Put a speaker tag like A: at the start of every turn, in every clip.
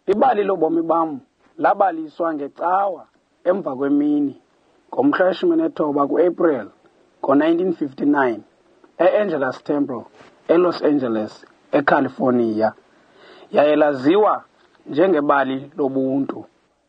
A: Ibali lobomi bam labaliswa ngecawa emva kwemini ngomhla weshumi nethoba ku-April ngo-1959 e-Angelus Temple eLos Angeles, eCalifornia. Yaye laziwa njengebali lobuntu.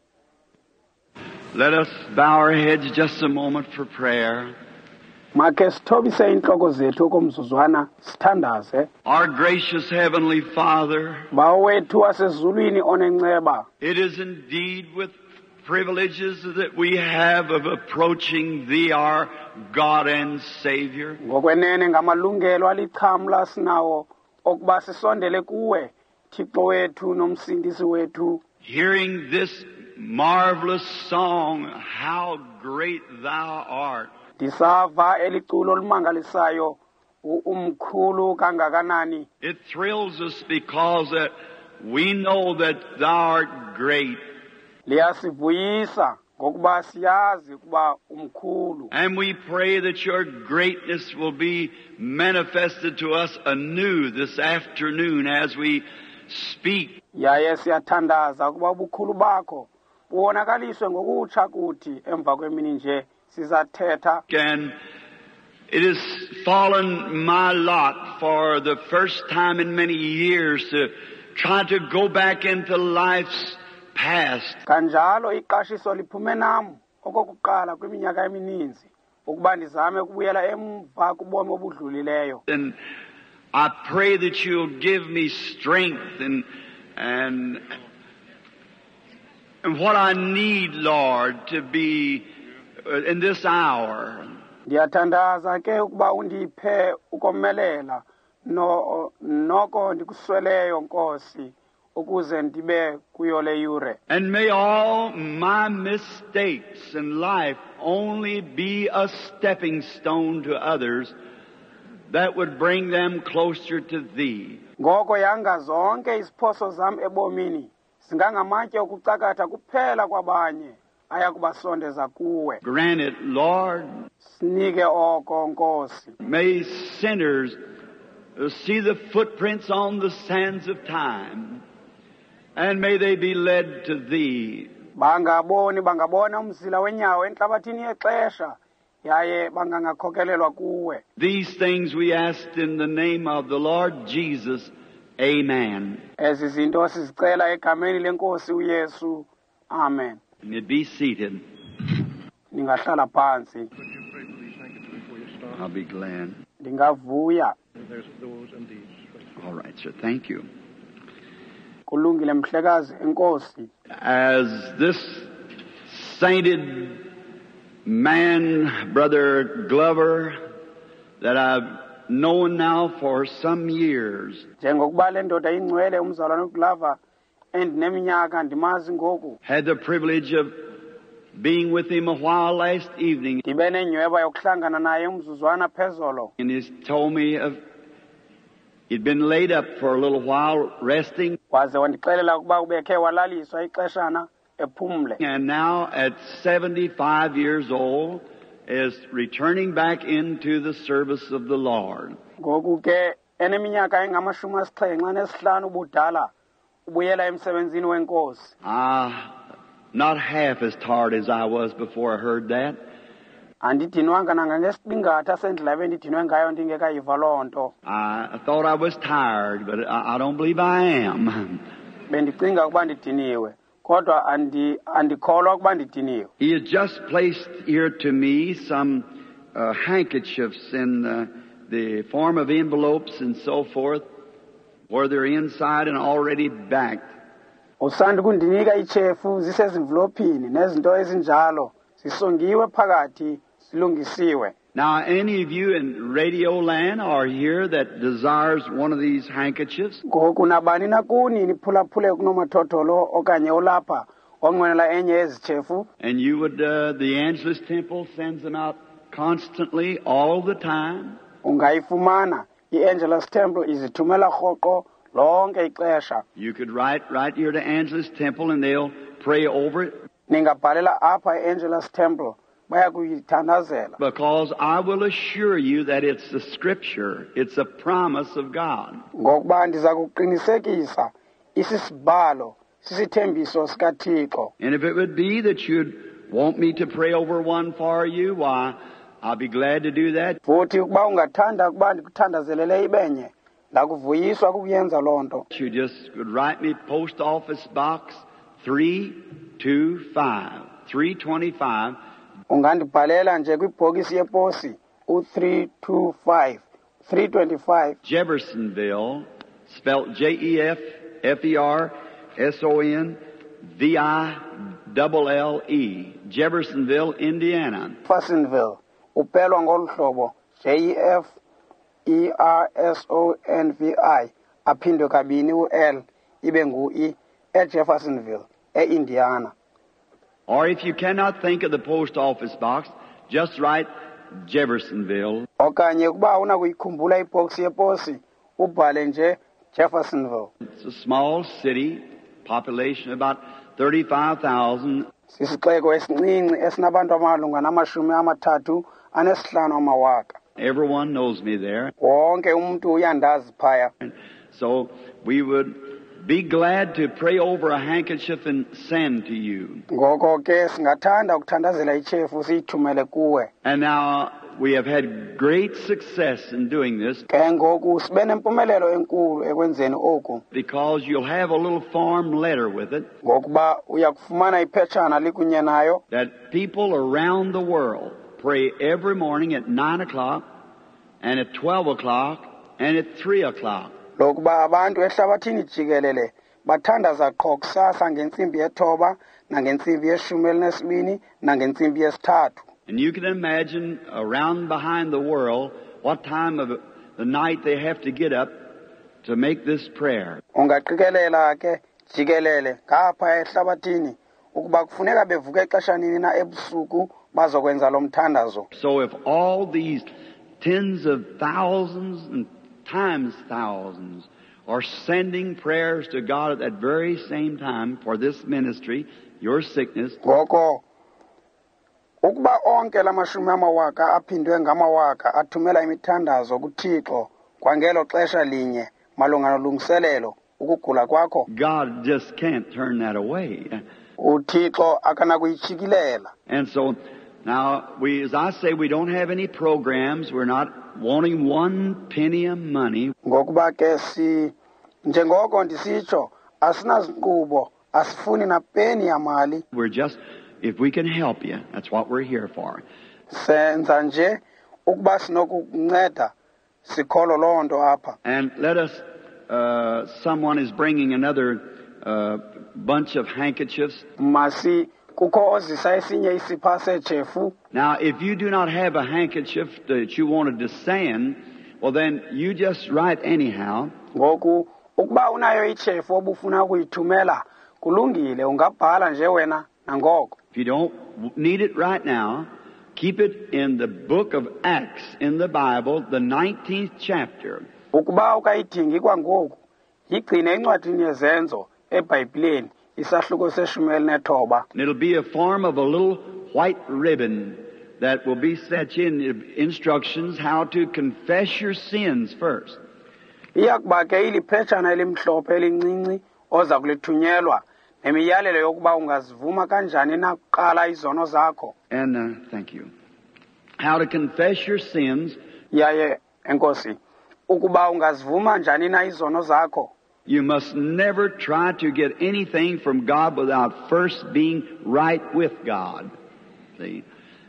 B: Let us bow our heads just a moment for prayer.
A: Makhe sithobise intloko zethu okomzuzwana sithandaze.
B: Our gracious Heavenly Father,
A: Bawo wethu wasezulwini onenceba,
B: it is indeed with privileges that we have of approaching Thee, our God and Savior.
A: ngokwenene ngamalungelo aliqhamla sinawo okuba sisondele kuwe, Thixo wethu nomsindisi wethu.
B: Hearing this marvelous song, How Great Thou Art.
A: Ndisava eliculo olumangalisayo, umkhulu kangakanani.
B: It thrills us because that we know that Thou art great.
A: Liyasivuyisa ngokuba siyazi ukuba umkhulu.
B: And we pray that Your greatness will be manifested to us anew this afternoon as we speak.
A: Yaye siyathandaza ukuba ubukhulu bakho buwonakaliswe ngokutsha kuthi emva kwemini nje sizathetha.
B: And it has fallen my lot for the first time in many years to try to go back into life's past.
A: Kanjalo iqashiso liphume nam okokuqala kwiminyaka emininzi ukuba ndizame ukubuyela emva kubomi obudlulileyo.
B: And I pray that You'll give me strength and what I need, Lord, to be in this hour.
A: Ndiyathandaza ke ukuba undiphe ukomelela noko ndikusweleyo Nkosi ukuze ndibe kuyo le yure.
B: And may all my mistakes in life only be a stepping stone to others that would bring them closer to Thee.
A: Ngoko yanga zonke iziphoso zam ebomini singangamatye okucakatha kuphela kwabanye ayakubasondeza kuwe.
B: Grant it, Lord.
A: Sinike oko Nkosi.
B: May sinners see the footprints on the sands of time, and may they be led to Thee.
A: Bangabona umzila wenyawo enhlabathini yexesha, yaye bangangakhokelelwa kuwe.
B: These things we asked in the name of the Lord Jesus. Amen.
A: Ezi zinto sizicela egameni leNkosi uYesu. Amen.
B: And you'd be seated.
A: Ningahlala phansi.
B: I'll be glad.
A: Ndingavuya.
C: There's those and these.
B: All right, sir. Thank you.
A: Kulungile mhlekazi Enkosi.
B: As this sainted man, Brother Glover, that I've known now for some years,
A: Njengokuba le ndoda ingcwele umzalwane uGlover endineminyaka ndimazi ngoku.
B: had the privilege of being with him a while last evening,
A: Ndibe nenyweba yokuhlangana naye umzuzwana phezolo.
B: and he's told me of he'd been laid up for a little while resting,
A: Waze wandixelela ukuba ubekhe walaliswa ixeshana ephumle.
B: and now at 75 years old is returning back into the service of the Lord.
A: Ngoku ke eneminyaka engama-75 ubudala ubuyela emsebenzini weNkosi.
B: Not half as tired as I was before I heard that.
A: Andidinwanga nangangesibingatha sendlela ebendidinwe ngayo ndingekayiva loo nto.
B: I thought I was tired, but I don't believe I am.
A: Bendicinga ukuba ndidiniwe, kodwa andikholwa ukuba ndidiniwe.
B: He has just placed here to me some handkerchiefs in the form of envelopes and so forth, where they're inside and already backed.
A: Usanda kundinika iitshefu zisezimvlophini nezinto ezinjalo zisongiwe phakathi zilungisiwe.
B: Now, any of you in Radio Land are here that desires one of these handkerchiefs,
A: Ngoku nabani nakuni niphulaphule kunomathotholo okanye olapha onqwenela enye yezitshefu,
B: and you would, the Angelus Temple sends them out constantly, all the time.
A: ungayifumana. I-Angelus Temple izithumela rhoqo lonke ixesha.
B: You could write right here to Angelus Temple and they'll pray over it,
A: Ningabhalela apha e-Angelus Temple bayakuyithandazela.
B: because I will assure you that it's the Scripture. It's a promise of God.
A: Ngokuba ndiza kuqinisekisa isisibalo sisithembiso sikaThixo.
B: And if it would be that you'd want me to pray over one for you, why, I'll be glad to do that.
A: Futhi ukuba ungathanda ukuba ndikuthandazelele ibenye ndakuvuyiswa kukuyenza loo nto.
B: You just could write me Post Office Box 325,
A: Ungandibhalela nje kwibhokisi yeposi u-325
B: Jeffersonville, spelled Jeffersonville, Jeffersonville, Indiana.
A: Jeffersonville upelwa ngolu hlobo Jeffersonvi aphindwe kabini u-L ibe ngu-E eJeffersonville e-Indiana.
B: Or if you cannot think of the post office box, just write Jeffersonville.
A: Okanye ukuba unakuyikhumbula ibhoksi yeposi ubhale nje Jeffersonville.
B: It's a small city, population about 35,000.
A: Sisixeko esincinci esinabantu amalunga nama-35,000.
B: Everyone knows me there.
A: Wonke umuntu uyandazi phaya.
B: So we would be glad to pray over a handkerchief and send to you.
A: Ngoko ke singathanda ukuthandazela ichefu siyithumele kuwe.
B: And now we have had great success in doing this
A: Ke ngoku sibe nempumelelo enkulu ekwenzeni oku
B: because you'll have a little form letter with it
A: ngokuba uyakufumana iphetshana likunye nayo
B: that people around the world pray every morning at 9 o'clock and at 12 o'clock and at 3 o'clock.
A: lokuba abantu ehlabathini jikelele bathandaza qho kusasa ngentsimbi ye-9 nangentsimbi ye-12 nangentsimbi ye-3.
B: And you can imagine around behind the world what time of the night they have to get up to make this prayer.
A: Ungaqikelela ke jikelele ngapha ehlabathini ukuba kufuneka bevuke ixesha nini na ebusuku bazokwenza lo mthandazo.
B: So if all these tens of thousands and times thousands are sending prayers to God at that very same time for this ministry, your sickness,
A: Ngoko ukuba onke la 10,000 aphindwe ngamawaka athumela imithandazo kuThixo kwangelo xesha linye malunga nolungiselelo ukugula kwakho,
B: God just can't turn that away.
A: uThixo akanakuyijikilela.
B: And so now as I say, we don't have any programs. We're not wanting one penny of money.
A: Ngokuba ke njengoko ndisitsho asinazinkqubo asifuni napeni yamali.
B: We're just, if we can help you, that's what we're here for.
A: Senza nje ukuba sinokunceda sikholo loo nto apha.
B: And let us, someone is bringing another bunch of handkerchiefs.
A: Masi kukho ozisa esinye isipha sejefu.
B: Now, if you do not have a handkerchief that you wanted to send, well then you just write anyhow.
A: Ngoku ukuba unayo ijefu obufuna ukuyithumela kulungile ungabhala nje wena nangoko.
B: If you don't need it right now, keep it in the book of Acts in the Bible, the 19th chapter.
A: Ukuba ukayidingi kwangoku yigcine encwadini yezenzo eBhayibhileni isahluko se-19.
B: And it'll be a form of a little white ribbon that will be set in instructions how to confess your sins first.
A: Iyakuba ke iliphetshana elimhlophe elincinci oza kulithunyelwa nemiyalelo yokuba ungazivuma kanjani na kuqala izono zakho.
B: And thank you. How to confess your sins.
A: Yaye enkosi ukuba ungazivuma njani na izono zakho.
B: You must never try to get anything from God without first being right with God. See?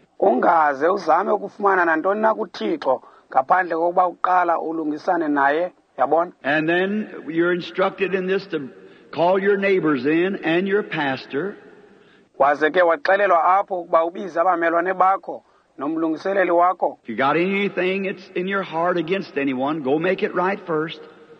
A: Ungaze uzame ukufumana nantoni na kuThixo ngaphandle kokuba uqala ulungisane naye, yabona?
B: And then you're instructed in this to call your neighbors in and your pastor.
A: Waze ke waxelelwa apho ukuba ubize abamelwane bakho nomlungiseleli wakho.
B: If you got anything that's in your heart against anyone, go make it right first.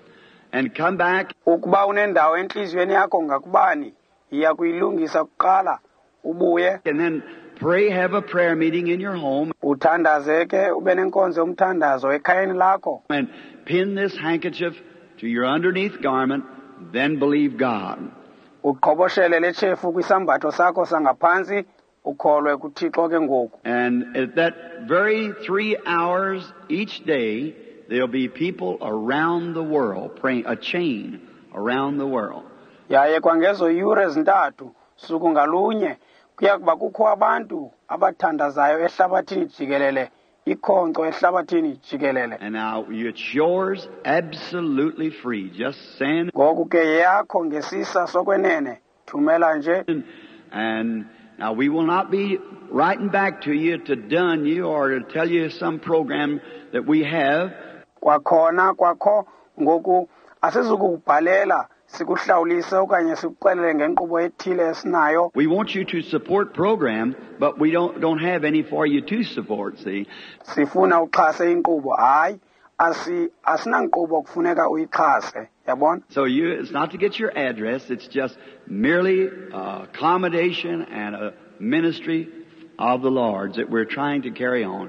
B: And come back.
A: Ukuba unendawo enhliziyweni yakho ngakubani iya kuyilungisa kuqala ubuye.
B: And then pray, have a prayer meeting in your home.
A: Uthandaze ke ube nenkonzo yomthandazo ekhayeni lakho.
B: And pin this handkerchief to your underneath garment, then believe God.
A: Uqhoboshele le chefu kwisambatho sakho sangaphansi ukholwe kuThixo ke ngoku.
B: And at that very 3 hours each day, there'll be people around the world praying, a chain around the world.
A: yaye kwangezo yure zintathu suku ngalunye kuya kuba kukho abantu abathandazayo ehlabathini jikelele ikhonkco ehlabathini jikelele.
B: And now it's yours absolutely free. Just send.
A: Ngoku ke yakho ngesisa sokwenene thumela nje.
B: And now we will not be writing back to you to dun you or to tell you some program that we have.
A: Kwakhona kwakho ngoku asizukubhalela sikuhlawulise okanye sikuxelele ngenkqubo ethile esinayo.
B: We want you to support program, but we don't have any for you to support, see.
A: Sifuna uxhase inkqubo hayi asinankqubo kufuneka uyixhase yabona.
B: So it's not to get your address, it's just merely accommodation and a ministry of the Lord's that we're trying to carry on.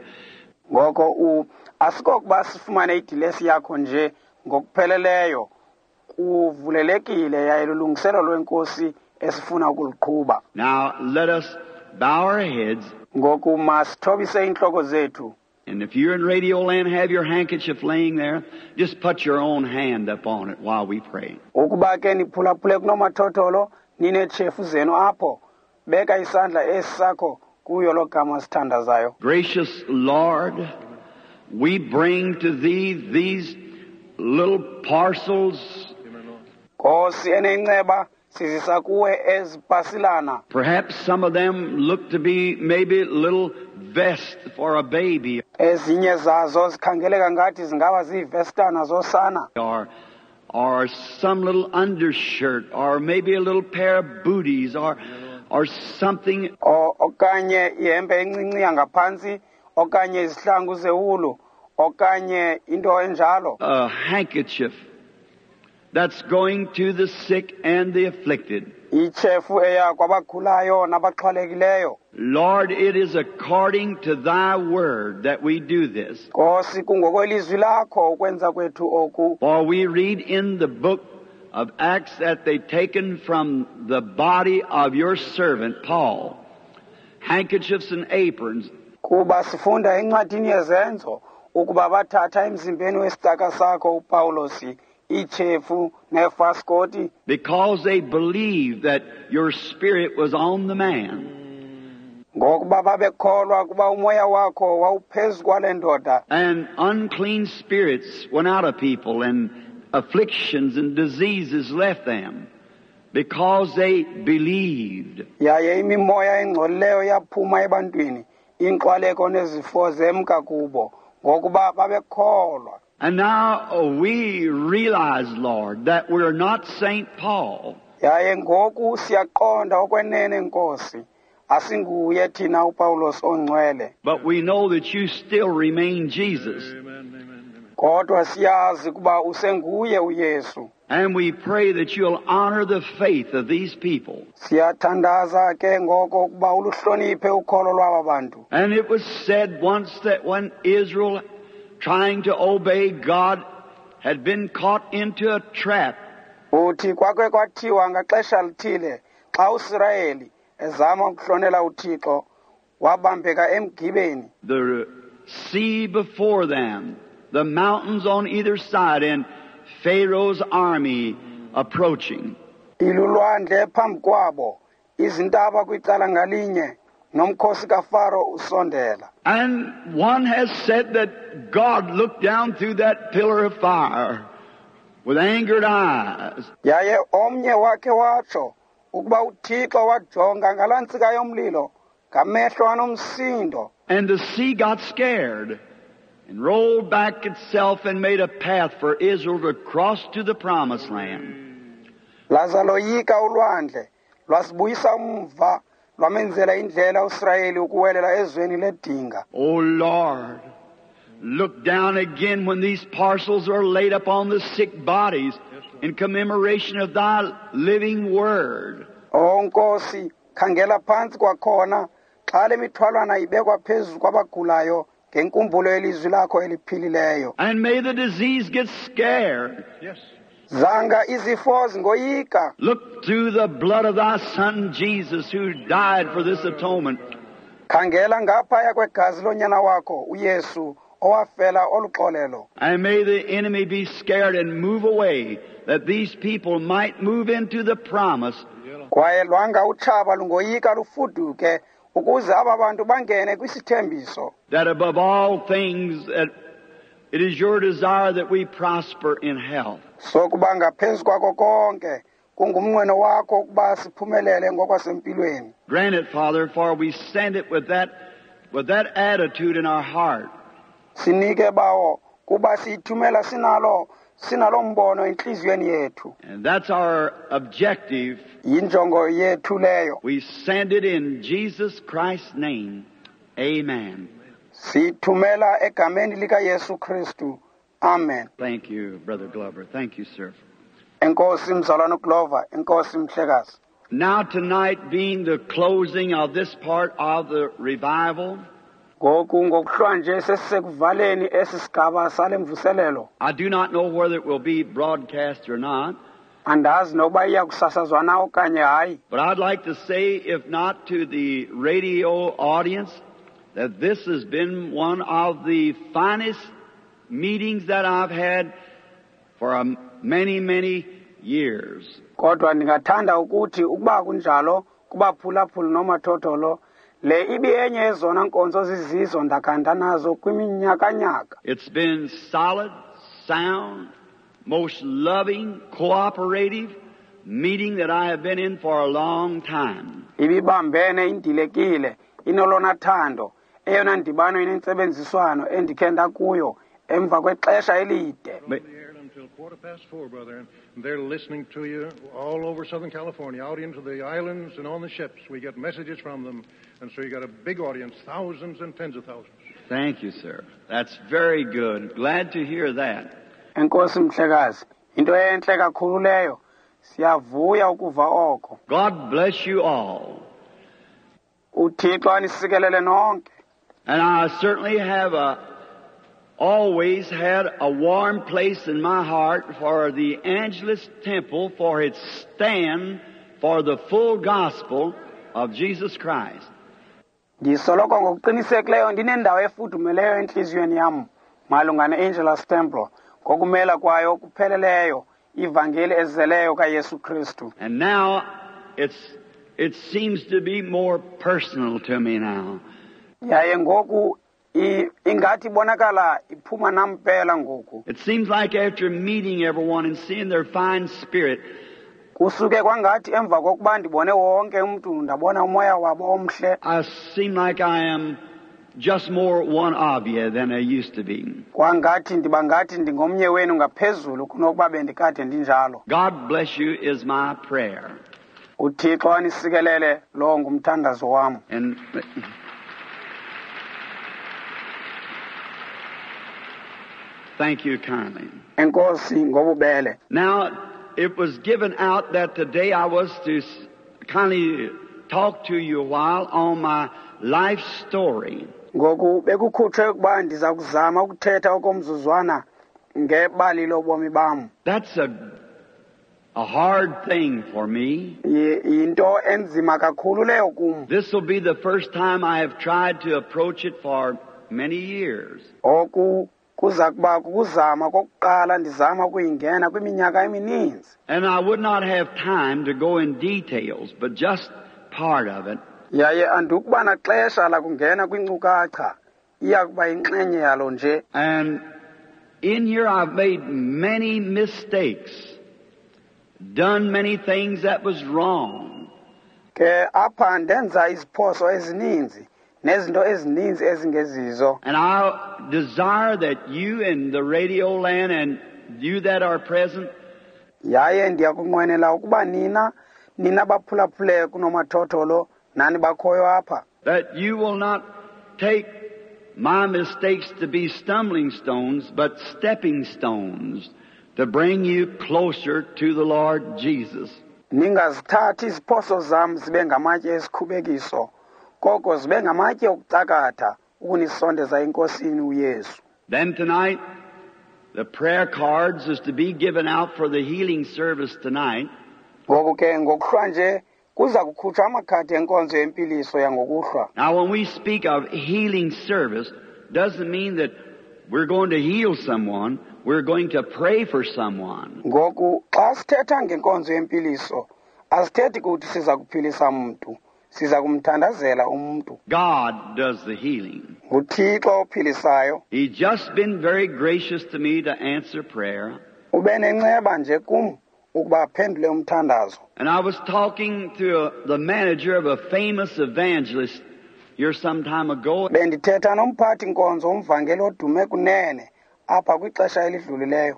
A: Ngoko asikokuba sifumane idilesi yakho nje ngokupheleleyo kuvulelekile yaye lulungiselo lwenkosi esifuna ukuliqhuba.
B: Now let us bow our heads.
A: Ngoku masithobise inhloko zethu.
B: And if you're in Radio Land, have your handkerchief laying there, just put your own hand upon it while we pray.
A: Ukuba ke niphulaphule kunomathotholo ninetshefu zenu apho beka isandla esakho kuyo lo gama sithandazayo.
B: Gracious Lord, we bring to Thee these little parcels.
A: Nkosi enenceba sizisa kuwe ezipasilana.
B: Perhaps some of them look to be maybe a little vest for a baby.
A: Ezinye zazo zikhangeleka ngathi zingaba ziivestana zosana.
B: Or some little undershirt, or maybe a little pair of booties, or something.
A: Okanye ihembe encinci yangaphansi, okanye izihlangu zewulu, okanye into enjalo.
B: A handkerchief that's going to the sick and the afflicted.
A: Ichefu eya kwabagulayo nabaxhwalekileyo.
B: Lord, it is according to Thy word that we do this.
A: Nkosi kungokwelizwi lakho ukwenza kwethu oku.
B: For we read in the book of Acts that they taken from the body of your servant Paul handkerchiefs and aprons.
A: Kuba sifunda encwadini yezenzo ukuba bathatha emzimbeni wesitaka sakho uPaulosi ichefu nefaskoti.
B: Because they believed that your spirit was on the man.
A: Ngokuba babekholwa kuba umoya wakho wawuphezu kwale ndoda.
B: And unclean spirits went out of people and afflictions and diseases left them because they believed.
A: Yaye imimoya engcolileyo yaphuma ebantwini inxwaleko nezifo zemka kubo ngokuba babekholwa.
B: And now we realize, Lord, that we're not St. Paul.
A: Yaye ngoku siyaqonda okwenene Nkosi asinguye thina uPaulos ongcwele.
B: But we know that you still remain Jesus.
A: Kodwa siyazi kuba usenguye uYesu.
B: And we pray that you'll honor the faith of these people.
A: Siyathandaza ke ngoko kuba uluhloniphe ukholo lwaba bantu.
B: And it was said once that when Israel, trying to obey God, had been caught into a trap.
A: Uthi kwakhe kwathiwa ngaxesha lithile xa uIsrayeli ezama ukuhlonela uThixo wabambeka emgibeni.
B: The sea before them, the mountains on either side, and Pharaoh's army approaching.
A: Ilulwandle phambi kwabo, izintaba kwicala ngalinye, nomkhosi kaFaro usondela.
B: And one has said that God looked down through that pillar of fire with angered eyes.
A: Yaye omnye wakhe watsho ukuba uThixo wajonga ngalantsika yomlilo ngamehlo anomsindo.
B: And the sea got scared and rolled back itself and made a path for Israel to cross to the promised land.
A: Laza loyika ulwandle lwasibuyisa umva lwamenzela indlela uIsrayeli ukuwelela ezweni ledinga.
B: Oh Lord, look down again when these parcels are laid upon the sick bodies in commemoration of Thy living word.
A: Oh Nkosi, khangela phansi kwakhona xa le mithwalwana ibekwa phezu kwabagulayo ngenkumbulo yelizwi lakho eliphilileyo.
B: And may the disease get scared.
C: Yes.
A: Zanga izifo zingoyika.
B: Look through the blood of Thy Son Jesus who died for this atonement.
A: Khangela ngaphaya kwegazi lonyana wakho uYesu owafela oluxolelo.
B: And may the enemy be scared and move away, that these people might move into the promise.
A: Kwaye lwanga utshaba lungoyika lufuduke ukuze aba bantu bangene kwisithembiso.
B: That above all things, that it is your desire that we prosper in health.
A: Sokuba ngaphezu kwako konke kungumnqweno wakho ukuba siphumelele ngokwasempilweni.
B: Grant it, Father, for we send it with that attitude in our heart.
A: Sinike bawo kuba siyithumela sinalo mbono enhliziyweni yethu.
B: And that's our objective.
A: Yinjongo yethu leyo.
B: We send it in Jesus Christ's name. Amen.
A: Sithumela egameni lika Yesu Kristu. Amen.
B: Thank you, Brother Glover. Thank you, sir.
A: Enkosi mzalwana Glover, enkosi mhlekazi.
B: Now tonight being the closing of this part of the revival,
A: Ngoku ngokuhlwa nje sesisekuvaleni esisigaba sale mvuselelo.
B: I do not know whether it will be broadcast or not,
A: Andazi noba iya kusasazwa na okanye hayi.
B: but I'd like to say, if not to the radio audience, that this has been one of the finest meetings that I've had for many, many years.
A: Kodwa ndingathanda ukuthi ukuba kunjalo kubaphulaphuli nomathotholo le ibi enye yezona nkonzo zizizo ndakhanda nazo kwiminyakanyaka.
B: It's been solid, sound, most loving, cooperative meeting that I have been in for a long time.
A: Ibibambene indilekile inolona thando eyona ndibano inentsebenziswano endikhenda kuyo emva kwexesha elide.
C: Until 4:15, brother, and they're listening to you all over Southern California, out into the islands and on the ships. We get messages from them, and so you got a big audience, thousands and tens of thousands.
B: Thank you, sir. That's very good. Glad to hear that.
A: Enkosi mhlekazi, into enhle kakhulu leyo. Siyavuya ukuva oko.
B: God bless you all.
A: uThixo anisikelele nonke.
B: And I certainly have always had a warm place in my heart for the Angelus Temple, for its stand for the full gospel of Jesus Christ.
A: Ndisoloko ngokuqinisekileyo ndinendawo efudumeleyo enhliziyweni yam malunga ne-Angelus Temple ngokumela kwayo okupheleleyo ivangeli ezeleyo kaYesu Kristu.
B: And now it seems to be more personal to me now.
A: Yaye ngoku ingathi bonakala iphuma nampela ngoku.
B: It seems like after meeting everyone and seeing their fine spirit,
A: Kusuke kwangathi emva kokuba ndibone wonke umuntu ndabona umoya wabo omhle.
B: I seem like I am just more one of you than I used to be.
A: Kwangathi ndibangathi ndingomnye wenu ngaphezulu kunokuba bendikade ndinjalo.
B: God bless you is my prayer.
A: uThixo anisikelele lo ngumthandazo wami.
B: And thank you kindly.
A: Enkosi ngobubele.
B: Now, it was given out that today I was to kindly talk to you a while on my life story.
A: Ngoku bekukhutshwe ukuba ndiza kuzama ukuthetha okomzuzwana ngebali lobomi bam.
B: That's a hard thing for me.
A: Into enzima kakhulu leyo kum.
B: This will be the first time I have tried to approach it for many years.
A: Oku kuza kuba kukuzama kokuqala ndizama ukuyingena kwiminyaka emininzi.
B: And I would not have time to go in details, but just part of it.
A: Yaye andikuba naxesha la kungena kwinkcukacha, iya kuba yinxenye yalo nje.
B: And in here I've made many mistakes, done many things that was wrong.
A: Ke apha ndenza iziphoso ezininzi nezinto ezininzi ezingezizo.
B: And I desire that you in the radio land and you that are present,
A: Yaye ndiyakunqwenela ukuba nina baphulaphule kunomathotholo nani bakhoyo apha.
B: that you will not take my mistakes to be stumbling stones, but stepping stones to bring you closer to the Lord Jesus.
A: Ningazithathi iziphoso zam zibe ngamatye esikhubekiso, koko zibe ngamatye okucakatha ukunisondeza enkosini uYesu.
B: Then tonight, the prayer cards is to be given out for the healing service tonight.
A: Ngoku ke ngokuhlwa nje kuza kukhutshwa amakhadi enkonzo yempiliso yangokuhlwa.
B: Now when we speak of healing service, doesn't mean that we're going to heal someone, we're going to pray for someone.
A: ngoku xa sithetha ngenkonzo yempiliso asithethi ukuthi siza kuphilisa umuntu, siza kumthandazela umuntu.
B: God does the healing.
A: nguThixo ophilisayo.
B: He's just been very gracious to me to answer prayer.
A: ube nenceba nje kum ukuba aphendule umthandazo.
B: And I was talking to the manager of a famous evangelist here some time ago.
A: bendithetha nomphathi nkonzo umvangeli odume kunene apha kwixesha elidlulileyo.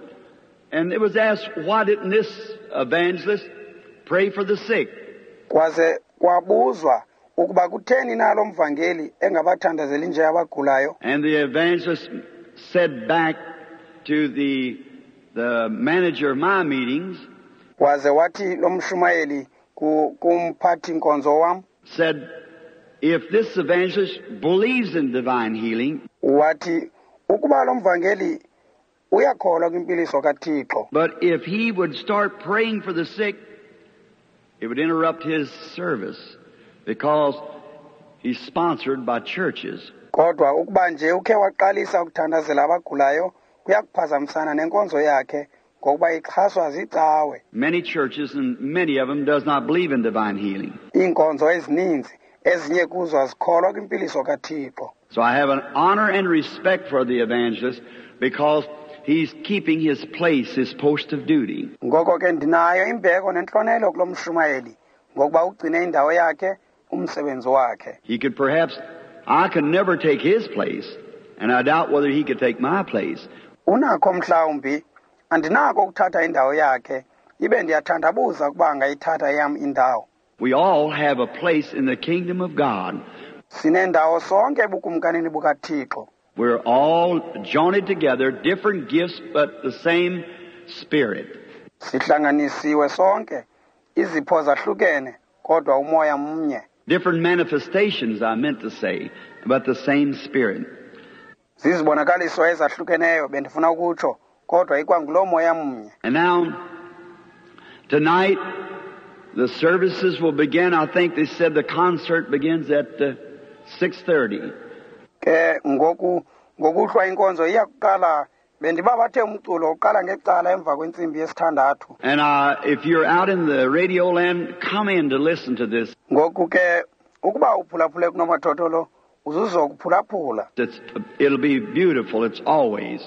B: And it was asked, why didn't this evangelist pray for the sick?
A: kwaze kwabuzwa ukuba kutheni nalo mvangeli engabathandazeli nje abagulayo.
B: And the evangelist said back to the manager of my meetings,
A: waze wathi lo mshumayeli kumphathi nkonzo wam,
B: said, if this evangelist believes in divine healing,
A: wathi ukuba lo mvangeli uyakholwa kwimpiliso kaThixo,
B: but if he would start praying for the sick, it would interrupt his service because he's sponsored by churches.
A: kodwa ukuba nje ukhe waqalisa ukuthandazela abagulayo kuyakuphazamisana nenkonzo yakhe ngokuba ixhaswa zicawe.
B: Many churches, and many of them does not believe in divine healing.
A: iinkonzo ezininzi ezinye kuzo azikholwa kwimpiliso kaThixo.
B: So I have an honor and respect for the evangelist because he's keeping his place, his post of duty.
A: ngoko ke ndinayo imbeko nentlonelo kulo mshumayeli ngokuba ugcine indawo yakhe, umsebenzi wakhe.
B: He could perhaps, I could never take his place, and I doubt whether he could take my place.
A: unakho mhlawumbi andinako ukuthatha indawo yakhe, ibe ndiyathandabuza ukuba angayithatha yam indawo.
B: We all have a place in the kingdom of God.
A: sinendawo sonke ebukumkanini bukaThixo.
B: We're all joined together, different gifts, but the same Spirit.
A: sihlanganisiwe sonke, izipho zahlukene kodwa umoya mnye.
B: Different manifestations, I meant to say, but the same Spirit.
A: zizibonakaliso ezahlukeneyo bendifuna ukutsho, kodwa ikwangulo moya mnye.
B: And now, tonight, the services will begin. I think they said the concert begins at 6:30.
A: ke ngokuhlwa inkonzo iyakuqala, bendiba bathe umculo uqala ngecala emva kwentsimbi yesithandathu.
B: And if you're out in the radio land, come in to listen to this.
A: ngoku ke ukuba uphulaphule kunomathotholo uzuzokuphulaphula.
B: It'll be beautiful. It's always.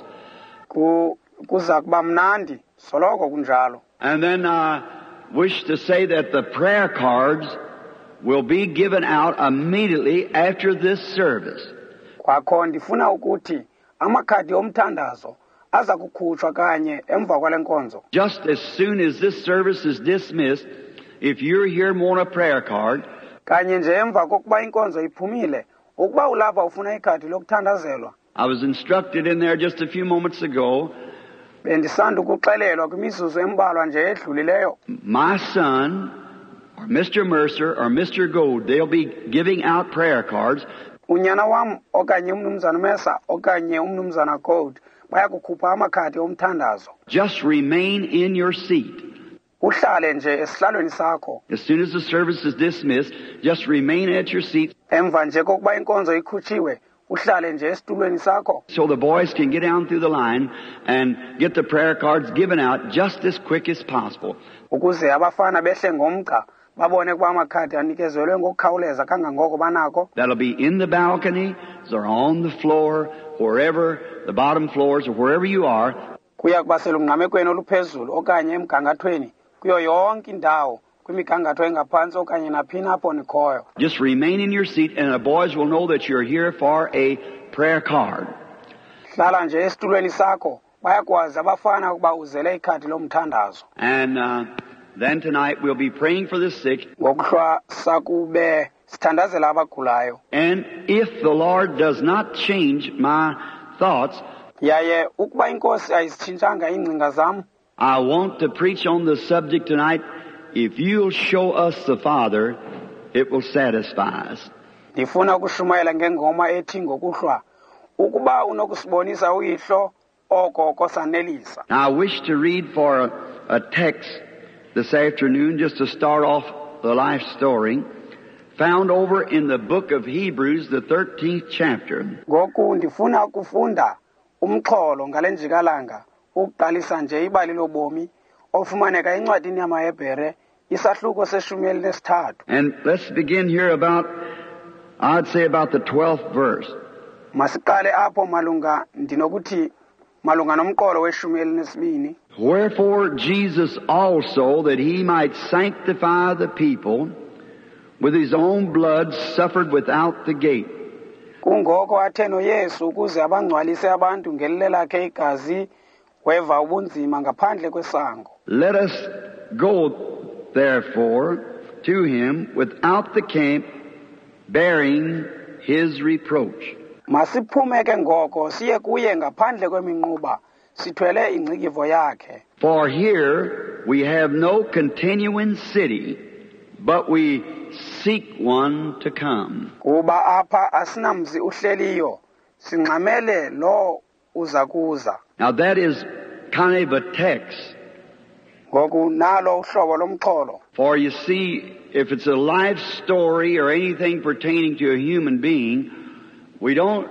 A: kuza kuba mnandi, soloko kunjalo.
B: And then I wish to say that the prayer cards will be given out immediately after this service.
A: kwakho ndifuna ukuthi amakhadi omthandazo aza kukhutshwa kanye emva kwale nkonzo.
B: Just as soon as this service is dismissed, if you're here and want a prayer card,
A: kanye nje emva kokuba inkonzo iphumile, ukuba ulapha ufuna ikhadi lokuthandazelwa.
B: I was instructed in there just a few moments ago,
A: bendisanda ukuxelelwa kwimizuzu embalwa nje edlulileyo.
B: my son, or Mr. Mercer, or Mr. Gold, they'll be giving out prayer cards.
A: unyana wam okanye umnumzana Mesa okanye umnumzana Gold bayakukhupha amakhadi omthandazo.
B: Just remain in your seat.
A: uhlale nje esihlalweni sakho.
B: As soon as the service is dismissed, just remain at your seat
A: emva nje kokuba inkonzo ikhutshiwe uhlale nje esitulweni sakho,
B: so the boys can get down through the line and get the prayer cards given out just as quick as possible.
A: ukuze abafana behle ngomgca babone kuba amakhadi anikezelwe ngokukhawuleza kangangoko banako.
B: That'll be in the balcony, or on the floor, wherever, the bottom floors, or wherever you are.
A: kuya kuba selungqamekweni oluphezulu okanye emgangathweni, kuyo yonke indawo, kwimigangatho engaphantsi okanye naphina apho nikhoyo.
B: Just remain in your seat, and the boys will know that you're here for a prayer card.
A: hlala nje esitulweni sakho, bayakwazi abafana ukuba uzele ikhadi lomthandazo.
B: And then tonight we'll be praying for the sick.
A: ngokuhlwa sakube sithandazela abagulayo.
B: And if the Lord does not change my thoughts,
A: yaye ukuba inkosi ayizitshintshanga iingcinga zam,
B: I want to preach on the subject tonight. If you'll show us the Father, it will satisfy us.
A: ndifuna ukushumayela ngengoma ethi ngokuhlwa, ukuba unokusibonisa uyihlo oko kosanelisa.
B: Now I wish to read for a text this afternoon just to start off the life story, found over in the book of Hebrews, the 13th chapter.
A: ngoku ndifuna ukufunda umxholo ngalenjikalanga ukuqalisa nje ibali lobomi ofumaneka encwadini yamaHebhere isahluko se-13.
B: And let's begin here about, I'd say about the 12th verse.
A: Masiqale apho malunga nomqolo we-12.
B: Wherefore Jesus also, that he might sanctify the people, with his own blood suffered without the gate.
A: Kungoko athe noYesu ukuze abangcwalise abantu ngelile lakhe igazi weva ubunzima ngaphandle kwesango.
B: Let us go therefore to him without the camp, bearing his reproach.
A: Masiphume ke ngoko siye kuye ngaphandle kweminquba sithwele ingcikivo yakhe.
B: For here we have no continuing city, but we seek one to come.
A: Kuba apha asinamzi uhleliyo sinqamele lo uza kuza.
B: Now that is kind of a text.
A: Ngoku nalo uhlobo lomxholo.
B: For you see, if it's a life story or anything pertaining to a human being, we don't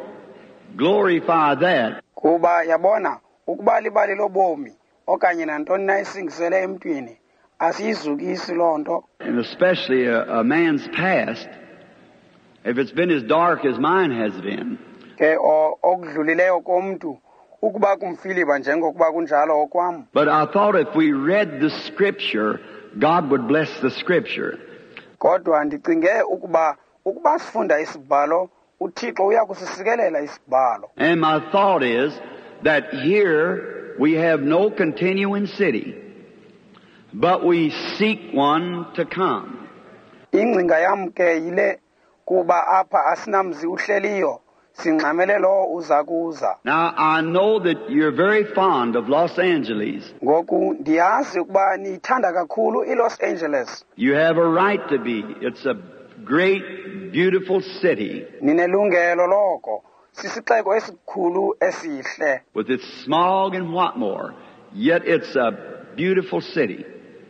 B: glorify that.
A: Kuba yabona ukuba libali lobomi okanye nantoni na isingisele emntwini asiyizukisi lonto.
B: And especially a man's past, if it's been as dark as mine has been.
A: Ke okudlulileyo komuntu ukuba kumfiliba njengokuba kunjalo okwam.
B: But I thought if we read the scripture, God would bless the scripture.
A: Kodwa ndicinge ukuba sifunda isibhalo uThixo uyakusisikelela isibhalo.
B: And my thought is that here we have no continuing city, but we seek one to come.
A: Ingcinga yam ke yile kuba apha asinamzi uhleliyo sinqamele lo uza kuza.
B: Now I know that you're very fond of Los Angeles.
A: Ngoku ndiyazi ukuba niyithanda kakhulu iLos Angeles.
B: You have a right to be. It's a great, beautiful city.
A: Ninelungelo loko. Sisixeko esikhulu esihle.
B: With its smog and what more, yet it's a beautiful city.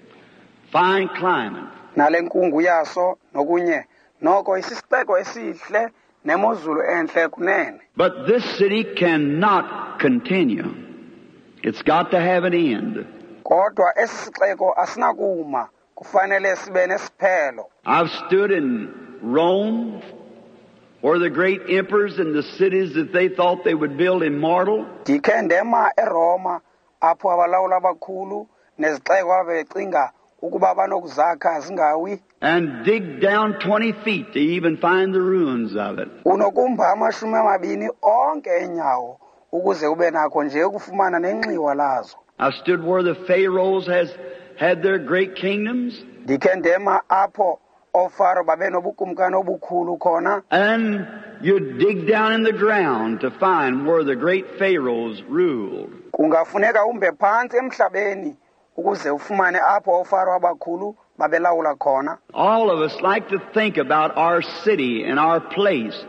B: Fine climate.
A: Nale nkungu yaso nokunye noko isisixeko esihle nemozulu enhle kunene.
B: But this city cannot continue. It's got to have an end.
A: Kodwa esisixeko asinakuma kufanele sibe nesiphelo.
B: I've stood in Rome, where the great emperors and the cities that they thought they would build immortal.
A: Ndikhe ndema eRoma apho abalawuli abakhulu nezixeko abecinga ukuba banokuzakha zingawi.
B: And dig down 20 feet to even find the ruins of it.
A: Unokumba 20 onke enyawo ukuze ube nakho nje ukufumana nenxiwa lazo.
B: I stood where the pharaohs had their great kingdoms.
A: Ndikhe ndema apho ofaro babenobukumkani obukhulu khona.
B: And you dig down in the ground to find where the great pharaohs ruled.
A: Kungafuneka umbe phansi emhlabeni ukuze ufumane apho ofaro abakhulu babelawula khona.
B: All of us like to think about our city and our place.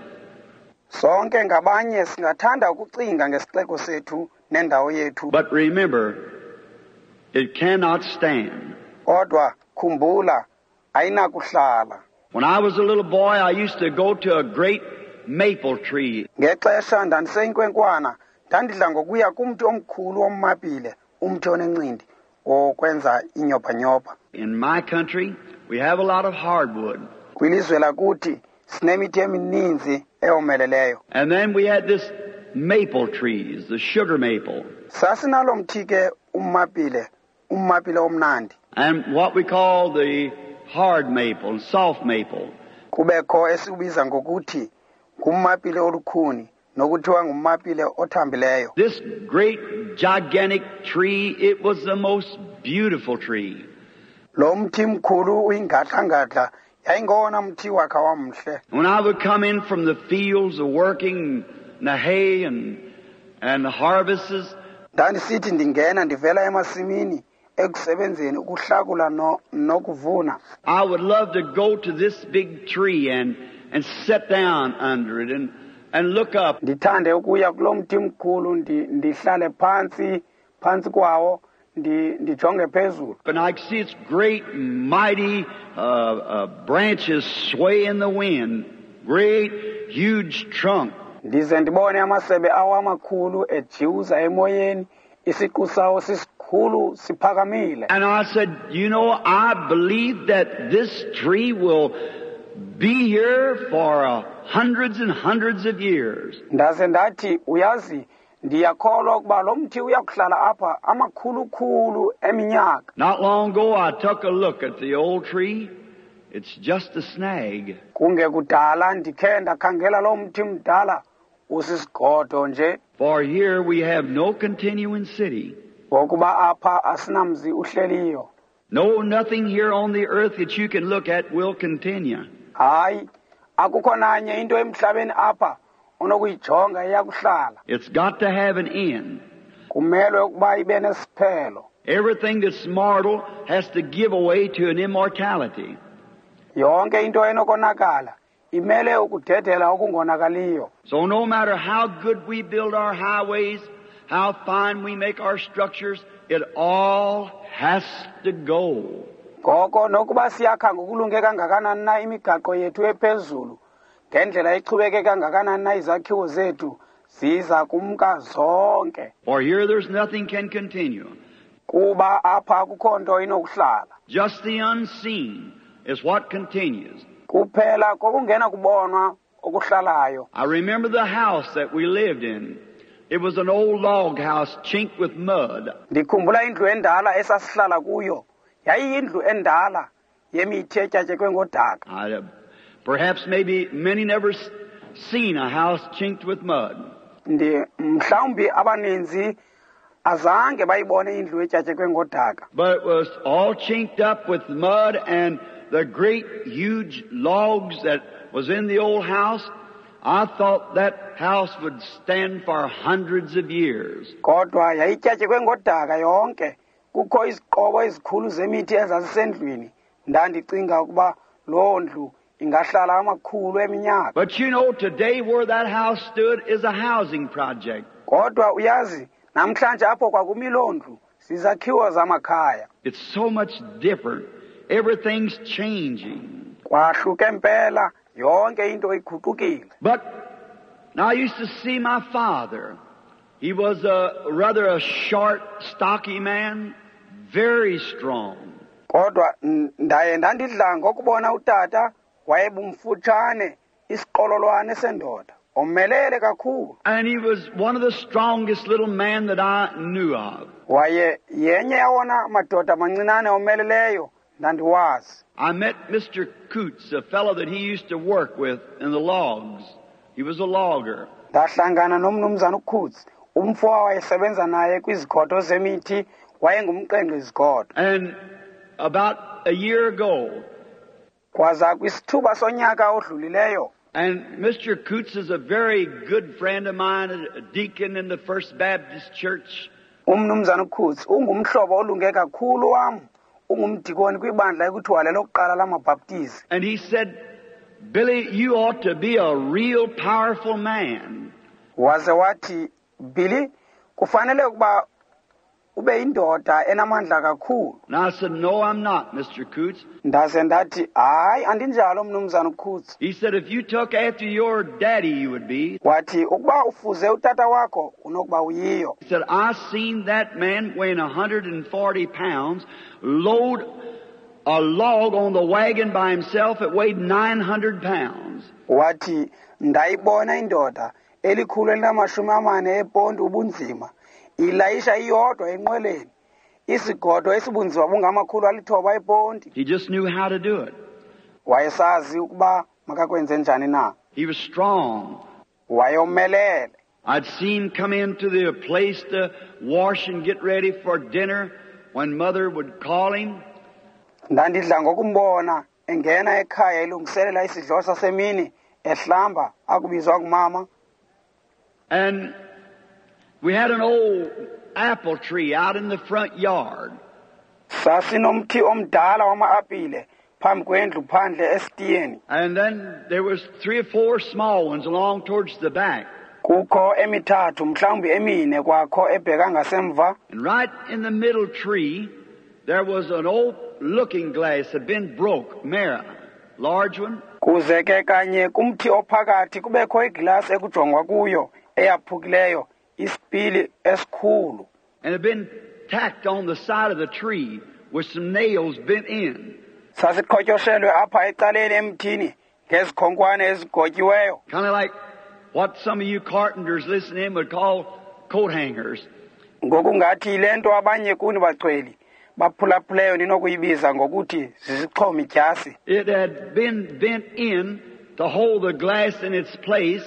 A: Sonke ngabanye singathanda ukucinga ngesixeko sethu nendawo yethu.
B: But remember, it cannot stand.
A: Kodwa khumbula ayinakuhlala.
B: When I was a little boy, I used to go to a great maple tree.
A: Ngexesha ndandiseyinkwenkwana ndandidla ngokuya kumthi omkhulu ommapile umthi onencindi okwenza inyopha.
B: In my country, we have a lot of hardwood.
A: Kwilizwe lakuthi sinemithi emininzi eyomeleleyo.
B: And then we had this maple trees, the sugar maple.
A: Sasinalo mthi ke ummapile omnandi.
B: And what we call the hard maple and soft maple.
A: Kubekho esikubiza ngokuthi ngummapile olukhuni nokuthiwa ngummapile othambileyo.
B: This great gigantic tree, it was the most beautiful tree.
A: Lo mthi mkhulu uyingadla yayingona mthi wakha wamhle.
B: When I would come in from the fields of working the hay and the harvests,
A: ndandisithi ndingena ndivela emasimini ekusebenzeni ukuhlakula nokuvuna.
B: I would love to go to this big tree and sit down under it and look up.
A: Ndithande ukuya kulo mthi mkhulu ndihlale phansi kwawo ndijonge phezulu.
B: And I could see its great mighty branches sway in the wind, great huge trunk
A: ndize ndibone amasebe awo amakhulu ejiwuza emoyeni isiqu sawo sisikhulu siphakamile.
B: And I said, you know, I believe that this tree will be here for hundreds and hundreds of years.
A: Ndaze ndathi uyazi ndiyakholwa ukuba lo mthi uyakuhlala apha amakhulukhulu eminyaka.
B: Not long ago I took a look at the old tree. It's just a snag.
A: Kungekudala ndikhe ndakhangela lo mthi mdala usisigodo nje.
B: For here we have no continuing city.
A: Ngokuba apha asinamzi uhleliyo.
B: No, nothing here on the earth that you can look at will continue.
A: Hayi, akukho nanye into emhlabeni apha onokuyijonga iyakuhlala.
B: It's got to have an end.
A: Kumelwe ukuba ibe nesiphelo.
B: Everything that's mortal has to give away to an immortality.
A: Yonke into enokonakala imele ukudedela okungonakaliyo.
B: So no matter how good we build our highways, how fine we make our structures, it all has to go.
A: Ngoko nokuba siyakha ngokulunge kangakanani na imigaqo yethu ephezulu, ngendlela ichubeke kangakanani na izakhiwo zethu, ziza kumka zonke.
B: For here there's nothing can continue.
A: Kuba apha akukho nto inokuhlala.
B: Just the unseen is what continues.
A: Kuphela kokungena kubonwa okuhlalayo.
B: I remember the house that we lived in. It was an old log house chinked with mud.
A: Ndikhumbula indlu endala esasihlala kuyo. Yayiyindlu endala yemithi etyatyekwe ngodaka.
B: Perhaps maybe many never seen a house chinked with mud.
A: Mhlawumbi abaninzi azange bayibone indlu etyatyekwe ngodaka.
B: But it was all chinked up with mud, and the great huge logs that was in the old house, I thought that house would stand for hundreds of years.
A: Kodwa yayityatyekwe ngodaka yonke. Kukho iziqobo ezikhulu zemithi ezazisendlwini. Ndandicinga ukuba loo ndlu ingahlala amakhulu eminyaka.
B: But you know, today where that house stood is a housing project.
A: Kodwa uyazi, namhlanje apho kwakumi loo ndlu zizakhiwo zamakhaya.
B: It's so much different. Everything's changing.
A: Kwahluke impela, yonke into iguqukile.
B: But now I used to see my father. He was rather a short, stocky man, very strong.
A: Kodwa ndaye ndandidla ngokubona utata wayebumfutshane isiqololwane sendoda omelele kakhulu.
B: And he was one of the strongest little men that I knew of.
A: Waye yenye yawona madoda mancinane omeleleyo ndandiwazi.
B: I met Mr. Coots, a fellow that he used to work with in the logs. He was a logger.
A: Ndahlangana nomnumzana uKhutsi, umfowabo wayesebenza naye kwizikhodo zemithi, wayengumqengqi izikhodo.
B: And about a year ago,
A: kwaza kwisithuba sonyaka odlulileyo.
B: And Mr. Coots is a very good friend of mine, a deacon in the First Baptist Church.
A: Umnumzana uKhutsi ungumhlobo olunge kakhulu wam, ungumdikoni kwibandla ekuthiwa lelokuqala lamabhaptizi.
B: And he said, Billy, you ought to be a real powerful man.
A: Waze wathi, Billy, kufanele ukuba ube indoda enamandla kakhulu.
B: And I said, no, I'm not, Mr. Coots.
A: Ndaze ndathi, hayi andinjalo mnumzana uKhutsi.
B: He said, if you took after your daddy, you would be.
A: Wathi, ukuba ufuze utata wakho, unokuba uyiyo.
B: He said, I seen that man weighing 140 pounds load a log on the wagon by himself. It weighed 900 pounds.
A: Wathi, ndayibona indoda elikhulu elinamashumi amane eponti ubunzima. Ilayisha iyodwa enqweleni. Isigodo esibunzima bungamakhulu alithoba eponti.
B: He just knew how to do it.
A: Wayesazi ukuba makakwenze njani na.
B: He was strong.
A: Wayomelele.
B: I'd seen him come into the place to wash and get ready for dinner when Mother would call him.
A: Ndandidla ngokumbona engena ekhaya elungiselela isidlo sasemini ehlamba akubizwa kumama.
B: And we had an old apple tree out in the front yard.
A: Sasinomthi omdala wama-apile phambi kwendlu phandle esitiyeni.
B: And then there was 3 or 4 small ones along towards the back.
A: Kukho emithathu mhlawumbi emine kwakho ebheka ngasemva.
B: And right in the middle tree there was an old looking glass that had been broke, mirror, large one.
A: kuze ke kanye kumthi ophakathi kubekho iglasi ekujongwa kuyo eyaphukileyo isipili esikhulu.
B: And it had been tacked on the side of the tree with some nails bent in.
A: Sasiqhotyoshelwe apha ecaleni emthini ngezikhonkwane ezigotyiweyo.
B: Kind of like what some of you carpenters listening would call coat hangers.
A: Ngokungathi lento abanye kuni bacweli baphulaphuleyo ninokuyibiza ngokuthi zizixhomi tyasi.
B: It had been bent in to hold the glass in its place.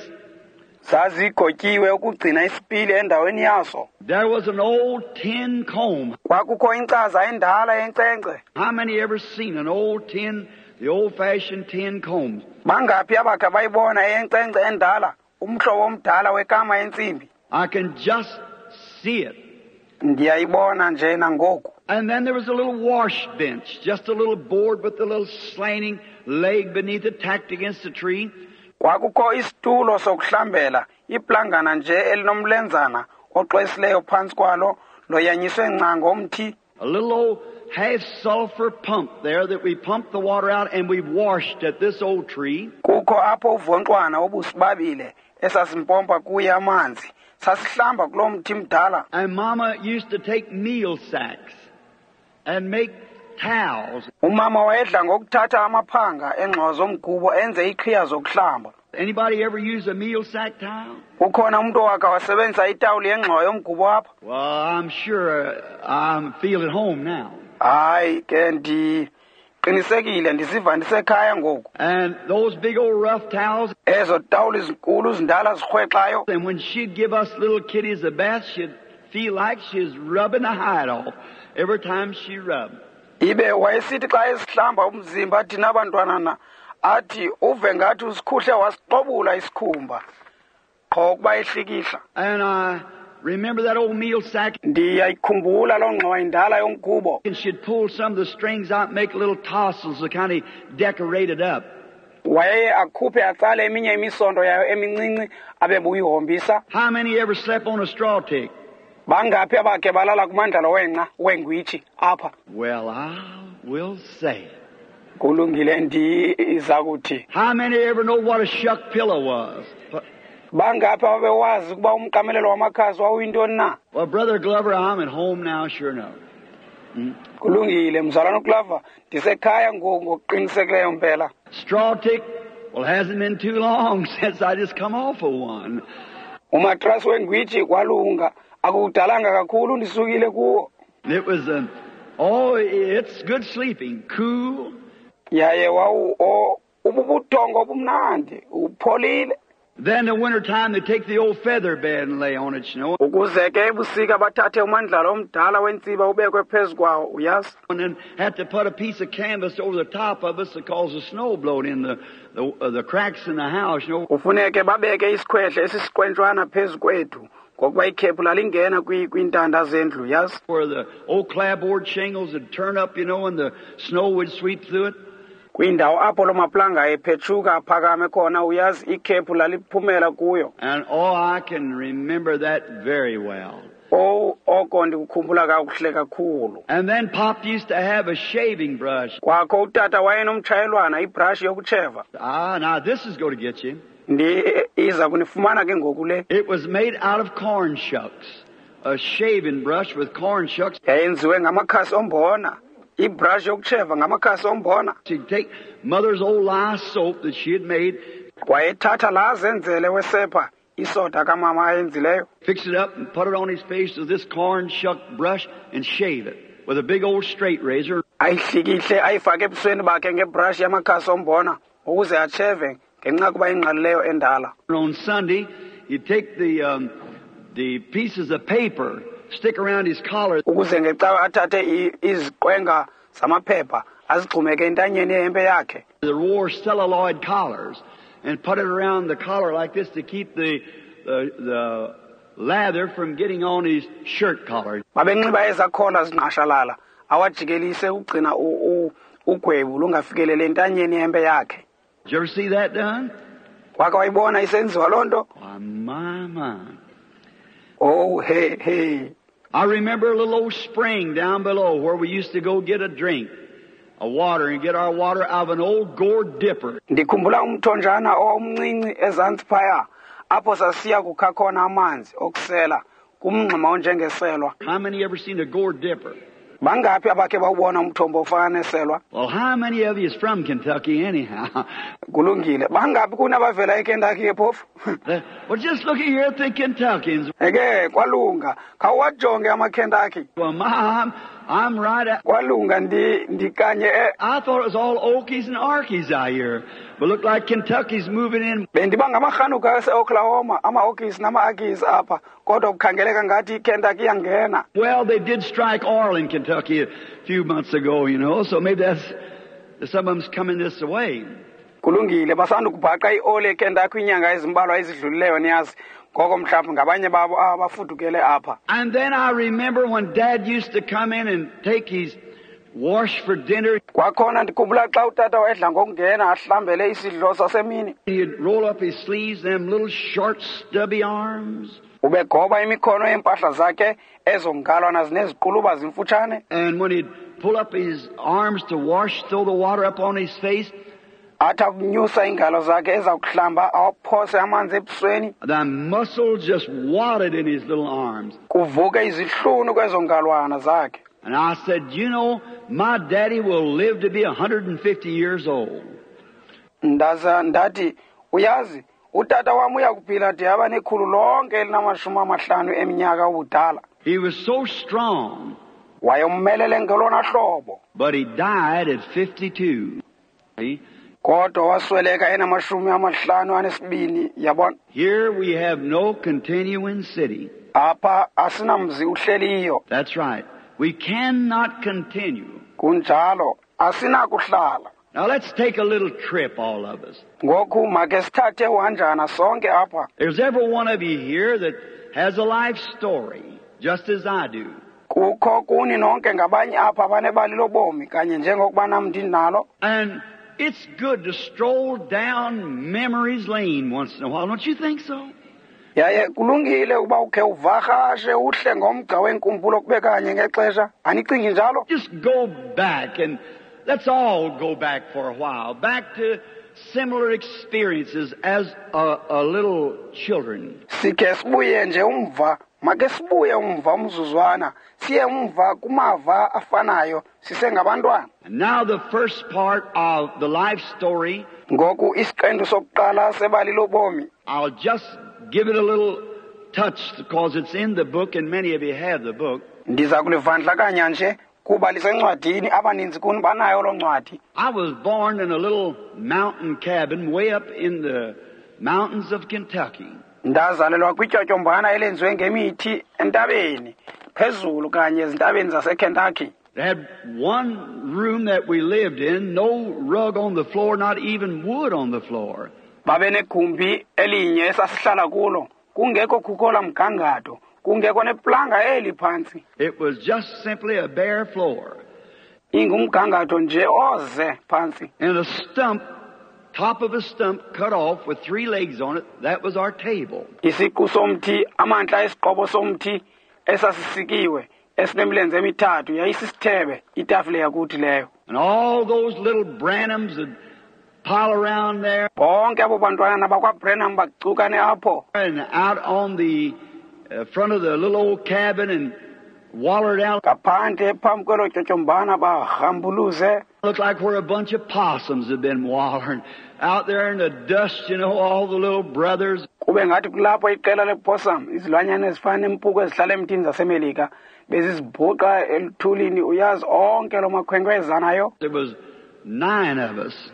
A: Zazigotyiwe ukugcina isipili endaweni yaso.
B: There was an old tin comb.
A: Kwakukho inkcaza endala yenkcenkce.
B: How many ever seen an old tin, the old-fashioned tin combs?
A: Bangaphi abakhe bayibona eyenkcenkce endala, umhlobo omdala wekama yentsimbi?
B: I can just see it.
A: Ndiyayibona nje nangoku.
B: And then there was a little wash bench, just a little board with a little slanting leg beneath it tacked against the tree.
A: Kwakukho isitulo sokuhlambela, iplangana nje elinomlenzana oxwesileyo phansi kwalo loyanyiswe ngcango omthi.
B: A little old half-sulfur pump there that we pumped the water out and we washed at this old tree.
A: Kukho apho uvonkwana obusibabile esasimpompa kuye amanzi. Sasihlamba kulo mthi mdala.
B: And Mama used to take meal sacks and make towels.
A: Umama wayedla ngokuthatha amaphanga engxozo omgubo enze iqhiya zokuhlamba.
B: Anybody ever use a meal sack towel?
A: Ukhona umuntu owakhe wasebenzisa itawuli yengxowa yomgubo apha?
B: Well, I'm sure I feel at home now.
A: Hayi ke ndiqinisekile ndisiva ndisekhaya ngoku.
B: And those big old rough towels.
A: Ezo tawuli zinkulu zindala zirhwexayo.
B: And when she'd give us little kiddies a bath, she'd feel like she's rubbing the hide off every time she rubbed.
A: Ibe wayesithi xa esihlamba umzimba thina bantwana athi uve ngathi usikhuhle wasixobula isikhumba qho kuba ehlikihla.
B: And I remember that old meal sack.
A: Ndiyayikhumbula loo ngxowa indala yomgubo.
B: And she'd pull some of the strings out and make little tassels to kind of decorate it up.
A: Waye akhuphe atsale eminye imisondo yayo emincinci abebuyihombisa.
B: How many ever slept on a straw tick?
A: Bangaphi abakhe balala kumandlalo wenqa wengwitshi apha?
B: Well, I will say.
A: Kulungile ndiza kuthi.
B: How many ever know what a shuck pillow was?
A: Bangaphi abewazi ukuba umqamelelo wamakhazi wawuyintoni na?
B: Well, Brother Glover, I'm at home now, sure enough.
A: Kulungile mzalwana uGlover, ndisekhaya ngokuqinisekileyo mpela.
B: Straw tick, well, hasn't been too long since I just come off of one.
A: Umatrasi wengwitshi kwalunga. Akudalanga kakhulu ndisukile kuwo.
B: It was it's good sleeping, cool.
A: Yaye ububuthongo obumnandi, upholile.
B: Then the winter time they take the old feather bed and lay on it, you know.
A: Ukuze ke ebusika bathathe umandlalo omdala wentsiba ubekwe phezu kwawo, uyazi.
B: And then had to put a piece of canvas over the top of us to cause the snow blowed in the cracks in the house, you know.
A: Ufuneke babeke isikhwehle esisiqwentswana phezu kwethu. Ngokuba ikhephu lalingena kwintanda zendlu, yazi.
B: Where the old clapboard shingles would turn up, you know, and the snow would sweep through it.
A: Kwindawo apho lo maplanga ephethuka aphakame khona, uyazi ikhephu laliphumela kuyo.
B: And I can remember that very well.
A: Oko ndikukhumbula kakuhle kakhulu.
B: And then Pop used to have a shaving brush.
A: Kwakho utata wayenomtshayelwana ibrush yokutsheva.
B: Now this is going to get you.
A: Iza kunifumana ke ngoku le.
B: It was made out of corn shucks. A shaving brush with corn shucks.
A: Yayenziwe ngamakhasi ombona. Ibrush yokutsheva ngamakhasi ombona.
B: She'd take Mother's old lye soap that she had made.
A: Wayethatha la zenzele wesepa isoda kamama ayenzileyo.
B: Fix it up and put it on his face with this corn shuck brush and shave it with a big old straight razor.
A: Ayihlikihle ayifake ebusweni bakhe ngebrush yamakhasi ombona ukuze atsheve ngenxa kuba ingqalileyo endala.
B: On Sunday, he'd take the pieces of paper, stick around his collar.
A: Ukuze ngecawe athathe iziqwenga zamaphepha azigxumeke entanyeni yehempe yakhe.
B: They wore celluloid collars and put it around the collar like this to keep the lather from getting on his shirt collar.
A: Babenxiba ezakhola zinqashalala awajikelise ugcina ugwebu lungafikelele entanyeni yehempe yakhe.
B: Did you ever see that done?
A: Wake wayibona isenziwa loo nto?
B: My.
A: Oh, hey.
B: I remember a little old spring down below where we used to go get a drink of water and get our water out of an old gourd dipper.
A: ndikhumbula umthonjana omncinci ezantsi phaya apho sasiya kukha khona amanzi okusela kumngxuma onjengeselwa.
B: How many ever seen a gourd dipper?
A: Bangaphi abakhe bawubona umthombo ofana neselwa?
B: Well, how many of you is from Kentucky anyhow?
A: Kulungile. Bangaphi kunabavela eKentucky ephofu?
B: Well, just looking here at the Kentuckians.
A: Eke kwalunga. Khawuwajonge amaKentucky.
B: Well, I'm right at...
A: Kwalunga ndikanye.
B: I thought it was all Okies and Arkies out here. But look like Kentucky's moving in.
A: Bendiba ngamaRhanuka ase-Oklahoma, ama-Okies nama-Arkies apha. Kodwa kukhangeleka ngathi iKentucky yangena.
B: Well, they did strike oil in Kentucky a few months ago, you know, so maybe some of them's coming this way.
A: Kulungile basanda kubhaqa iole eKentucky inyanga ezimbalwa ezidlulileyo niyazi. Ngoko mhlawumbe ngabanye babo abafudukele apha.
B: And then I remember when Dad used to come in and take his wash for dinner.
A: Kwakhona ndikhumbula xa utata wedla ngokungena ahlambele isidlo sasemini.
B: He'd roll up his sleeves, them little short stubby arms.
A: Ubegoba imikhono yempahla zakhe ezongalwana zineziquluba zimfutshane.
B: And when he'd pull up his arms to wash, throw the water up on his face,
A: athi akunyusa ingalo zakhe ezawuhlamba awaphose amanzi ebusweni.
B: the muscles just wadded in his little arms.
A: Kuvuke izihlunu kwezo ngalwana zakhe.
B: And I said, you know, my daddy will live to be 150 years old.
A: Ndathi uyazi utata wami uyakuphila de aba nekhulu lonke elinamashumi eminyaka ubudala.
B: He was so strong.
A: Wayommelele ngelona hlobo.
B: But he died at 52. See?
A: Kodwa wasweleka enamashumi anesibini yabona.
B: Here we have no continuing city.
A: Apha asinamzi uhleliyo.
B: That's right. We cannot continue.
A: Kunjalo asinakuhlala.
B: Now let's take a little trip, all of us.
A: Ngoku make sithathe uhanjana sonke apha.
B: There's every one of you here that has a life story, just as I do.
A: Kukho kuni nonke ngabanye apha abanebali lobomi kanye njengokuba nami ndinalo.
B: And it's good to stroll down memory's lane once in a while, don't you think so?
A: Yaye kulungile ukuba ukhe uvahashe uhle ngomgca wenkumbulo kube kanye ngexesha. Anicingi njalo?
B: Just go back, and let's all go back for a while, back to similar experiences as a little children.
A: Sikhe sibuye nje umva, make sibuye umva umzuzwana, siye umva kumava afanayo sisengabantwana.
B: And now the first part of the life story,
A: ngoku isiqendu sokuqala sebali lobomi.
B: I'll just give it a little touch because it's in the book and many of you have the book.
A: Ndiza kulivandlakanya nje kuba lisencwadini abaninzi kuni banayo lo ncwadi.
B: I was born in a little mountain cabin way up in the mountains of Kentucky.
A: Ndazalelwa kwityotyombana elenziwe ngemithi entabeni phezulu kanye ezintabeni zaseKentucky.
B: They had one room that we lived in, no rug on the floor, not even wood on the floor.
A: Babe negumbi elinye esasihlala kulo kungekho kukhola mgangatho kungekho neplanga eli phansi.
B: It was just simply a bare floor.
A: Ingumgangatho nje oze phansi.
B: And a stump, top of a stump cut off with 3 legs on it, that was our table.
A: Isiqu somthi amantla esiqobo somthi esasisikiwe esinemlenze emithathu yayisisithebe itafile yakuthi leyo.
B: And all those little Branhams would pile around there.
A: Bonke abo bantwana bakwaBranham bacukane apho.
B: And out on the front of the little old cabin and wallered out.
A: Kaphandle phambi kwelo tyotyombana bahambuluze.
B: Looked like where a bunch of possums had been wallering. Out there in the dust, you know, all the little brothers.
A: Kube ngathi kulapho iqela lepossum izilwanyana ezifana nempuku ezihlala emthini zaseMelika bezizibhuqa eluthulini uyazi onke lo makhwenkwezanayo.
B: There was 9 of us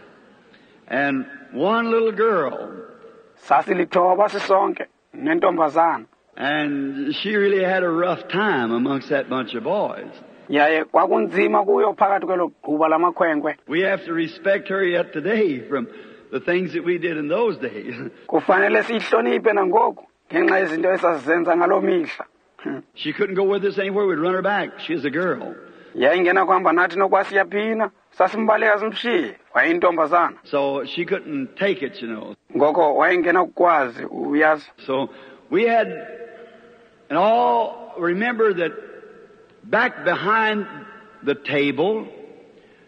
B: and one little girl.
A: Sasilithoba sisonke nentombazana.
B: And she really had a rough time amongst that bunch of boys.
A: Yaye kwakunzima kuyo phakathi kwelo gquba lamakhwenkwe.
B: We have to respect her yet today from the things that we did in those days.
A: Kufanele sihloniphe nangoku ngenxa yezinto esazenza ngaloo mihla.
B: She couldn't go with us anywhere, we'd run her back. She was a girl.
A: Yayingena kuhamba nathi nokwasiyaphina sasimbaleka simshiye wayintombazana.
B: So she couldn't take it, you know.
A: Ngoko wayengena ukwazi uyazi.
B: So we had, and all remember that back behind the table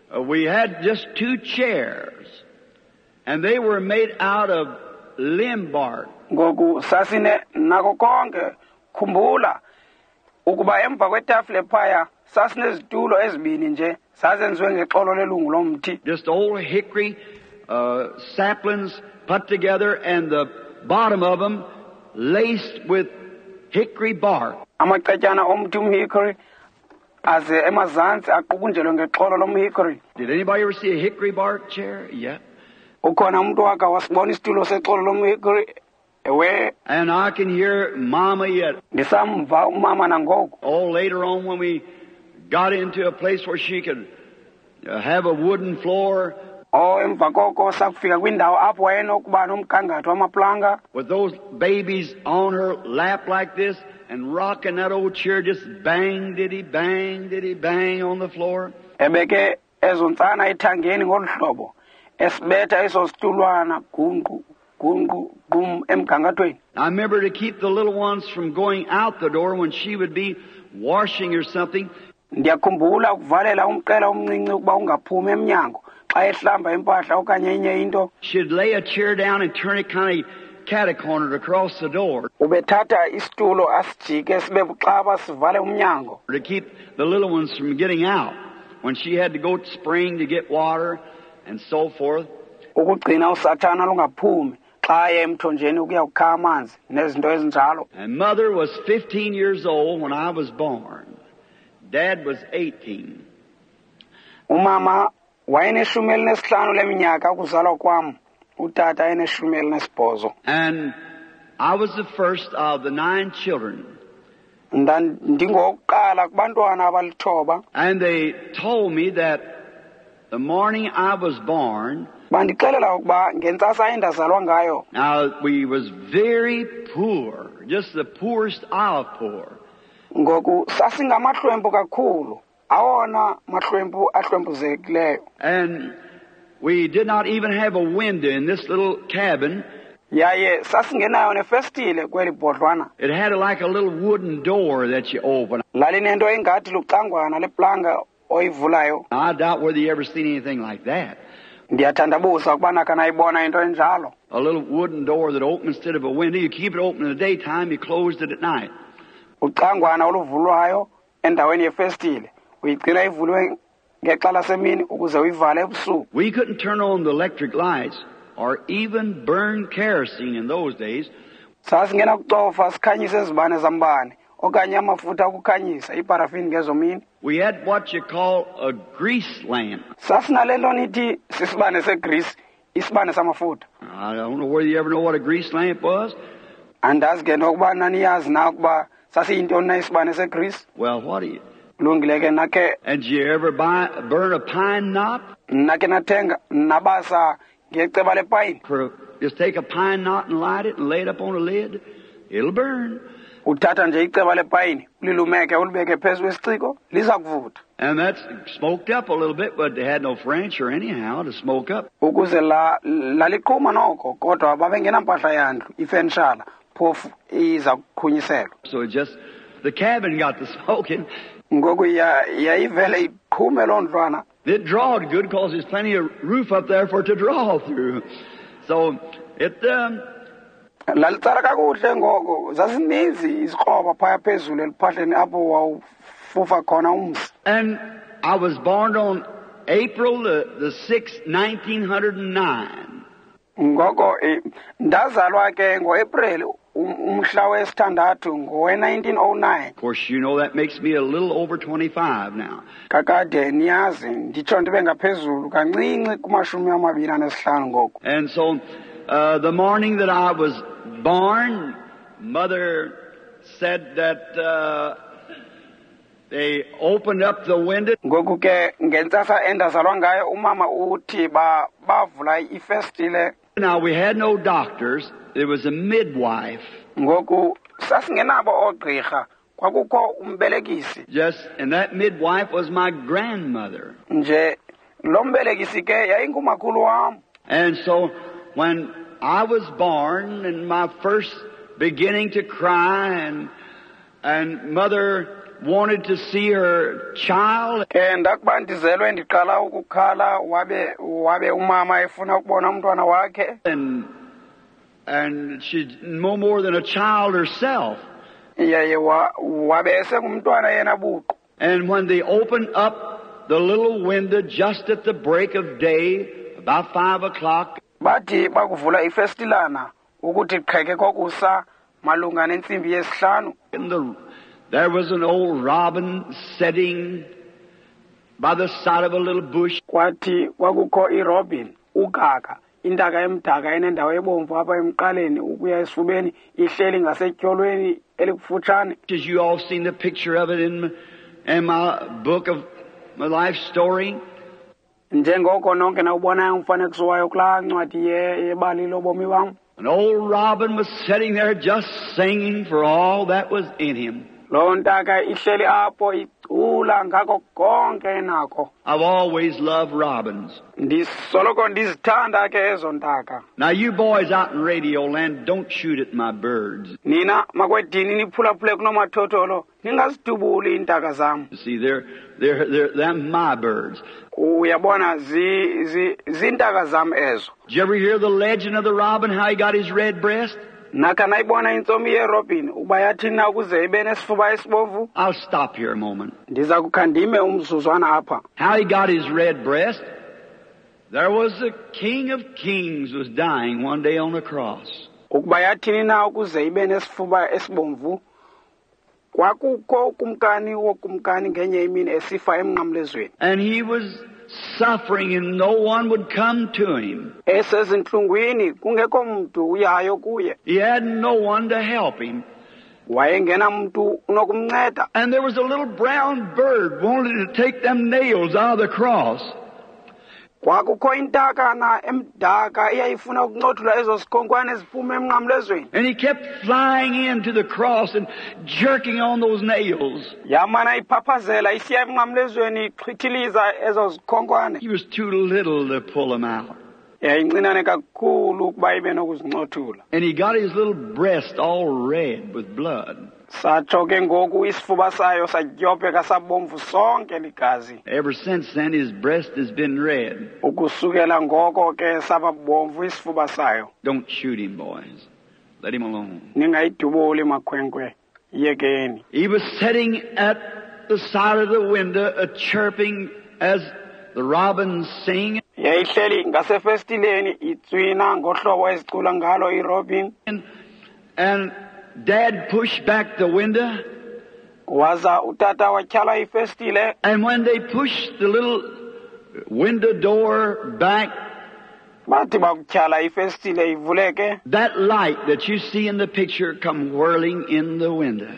B: we had just 2 chairs, and they were made out of limb bark.
A: ngoku sasine nako konke khumbula ukuba emva kwetafule phaya sasinezitulo ezibini nje zazenziwe ngexolo lelungu lomthi.
B: Just old hickory saplings put together, and the bottom of them laced with hickory bark.
A: Amacetyana omthi umhickory aze emazantsi aqubunjelwe ngexolo lomhickory.
B: Did anybody ever see a hickory bark chair? Yeah.
A: Ukhona umuntu waka wasibona isitulo sexolo lomhickory? Ewe.
B: And I can hear Mama yet.
A: Ndisamva umama nangoku.
B: Oh, later on when we got into a place where she could have a wooden floor.
A: Emva koko sakufika kwindawo apho wayenokuba nomgangatho wamaplanga.
B: With those babies on her lap like this and rocking that old chair, just bang diddy bang on the floor.
A: Ebeke ezo ntsana ethangeni ngolu hlobo esibetha eso situlwana gungu gum emgangathweni.
B: I remember to keep the little ones from going out the door when she would be washing or something.
A: Ndiyakhumbula ukuvalela umqela omncinci ukuba ungaphumi emnyango xa ehlamba impahla okanye enye into.
B: She'd lay a chair down and turn it kind of cat-cornered across the door.
A: Ubethatha isitulo asijike sibe buxaba sivale umnyango.
B: To keep the little ones from getting out when she had to go to spring to get water and so forth.
A: Ukugcina usathana lungaphumi xa ye emthonjeni ukuya kukha amanzi nezinto ezinjalo.
B: And Mother was 15 years old when I was born. Dad was 18.
A: Umama wayeneshumi elinesihlanu leminyaka ukuzalwa kwam. Utata eneshumi elinesibhozo.
B: And I was the first of the 9 children.
A: Ndingokuqala kubantwana abalithoba.
B: And they told me that the morning I was born,
A: bandixelela ukuba ngentsasa endazalwa ngayo.
B: Now we was very poor, just the poorest of poor.
A: Ngoku sasingamahlwempu kakhulu, awona mahlwempu ahlwempuzekileyo.
B: And we did not even have a window in this little cabin.
A: Yaye sasingenayo nefestile kweli bhodlwana.
B: It had like a little wooden door that you open.
A: Lalinento engathi lucangwana leplanga oyivulayo.
B: I doubt whether you ever seen anything like that.
A: Ndiyathandabuza ukuba nakha nayibona into enjalo.
B: A little wooden door that opens instead of a window. You keep it open in the daytime, you closed it at night.
A: Ucangwana oluvulwayo endaweni yefestile. Uyigcina ivuliwe ngexa lasemini ukuze uyivale ebusuku.
B: We couldn't turn on the electric lights or even burn kerosene in those days.
A: Sasingena kucofa sikhanyise ezibane zambane okanye amafutha okukhanyisa iparafini ngezo mini.
B: We had what you call a grease lamp.
A: Sasinalento nithi sisibane segrease, isibane samafutha.
B: I don't know whether you ever know what a grease lamp was.
A: Andazi ke nokuba naniyazi na ukuba sasiyintoni na isibane segrease.
B: Well, what do you?
A: Lungile ke nakhe.
B: And did you ever burn a pine knot?
A: Nakhe nathenga nabasa ngeceba lepayini.
B: Just take a pine knot and light it and lay it up on a lid. It'll burn.
A: Uthatha nje iceba lepayini ulilumeke ulibeke phezu kwesiciko liza kuvutha.
B: And that's smoked up a little bit, but they had no furniture anyhow to smoke up.
A: Ukuze laliqhuma noko kodwa babengenampahla yandlu ifenitshala phofu iza kukhunyiselwa.
B: So just the cabin got to smoking.
A: Ngoku yayivele iqhume loo ndlwana.
B: It drawed good because there's plenty of roof up there for it to draw through. So it
A: lalitsala kakuhle ngoko zazininzi izikroba phaya phezulu eliphahleni apho wawufufa khona umsi.
B: And I was born on April the 6th, 1909.
A: Ngoko ndazalwa ke ngoApril umhla wesithandathu ngowe-1909.
B: Of course, you know that makes me a little over 25 now.
A: Kakade niyazi nditsho ndibe ngaphezulu kancinci kumashumi amabini anesihlanu ngoku.
B: And so the morning that I was born, Mother said that they opened up the window.
A: Ngoku ke ngentsasa endazalwa ngayo umama uthi bavula ifestile.
B: Now we had no doctors. There was a midwife.
A: Ngoku sasingenabo ogqirha kwakukho umbelekisi.
B: And that midwife was my grandmother.
A: Nje lo mbelekisi ke yayingumakhulu wam.
B: And so when I was born and my first beginning to cry and Mother wanted to see her child,
A: ke ndakuba ndizelwe ndiqala ukukhala wabe umama efuna ukubona umntwana wakhe,
B: and she's no more than a child herself.
A: yaye wabe esengumntwana yena buqu.
B: And when they opened up the little window just at the break of day, about 5 o'clock,
A: bathi bakuvula ifestilana ukuthi qheke kokusa malunga nentsimbi yesihlanu,
B: there was an old robin sitting by the side of a little bush.
A: kwathi kwakukho irobin ukaka intaka emdaka enendawo ebomvu apha emqaleni ukuya esifubeni ihleli ngasetyolweni elikufutshane.
B: As you all seen the picture of it in my book of my life story.
A: Njengoko nonke nawubonayo umfanekiso wayo kulaa ncwadi yebali lobomi bam.
B: An old robin was sitting there just singing for all that was in him.
A: Loo ntaka ihleli apho icula ngako konke nako.
B: I've always loved robins.
A: Ndisoloko ndizithanda ke ezo ntaka.
B: Now you boys out in Radio Land, don't shoot at my birds.
A: Nina makwedini niphulaphule kunomathotholo ningazidubuli iintaka zam.
B: You see, they're my birds.
A: Uyabona zintaka zam ezo.
B: Did you ever hear the legend of the robin, how he got his red breast?
A: Nakha nayibona intsomi yerobin uba yathini na ukuze ibe nesifuba esibomvu.
B: I'll stop here a moment.
A: Ndiza kukha ndime umzuzwana apha.
B: How he got his red breast? There was the King of Kings was dying one day on the cross.
A: Ukuba yathini na ukuze ibe nesifuba esibomvu? Kwakukho ukumkani wokumkani ngenye imini esifa emnqamlezweni.
B: And he was suffering and no one would come to him.
A: Esezintlungwini kungekho mntu uyayo kuye.
B: He had no one to help him.
A: Wayengena mntu unokumnceda.
B: And there was a little brown bird wanted to take them nails out of the cross.
A: Kwakukho intakana emdaka iyayifuna ukuncothula ezo sikhonkwane eziphuma emnqamlezweni.
B: And he kept flying into the cross and jerking on those nails.
A: Yamana iphaphazela isiya emnqamlezweni iqhithiliza ezo sikhonkwane.
B: He was too little to pull them out.
A: Yayincinane kakhulu ukuba ibe nokuzincothula.
B: And he got his little breast all red with blood.
A: Satsho ke ngoku isifuba sayo satyopeka sabomvu sonke ligazi.
B: Ever since then his breast has been red.
A: Ukusukela ngoko ke saba bomvu isifuba sayo.
B: Don't shoot him, boys. Let him alone.
A: Ningayidubuli makhwenkwe. Yekeni.
B: He was sitting at the side of the window, chirping as the robins sing.
A: Yayihleli ngasefestileni itswina ngohlobo ezicula ngalo irobin.
B: And Dad pushed back the window.
A: Waza utata watyhala ifestile.
B: And when they pushed the little window door back,
A: bathi bakutyhala ifestile ivuleke.
B: That light that you see in the picture come whirling in the window.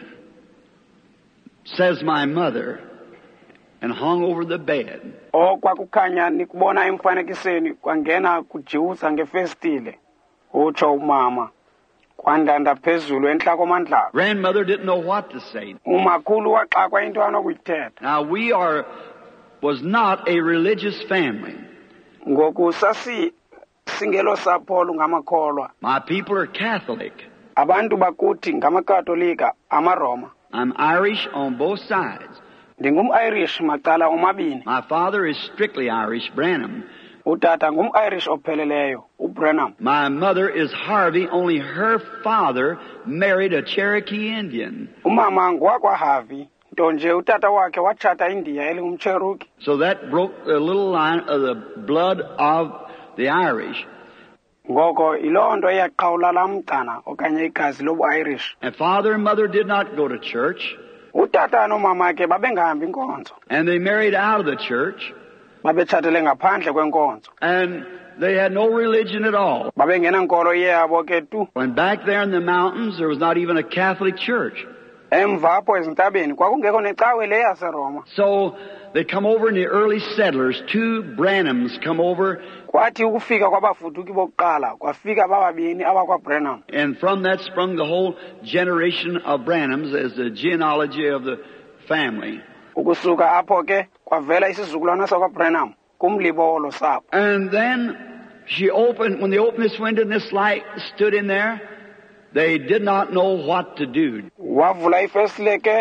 B: Says my mother, and hung over the bed.
A: Kwakukhanya nikubona emfanekiseni kwangena kujiwuza ngefestile. Utsho umama. Kwandanda phezulu enhlakomandla.
B: Grandmother didn't know what to say.
A: Umakhulu waxakwa into anokuyithetha.
B: Now was not a religious family.
A: Ngoku singelo sapho lungamakholwa.
B: My people are Catholic.
A: Abantu bakuthi ngamakatolika amaRoma.
B: I'm Irish on both sides.
A: Ndingum-Irish macala omabini.
B: My father is strictly Irish, Branham.
A: Utata ngum-Irish opheleleyo, uBranham.
B: My mother is Harvey, only her father married a Cherokee Indian.
A: Umama ngowakwaHarvey, nto nje utata wakhe watshata India elingumCherokee.
B: So that broke the little line of the blood of the Irish.
A: Ngoko iloo nto iyaqhawula laa mgcana okanye igazi lobu-Irish.
B: And father and mother did not go to church.
A: Utata nomama ke babengahambi inkonzo.
B: And they married out of the church.
A: Babetshatele ngaphandle kwenkonzo.
B: And they had no religion at all.
A: Babengenankolo yabo ke tu.
B: When back there in the mountains there was not even a Catholic church.
A: Emva apho ezintabeni kwakungekho necawe le yaseRoma.
B: So they come over in the early settlers, 2 Branhams come over.
A: Kwathi ukufika kwabafuduki bokuqala kwafika bababini abakwaBranham.
B: And from that sprung the whole generation of Branhams as the genealogy of the family.
A: Ukusuka apho ke kwavela isizukulwana sakwaBranham kumlibo wolo sapho.
B: And then when they opened this window and this light stood in there, they did not know what to do.
A: Wavula ifestile ke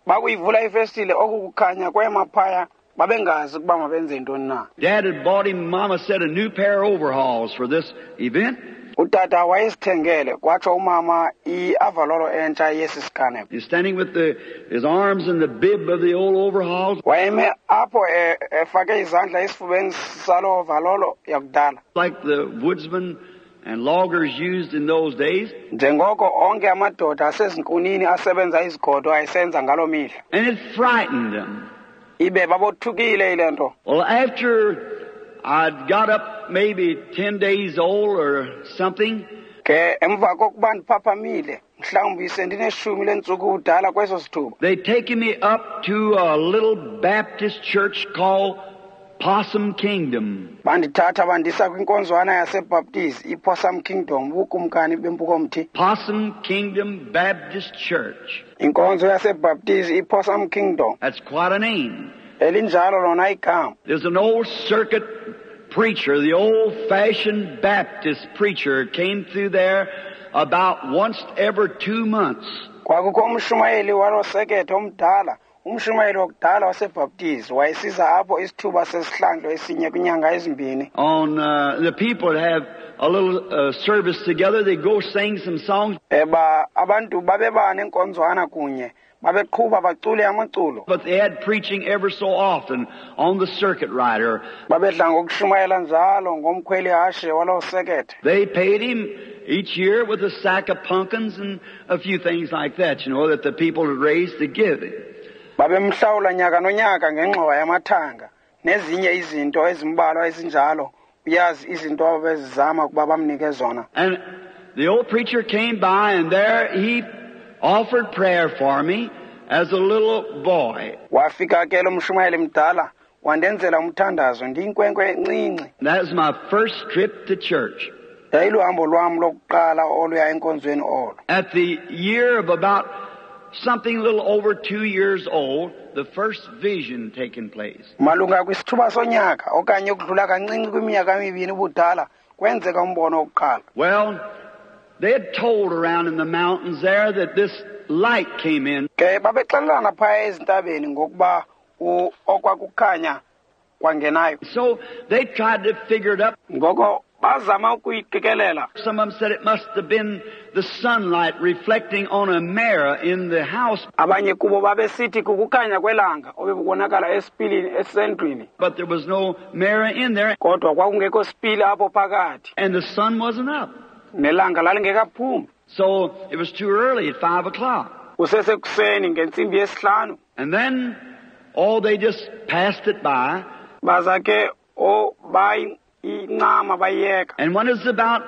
A: bakuyivula ifestile okukukhanya kwemaphaya babengazi ukuba mabenze ntoni na.
B: Dad had bought him, Mama said, a new pair of overalls for this event.
A: Utata wayesithengele kwatsho umama iavalolo entsha yesi siganeko.
B: He's standing with his arms in the bib of the old overalls.
A: Wayeme apho efake izandla esifubeni salo valolo yakudala.
B: Like the woodsmen and loggers used in those days.
A: Njengoko onke amadoda asezinkunini asebenza izigodo ayisenza ngalo mihla.
B: And it frightened them.
A: Ibe babothukile ile nto.
B: Well, after I'd got up maybe 10 days old or something.
A: Ke emva kokuba ndiphaphamile mhlawumbi sendineshumi lentsuku udala kweso sithuba.
B: They'd taken me up to a little Baptist church called Possum Kingdom.
A: Bandithatha bandisa kwinkonzwana yaseBaptist iPossum Kingdom ukumkani bempukomthi.
B: Possum Kingdom Baptist Church.
A: Inkonzo yaseBaptist iPossum Kingdom.
B: That's quite a name.
A: Elinjalo lona igama.
B: There's an old circuit preacher, the old-fashioned Baptist preacher, came through there about once every 2 months.
A: Kwakukho umshumayeli walo sekethe omdala. Umshumayeli wokudala waseBaptist wayesiza apho isithuba sesihlandlo esinye kwinyanga ezimbini.
B: On the people would have a little service together. They'd go sing some songs.
A: Abantu babebane enkonzwana kunye. Babeqhuba bacule amaculo.
B: But they had preaching ever so often on the circuit rider.
A: Babedla ngokushumayela njalo ngomkhweli hashe walo sekethe.
B: They paid him each year with a sack of pumpkins and a few things like that, you know, that the people had raised to give him.
A: Babemhlawula nyaka nonyaka ngengxowa yamathanga nezinye izinto ezimbalwa ezinjalo. Uyazi izinto abezizama ukuba bamnike zona.
B: And the old preacher came by and there he offered prayer for me as a little boy.
A: Wafika ke lo mshumayeli mdala wandenzela umthandazo ndiyinkwenkwe encinci.
B: That was my first trip to church.
A: Yayiluhambo lwami lokuqala oluya enkonzweni olo.
B: At the year of about something a little over 2 years old, the first vision taken place.
A: Malunga kwisithuba sonyaka okanye ukudlula kancinci kwiminyaka emibini ubudala kwenzeka umbono wokuqala.
B: Well, they had told around in the mountains there that this light came in.
A: Ke babexelelana phaya ezintabeni ngokuba okwakukhanya kwangenayo.
B: So they tried to figure it up.
A: Ngoko bazama ukuyiqikelela.
B: Some of them said it must have been the sunlight reflecting on a mirror in the house.
A: Abanye kubo babesithi kukukhanya kwelanga obekubonakala esipilini esentrini.
B: But there was no mirror in there.
A: Kodwa kwakungekho sipili apho phakathi.
B: And the sun wasn't up.
A: Nelanga lalingekaphumi.
B: So it was too early at 5 o'clock.
A: Kusesekuseni ngentsimbi yesihlanu.
B: And then, they just passed it by.
A: Baza ke bayincama bayiyeka.
B: And when it was about,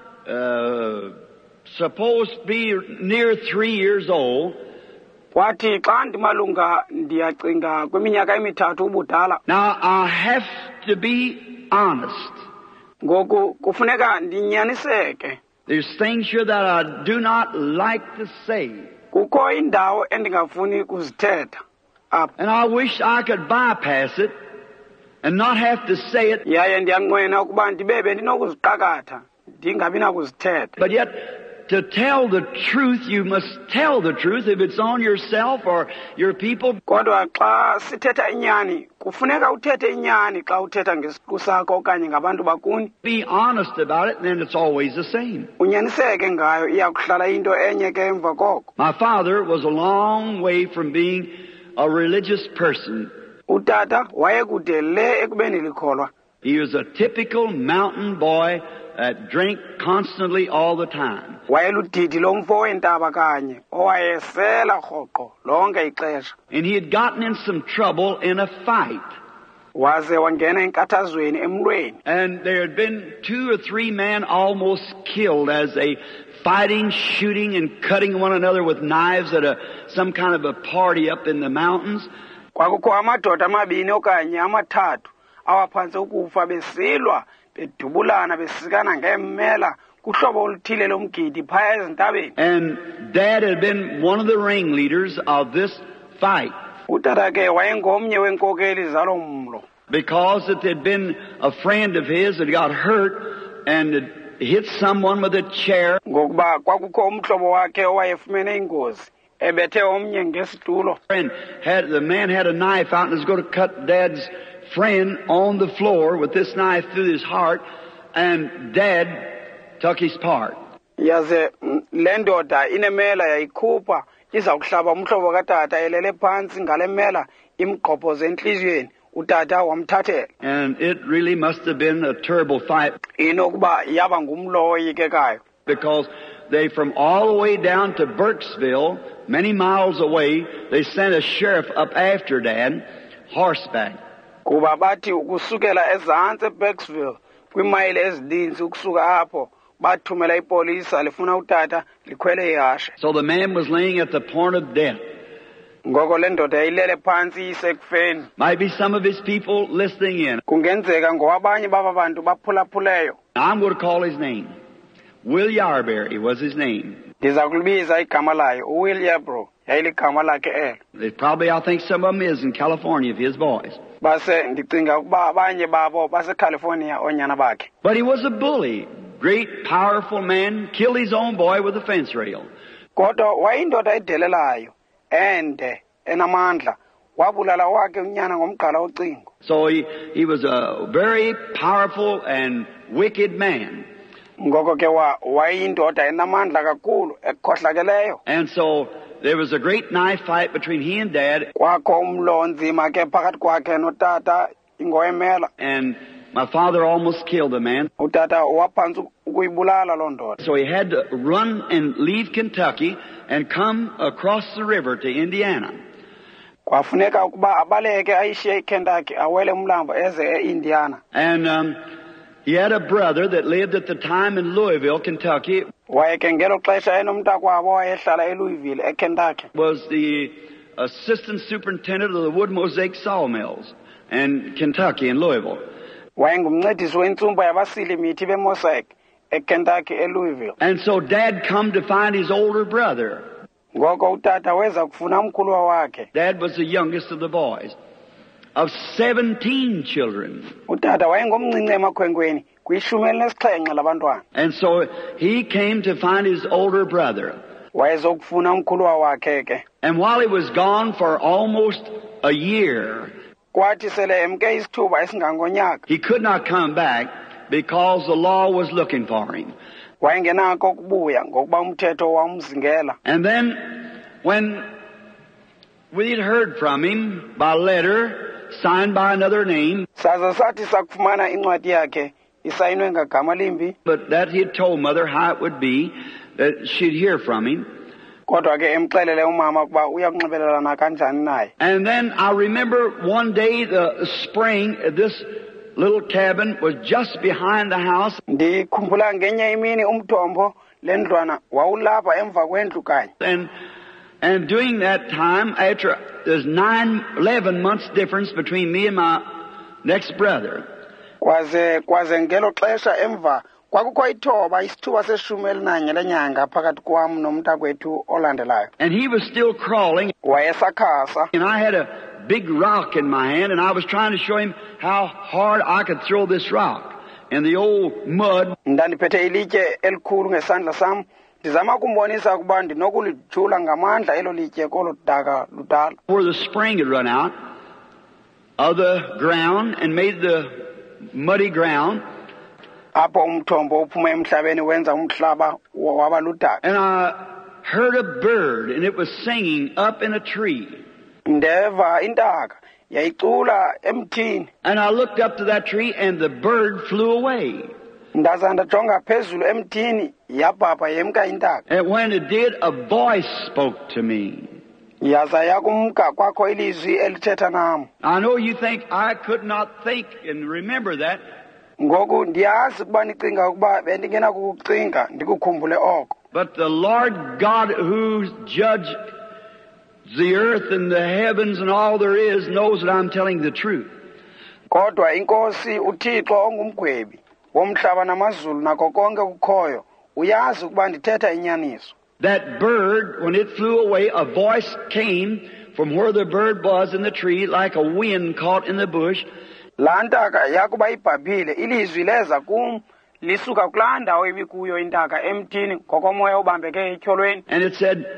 B: supposed to be near 3 years old.
A: Wathi xa ndimalunga ndiyacinga kwiminyaka emithathu ubudala.
B: Now I have to be honest.
A: Ngoku kufuneka ndinyaniseke.
B: There's things here that I do not like to say.
A: Kukho indawo endingafuni kuzithetha.
B: And I wish I could bypass it and not have to say it.
A: Yaye ndiyanqwena ukuba ndibe bendinokuziqakatha ndingabi nakuzithetha.
B: But yet, to tell the truth, you must tell the truth if it's on yourself or your people.
A: Kodwa xa sithetha inyani, kufuneka uthethe inyani xa uthetha ngesiqu sakho okanye ngabantu bakuni.
B: Be honest about it, and then it's always the same.
A: Unyaniseke ngayo iyakuhlala into enye ke emva koko.
B: My father was a long way from being a religious person.
A: Utata wayekude le ekubeni likholwa.
B: He was a typical mountain boy that drank constantly all the time.
A: Wayeludidi lomfo wentaba kanye owayesela rhoqo lonke ixesha.
B: And he had gotten in some trouble in a fight.
A: Waze wangena enkathazweni emlweni.
B: And there had been 2 or 3 men almost killed as they fighting, shooting, and cutting one another with knives at some kind of a party up in the mountains.
A: Kwakukho amadoda amabini okanye amathathu awaphantse ukufa besilwa bedubulana besikana ngemmela kuhlobo oluthile lomgidi phaya ezintabeni.
B: And Dad had been one of the ringleaders of this fight.
A: Utata ke wayengomnye wenkokeli zalo mlo.
B: Because it had been a friend of his that got hurt and had hit someone with a chair.
A: Ngokuba kwakukho umhlobo wakhe owayefumene ingozi ebethe omnye ngesitulo.
B: And the man had a knife out and was going to cut Dad's friend on the floor with this knife through his heart, and Dad took his part.
A: Yaze le ndoda inemela yayikhupha iza kuhlaba umhlobo katata elele phansi ngale mela imgqobhoze enhliziyweni. Utata wamthathela.
B: And it really must have been a terrible fight.
A: Inokuba yaba ngumlo oyikekayo.
B: Because they, from all the way down to Burkesville, many miles away, they sent a sheriff up after Dad, horseback.
A: Kuba bathi ukusukela ezantsi eBurkesville kwimayile ezininzi ukusuka apho bathumela ipolisa lifuna utata likhwele ihashe.
B: So the man was laying at the point of death.
A: Ngoko le ndoda yayilele phansi isekufeni.
B: Might be some of his people listening in.
A: Kungenzeka ngowabanye baba bantu baphulaphuleyo.
B: I'm going to call his name. Will Yarberry was his name.
A: Ndiza kulibiza igama layo uWill Yarbrough yayiligama lakhe elo.
B: Probably I think some of them is in California of his boys.
A: Base ndicinga ukuba abanye babo baseCalifornia onyana bakhe.
B: But he was a bully, great powerful man, killed his own boy with a fence rail.
A: Kodwa wayindoda edelelayo ende enamandla wabulala wakhe unyana ngomgqala ocingo.
B: So he was a very powerful and wicked man.
A: Ngoko ke wayindoda enamandla kakhulu ekhohlakeleyo.
B: And so there was a great knife fight between he and Dad.
A: Kwakho umlo nzima ke phakathi kwakhe notata ingoyemela.
B: And my father almost killed the man.
A: Utata waphantsi ukuyibulala loo ndoda.
B: So he had to run and leave Kentucky and come across the river to Indiana.
A: Kwafuneka ukuba abaleke ayishiye iKentucky awele umlambo eze eIndiana.
B: And he had a brother that lived at the time in Louisville, Kentucky.
A: Wayeke ngelo xesha enomntakwabo wayehlala eLouisville eKentucky.
B: Was the assistant superintendent of the wood mosaic sawmills in Kentucky in Louisville.
A: Wayengumncedisi wentsumpa yabasilimithi beMosaic eKentucky eLouisville.
B: And so Dad come to find his older brother.
A: Ngoko utata weza kufuna umkhuluwa wakhe.
B: Dad was the youngest of the boys, of 17 children.
A: Utata wayengomncinci emakhwenkweni kwishumi elinesixhenxe labantwana.
B: And so he came to find his older brother.
A: Wayezokufuna umkhuluwa wakhe ke.
B: And while he was gone for almost a year,
A: kwathi sele emke isithuba esingangonyaka.
B: He could not come back because the law was looking for him.
A: Wayengenako ukubuya ngokuba umthetho wamzingela.
B: And then when we had heard from him by letter signed by another name,
A: saza sathi sakufumana incwadi yakhe isayinwe ngagama limbi,
B: but that he had told Mother how it would be that she'd hear from him.
A: Kodwa ke emxelele umama ukuba uyakunxibelelana kanjani naye.
B: And then I remember one day the spring, this little cabin was just behind the house.
A: Ndikhumbula ngenye imini umthombo lendlwana wawulapha emva kwendlu kanye.
B: And during that time, after there's 11 months difference between me and my next brother.
A: Kwaze ngelo xesha emva kwakukho ithoba isithuba seshumi elinanye lenyanga phakathi kwam nomntakwethu olandelayo.
B: And he was still crawling.
A: Wayesakhasa.
B: And I had a big rock in my hand, and I was trying to show him how hard I could throw this rock in the old mud.
A: Ndandiphethe ilitye elikhulu ngesandla sam ndizama kumbonisa ukuba ndinokulijula ngamandla elo litye kolo daka ludala.
B: Where the spring had run out of the ground and made the muddy ground.
A: Apho umthombo uphuma emhlabeni wenza umhlaba waba ludaka.
B: And I heard a bird, and it was singing up in a tree.
A: Ndeva intaka yayicula emthini.
B: And I looked up to that tree, and the bird flew away.
A: Ndaza ndajonga phezulu emthini yabhabha yemka intaka.
B: And when it did, a voice spoke to me.
A: Yaza yakumka kwakho ilizwi elithetha nam.
B: I know you think I could not think and remember that.
A: Ngoku ndiyazi ukuba nicinga ukuba bendingena kukucinga ndikukhumbule oko.
B: But the Lord God who judged the earth and the heavens and all there is knows that I'm telling the truth.
A: Kodwa inkosi uThixo ongumgwebi womhlaba namazulu nakho konke kukhoyo uyazi ukuba ndithetha inyaniso.
B: That bird, when it flew away, a voice came from where the bird was in the tree like a wind caught in the bush.
A: Laa ntaka yakuba ibhabhile ilizwi leza kum lisuka kulaa ndawo ibikuyo intaka emthini ngokomoya ubambeke etyholweni.
B: And it said,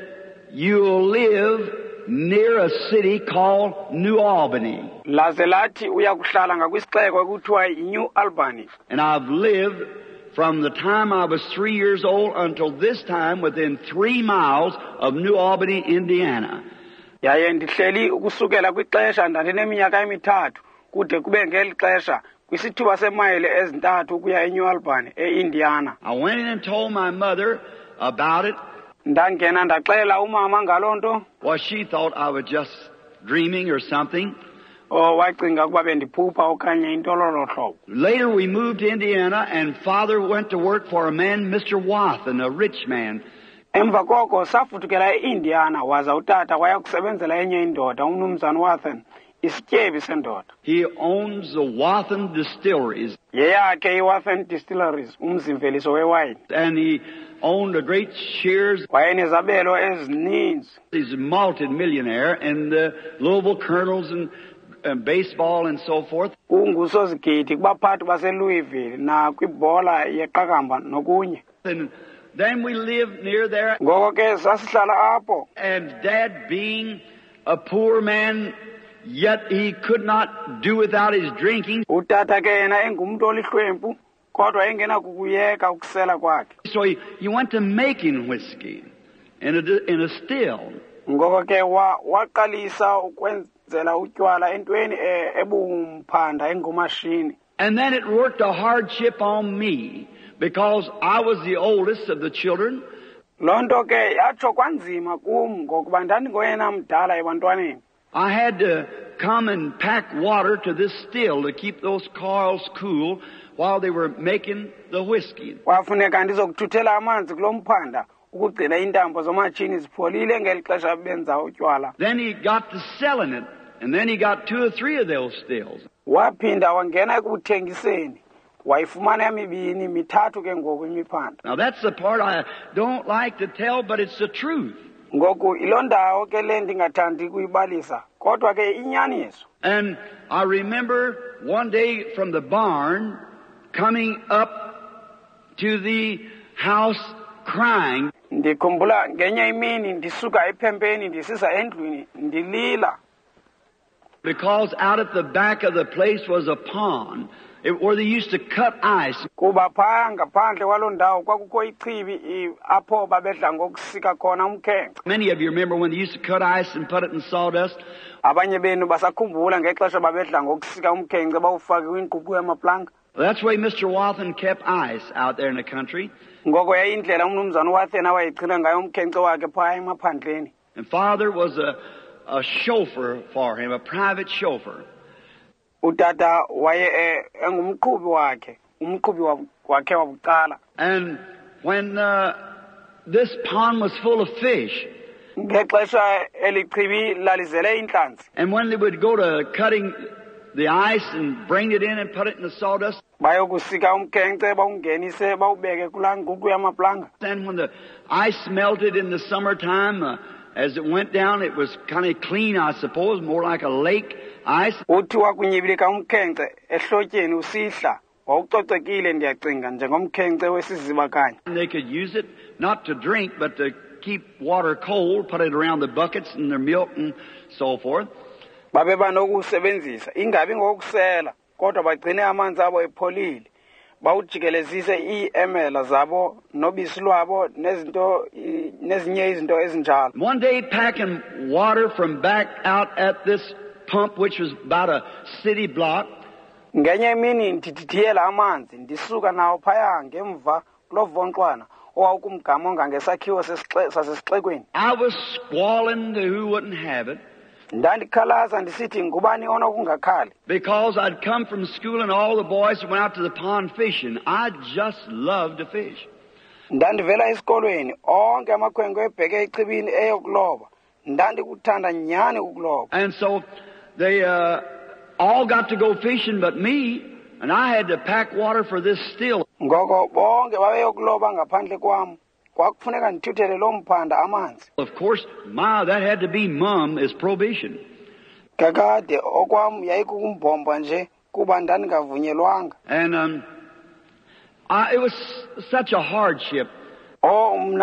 B: you'll live near a city called New Albany.
A: laze lathi uyakuhlala ngakwisixeko ekuthiwa iNew Albany.
B: And I've lived from the time I was 3 years old until this time within 3 miles of New Albany, Indiana.
A: Yaye ndihleli ukusukela kwixesha ndandineminyaka emithathu kude kube ngeli xesha kwisithuba semayile ezintathu ukuya eNew Albany eIndiana.
B: I went in and told my mother about it.
A: Ndangena ndaxela umama ngaloo nto.
B: Well, she thought I was just dreaming or something.
A: Wacinga ukuba bendiphupha okanye intololo hlobo.
B: Later we moved to Indiana and Father went to work for a man, Mr. Wathen, a rich man.
A: Emva koko safuthukela eIndiana waza utata waya kusebenzela enye indoda umnumzana Wathen isityebi sendoda.
B: He owns the Wathen distilleries.
A: Yeyakhe iWathen Distilleries umzimveliso wewayini.
B: And he owned a great shares.
A: Wayenezabelo ezininzi.
B: He's a multi-millionaire in the Louisville Colonels and baseball and so forth.
A: Ungusozigidi kubaphathi baseLouisville na kwibhola yeqakamba nokunye.
B: And then we lived near there.
A: Ngoko ke sasihlala apho.
B: And Dad being a poor man, yet he could not do without his drinking.
A: Utata ke yena engumntu olihlwempu kodwa engena kukuyeka ukusela kwakhe.
B: So he went to making whiskey in a still.
A: Ngoko ke waqalisa ukwenzela utywala entweni ebumphanda engumashini.
B: And then it worked a hardship on me because I was the oldest of the children.
A: Lonto ke yatsho kwanzima kum ngokuba ndandingoyena mdala ebantwaneni.
B: I had to come and pack water to this still to keep those coils cool while they were making the whiskey.
A: Kwafuneka ndizokuthuthela amanzi kulomphanda ukugcina intambo zomatshini zipholile ngeli xesha benza utywala.
B: Then he got to selling it, and then he got 2 or 3 of those stills.
A: Waphinda wangena ekuthengiseni. Wayifumana emibini mithathu ke ngoku imiphanda.
B: Now that's the part I don't like to tell, but it's the truth.
A: Ngoku ilondawo ke le ndingathandi kuyibalisa kodwa ke inyaniso.
B: And I remember one day from the barn coming up to the house crying.
A: Ndikhumbula ngenye imini ndisuka ephempeni ndisisa endlwini ndilila.
B: Because out at the back of the place was a pond where they used to cut ice.
A: Kuba phaa ngaphandle kwaloo ndawo kwakukho ichibi apho babedla ngokusika khona umkhenkce.
B: Many of you remember when they used to cut ice and put it in sawdust.
A: Abanye benu basakhumbula ngexesha babedla ngokusika umkhenkce bawufake kwinqubu yamaplanka.
B: That's the way Mr. Wathen kept ice out there in the country.
A: Ngoko yayindlela umnumzana Wathen awayigcina ngayo umkhenkce wakhe phaa emaphandleni.
B: And Father was a chauffeur for him, a private chauffeur.
A: Utata waye engumqhubi wakhe, umqhubi wakhe wabuqala.
B: And when this pond was full of fish,
A: ngexesha elichibi lalizele inhlanzi.
B: And when they would go to cutting the ice and bring it in and put it in the sawdust,
A: bayokusika umkhenkce bawungenise bawubeke kulaa nqubu yamaplanga.
B: Then when the ice melted in the summertime, as it went down, it was kind of clean, I suppose, more like a lake ice.
A: Uthi wakunyibilika umkhenkce ehlotyeni usihla wawucocekile ndiyacinga njengomkhenkce wesizibakanye.
B: And they could use it not to drink, but to keep water cold, put it around the buckets and their milk and so forth.
A: Babe banokusebenzisa ingabi ngokusela kodwa bagcine amanzi abo epholile. Bawujikelezise iemela zabo nobisi lwabo nezinye izinto ezinjalo.
B: One day packing water from back out at this pump, which was about a city block.
A: Ngenye imini ndididiyela amanzi ndisuka nawo phaya ngemva kulovonkwana owawukumgama ongangesakhiwo sasesixekweni.
B: I was squalling to who wouldn't have it.
A: Ndandikhalaza ndisithi ngubani onokungakhali.
B: Because I'd come from school and all the boys went out to the pond fishing. I just loved to fish.
A: Ndandivela esikolweni onke amakhwenkwe ebheke echibini eyokuloba. Ndandikuthanda nyani ukuloba.
B: And so they all got to go fishing but me, and I had to pack water for this still.
A: Ngoko bonke babeyokuloba ngaphandle kwami. Kwakufuneka ndithuthele lo mphanda amanzi.
B: Of course, that had to be Mum is prohibition.
A: Kakade okwam yayikukumbhomba nje kuba ndandingavunyelwanga.
B: And it was such a hardship.
A: Mna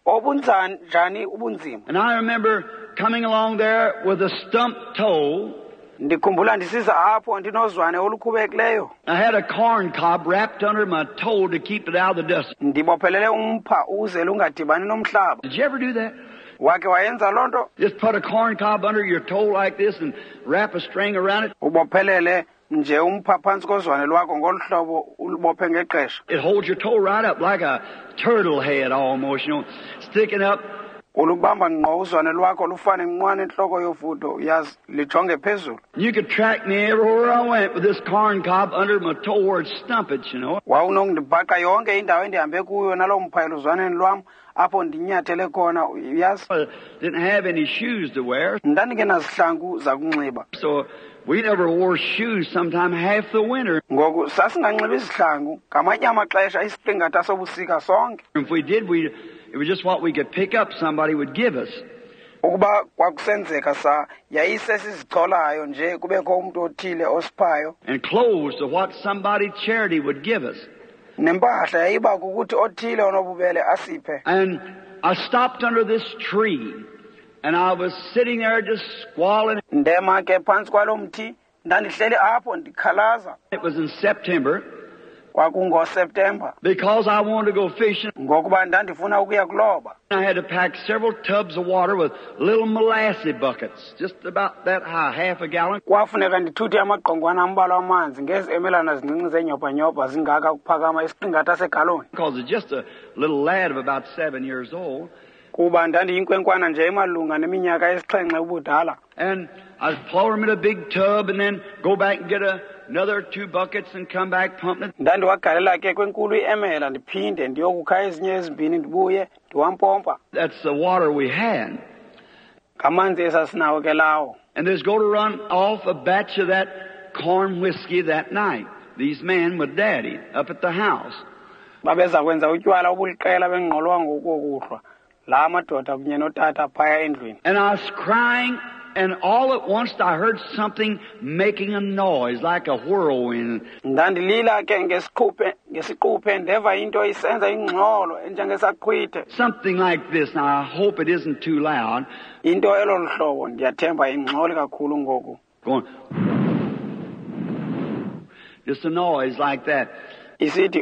A: obunjani ubunzima.
B: And I remember coming along there with a stump toe.
A: Ndikhumbula ndisiza apho ndinozwane olukhubekileyo.
B: I had a corn cob wrapped under my toe to keep it out of the dust.
A: Ndibophelele umpha uze lungadibani nomhlaba.
B: Did you ever do that?
A: Wake wayenza loo nto?
B: Just put a corn cob under your toe like this and wrap a string around it.
A: Ubophelele nje umpha phantsi kozwane lwakho ngolu hlobo ulubophe ngexesha.
B: It holds your toe right up like a turtle head almost, sticking up.
A: Ulubamba ngqo uzwane lwakho lufane nqwane entloko yovudo uyazi lijonge phezulu.
B: You could track me everywhere I went with this corn cob under my toe where it stumped,
A: Wawunongindibhaqa yonke indawo endihambe kuyo naloo mphayelo uzwaneni lwam apho ndinyathele khona uyazi.
B: I didn't have any shoes to wear.
A: Ndandingenazihlangu zakunxiba.
B: So we never wore shoes sometime half the winter.
A: Ngoku sasinganxibi izihlangu ngamanye amaxesha isiqingatha sobusika sonke.
B: If we did, it was just what we could pick up somebody would give us.
A: Ukuba kwakusenzeka yayisesizicolayo nje kubekho umuntu othile osiphayo.
B: And clothes to what somebody charity would give us.
A: Nempahla yayiba kukuthi othile onobubele asiphe.
B: And I stopped under this tree and I was sitting there just squalling.
A: Ndema ke phantsi kwalo mthi ndandihleli apho ndikhalaza.
B: It was in September.
A: KwakungoSeptember.
B: Because I wanted to go fishing.
A: Ngokuba ndandifuna ukuya kuloba.
B: I had to pack several tubs of water with little molasses buckets, just about that high, half a gallon.
A: Kwafuneka ndithuthe amaqongwana ambalwa amanzi ngezi emelana zincinci zenyobhanyoba zingaka ukuphakama isiqingatha segaloni.
B: Because it's just a little lad of about 7 years old.
A: Kuba ndandiyinkwenkwana nje emalunga neminyaka esixhenxe ubudala.
B: And I'd pour them in a big tub and then go back and get another 2 buckets and come back pumping.
A: Ndandiwagalela ke kwenkulu iemela ndiphinde ndiyokukha ezinye ezimbini ndibuye ndiwampompa.
B: That's the water we had.
A: Ngamanzi esasinawo ke lawo.
B: And there's going to run off a batch of that corn whiskey that night. These men with Daddy up at the house.
A: Babeza kwenza utywala obuliqela bengqolwa ngokuhlwa. La madoda kunye notata phaya endlwini.
B: And I was crying, and all at once I heard something making a noise like a whirlwind.
A: Ndandilila ke ngesiquphe ndeva into isenza ingxolo enjengesaqhwithe.
B: Something like this. Now I hope it isn't too loud.
A: Into eloluhlobo ndiyathemba ingxolo kakhulu ngoku.
B: Going. Just a noise like that.
A: Isithi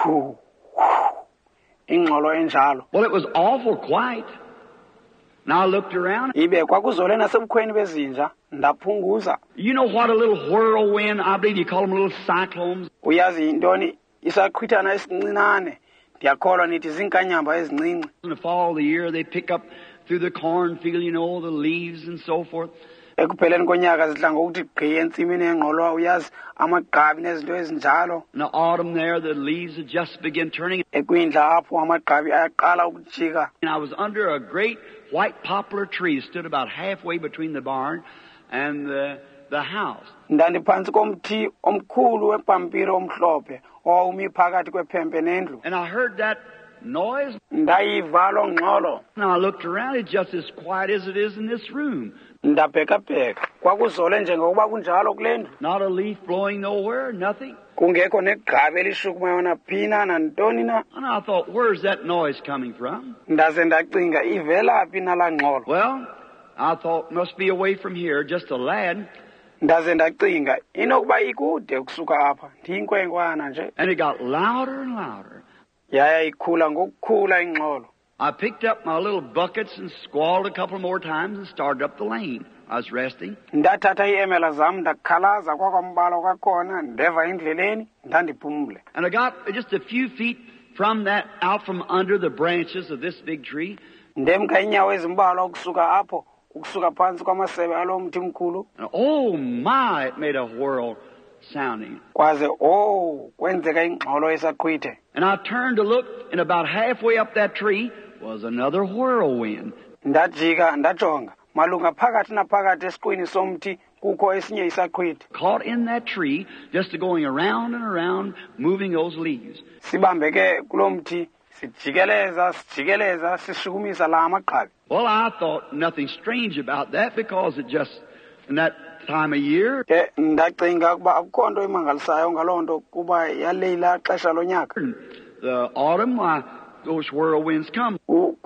A: ingxolo enjalo.
B: Well, it was awful quiet. Now I looked around.
A: Ibe kwakuzole nasebukhweni bezinja ndaphunguza.
B: You know what a little whirlwind, I believe you call them little cyclones.
A: Uyazi intoni isaqhwithana esincinane. Ndiyakholwa nithi zinkanyamba ezincinci.
B: In the fall of the year they pick up through the cornfield, the leaves and so forth.
A: Ekupheleni konyaka zidla ngokuthi gqi entsimini engqolwa uyazi amagqabi nezinto ezinjalo.
B: In the autumn there the leaves had just begin turning.
A: Ekwindla apho amagqabi ayaqala ukujika.
B: And I was under a great white poplar tree stood about halfway between the barn and the house.
A: Ndandiphantsi komthi omkhulu wepampiri omhlophe owawumi phakathi kwephempe nendlu.
B: And I heard that noise.
A: Ndayiva loo ngxolo.
B: And I looked around, it's just as quiet as it is in this room.
A: Ndabhekabheka kwakuzole njengokuba kunjalo kule ndlu.
B: Not a leaf blowing nowhere, nothing.
A: Kungekho negqabi elishukumayo naphina nantoni na.
B: And I thought, where's that noise coming from?
A: Ndaze ndacinga ivelaphi nala ngxolo.
B: Well, I thought must be away from here, just a lad.
A: Ndaze ndacinga inokuba ikude ukusuka apha ndiyinkwenkwana nje.
B: And it got louder and louder.
A: Yaya ikhula ngokukhula ingxolo.
B: I picked up my little buckets and squalled a couple more times and started up the lane. I was resting.
A: Ndathatha iemela zam ndakhalaza kwakwambalo kwakhona ndeva endleleni ndandiphumle.
B: And I got just a few feet from that out from under the branches of this big tree.
A: Ndemka inyawo ezimbalwa ukusuka apho ukusuka phansi kwamasebe alo mthi mkhulu.
B: And oh my, it made a whirl sounding.
A: Kwaze kwenzeka ingxolo esaqhwithe.
B: And I turned to look, and about halfway up that tree was another whirlwind.
A: Ndajika ndajonga malunga phakathi naphakathi esiqwini somthi kukho esinye isaqhwithi.
B: Caught in that tree, just going around and around, moving those leaves.
A: Sibambeke kulomthi sijikeleza sishukumisa la amagqabi.
B: Well, I thought nothing strange about that because it just in that time of year.
A: Ndacinga ukuba akukho nto imangalisayo ngaloo nto kuba yaleyila xesha lonyaka.
B: The autumn, those whirlwinds come.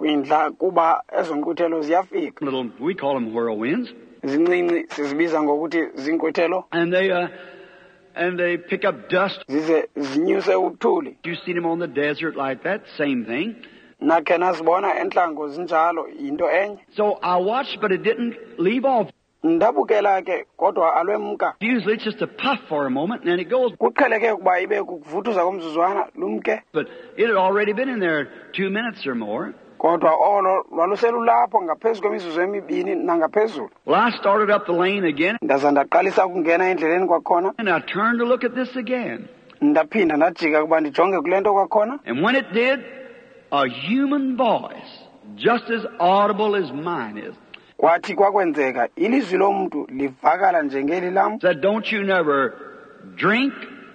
A: kwindla kuba ezo nkqwithelo ziyafika.
B: Little, we call them whirlwinds.
A: Zincinci sizibiza ngokuthi zinkqwithelo.
B: And they pick up dust.
A: Zize zinyuse uthuli.
B: You see them on the desert like that, same thing.
A: Nakhe nazibona entlango zinjalo into enye.
B: So I watched, but it didn't leave off.
A: Ndabukela ke kodwa alwemka.
B: Usually it's just a puff for a moment and then it goes.
A: Kuqheleke ukuba ibe kuvuthuza komzuzwana lumke.
B: But it had already been in there 2 minutes or more.
A: Kodwa olo lwaluselulapho ngaphezulu kwemizuzu emibini nangaphezulu.
B: Well, I started up the lane again.
A: Ndaza ndaqalisa ukungena endleleni kwakhona.
B: And I turned to look at this again.
A: Ndaphinda ndajika kuba ndijonge kule nto kwakhona.
B: And when it did, a human voice, just as audible as mine is,
A: Kwathi kwakwenzeka ilizwi lomuntu livakala njengeli lam.
B: said, don't you never drink,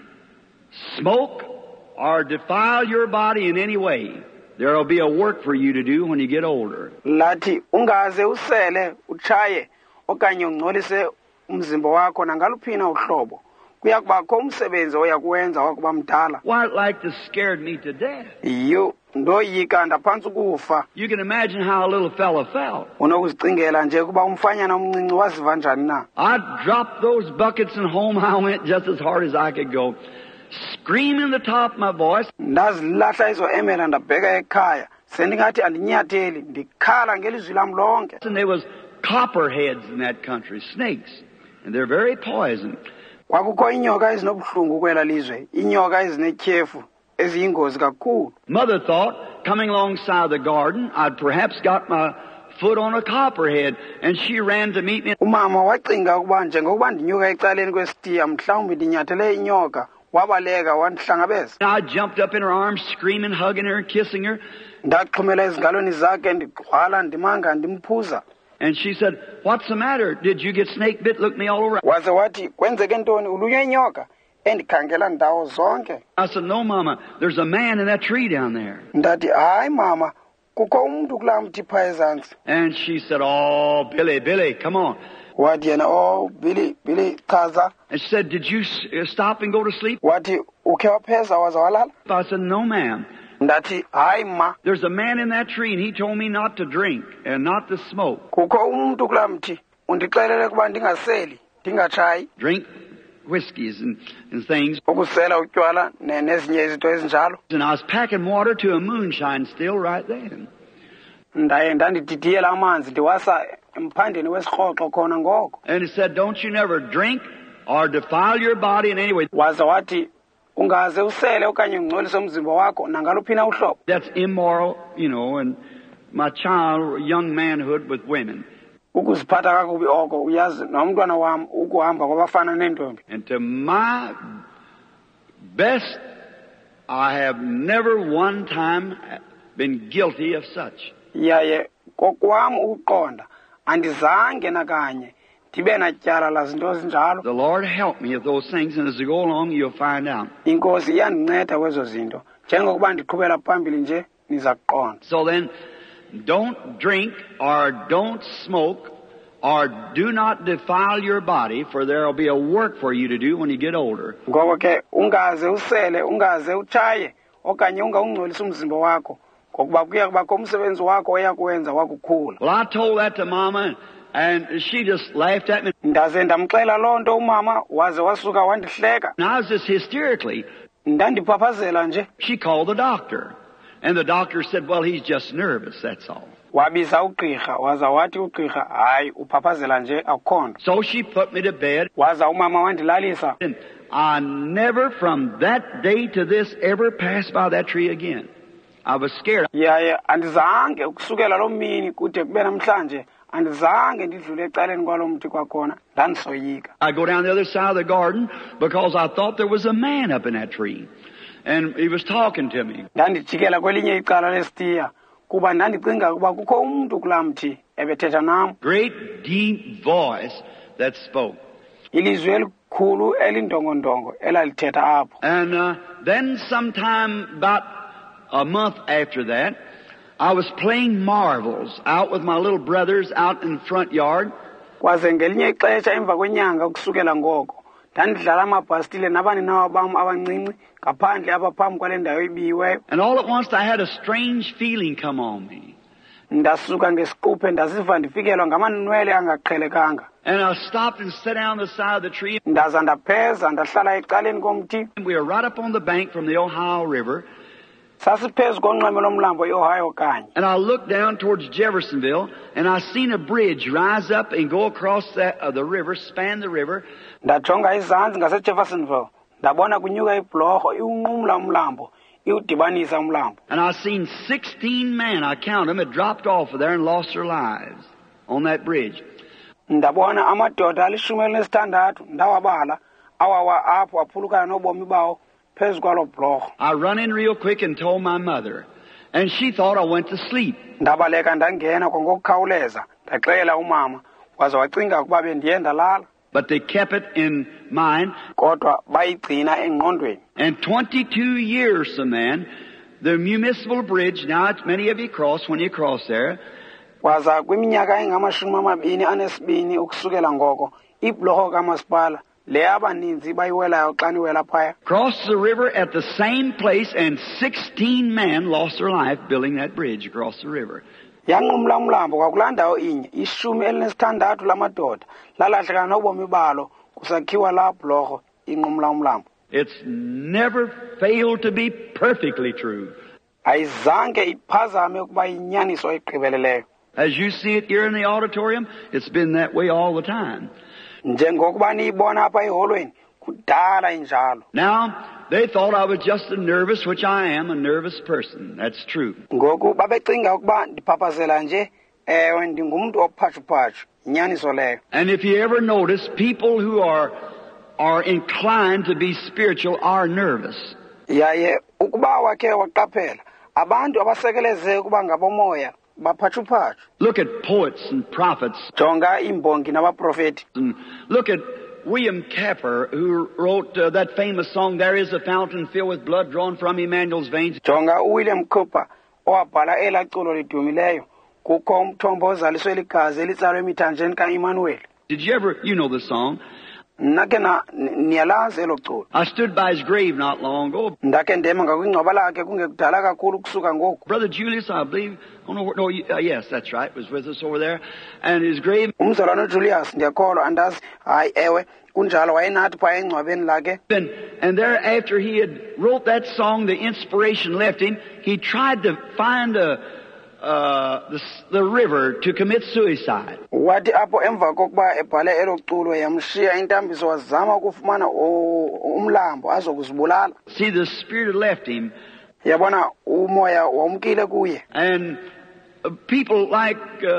B: smoke, or defile your body in any way. There will be a work for you to do when you get older.
A: Lathi ungaze usele uchaye okanye ungcolise umzimba wakho nangaluphina uhlobo. Kuya kubakho umsebenzi oyakuwenza wakuba mdala.
B: Why, it like this scared me to death.
A: Iyo ndoyika ndaphantsi ukufa.
B: You can imagine how a little fella felt.
A: Unokuzicingela nje kuba umfanyana omncinci waziva njani na.
B: I dropped those buckets and home I went just as hard as I could go, screaming the top of my voice.
A: Ndazilahla izo emela ndabheka ekhaya. Sendingathi andinyatheli ndikhala ngelizwi lam lonke.
B: And there was copperheads in that country, snakes, and they're very poison.
A: Kwakukho inyoka ezinobuhlungu kwela lizwe, inyoka ezinetyhefu eziyingozi kakhulu.
B: Mother thought, coming alongside the garden, I'd perhaps got my foot on a copperhead, and she ran to meet me.
A: Umama wacinga ukuba njengokuba ndinyuka ecaleni kwesitiya mhlawumbi ndinyathele inyoka, wabaleka wandihlangabeza.
B: I jumped up in her arms, screaming, hugging her, kissing her.
A: Ndaxhumela ezingalweni zakhe ndigcwala ndimanga ndimphuza.
B: And she said, what's the matter? Did you get snake bit? Looked me all over.
A: Waze wathi kwenzeke ntoni ulunywe inyoka endikhangela ndawo zonke.
B: I said, no, Mama, there's a man in that tree down there.
A: Ndathi hayi mama kukho umuntu kulaa mthi phaa ezantsi.
B: And she said, oh, Billy, come on.
A: Wathi yena oh Billy chaza.
B: And she said, did you stop and go to sleep?
A: Wathi ukhe wapheza waza walala.
B: I said, no, ma'am.
A: Ndathi hayi ma.
B: There's a man in that tree and he told me not to drink and not to smoke.
A: Kukho umuntu kulaa mthi undixelele ukuba ndingaseli ndingatshayi.
B: Drink whiskeys and things.
A: Ukusela utywala nezinye izinto ezinjalo.
B: And I was packing water to a moonshine still right then.
A: Ndaye ndandididiyela amanzi ndiwasa emphandeni wesirhoxo khona ngoko.
B: And it said, don't you never drink or defile your body in any way.
A: Waza wathi ungaze usele okanye ungcolise umzimba wakho nangaluphina uhlobo.
B: That's immoral, and my child, young manhood with women.
A: Ukuziphatha kakubi oko uyazi nomntwana wam ukuhamba kwabafana nentombi.
B: And to my best, I have never one time been guilty of such.
A: Yaye kokwam ukuqonda andizange nakanye ndibe natyala la zinto ezinjalo.
B: The Lord help me with those things, and as we go along, you'll find out.
A: Inkosi iyandinceda kwezo zinto. Njengokuba ndiqhubela phambili nje niza kuqonda.
B: So then, don't drink or don't smoke or do not defile your body, for there will be a work for you to do when you get older.
A: Ngoko ke ungaze usele, ungaze utshaye okanye ungawungcolisa umzimba wakho. Ngokuba kuya kubakho umsebenzi wakho oyakuwenza wakukhula.
B: Well, I told that to Mama, and she just laughed at me.
A: Ndaze ndamxela loo nto umama waze wasuka wandihleka.
B: And I was just hysterically.
A: Ndandiphaphazela nje.
B: She called the doctor, and the doctor said, well, he's just nervous, that's all.
A: Wabiza ugqirha waza wathi ugqirha hayi uphaphazela nje akukhona.
B: So she put me to bed.
A: Waza umama wandilalisa.
B: And I never from that day to this ever passed by that tree again. I was scared.
A: Yaye andizange ukusukela lo mini kude kube namhlanje andizange ndidlule ecaleni kwalo mthi kwakhona ndandisoyika.
B: I go down the other side of the garden because I thought there was a man up in that tree. And he was talking to me.
A: Ndandijikela kwelinye icala lesitiya kuba ndandicinga ukuba kukho umuntu kulaa mthi ebethetha nam.
B: Great deep voice that spoke.
A: Ilizwi elikhulu elindongondongo elalithetha apho.
B: And then sometime about a month after that, I was playing marbles out with my little brothers out in the front yard.
A: Kwaze ngelinye ixesha emva kwenyanga ukusukela ngoko ndandidlala amabhastile nabaninawa bam abancinci ngaphandle apha phambi kwale ndawo ibiyiweyo.
B: And all at once I had a strange feeling come on me.
A: ndasuka ngesiquphe ndaziva ndifikelwa ngamanwele angaqhelekanga
B: And I stopped and sat down on the side of the tree.
A: ndaza ndapheza ndahlala ecaleni komthi.
B: We were right up on the bank from the Ohio River.
A: Sasiphezu konxweme lomlambo iOhio kanye.
B: And I looked down towards Jeffersonville, and I seen a bridge rise up and go across the river, span the river.
A: Ndajonga izantsi ngaseJeffersonville ndabona kunyuka ibhlorho iwunqumla umlambo iwudibanisa umlambo.
B: And I seen 16 men, I counted them, had dropped off of there and lost their lives on that bridge.
A: Ndabona amadoda ali-16 ndawabala awawa apho aphulukana nobomi bawo phezu kwalo bhlorho.
B: I run in real quick and told my mother, and she thought I went to sleep.
A: Ndabaleka ndangena ngokukhawuleza ndaxela umama waze wacinga ukuba bendiye ndalala.
B: But they kept it in mind.
A: Kodwa bayigcina engqondweni.
B: And 22 years, man, the municipal bridge, now it's many of you cross when you cross there.
A: Waza kwiminyaka engamashumi ukusukela ngoko ibhlorho kamasipala le abaninzi bayiwelayo xa niwela phaya.
B: Crossed the river at the same place, and 16 men lost their life building that bridge across the river.
A: Yanqumla umlambo kwakulaa ndawo inye 16 lamadoda lalahlekana nobomi balo kusakhiwa laa bhlorho inqumla umlambo.
B: It's never failed to be perfectly true.
A: Ayizange iphazame ukuba inyaniso egqibeleleyo.
B: As you see it here in the auditorium, it's been that way all the time.
A: Njengokuba niyibona apha eholweni kudala injalo.
B: Now, they thought I was just a nervous, which I am, a nervous person. That's true.
A: Ngoku babecinga ukuba ndiphaphazela nje ewe ndingumntu ophatshu-phatshu inyaniso leyo.
B: And if you ever notice, people who are inclined to be spiritual are nervous.
A: Yaye ukuba wakhe waqaphela abantu abasekeleze ukuba ngabomoya baphatshu-phatshu.
B: Look at poets and prophets.
A: Jonga imbongi nabaprofeti.
B: And look at William Capper, who wrote that famous song, "There is a fountain filled with blood drawn from Emmanuel's veins."
A: Jonga uWilliam Cooper owabhala elaa culo lidumileyo kukho umthombo ozaliswe ligazi elitsalwe emithanjeni ka-Emmanuel.
B: Did you ever, you know the song?
A: Nake niyalazi elo culo.
B: I stood by his grave not long ago.
A: Ndake ndema ngakwingcwaba lakhe kungekudala kakhulu kusuka ngoku.
B: Brother Julius, I believe, I don't know, no, yes, that's right, was with us over there. And his grave.
A: Umzalwane uJulius ndiyakholwa andazi hayi ewe kunjalo wayenathi phaya engcwabeni lakhe.
B: And there, after he had wrote that song, the inspiration left him. He tried to find the river to commit suicide.
A: Wathi apho emva kokuba ebhale elo culo yamshiya intambiso wazama ukufumana umlambo azokuzibulala.
B: See, the spirit had left him.
A: Yabona umoya wamkile kuye.
B: And people like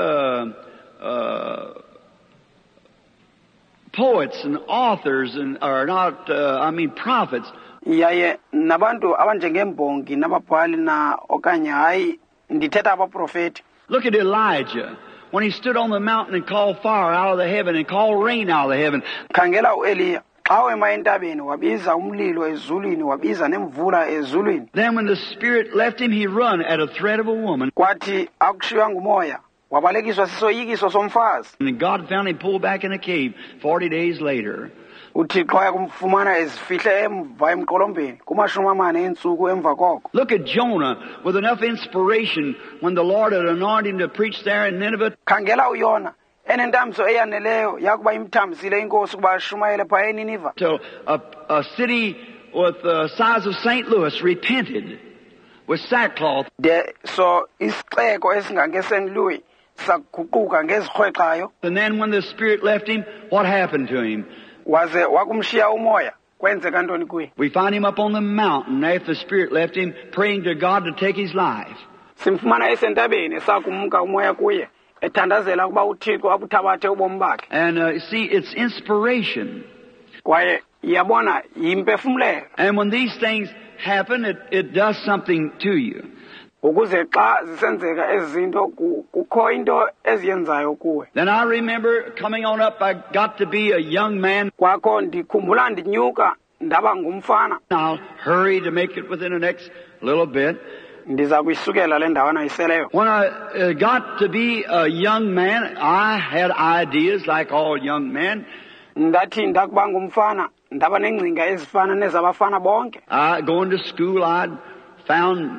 B: poets and authors and are not, prophets.
A: Yaye nabantu abanjengembongi nababhali na okanye hayi ndithetha abaprofeti.
B: Look at Elijah when he stood on the mountain and called fire out of the heaven and called rain out of the heaven.
A: Khangela uEliya xa wema entabeni wabiza umlilo ezulwini wabiza nemvula ezulwini.
B: Then when the spirit left him, he run at a threat of a woman.
A: Kwathi akushiywa ngumoya wabalekiswa sisoyikiso somfazi.
B: And God found him pulled back in a cave 40 days later.
A: uThixo yakumfumana ezifihle emva emqolombeni kumashumi amane entsuku emva koko.
B: Look at Jonah with enough inspiration when the Lord had anointed him to preach there in Nineveh.
A: Khangela uYona enentambiso eyaneleyo yakuba imthambisile inkosi ukuba ashumayele phaya eNiniva.
B: Till a city with the size of St. Louis repented with sackcloth.
A: So isixeko esingange St. Louis saguquka ngezirhwexayo.
B: And then when the Spirit left him, what happened to him?
A: Waze wakumshiya umoya kwenzeka ntoni kuye?
B: We find him up on the mountain after the Spirit left him, praying to God to take his life.
A: Simfumana esentabeni esakumka umoya kuye ethandazela ukuba uThixo abuthabathe ubomi bakhe.
B: And see, it's inspiration.
A: Kwaye yabona yimpefumlelo.
B: And when these things happen, it does something to you.
A: Ukuze xa zisenzeka ezinto kukho into eziyenzayo kuwe.
B: Then I remember coming on up, I got to be a young man.
A: Kwakho ndikhumbula ndinyuka ndaba ngumfana.
B: I'll hurry to make it within the next little bit.
A: Ndiza kuyisukela le ndawana iseleyo.
B: When I got to be a young man, I had ideas like all young men.
A: Ndathi ndakuba ngumfana ndaba nengcinga ezifana nezabafana bonke.
B: Going to school, I'd found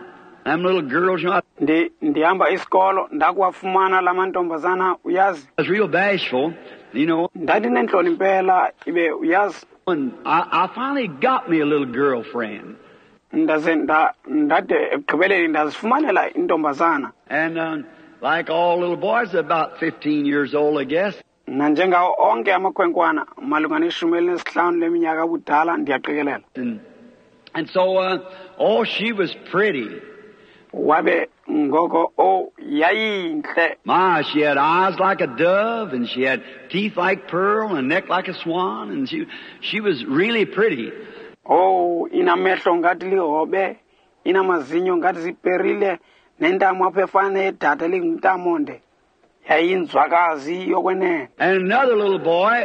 B: Them little girls, you know,
A: ndihamba isikolo ndakuwafumana la mantombazana uyazi
B: I was real bashful, you know,
A: ndathi nentloni impela ibe uyazi
B: and I finally got me a little girlfriend.
A: ndaze ndade ekugqibeleni ndazifumanela intombazana.
B: And like all little boys, about 15 years old, I guess.
A: Nanjengawo onke amakhwenkwana malunga neshumi elinesihlanu leminyaka budala ndiyaqikelela.
B: And so, oh, she was pretty.
A: Wabe ngoko yayinhle.
B: My, she had eyes like a dove, and she had teeth like pearl, and a neck like a swan, and she was really pretty.
A: Inamehlo ngathi lihobe, inamazinyo ngathi ziperile, nentamo apha efana nedada lingumntamonde. Yayinzwakazi yokwenene.
B: And another little boy,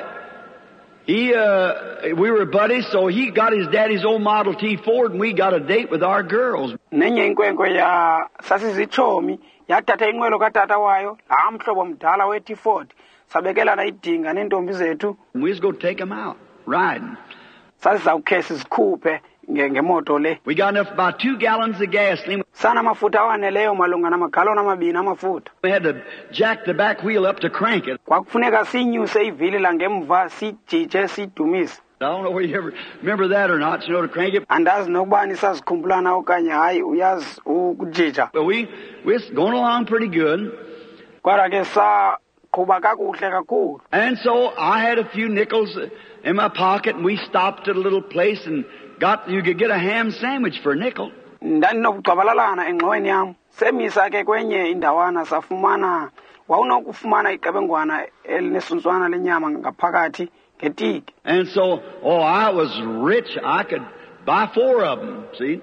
B: we were buddies, so he got his daddy's old Model T Ford, and we got a date with our girls.
A: Nenye inkwenkwe sasizitshomi yathatha inqwelo katata wayo laa mhlobo mdala we-T Ford sabekelana idinga nentombi zethu.
B: We was going to take them out riding.
A: Sasizawukhe sizikhuphe ngemoto le.
B: We got enough about 2 gallons of gasoline.
A: Sana amafutha awaneleyo malunga namagaloni amabini amafutha.
B: We had to jack the back wheel up to crank it.
A: Kwakufuneka sinyuse ivili langemva sijije sidumise.
B: I don't know whether you ever remember that or not, you know, to crank it.
A: Andazi nokubani sazikhumbulana okanye hayi uyazi ukujija.
B: But we was going along pretty good.
A: Kodwa ke saqhuba kakuhle kakhulu.
B: And so I had a few nickels in my pocket, and we stopped at a little place and you could get a ham sandwich for a nickel.
A: Ndandinokugcabalalana engxoweni yam. Semisa ke kwenye indawana safumana wawunokufumana iqebengwana elinesuntswana lenyama ngaphakathi ngetiki.
B: And so, I was rich. I could buy 4 of them, see?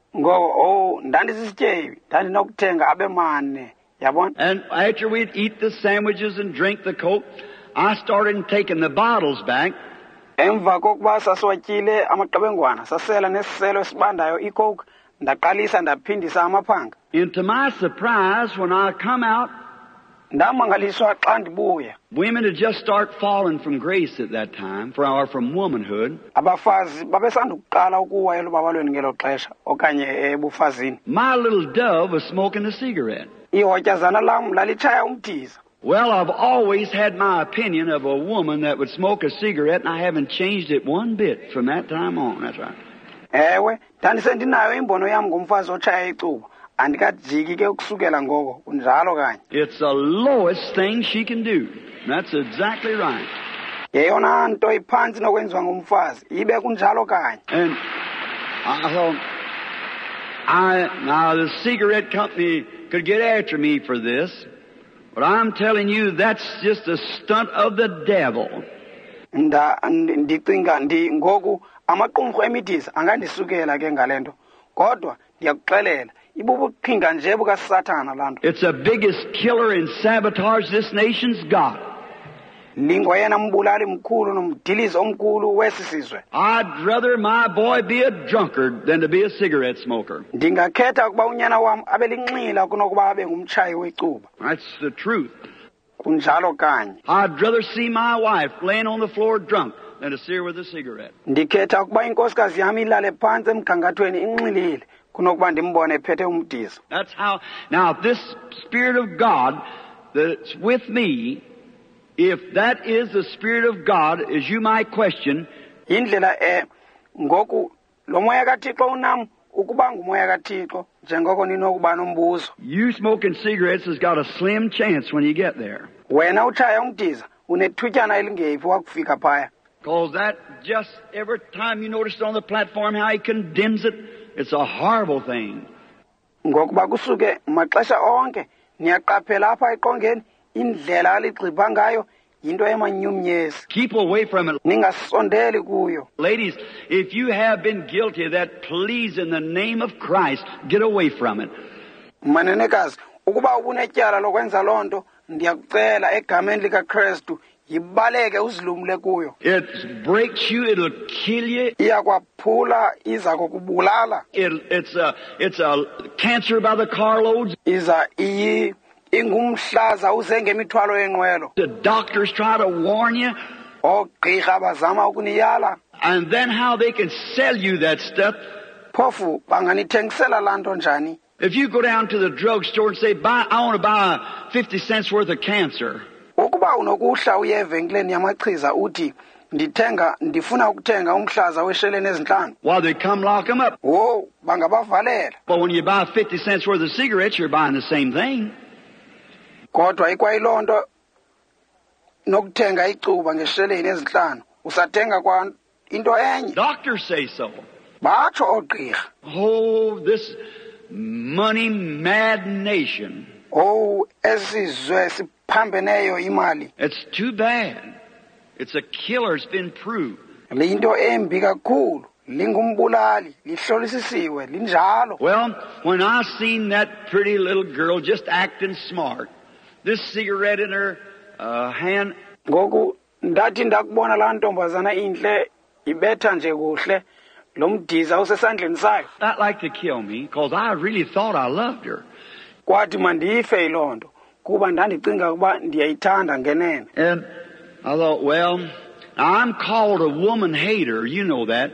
A: Ndandisisityebi, ndandinokuthenga abemane, yabona?
B: And after we'd eat the sandwiches and drink the Coke, I started taking the bottles back.
A: Emva kokuba sasiwatyile amaqebengwana sasela nesiselo esibandayo iCoke ndaqalisa ndaphindisa amaphanga.
B: And to my surprise, when I come out,
A: ndamangaliswa xa ndibuya.
B: Women had just started falling from grace at that time, from womanhood.
A: Abafazi babesandukuqala ukuwa elubabalweni ngelo xesha okanye ebufazini.
B: My little dove was smoking a cigarette.
A: Ihotyazana lam lalitshaya umdiza.
B: Well, I've always had my opinion of a woman that would smoke a cigarette, and I haven't changed it one bit from that time on. That's right.
A: Ewe, ndandisendinayo imbono yam ngomfazi otshaya icuba. Andikajiki ke ukusukela ngoko, unjalo kanye.
B: It's the lowest thing she can do. That's exactly right.
A: Yeyona nto iphantsi nokwenziwa ngumfazi, ibe kunjalo kanye.
B: And I thought, now the cigarette company could get after me for this. But I'm telling you, that's just a stunt of the devil.
A: Ndicinga ngoku amaqumrhu emidiza angandisukela ke ngalento. Kodwa ndiyakuxelela, ibubuqhinga nje bukaSathana laa nto.
B: It's the biggest killer and sabotage this nation's got.
A: Lingoyena mbulali mkhulu nomdilizi omkhulu wesi sizwe.
B: I'd rather my boy be a drunkard than to be a cigarette smoker.
A: Ndingakhetha ukuba unyana wam abe linxila kunokuba abe ngumtshayi wecuba.
B: That's the truth.
A: Kunjalo kanye.
B: I'd rather see my wife laying on the floor drunk than to see her with a cigarette.
A: Ndikhetha ukuba inkosikazi yami ilale phantsi emgangathweni inxilile kunokuba ndimbone ephethe umdiza.
B: That's how. Now, this Spirit of God that's with me, if that is the Spirit of God, as you might question,
A: indlela ngoku lo moya kaThixo unam ukuba ngumoya kaThixo njengoko ninokuba nombuzo.
B: You smoking cigarettes has got a slim chance when you get there.
A: Wena utshaya umdiza unethutyana elingephi wakufika phaya.
B: Because that just every time you notice it on the platform how he condemns it, it's a horrible thing.
A: Ngokuba kusuke maxesha onke niyaqaphela apha eqongeni indlela aligqiba ngayo yinto emanyumnyezi.
B: Keep away from it.
A: Ningasondeli kuyo.
B: Ladies, if you have been guilty of that, please in the name of Christ, get away from it.
A: Manenekazi, ukuba ubunetyala lokwenza lonto, ndiyakucela egameni likaKristu yibaleke uzilumle kuyo.
B: It breaks you, it'll kill you.
A: Iyakwaphula iza kokubulala.
B: It's a cancer by the carloads.
A: Iza ingumhlaza uze ngemithwalo yenqwelo.
B: The doctors try to warn you.
A: Ogqirha bazama ukuniyala.
B: And then how they can sell you that stuff.
A: Phofu banganithengisela laa nto njani
B: If you go down to the drugstore and say, I want to buy 50 cents worth of cancer.
A: Ukuba unokuhla uye evenkileni yamachiza uthi ndifuna ukuthenga umhlaza wesheleni ezinhlanu.
B: Well, they come lock them up.
A: Wo, bangabavalela.
B: But when you buy 50 cents worth of cigarettes, you're buying the same thing.
A: Kodwa ikwayilonto nokuthenga icuba ngesheleni ezinhlanu usathenga kwa into enye.
B: Doctors say so.
A: Batsho ogqirha.
B: Oh, this money-mad nation.
A: Oh, esizwe siphambeneyo imali.
B: It's too bad. It's a killer. It's been proved.
A: Linto embi kakhulu, lingumbulali, lihlolisisiwe, linjalo.
B: Well, when I seen that pretty little girl just acting smart, this cigarette in her hand.
A: Ngoku ndathi ndakubona la ntombazana inhle ibetha nje kuhle lo mdiza usesandleni sayo.
B: That like to kill me because I really thought I loved her.
A: Kwathi mandife ilonto kuba ndandicinga ukuba ndiyayithanda ngenene.
B: And I thought, well, I'm called a woman hater, you know that,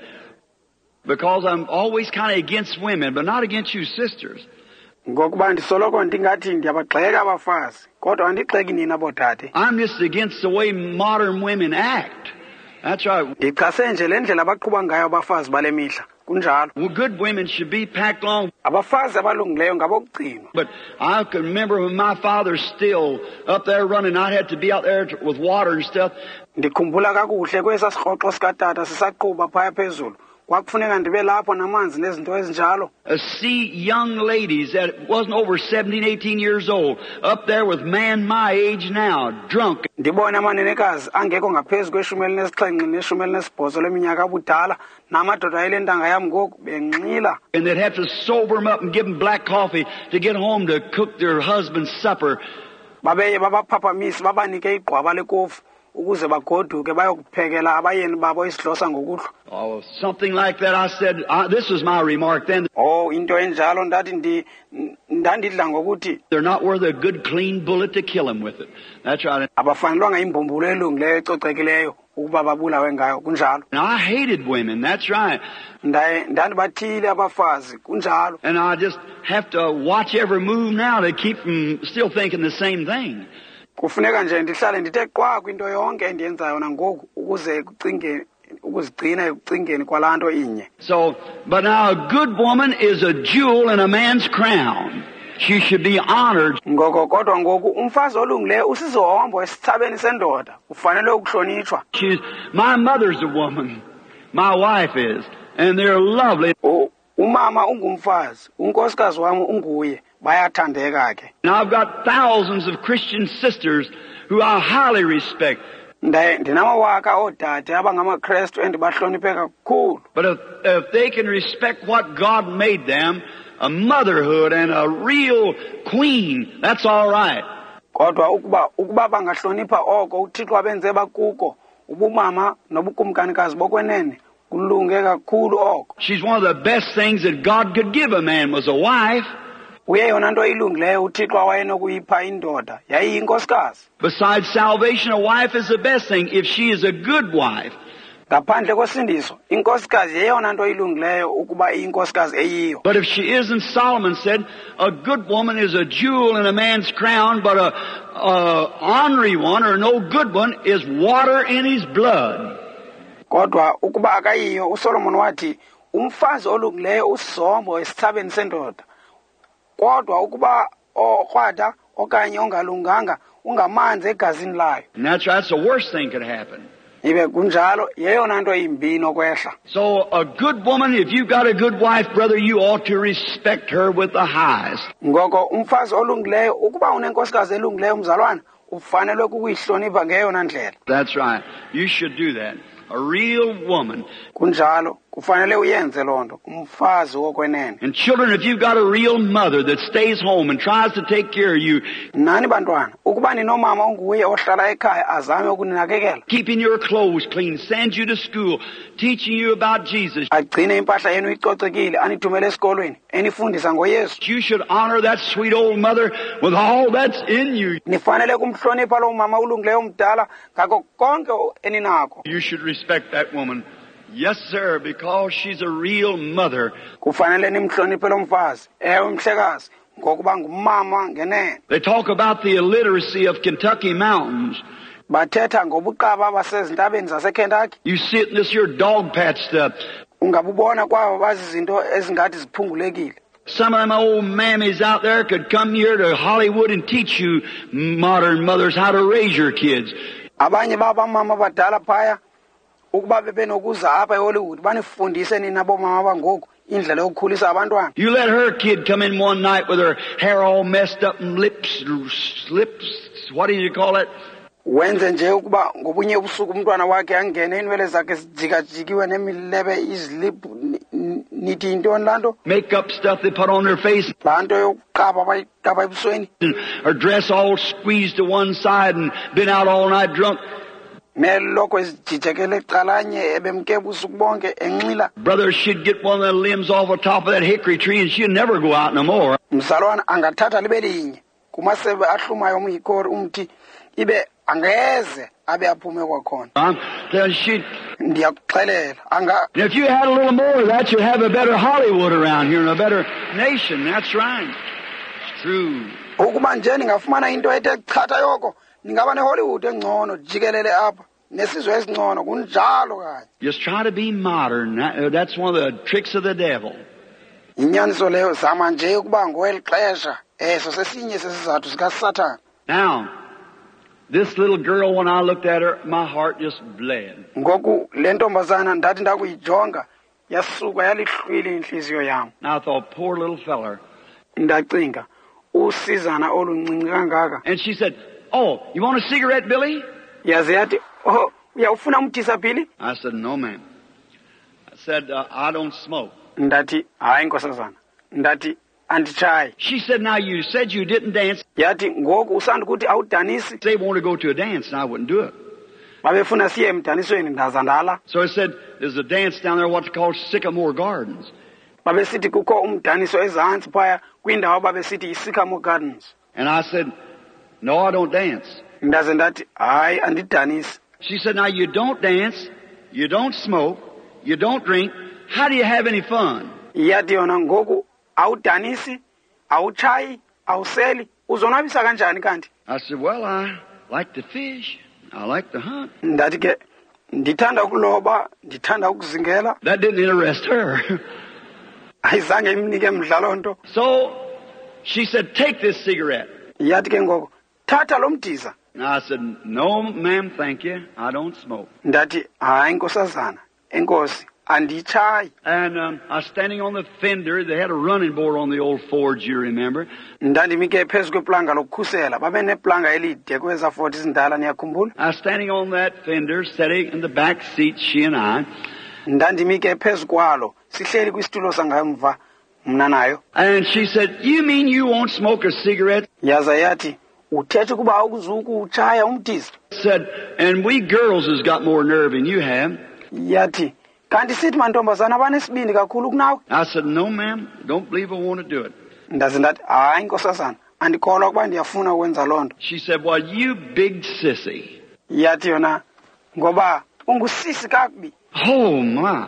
B: because I'm always kind of against women, but not against you sisters.
A: Ngokuba ndisoloko ndingathi ndiyabagxeka abafazi kodwa andixeki nina botate.
B: I'm just against the way modern women act. That's right.
A: Ndichase nje le ndlela abaqhuba ngayo abafazi bale mihla kunjalo.
B: Well, good women should be packed along.
A: Abafazi abalungileyo ngabokugcinwa.
B: But I can remember when my father's still up there running, I had to be out there with water and stuff.
A: Ndikhumbula kakuhle kwesa sihoxo sikatata sisaqhuba phaya phezulu. Kwakufuneka ndibe lapho namanzi nezinto ezinjalo.
B: See young ladies that wasn't over 17, 18 years old up there with man my age now, drunk.
A: Ndibona amanenekazi angekho ngaphezulu kweshumi elinesixhenxe neshumi elinesibhozo leminyaka budala namadoda ayilentanga yami ngoku benxila.
B: And they'd have to sober them up and give them black coffee to get home to cook their husband's supper.
A: Babeye babaphaphamisi babanike igqwaba lekofu ukuze bagoduke bayokuphekela abayeni babo isidlosa ngokuhlwa.
B: Oh, something like that. I said, this was my remark then.
A: Oh, into enjalo ndathi ndandidla ngokuthi
B: They're not worth a good clean bullet to kill them with it. That's right.
A: abafanelwanga imbumbulo elungileyo ecocekileyo ukuba babulawe ngayo kunjalo.
B: And I hated women. That's right.
A: Ndandibathile abafazi kunjalo.
B: And I just have to watch every move now to keep them still thinking the same thing.
A: Kufuneka nje ndihlale ndithe qwa kwinto yonke endiyenzayo nangoku ukuze ukuzigcina ekucingeni kwalanto inye.
B: So, but now a good woman is a jewel in a man's crown. She should be honored.
A: Ngoko kodwa ngoku umfazi olungileyo usizihombo esithabeni sendoda ufanele ukuhlonitshwa.
B: My mother's a woman. My wife is. And they're lovely.
A: Umama ungumfazi, unkosikazi wami unguye. Bayathandeka ke.
B: Now I've got thousands of Christian sisters who I highly respect.
A: Ndinamawaka odade abangamaKristu endibahloniphe kakhulu.
B: But if they can respect what God made them, a motherhood and a real queen, that's all right.
A: Kodwa ukuba bangahlonipha oko uThixo abenze bakuko, ubumama nobukumkanikazi bokwenene, kulunge kakhulu oko.
B: She's one of the best things that God could give a man was a wife.
A: Uye yona nto ilungileyo uThixo awayenokuyipha indoda yayiyinkosikazi.
B: Besides salvation, a wife is the best thing if she is a good wife.
A: Ngaphandle kosindiso, inkosikazi yeyona nto ilungileyo ukuba iyinkosikazi eyiyo.
B: But if she isn't, Solomon said, a good woman is a jewel in a man's crown, but a ornery one or no good one is water in his blood.
A: Kodwa ukuba akayiyo uSolomon wathi umfazi olungileyo usizombo esithabeni sendoda. Kodwa ukuba okrwada okanye ongalunganga ungamanzi egazini layo.
B: And that's right, that's the worst thing could happen.
A: Ibe kunjalo yeyona nto imbi nokwehla.
B: So a good woman, if you've got a good wife, brother, you ought to respect her with the highest.
A: Ngoko umfazi olungileyo ukuba unenkosikazi elungileyo umzalwana ufanele ukuyihlonipha ngeyona ndlela.
B: That's right. You should do that. A real woman.
A: Kunjalo kufanele uyenze lonto umfazi wokwenene.
B: And children, if you've got a real mother that stays home and tries to take care of you,
A: nani bantwana ukuba ninomama unguye ohlala ekhaya azame ukuninakekela,
B: keeping your clothes clean, sends you to school, teaching you about Jesus,
A: agcine impahla yenu icocekile anithumele esikolweni enifundisa ngoYesu,
B: you should honor that sweet old mother with all that's in you.
A: nifanele kumhlonipha lo mama ulungileyo mdala ngako konke eninako.
B: You should respect that woman Yes, sir, because she's a real mother.
A: kufanele nimhloniphe lo mfazi ewe mhlekazi ngokuba ngumama ngenene.
B: They talk about the illiteracy of Kentucky mountains.
A: Bathetha ngobuqaba basezintabeni zaseKentucky.
B: You see it in this here dog patch stuff.
A: Ungabubona kwabo bazi izinto ezingathi ziphungulekile.
B: Some of them old mammies out there could come here to Hollywood and teach you modern mothers how to raise your kids.
A: Abanye baba mama badala phaya ukuba bebenokuza apha eHollywood banifundise nina bomama bangoku indlela yokukhulisa abantwana.
B: You let her kid come in one night with her hair all messed up and lips, what do you call it?
A: Wenze nje ukuba ngobunye ubusuku umntwana wakhe angene inwele zakhe zijikajikiwe nemilebe izilip nithi intoni lanto.
B: Makeup stuff they put on their face.
A: Lanto yokuqaba bayiqaba ebusweni.
B: Her dress all squeezed to one side and been out all night drunk.
A: Meloko ezijijekele calanye ebemke ubusuku bonke enxila.
B: Brother, she'd get one of the limbs off the top of that hickory tree and she'd never go out no more.
A: Mzalwana angathatha libe linye kumasebe ahlumayo umhikori umthi ibe angeze abe aphume kwakhona. Ndiyakuxelela anga.
B: If you had a little more of that, you'd have a better Hollywood around here and a better nation. That's right. It's true.
A: Ukuba nje ningafumana into ethe chatha yoko ningaba neHollywood engcono jikelele apha nesizwe esingcono kunjalo kanye.
B: Just try to be modern. That's one of the tricks of the devil.
A: Inyaniso leyo zama nje ukuba ngowelixesha eso sesinye sesizathu sikaSathane.
B: Now, this little girl, when I looked at her, my heart just bled.
A: Ngoku le ntombazana ndathi ndakuyijonga yasuka yalihlwile inhliziyo yami.
B: Now I thought, poor little feller.
A: Ndacinga usizana oluncinci kangaka.
B: And she said, "Oh, you want a cigarette, Billy?"
A: Yaze yathi, "Oh, uyawufuna umthisa Billy?"
B: I said, "No, ma'am." I said, "I don't smoke."
A: Ndathi, "Hayi nkosazana." Ndathi, "Andichayi."
B: She said, "Now you said you didn't dance."
A: Yathi, "Ngoku usanda ukuthi awudanisi."
B: They wanted to go to a dance and I wouldn't do it.
A: Babefuna siye emdanisweni ndaza ndala.
B: So I said, "There's a dance down there what's called Sycamore Gardens."
A: Babesithi kukho umdaniso ezantsi phaya kwindawo babesithi iSycamore Gardens.
B: And I said, "No, I don't dance."
A: Ndaze ndathi, "Hayi andidanisi."
B: She said, "Now you don't dance, you don't smoke, you don't drink. How do you have any fun?"
A: Yathi yona ngoku awudanisi, awuchayi, awuseli, uzonwabisa kanjani kanti?
B: I said, "Well, I like to fish. I like to hunt."
A: Ndathi ke ndithanda ukuloba, ndithanda ukuzingela.
B: That didn't interest her.
A: Ayizange imnike mdlalo nto.
B: So she said, "Take this cigarette."
A: Yathi ke ngoku thatha lo mdiza.
B: And I said, "No, ma'am, thank you. I don't smoke."
A: Ndathi, "Hayi nkosazana, enkosi, andichayi."
B: And I was standing on the fender. They had a running board on the old Fords, you remember.
A: Ndandimike phezu kweplanga lokukhusela. Babe neplanga elide kweza Ford izindala niyakhumbula?
B: I was standing on that fender, sitting in the back seat, she and I.
A: Ndandimike phezu kwalo. Sihleli kwisitulo sangamva mna nayo.
B: And she said, "You mean you won't smoke a cigarette?"
A: Yaza yathi, "Uthethe ukuba awukuzuku uchaya umdiza."
B: Said, "And we girls has got more nerve than you have."
A: Yathi, "Kanti sithi mantombazana banesibindi kakhulu kunawe?"
B: I said, "No, ma'am, don't believe I want to do it."
A: Ndaze ndathi, "Hayi nkosazana, andikholwa ukuba ndiyafuna ukwenza loo nto."
B: She said, "Well, you big sissy."
A: Yathi yona, "Ngoba ungusisi kakubi."
B: Oh, my.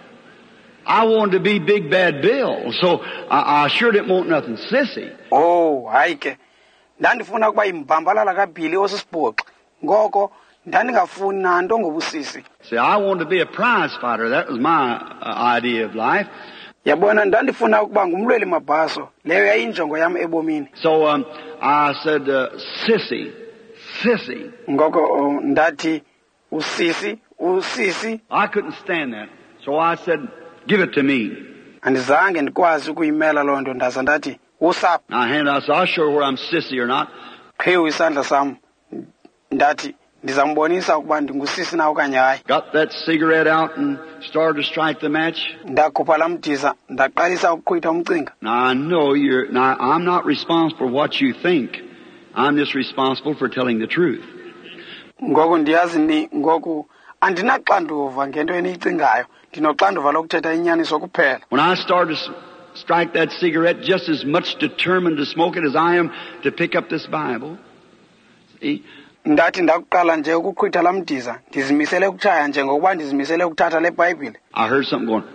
B: I wanted to be Big Bad Bill, so I sure didn't want nothing sissy.
A: Oh, hayi ke. Ndandifuna ukuba imbambalala kaBhili osisibhoxi. Ngoko ndandingafuni nanto ngobusisi.
B: See, I wanted to be a prize fighter. That was my idea of life.
A: Yabona ndandifuna ukuba ngumlweli mabhaso. Leyo yayinjongo yami ebomini.
B: So I said, "Sissy, sissy."
A: Ngoko ndathi usisi.
B: I couldn't stand that. So I said, "Give it to me."
A: Andizange ndikwazi ukuyimela loo nto ndaza ndathi usapho.
B: I handed out, so I'll show her whether I'm sissy or not.
A: Qhiwu isandla sam. Ndathi ndizambonisa ukuba ndingusisi na okanye hayi.
B: Got that cigarette out and started to strike the match.
A: Ndakhupha la mdiza ndaqalisa ukuqhwitha umcinga.
B: Now I know I'm not responsible for what you think. I'm just responsible for telling the truth.
A: Ngoku ndiyazi ngoku andinaxanduva ngento eniyicingayo. Ndinoxanduva lokuthetha inyaniso kuphela.
B: When I started to strike that cigarette, just as much determined to smoke it as I am to pick up this Bible. See?
A: ndathi ndakuqala nje ukuqhwitha lamdiza ndizimisele ukutshaya njengokuba ndizimisele ukuthatha le Bhayibhile.
B: I heard something going.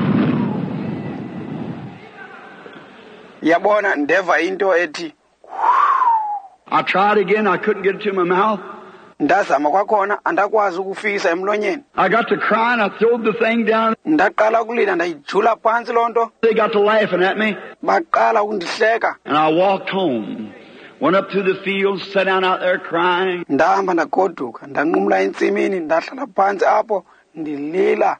A: Yabona ndeva into ethi
B: I tried again. I couldn't get it to my mouth.
A: ndazama kwakhona andakwazi ukufisa emlonyeni.
B: I got to crying. I threw the thing down.
A: Ndaqala ukulila ndayijula phansi lonto.
B: They got to laughing at me.
A: Baqala ukundihleka.
B: And I walked home. Went up to the field, sat down out there crying.
A: Ndahamba ndagoduka ndanqumla entsimini ndahlala phansi apho ndilila.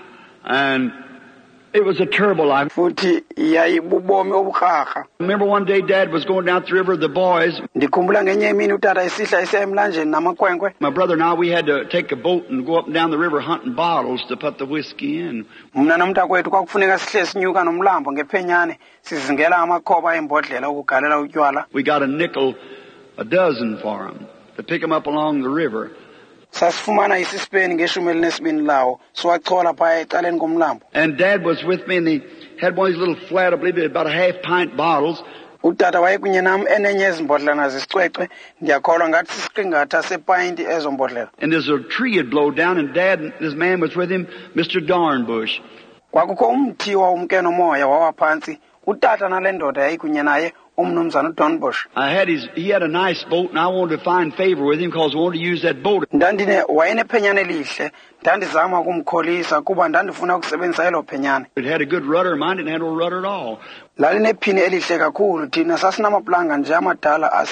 B: And it was a terrible life.
A: Futhi yayibubomi obukrarha.
B: Remember one day Dad was going down the river with the boys.
A: Ndikhumbula ngenye imini utata esihla esiya emlanjeni namakhwenkwe.
B: My brother and I, we had to take a boat and go up and down the river hunting bottles to put the whiskey in.
A: Mna nomntakwethu kwakufuneka sihle sinyuka nomlambo ngephenyane sizingela amakhoba embodlela ukugalela utywala.
B: We got a nickel a dozen for them to pick them up along the river.
A: Sasifumana isispeni ngeshumi elinesibini lawo siwachola phaya ecaleni komlambo.
B: And Dad was with me, and he had one of these little flat, I believe about a half-pint bottles.
A: Utata wayekunye nam enenye ezimbodlana zisicwecwe ndiyakholwa ngathi sisiqingatha sepayinti ezo mbodlela.
B: And there's a tree had blown down, and Dad and this man was with him, Mr. Darnbush.
A: Kwakukho umthi wawumke nomoya wawa phansi utata nale ndoda yayikunye naye umnumzana uDonbush.
B: He had a nice boat, and I wanted to find favor with him because I wanted to use that boat.
A: Ndandine wayenephenyane elihle ndandizama ukumkholisa kuba ndandifuna ukusebenzisa elo phenyane.
B: It had a good rudder. Mine didn't have no rudder at all.
A: Lalinephini elihle kakhulu thina sasinamaplanga nje amadala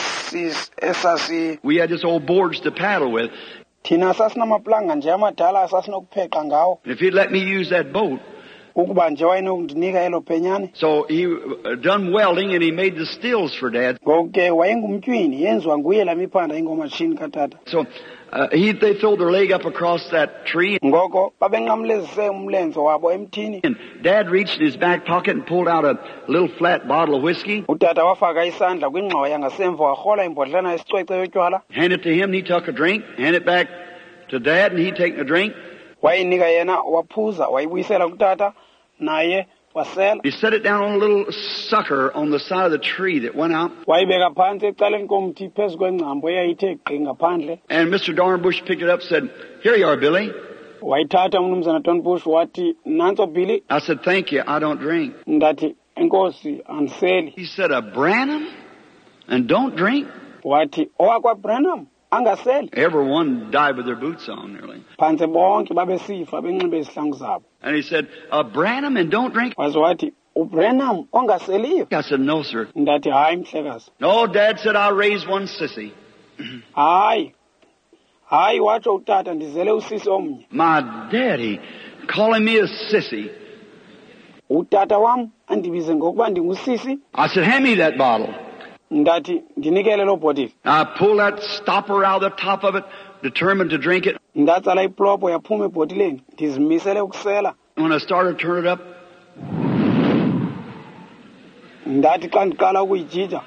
A: esasi.
B: We had just old boards to paddle with.
A: Thina sasinamaplanga nje amadala asasinokupheqa ngawo.
B: If he'd let me use that boat.
A: Ukuba nje wayenokundinika elo phenyane.
B: So he done welding, and he made the stills for Dad.
A: Ngoke wayengumtywini yenziwa nguye la miphanda ingomatshini katata.
B: So they throw their leg up across that tree.
A: Ngoko babenqamlezise umlenze wabo emthini.
B: And Dad reached in his back pocket and pulled out a little flat bottle of whiskey.
A: Utata wafaka isandla kwingxowa yangasemva warhola imbodlana esicwece yotywala.
B: Handed it to him, and he took a drink. Handed it back to Dad, and he taken a drink.
A: Wayinika yena waphuza wayibuyisela kutata naye wasela.
B: He set it down on a little sucker on the side of the tree that went out.
A: Wayibeka phansi ecaleni komthi phezu kwengcambo eyayithe gqi ngaphandle.
B: And Mr. Darnbush picked it up and said, "Here you are, Billy."
A: Wayithatha umnumzana Donbush wathi, "Nanso Billy."
B: I said, "Thank you, I don't drink."
A: Ndathi, "Enkosi, andiseli."
B: He said, "A Branham and don't drink?"
A: Wathi, "Owakwa Branham angaseli."
B: Everyone died with their boots on nearly.
A: Phansi bonke babesifa benxibe izihlangu zabo.
B: And he said, "A Branham and don't drink?"
A: Wathi, "uBranham ongaseliyo?"
B: I said, "No, sir."
A: Ndathi, "Hayi mhlekazi."
B: No, Dad said, "I'll raise one sissy."
A: Hayi watsho utata ndizele usisi omnye.
B: My daddy calling me a sissy.
A: Utata wam andibize ngokuba ndingusisi.
B: I said, "Hand me that bottle."
A: Ndathi, ndinikele lo bhotile.
B: I pulled that stopper out of the top of it, determined to drink it.
A: Ndatsala iplopho yaphuma ebhotileni ndizimisele ukusela.
B: When I started to turn it up,
A: Ndathi xa ndiqala ukuyijija,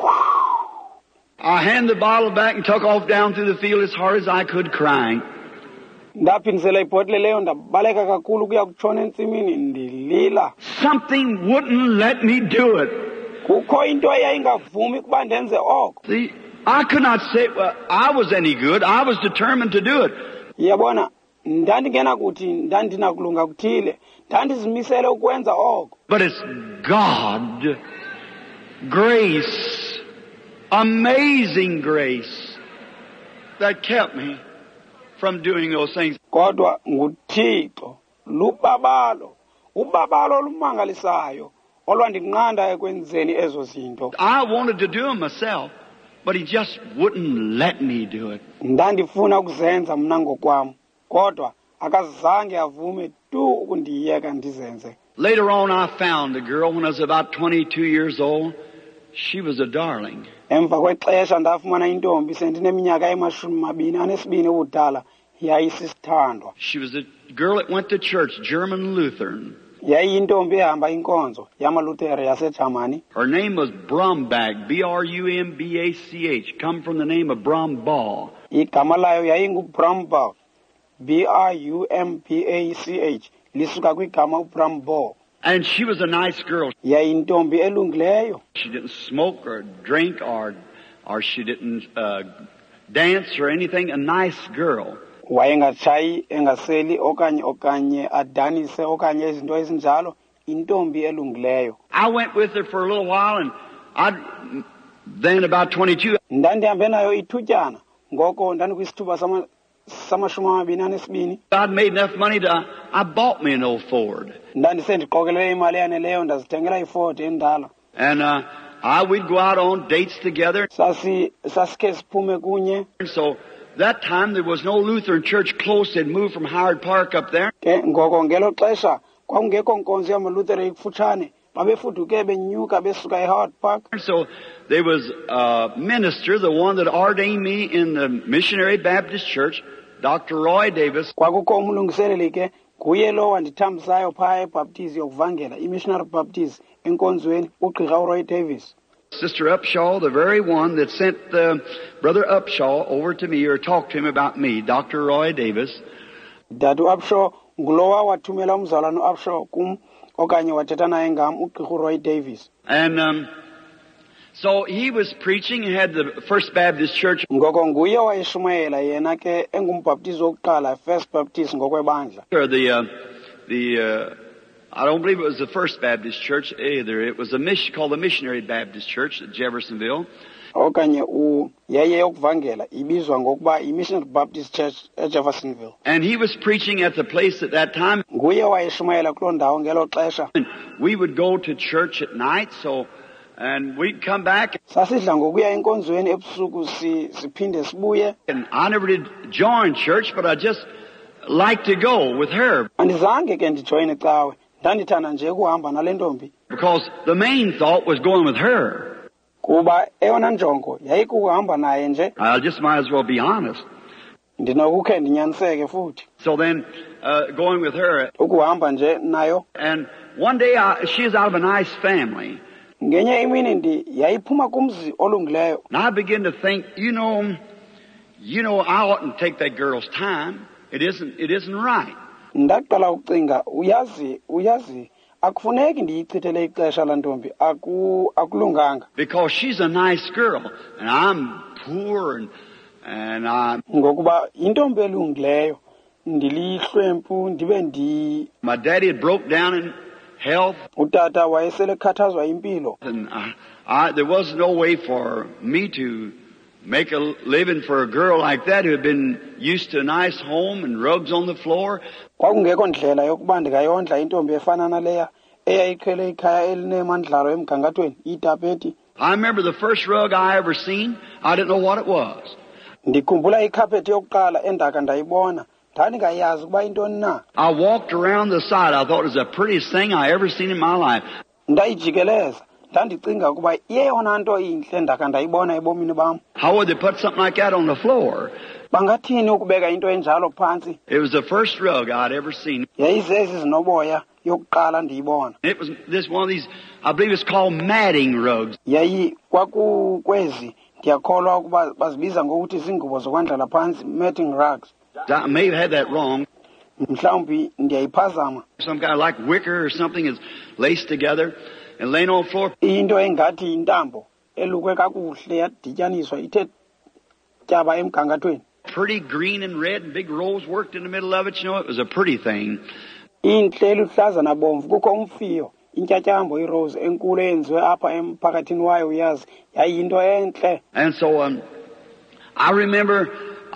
B: I handed the bottle back and took off down through the field as hard as I could, crying.
A: ndaphindisela ibhotile leyo ndabaleka kakhulu ukuya kutshona entsimini ndilila.
B: Something wouldn't let me do it.
A: Kukho into eyayingavumi ukuba ndenze oko.
B: See, I could not say I was any good. I was determined to do it.
A: Yabona, ndandingena kuthi ndandinakulunga kuthile. Ndandizimisele ukwenza oko.
B: But it's God, grace, amazing grace, that kept me from doing those things.
A: Kodwa nguThixo, lubabalo, ubabalo olumangalisayo olwandinqanda ekwenzeni ezo zinto.
B: I wanted to do them myself, but he just wouldn't let me do it.
A: Ndandifuna ukuzenza mna ngokwam, kodwa akazange avume tu ukundiyeka ndizenze.
B: Later on, I found a girl when I was about 22 years old. She was a darling.
A: Emva kwexesha ndafumana intombi sendineminyaka emasumi ubudala yayisisithandwa.
B: She was a girl that went to church, German Lutheran.
A: Yayiyintombi ehamba inkonzo yamaLuthere yaseJamani.
B: Her name was Brombach, Brumbach, come from the name of Brombach.
A: Igama layo yayinguBrombach, Brumbach, lisuka kwigama uBrombach.
B: And she was a nice girl.
A: Yayintombi elungileyo.
B: She didn't smoke or drink or she didn't dance or anything, a nice girl.
A: wayengatshayi engaseli okanye adanise okanye izinto ezinjalo, intombi elungileyo.
B: I went with her for a little while, and then about 22,
A: Ndandihambe nayo ithutyana, ngoko ndandikwisithuba samashumi amabini anesibini.
B: God made enough money I bought me an old Ford.
A: Ndandisendiqokelele imali yaneleyo ndazithengela iFord endala.
B: And we'd go out on dates together.
A: Sasikhe siphume kunye.
B: And so that time there was no Lutheran church close. They'd moved from Howard Park up there.
A: Ke ngoko ngelo xesha kwakungekho nkonzo yamaLuthera ikufutshane, babefuduke benyuka besuka eHoward Park.
B: So there was a minister, the one that ordained me in the Missionary Baptist Church, Dr. Roy Davis.
A: Kwakukho umlungiseleli ke, nguye lo wandithambisayo phaa eBaptist yokuvangela, iMissionary Baptist enkonzweni, uGqirha uRoy Davis.
B: Sister Upshaw, the very one that sent Brother Upshaw over to me or talked to him about me, Dr. Roy Davis.
A: Dadu Upshaw ngulowa wathumela umzalwane Upshaw kum okanye wathetha naye ngam uGqirha uRoy Davis.
B: And so he was preaching and had the First Baptist Church.
A: Ngoko nguye wayeshumayela yena ke engumbhaptizi wokuqala, First Baptist ngokwebandla.
B: Or I don't believe it was the First Baptist Church either. It was called the Missionary Baptist Church at Jeffersonville.
A: Okanye yeye yokuvangela ibizwa ngokuba iMissionary Baptist Church eJeffersonville.
B: And he was preaching at the place at that time.
A: Nguye wayeshumayela kuloo ndawo ngelo xesha.
B: And we would go to church at night, and we'd come back.
A: Sasidla ngokuya enkonzweni ebusuku siphinde sibuye.
B: And I never did join church, but I just liked to go with her.
A: Andizange ke ndijoyine cawe, ndandithanda nje ukuhamba nale ntombi.
B: Because the main thought was going with her.
A: Kuba eyona njongo yayikuhamba naye nje.
B: I just might as well be honest.
A: Ndinokukhe ndinyaniseke futhi.
B: So then, going with her.
A: Ukuhamba nje nayo.
B: And one day, she's out of a nice family.
A: Ngenye imini yayiphuma kumzi olungileyo.
B: And I began to think, you know, I oughtn't take that girl's time. It isn't right.
A: Ndaqala ukucinga, uyazi akufuneki ndiyichithele ixesha la ntombi, akulunganga.
B: Because she's a nice girl, and I'm poor, and I'm...
A: Ngokuba intombi elungileyo, ndilihlwempu, ndibe
B: My daddy had broke down in health.
A: Utata wayesele khathazwa impilo.
B: And there was no way for me to make a living for a girl like that who had been used to a nice home and rugs on the floor.
A: Kwakungekho ndlela yokuba ndingayondla intombi efana naleya eyayiqhele ikhaya elinemandlalo emgangathweni, itapeti.
B: I remember the first rug I ever seen. I didn't know what it was.
A: Ndikhumbula ikhaphethi yokuqala endaka ndayibona, ndandingayazi ukuba intoni na.
B: I walked around the side. I thought it was the prettiest thing I ever seen in my life.
A: Ndayijikeleza, ndandicinga ukuba iyeyona nto intle ndaka ndayibona ebomini bam.
B: How would they put something like that on the floor?
A: Bangathini ukubeka into enjalo phantsi?
B: It was the first rug I'd ever seen.
A: Yayizezi zinoboya yokuqala ndiyibona.
B: It was this one of these, I believe it's called matting rugs.
A: Kwakukwezi ndiyakholwa ukuba bazibiza ngokuthi zingubo zokwandlala phantsi, matting rugs.
B: I may have had that wrong.
A: Mhlawumbi ndiyayiphazama.
B: Some kind of like wicker or something is laced together and laying on the floor.
A: Into engathi intambo elukwe kakuhle yadityaniswa ithe tyaba emgangathweni.
B: Pretty green and red and big rose worked in the middle of it. You know, it was a pretty thing.
A: Intle eluhlaza nabomvu, kukho umfiyo, intyatyambo irose enkulu eyenziwe apha emphakathini wayo, uyazi yayinto entle.
B: And so I remember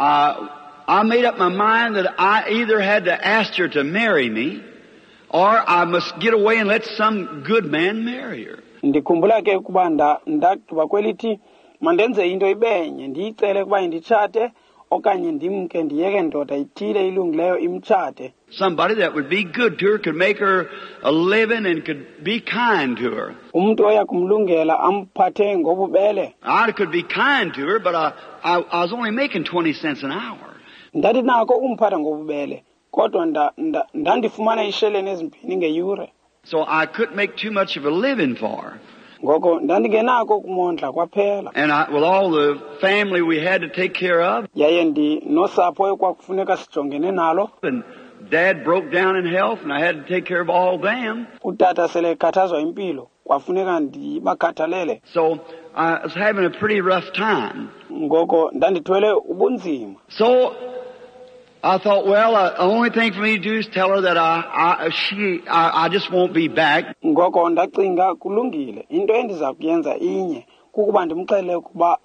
B: I made up my mind that I either had to ask her to marry me or I must get away and let some good man marry her.
A: Ndikhumbula ke ukuba ndagqiba kwelithi mandenze into ibenye, ndiyicele ukuba nditshate okanye ndimke ndiyeke ndoda ithile ilungileyo imtshate.
B: Somebody that would be good to her, could make her a living and could be kind to her.
A: Umuntu oya kumlungela amphathe ngobubele.
B: I could be kind to her, but I was only making 20 cents an hour.
A: Ndathi nako umphatha ngobubele, kodwa ndandifumana isheleni ezimbini ngeyure.
B: So I couldn't make too much of a living for her.
A: Ngoko ndandingenako kumondla kwaphela.
B: And with all the family we had to take care of.
A: Yaye nosapho ekwakufuneka sijongene nalo.
B: And Dad broke down in health and I had to take care of all them.
A: Utata sele khathazwa impilo, kwafuneka ndibakhathalele.
B: So I was having a pretty rough time.
A: ngoko ndandithwele ubunzima.
B: So I thought, well, the only thing for me to do is tell her that I just won't be back.
A: Ngoko ndacinga kulungile into endiza kuyenza inye kukuba ndimxelele ukuba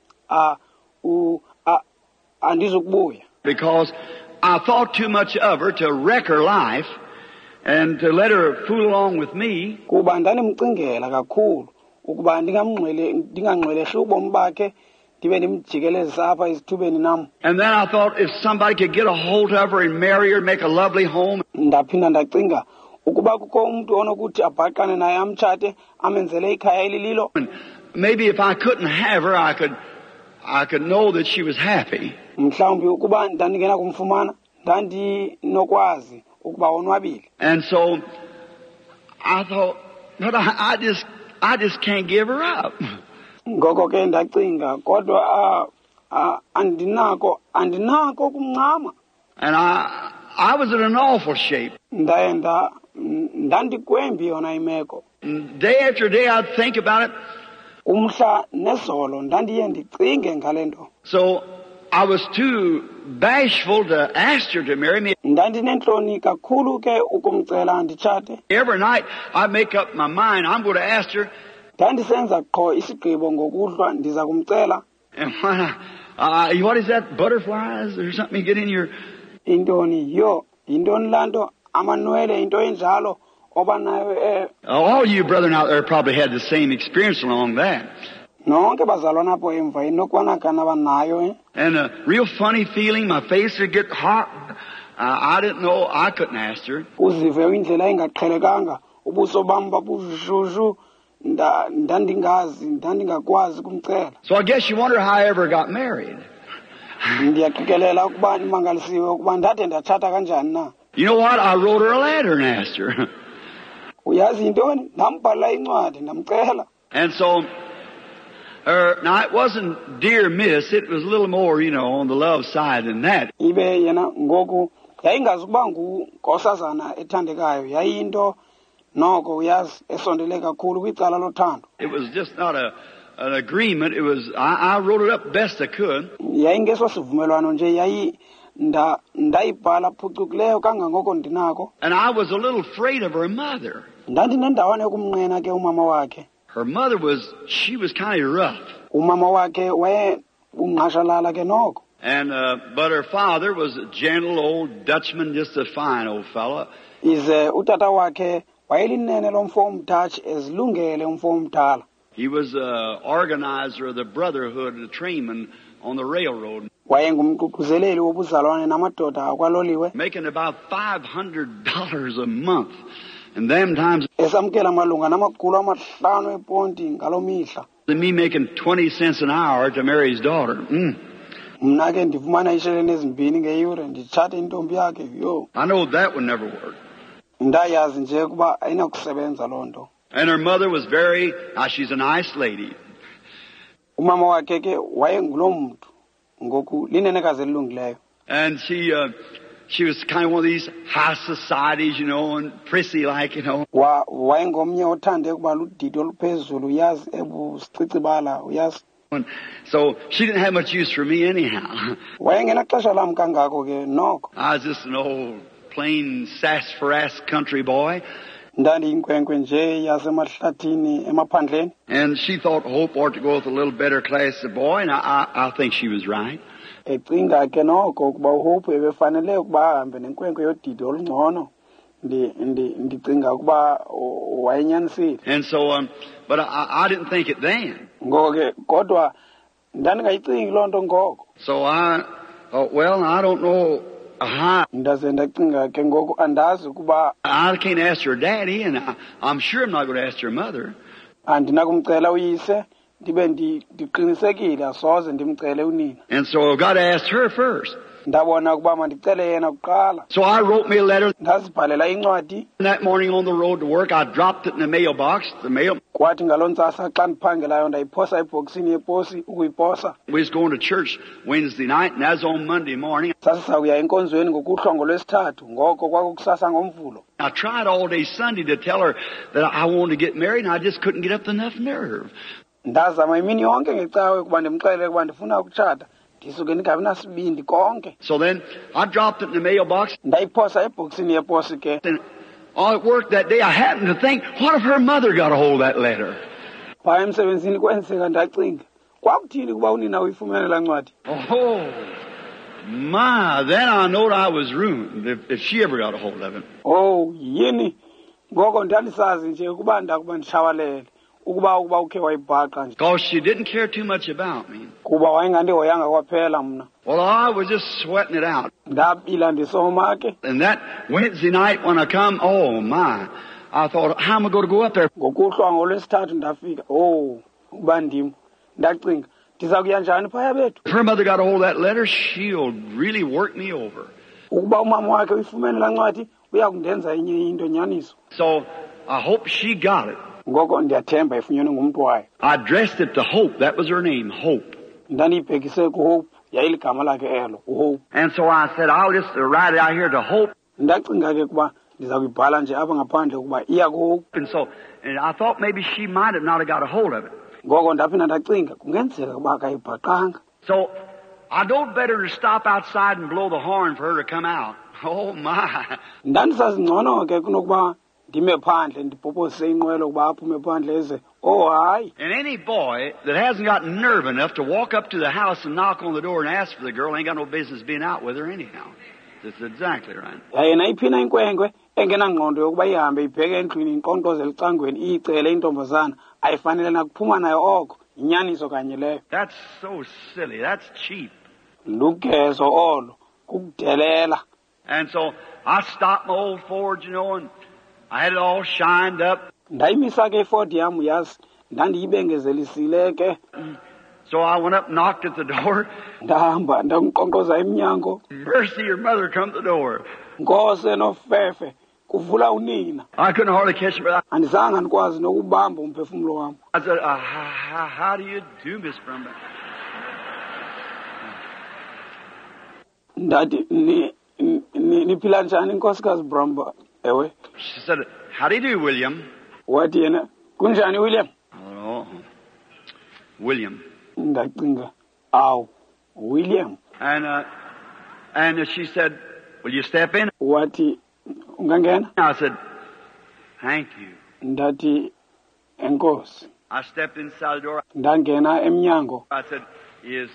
A: andizukubuya.
B: Because I thought too much of her to wreck her life and to let her fool along with me.
A: Kuba ndandimcingela kakhulu ukuba ndingangcweleshi ubomi bakhe ndibe ndimjikelezisa apha esithubeni nam.
B: And then I thought if somebody could get a hold of her and marry her, make a lovely home.
A: Ndaphinda ndacinga ukuba kukho umuntu onokuthi abhaqane naye amtshate amenzele ikhaya elililo.
B: Maybe if I couldn't have her, I could know that she was happy.
A: Mhlawumbi ukuba ndandingena kumfumana ndandinokwazi ukuba wonwabile.
B: And so I thought, but I just can't give her up.
A: Ngoko ke ndacinga kodwa andinako kumncama.
B: And I was in an awful shape.
A: Ndandikwembi yona imeko.
B: Day after day I'd think about it.
A: Umhla nezolo ndandiye ndicinge ngale nto.
B: So I was too bashful to ask her to marry me.
A: Ndandinentloni kakhulu ke ukumcela nditshate.
B: Every night I make up my mind I'm going to ask her.
A: Ndandisenza qho isigqibo ngokuhlwa ndiza kumcela.
B: And what is that, butterflies or something get in your...
A: Intoni lanto amanwele into enjalo oba nayo.
B: All you brethren out there probably had the same experience along that.
A: Nonke bazalwana apho emva inokwanakana banayo.
B: And a real funny feeling, my face would get hot. I didn't know I couldn't ask her.
A: Uzive indlela engaqhelekanga ubuso bam babushushu ndandingakwazi kumcela.
B: So I guess you wonder how I ever got married.
A: Ndiyaqikelela ukuba imangalisiwe ukuba ndade ndatshata kanjani na.
B: You know what? I wrote her a letter and asked her.
A: Uyazi intoni? Ndambhala incwadi ndamcela.
B: And so now it wasn't dear miss, it was a little more, on the love side than that.
A: Ibe yena ngoku yayingazukuba ngukosazana ethandekayo, yayinto noko uyazi esondele kakhulu kwicala lothando.
B: It was just not an agreement, it was I wrote it up best I could.
A: Yayingeso sivumelwano nje ndayibhala phucukileyo kangangoko ndinako.
B: And I was a little afraid of her mother.
A: Ndandinendawana yokumnqena ke umama wakhe.
B: Her mother she was kind of rough.
A: Umama wakhe waye ungqashalala ke noko.
B: And but her father was a gentle old Dutchman, just a fine old fella.
A: Ize utata wakhe wayelinene lomfo umDutch ezilungele umfo umdala.
B: He was an organizer of the Brotherhood of the Trainmen on the railroad.
A: Wayengumququzeleli wobuzalwane namadoda akwaloliwe.
B: Making about $500 a month. And them times...
A: Esamkela malunga nama500 eponti ngalo mihla.
B: Me making 20 cents an hour to marry his daughter.
A: Mna ke ndifumana isheleni ezimbini ngeyure nditshate intombi yakhe yo.
B: I know that would never work.
A: Ndayazi nje kuba ayinakusebenza loo nto.
B: And her mother was she's a nice lady.
A: Umama wakhe ke wayengulo muntu ngoku linenekazi elilungileyo.
B: And she was kind of one of these high societies, and prissy like,
A: Wayengomnye othande ukuba ludidi oluphezulu uyazi ebusicicibala uyazi.
B: So she didn't have much use for me anyhow.
A: Wayengenaxesha lam kangako ke noko.
B: I was just an old plain sassafras country boy.
A: Ndandiyinkwenkwe nje yasemahlathini emaphandleni.
B: And she thought Hope ought to go with a little better class of boy, and I think she was right.
A: Ecinga ke noko ukuba uHope ebefanele ukuba ahambe nenkwenkwe yodidi olungcono. Ndicinga ukuba wayenyanisile.
B: And so but I didn't think it then.
A: Ngoko ke kodwa ndandingayicingi loo nto ngoko.
B: So I thought, well, I don't know
A: ndaze ndacinga ke ngoku andazi ukuba
B: I can't ask her daddy, and I'm sure I'm not going to ask her mother.
A: Andinakumcela uyise ndibe ndiqinisekile asoze ndimcele unina.
B: And so I've got to ask her first.
A: Ndabona ukuba mandicele yena kuqala.
B: So I wrote me a letter.
A: Ndazibhalela incwadi.
B: That morning on the road to work, I dropped it in the mailbox. The mail.
A: Kwathi ngaloo ntsasa xa ndiphangelayo ndayiphosa ebhokisini yeposi ukuyiposa.
B: We was going to church Wednesday night, and that's on Monday morning.
A: Sasisakuya enkonzweni ngokuhlwa ngolwesithathu, ngoko kwakusasa ngomvulo.
B: I tried all day Sunday to tell her that I wanted to get married, and I just couldn't get up enough nerve.
A: ndazama imini yonke ngecawe ukuba ndimxelele ukuba ndifuna ukutshata ndisuke ndingabi nasibindi konke.
B: So then I dropped it in the mailbox.
A: Ndayiphosa ebhoksini yeposi ke.
B: And at work that day I happened to think, what if her mother got a hold of that letter?
A: Phaya emsebenzini kwenzeka ndacinga, kwakuthini kuba unina uyifumene laa ncwadi?
B: Oh, my, then I knowed I was ruined if she ever got a hold of it.
A: Oh, yini? Ngoko ndandisazi nje ukuba ndakuba ndishawalele. Ukuba ukhe wayibhaqa nje.
B: Because she didn't care too much about me.
A: Kuba wayengandihoyanga kwaphela mna.
B: Well, I was just sweating it out.
A: Ndabila ndisoma ke.
B: And that Wednesday night when I come, oh my, I thought, how am I going to go up there?
A: Ngokuhlwa ngolwesithathu ndafika. Oh, uba ndim. Ndacinga, ndiza kuya njani phaya bethu?
B: If her mother got a hold of that letter, she'll really work me over.
A: Ukuba umama wakhe uyifumene laa ncwadi, uya kundenza enye into nyaniso.
B: So I hope she got it.
A: Ngoko ndiyathemba ifunyenwe ngumntu wayo.
B: I addressed it to Hope. That was her name, Hope.
A: Ndandiyibhekise kuHope, yayiligama lakhe elo, uHope.
B: And so I said, I'll just write it out here to Hope.
A: Ndacinga ke kuba ndiza kuyibhala nje apha ngaphandle ukuba iya kuHope.
B: And I thought maybe she might have not have got a hold of it.
A: Ngoko ndaphinda ndacinga kungenzeka ukuba akayibhaqanga.
B: So I don't better to stop outside and blow the horn for her to come out. Oh my.
A: Ndandisazi ngcono ke kunokuba ndime phandle ndibhobhose inqwelo ukuba aphume phandle eze. Oh hayi.
B: And any boy that hasn't got nerve enough to walk up to the house and knock on the door and ask for the girl ain't got no business being out with her anyhow. That's exactly right.
A: Yaye nayiphina inkwenkwe engenangqondo yokuba ihambe ibheke endlwini inqonqozela icangweni iyicele intombazana ayifanele nakuphuma nayo oko inyaniso kanye leyo.
B: That's so silly. That's cheap.
A: Lugezo olo kukudelela.
B: And so I stopped my old Ford, you know, and I had it all shined up.
A: Ndayimisa ke iFord yam yazi ndandiyibengezelisile ke.
B: So I went up and knocked at the door.
A: Ndahamba ndamqonqoza emnyango.
B: Mercy, your mother come to the door.
A: Nkose nofefe kuvula unina.
B: I couldn't hardly catch her.
A: Andizange ndikwazi nokubamba umphefumulo wam.
B: I said, how do you do, Miss Brumba?
A: Ndathi niphila njani inkosikazi Brumba? Ewe.
B: She said, how do you do, William?
A: Wathi yena, kunjani William?
B: Oh, William.
A: Ndacinga, aw, William.
B: And she said, will you step in?
A: Wathi, ungangena?
B: I said, thank you.
A: Ndathi, enkosi.
B: I stepped inside the door.
A: Ndangena emnyango.
B: I said, is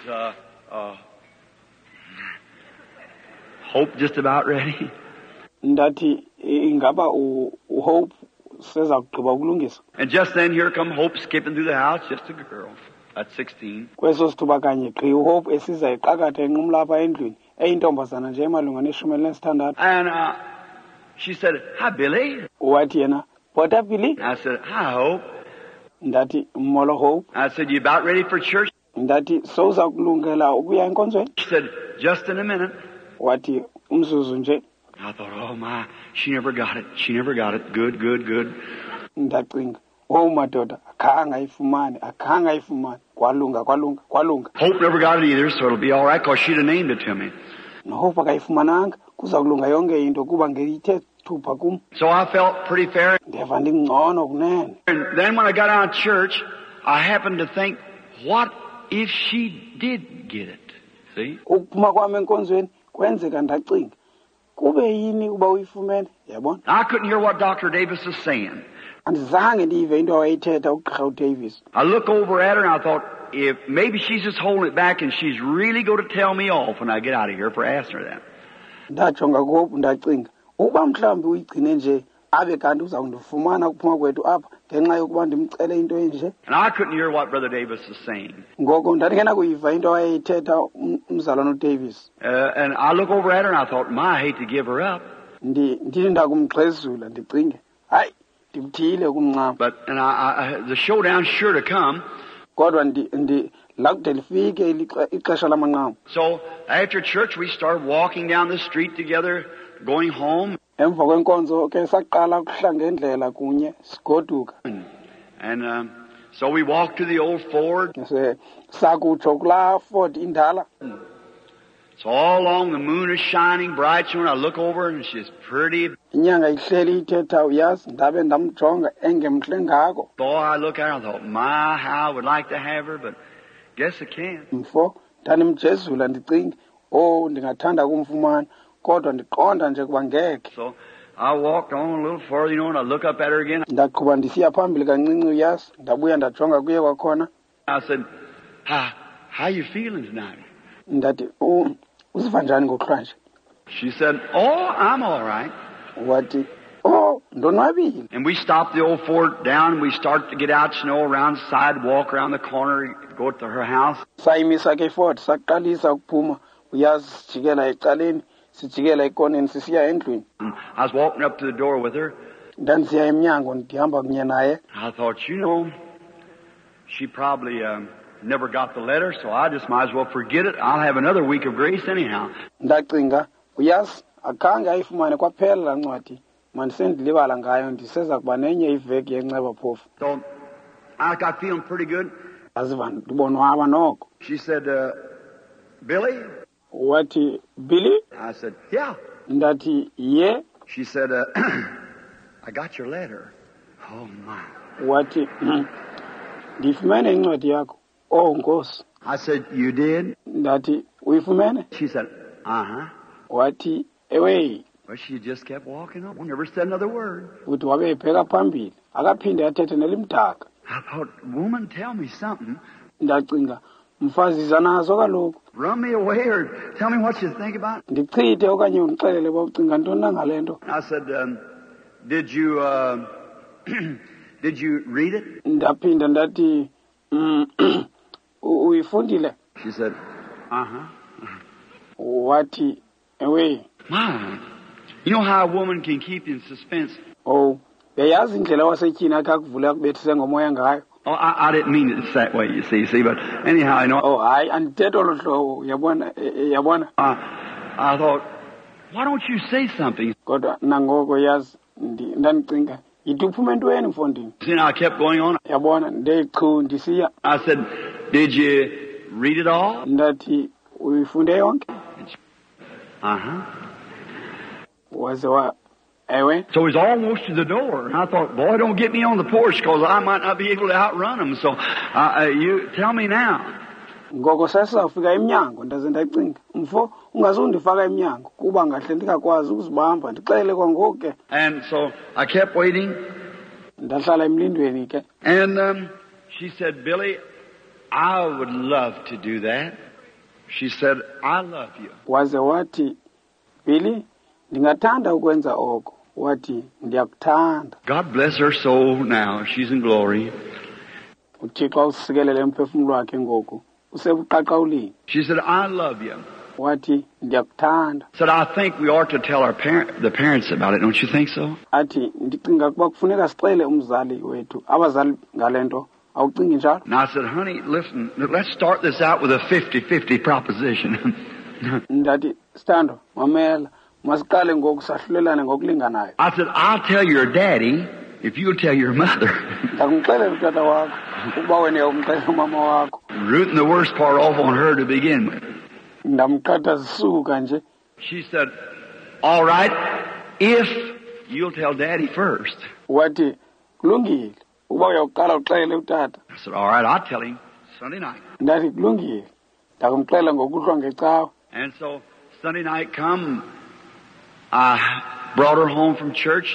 B: Hope just about ready?
A: Ndathi, ingaba uHope seza kugqiba ukulungisa.
B: And just then here come Hope skipping through the house, just a girl at 16.
A: Kweso sithuba kanye gqi uHope esiza iqakatha enqumla apha endlwini eyintombazana nje emalunga neshumi elinesithandathu.
B: And she said, hi, Billy.
A: Wathi yena, bhota Billy?
B: I said, hi, Hope.
A: Ndathi, molo Hope.
B: I said, you about ready for church?
A: Ndathi, sowuza kulungela ukuya enkonzweni?
B: She said, just in a minute.
A: Wathi, umzuzu nje.
B: I thought, oh my, she never got it. She never got it. Good, good, good.
A: Ndacinga, oh madoda, akhange ayifumane. Kwalunga.
B: Hope never got it either, so it'll be all right, because she'd have named it to me.
A: NoHope akayifumananga, kuza kulunga yonke into kuba ngeyithe thupha kum.
B: So I felt pretty fair.
A: Ndeva ndingcono kunene.
B: And then when I got out of church, I happened to think, what if she did get it? See?
A: Ukuphuma kwami enkonzweni, kwenzeka ndacinga. Kube yini uba uyifumene, yabona?
B: I couldn't hear what Dr. Davis was saying.
A: Andizange ndive into awayithetha uGqirha uDavis.
B: I looked over at her and I thought, if maybe she's just holding it back and she's really going to tell me off when I get out of here for asking her that.
A: Ndajonga kuHope ndacinga, uba mhlawumbi uyigcine nje abe kanti uza kundifumana ukuphuma kwethu apha ngenxa yokuba ndimcele into enje.
B: And I couldn't hear what Brother Davis was saying.
A: Ngoko ndandingena kuyiva into awayithetha umzalwane uDavis.
B: And I looked over at her and I thought, I hate to give her up.
A: Ndithi ndakumgxezula ndicinge, hayi ndimthile kumncama.
B: But the showdown's sure to come.
A: Kodwa lakude lifike ixesha lamanqamu.
B: So after church we started walking down the street together, going home.
A: Emva kwenkonzo ke saqala ukuhlanga endlela kunye sigoduka.
B: And so we walked to the old Ford.
A: Sakutsho kulaa Ford indala.
B: So all along the moon is shining bright, and I look over and she's pretty.
A: inyanga ihleli ithetha uyazi ndabe ndamjonga engemhle ngako.
B: Boy, I look at her and I thought, my, how I would like to have her, but guess I can't.
A: Mfo ndandimjezula ndicinga ndingathanda ukumfumana kodwa ndiqonda nje kuba ngeke.
B: So I walked on a little further, and I look up at her again.
A: Ndaqhuba ndisiya phambili kancinci uyazi ndabuya ndajonga kuye kwakhona.
B: I said, how you feeling tonight?
A: Ndathi uziva njani ngokuhlanje?
B: She said, oh, I'm all right.
A: Wathi ndonwabile.
B: And we stopped the old Ford down, and we started to get out, around the side, walk around the corner, go to her house.
A: Sayimisa ke Ford saqalisa ukuphuma uyazi sijikela ecaleni sijikela ekoneni sisiya endlwini.
B: I was walking up to the door with her.
A: Ndandisiya emnyango ndihamba kunye naye.
B: I thought, she probably never got the letter, so I just might as well forget it. I'll have another week of grace anyhow.
A: Ndacinga uyazi akhange ayifumane kwaphela laa ncwadi mandisendilibala ngayo ndiseza kuba nenye iveki yenceba phofu.
B: So I got feeling pretty good.
A: Aziva ndibonwaba noko.
B: She said, Billy?
A: Wathi, Billy?
B: I said, yeah.
A: Ndathi, yeah.
B: She said, I got your letter. Oh, my.
A: Wathi, ndifumene incwadi yakho. Oh, Nkosi.
B: I said, you did?
A: Ndathi, uyifumene?
B: She said, uh-huh.
A: Wathi, ewe.
B: Well, she just kept walking on, never said another word.
A: Uthi wabe ebheka phambili, akaphinde athethe nelimdaka.
B: I thought, woman, tell me something.
A: Ndacinga, mfazi zanazo kaloku.
B: Run me away or tell me what you think about it.
A: Ndichithe okanye undixelele uba ucinga ntoni na ngale nto.
B: I said, did you read it?
A: Ndaphinda ndathi, uyifundile?
B: She said, uh-huh.
A: Wathi, ewe.
B: My, you know how a woman can keep you in suspense?
A: Oh, beyazi indlela wasetyhini akhe akuvule akubethise ngomoya ngayo.
B: Oh, I didn't mean it that way, you see, but anyhow, I know.
A: Oh, hayi, andithetha olo hlobo, yabona.
B: I thought, why don't you say something?
A: Kodwa nangoko yazi, ndandicinga, yithi uphume entweni mfondini?
B: See, now I kept going on.
A: Yabona, ndechu ndisiya.
B: I said, did you read it all?
A: Ndathi, uyifunde yonke?
B: Uh-huh.
A: Waze ewe.
B: So he's almost to the door, and I thought, boy, don't get me on the porch, because I might not be able to outrun him. So you tell me now.
A: Ngoko sasizawufika emnyango ndaze ndacinga, mfo ungazundifaka emnyango kuba ngahle ndingakwazi ukuzibamba ndixele kwangoku ke.
B: And so I kept waiting.
A: Ndahlala emlindweni ke.
B: And she said, Billy, I would love to do that. She said, I love you.
A: Waze wathi, Billy, ndingathanda ukwenza oko. Wathi, ndiyakuthanda.
B: God bless her soul now. She's in glory.
A: uThixo usikelele emphefumulo wakhe ngoku usebuqaqawulini.
B: She said, I love you.
A: Wathi ndiyakuthanda.
B: Said, I think we ought to tell our the parents about it. Don't you think so?
A: Athi ndicinga kuba kufuneka sixele umzali wethu abazali ngalento. Awucingi njalo?
B: And I said, honey, listen, let's start this out with a 50-50 proposition.
A: Ndathi Stando, mamela, masiqale ngokusahlulelana ngokulinganayo.
B: I said, I'll tell your daddy if you'll tell your mother.
A: Ndakumxelela utata wakho ukuba wena umxelela umama wakho.
B: Rooting the worst part off on her to begin with.
A: Ndamqhatha zisuka nje.
B: She said, all right, if you'll tell daddy first.
A: Wathi kulungile uba uyaqala uxele utata.
B: I said, all right, I'll tell him Sunday night.
A: Ndathi kulungile ndakumxelela ngokuhlwa ngecawa.
B: And so Sunday night come, I brought her home from church.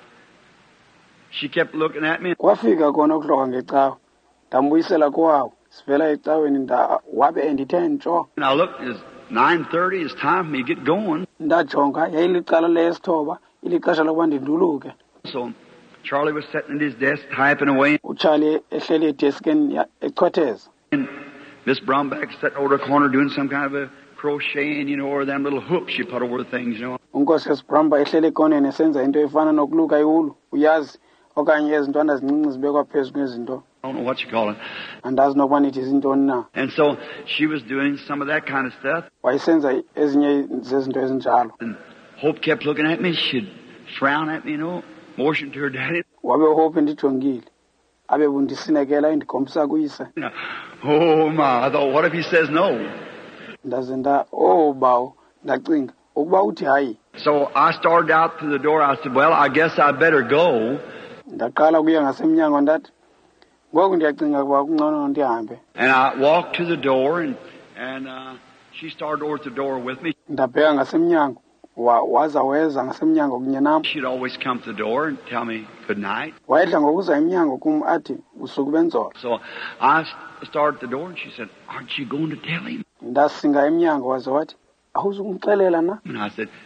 B: She kept looking at me.
A: Kwafika kona ukuhlwa ngecawa. Ndambuyisela kwawo. Sivela ecaweni wabe endithe ntsho.
B: And I looked, it's 9:30, it's time for me to get going.
A: Ndajonga yayilicala lesithoba, ilixesha lokuba ndinduluke.
B: So Charlie was sitting at his desk typing away.
A: uCharlie ehleli edeskini echwetheza.
B: And Miss Bromback sitting over the corner doing some kind of a crocheting, or them little hooks she put over things,
A: Unkosikazi Bromba ehleli ekoneni esenza into efana nokuluka iwulu, uyazi, okanye ezintwana zincinci zibekwa phezu kwezinto.
B: I don't know what you call it.
A: Andazi nokuba nithi zintoni na.
B: And so she was doing some of that kind of stuff.
A: Wayesenza ezinye zezinto ezinjalo.
B: And Hope kept looking at me. She'd frown at me, motion to her daddy.
A: Wabe Hope ndijongile. Abe bundisinekela indikhombisa kuyise.
B: Oh my, I thought, what if he says no?
A: ndaze bawo ndacinga ukuba uthi hayi.
B: So I started out through the door. I said, well, I guess I better go.
A: Ndaqala kuya ngasemnyango ndathi ngoku ndiyacinga ukuba kungcono ndihambe.
B: And I walked to the door, and she started over at the door with me.
A: Ndabheka ngasemnyango weza ngasemnyango kunye nam.
B: She'd always come to the door and tell me good night.
A: Wayedla ngokuza emnyango kum athi usuku benzola.
B: So I started at the door, and she said, aren't you going to tell him?
A: Ndasinga emnyango waze wathi awuzukumxelela na?
B: And I said,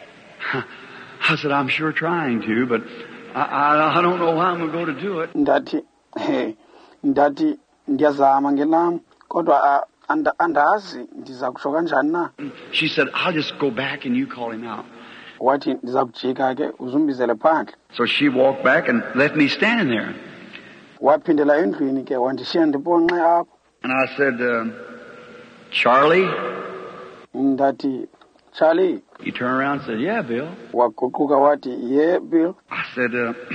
B: I'm sure trying to, but I don't know how I'm going to do it.
A: Ndathi ndiyazama ngelam kodwa andazi ndiza kusho kanjani na.
B: She said, I'll just go back and you call him out.
A: Wathi ndiza kujika ke uzumbizele phandle.
B: So she walked back and left me standing there.
A: Waphindela endlwini ke wandishiya ndiponxe apho.
B: And I said, Charlie?
A: Ndathi, Charlie.
B: He turned around and said, yeah, Bill.
A: Waguquka wathi, yeah, Bill.
B: I said,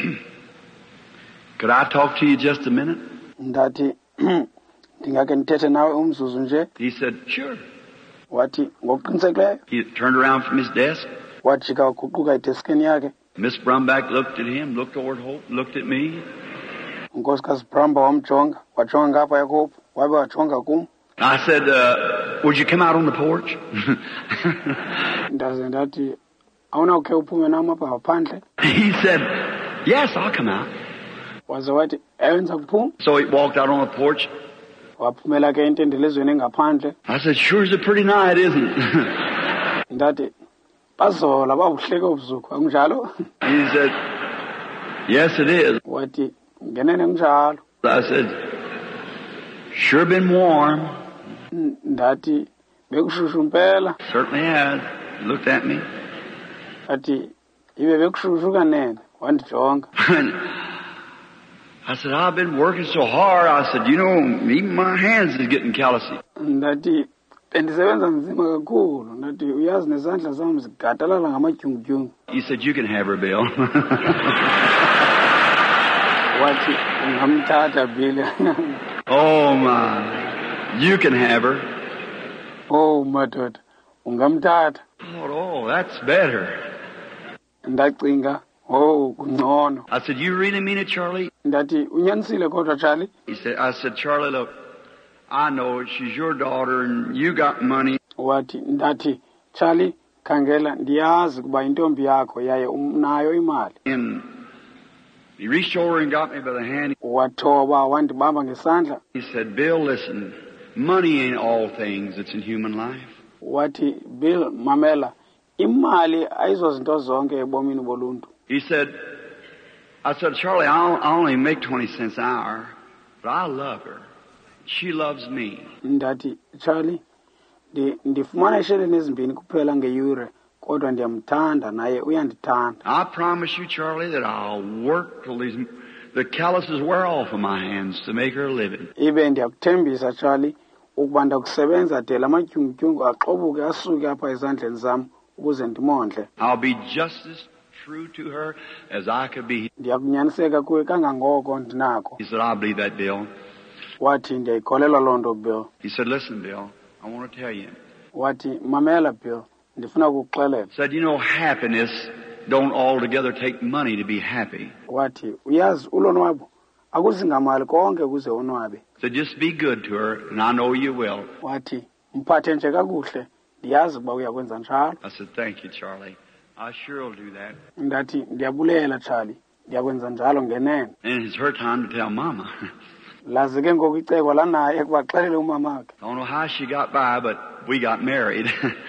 B: could I talk to you just a minute?
A: Ndathi, ndingake ndithethe nawe umzuzu nje.
B: He said, sure.
A: Wathi, ngokuqinisekileyo.
B: He turned around from his desk.
A: Wajika waguquka edeskini yakhe.
B: Miss Brumback looked at him, looked over at Hope, looked at me.
A: Unkosikazi Brumba wamjonga, wajonga ngapha yaKhope, wabe wajonga kum.
B: I said, would you come out on the porch?
A: Ndaze ndathi, awunawukhe uphume nam apha ngaphandle?
B: He said, yes, I'll come out.
A: Waze wathi, ewe ndiza kuphuma.
B: So he walked out on the porch.
A: Waphumela ke entendelezweni engaphandle.
B: I said, sure is a pretty night, isn't it?
A: Ndathi, bazola babuhleke ubusuku, akunjalo?
B: He said, yes, it is.
A: Wathi, ngenene kunjalo.
B: I said, sure been warm.
A: Ndathi, bekushushu mpela.
B: Certainly has. Looked at me.
A: Athi, ibe bekushushu kanene, wandijonga.
B: I said, I've been working so hard. I said, even my hands is getting callousy.
A: Ndathi, bendisebenza nzima kakhulu. Ndathi, uyazi nezandla zami zigadalala ngamadyungudyungu.
B: He said, you can have her, Bill.
A: Wathi, ungamthatha Bill.
B: Oh, my. You can have her.
A: Oh, madoda, ungamthatha.
B: Oh, that's better.
A: Ndacinga, kungcono.
B: I said, you really mean it, Charlie?
A: Ndathi, unyanisile kodwa Charlie?
B: I said, Charlie, look, I know she's your daughter and you got money.
A: Ndathi, Charlie, khangela, ndiyazi kuba intombi yakho yaye unayo imali.
B: And he reached over and got me by the hand.
A: Wathoba wandibamba ngesandla.
B: He said, Bill, listen, money ain't all things that's in human life.
A: Wathi, Bill, mamela, imali ayizo zinto zonke ebomini boluntu.
B: He said, I said, Charlie, I only make 20 cents an hour, but I love her. She loves me.
A: Ndathi, Charlie, ndifumana isheleni ezimbini kuphela ngeyure, kodwa ndiyamthanda naye uyandithanda.
B: I promise you, Charlie, that I'll work till the calluses wear off of my hands to make her a living.
A: Ibe ndiyakuthembisa, Charlie, ukuba ndakusebenza de lamadyungudyungu axobuke asuke apha ezandleni zam ukuze ndimondle.
B: I'll be just as true to her as I could be.
A: Ndiyakunyaniseka kuwe kangangoko ndinako.
B: He said, I believe that, Bill.
A: Wathi, ndiyayikholelwa loo nto, Bill.
B: He said, listen, Bill, I want to tell you.
A: Wathi, mamela, Bill, ndifuna kukuxelela.
B: Said, happiness don't altogether take money to be happy.
A: Wathi, uyazi ulonwabo akuzingamali konke ukuze onwabe.
B: So just be good to her, and I know you will.
A: Wathi, mphathe nje kakuhle, ndiyazi ukuba uyakwenza njalo.
B: I said, thank you, Charlie. I sure will do that.
A: Ndathi, ndiyabulela, Charlie, ndiyakwenza njalo ngenene.
B: And it's her time to tell Mama.
A: Lazi ke ngoku icebo lanaye ekubaxelele umamakhe.
B: I don't know how she got by, but we got married.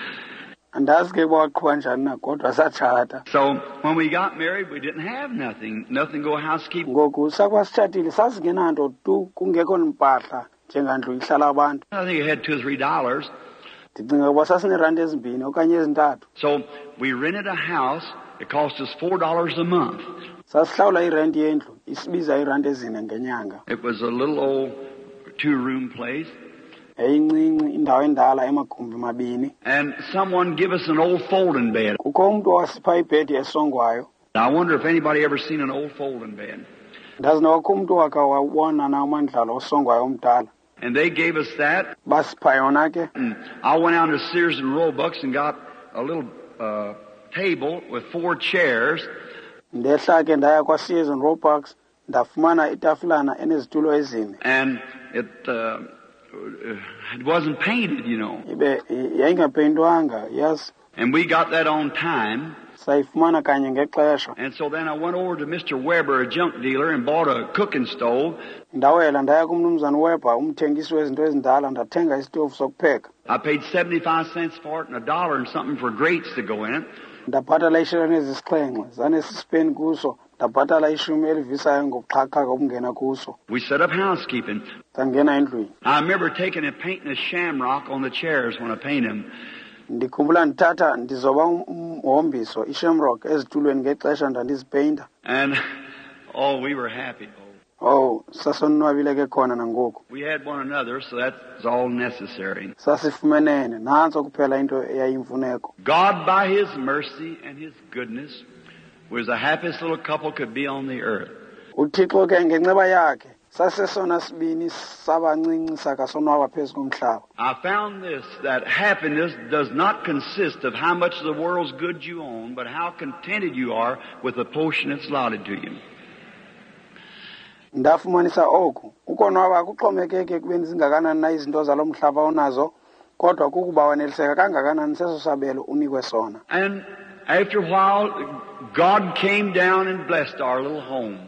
A: Andazi ke kwaqhubeka njani na kodwa satshata.
B: So when we got married, we didn't have nothing go housekeeping.
A: Ngoku sakwasitshatile sasingenanto tu kungekho mpahla njengandlu ihlala abantu.
B: I think I had $2 or $3.
A: Ndicinga ukuba sasinerandi ezimbini okanye ezintathu.
B: So we rented a house. It cost us $4 a month.
A: Sasihlawula irenti yendlu isibiza irandi ezine ngenyanga.
B: It was a little old 2-room place.
A: Eyincinci indawo endala emagumbi mabini.
B: And someone give us an old folding bed.
A: Kukho umuntu owasipha ibhedi esongwayo.
B: I wonder if anybody ever seen an old folding bed.
A: Ndazi nowakho umuntu wakhe wawubona na umandlalo osongwayo omdala.
B: And they gave us that.
A: basipha yona ke.
B: I went out to Sears and Roebuck and got a little table with 4 chairs.
A: Ndehla ke ndaya kwa-Sears and Roebuck ndafumana itafulana enezitulo ezine.
B: And it wasn't painted, you know.
A: Ibe yayingapeyintwanga, yes.
B: And we got that on time.
A: Sayifumana kanye ngexesha.
B: And so then I went over to Mr. Weber, a junk dealer, and bought a cooking stove.
A: Ndawela ndaya kumnumzana Weber, umthengisi wezinto ezindala, ndathenga isitofu sokupheka.
B: I paid 75 cents for it and $1 and something for grates to go in it.
A: Ndabhatala isheleni ezisixhenxe, zanesisipeni kuso. Ndabhatala 10 elivisayo ngokuxhaqhaqa okungena kuso.
B: We set up housekeeping.
A: Ndangena endlwini.
B: I remember taking and painting a shamrock on the chairs when I paint them.
A: Ndikhumbula ndithatha ndizoba umhombiso ishamrock ezitulweni ngexesha ndandizipeyinta.
B: And, oh, we were happy.
A: Oh, sasonwabile ke khona nangoku.
B: We had one another, so that's all necessary.
A: Sasifumenene, nantso kuphela into eyayimfuneko.
B: God, by His mercy and His goodness, was the happiest little couple could be on the earth.
A: uThixo ke ngenxeba yakhe sasesona sibini sabancinci sakasonwaba phezu komhlaba.
B: I found this, that happiness does not consist of how much of the world's goods you own, but how contented you are with the portion that's allotted to you.
A: Ndafumanisa oku ukonwaba akuxhomekeke ekubeni zingakanani na izinto zalo mhlaba onazo, kodwa kukuba waneliseka kangakanani seso sabelo unikwe sona.
B: And after a while, God came down and blessed our little home.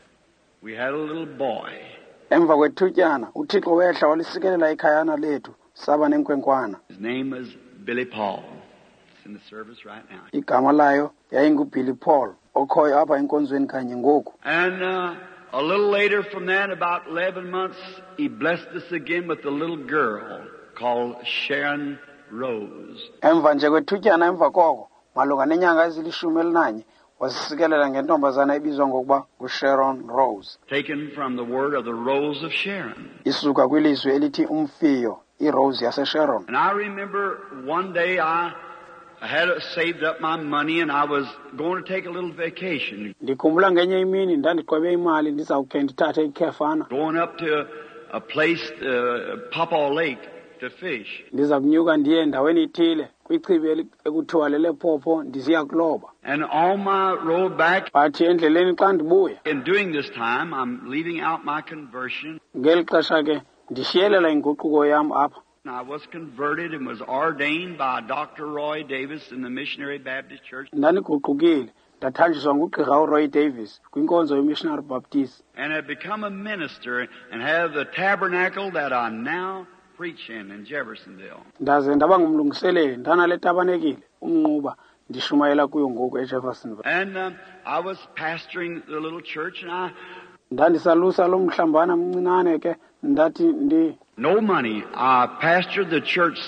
B: We had a little boy.
A: Emva kwethutyana uThixo wehla walisikelela ikhayana lethu saba nenkwenkwana.
B: His name was Billy Paul. It's in the service right now.
A: Igama layo yayinguBilly Paul okhoyo apha enkonzweni kanye ngoku.
B: And a little later from that, about 11 months, he blessed us again with a little girl called Sharon Rose.
A: Emva nje kwethutyana emva koko malunga nenyanga ezili-11 wasisikelela ngentombazana ebizwa ngokuba nguSharon Rose.
B: Taken from the word of the Rose of Sharon.
A: Isuka kwilizwi elithi umfiyo, iRose yaseSharon.
B: And I remember one day I had saved up my money and I was going to take a little vacation.
A: Ndikhumbula ngenye imini ndandiqwebe imali ndizawukhe ndithathe ikhefana.
B: Going up to a place, Papa Lake, to fish.
A: Ndiza kunyuka ndiye endaweni ithile kwichibi ekuthiwa leLephopho ndisiya kuloba.
B: And on my road back,
A: Bathi endleleni xa ndibuya.
B: and during this time, I'm leaving out my conversion.
A: Ngeli xesha ke ndishiyelela inguquko yam apha.
B: I was converted and was ordained by Dr. Roy Davis in the Missionary Baptist Church.
A: Ndandiguqukile ndathanjiswa ngugqirha uRoy Davis kwinkonzo yeMissionary Baptist.
B: And have become a minister and have the tabernacle that I now preach in Jeffersonville.
A: Ndaze ndaba ngumlungiseleli ndanale tabanekile umnquba ndishumayela kuyo ngoku eJeffersonville.
B: And I was pastoring the little church and
A: Ndandisalusa lo mhlambana mncinane ke ndathi
B: no money. I pastored the church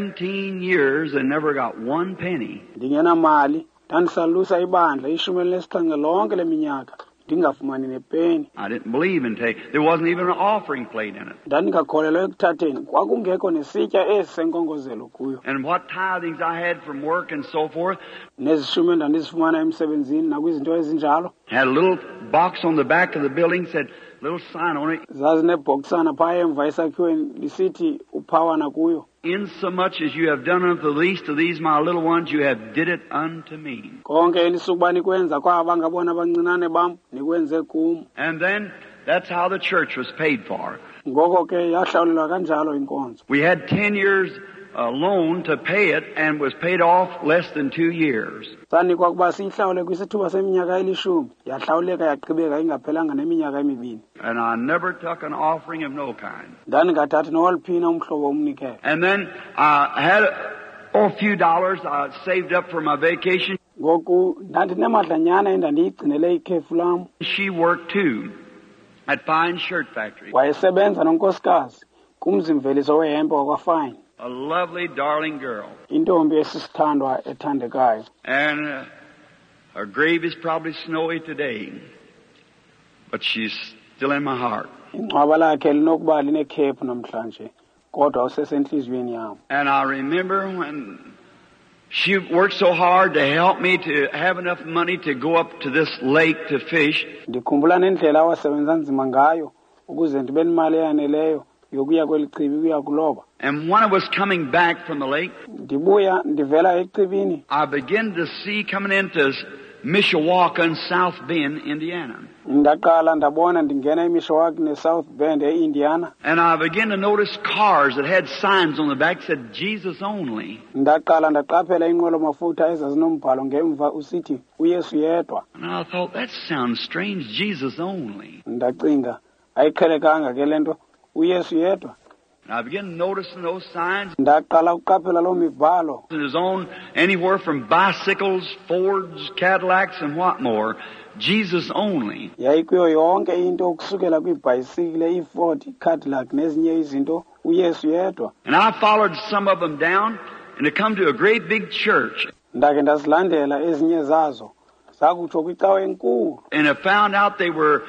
B: 17 years and never got one penny.
A: ndingena mali ndandisalusa ibandla 17 lonke leminyaka ndingafumani nepeni.
B: I didn't believe in taking. There wasn't even an offering plate in it.
A: Ndandingakholelwa ekuthatheni kwakungekho nesitya esi senkongozelo kuyo.
B: And what tithings I had from work and so forth.
A: Nezishume ndandizifumana emsebenzini nakwizinto ezinjalo.
B: Had a little box on the back of the building said, little sign on it.
A: Zazinebhokisana phaya emva esakhiweni lisithi uphawana kuyo.
B: In so much as you have done unto the least of these my little ones, you have did it unto me.
A: Konke elisukuba nikwenza kwaba ngabona abancinane bam nikwenze kum.
B: And then that's how the church was paid for.
A: Ngoko ke yahlawulelwa kanjalo inkonzo.
B: We had 10 years loan to pay it and was paid off less than 2 years.
A: Sanikwa kuba sihlawule kwisithuba seminyaka eli-10 yahlawuleka yaqhubeka ingaphelanga neminyaka emibini.
B: And I never took an offering of no kind.
A: Ndandingathathi nowaliphina umhlobo omnikelo.
B: And then I had a few dollars I saved up for my vacation.
A: Ngoku ndandinemadlanyana endandiyigcinele ikhefu lam.
B: She worked too at Fine Shirt Factory.
A: Wayesebenza nonkosikazi kumzimveliso wehempe wakwaFine.
B: A lovely, darling girl.
A: Intombi esisithandwa ethandekayo.
B: And her grave is probably snowy today, but she's still in my heart.
A: Ingcwaba lakhe linokuba linekhephu namhlanje, kodwa usesenhliziyweni yam.
B: And I remember when she worked so hard to help me to have enough money to go up to this lake to fish.
A: Ndikhumbula nendlela awasebenza nzima ngayo ukuze ndibe nemali eyaneleyo yokuya kweli chibi ukuya kuloba.
B: And when I was coming back from the lake,
A: Ndibuya ndivela echibini
B: I began to see coming into Mishawaka and South Bend, Indiana.
A: ndaqala ndabona ndingena eMishawaka neSouth Bend eIndiana.
B: And I began to notice cars that had signs on the back that said Jesus only.
A: Ndaqala ndaqaphela inqwelo mafutha ezazinombhalo ngemva usithi uYesu yedwa.
B: And I thought, that sounds strange, Jesus only.
A: Ndacinga ayiqhelekanga ke lento uYesu yedwa.
B: And I began noticing those signs.
A: Ndaqala uqaphela lo mibhalo.
B: It was on anywhere from bicycles, Fords, Cadillacs, and what more. Jesus only.
A: Yayikuyo yonke into ukusukela kwibhayisikile, iFord, iCadillac nezinye izinto uYesu yedwa.
B: And I followed some of them down and to come to a great big church.
A: Ndake ndazilandela ezinye zazo zakutsho kwicawa enkulu.
B: And I found out they were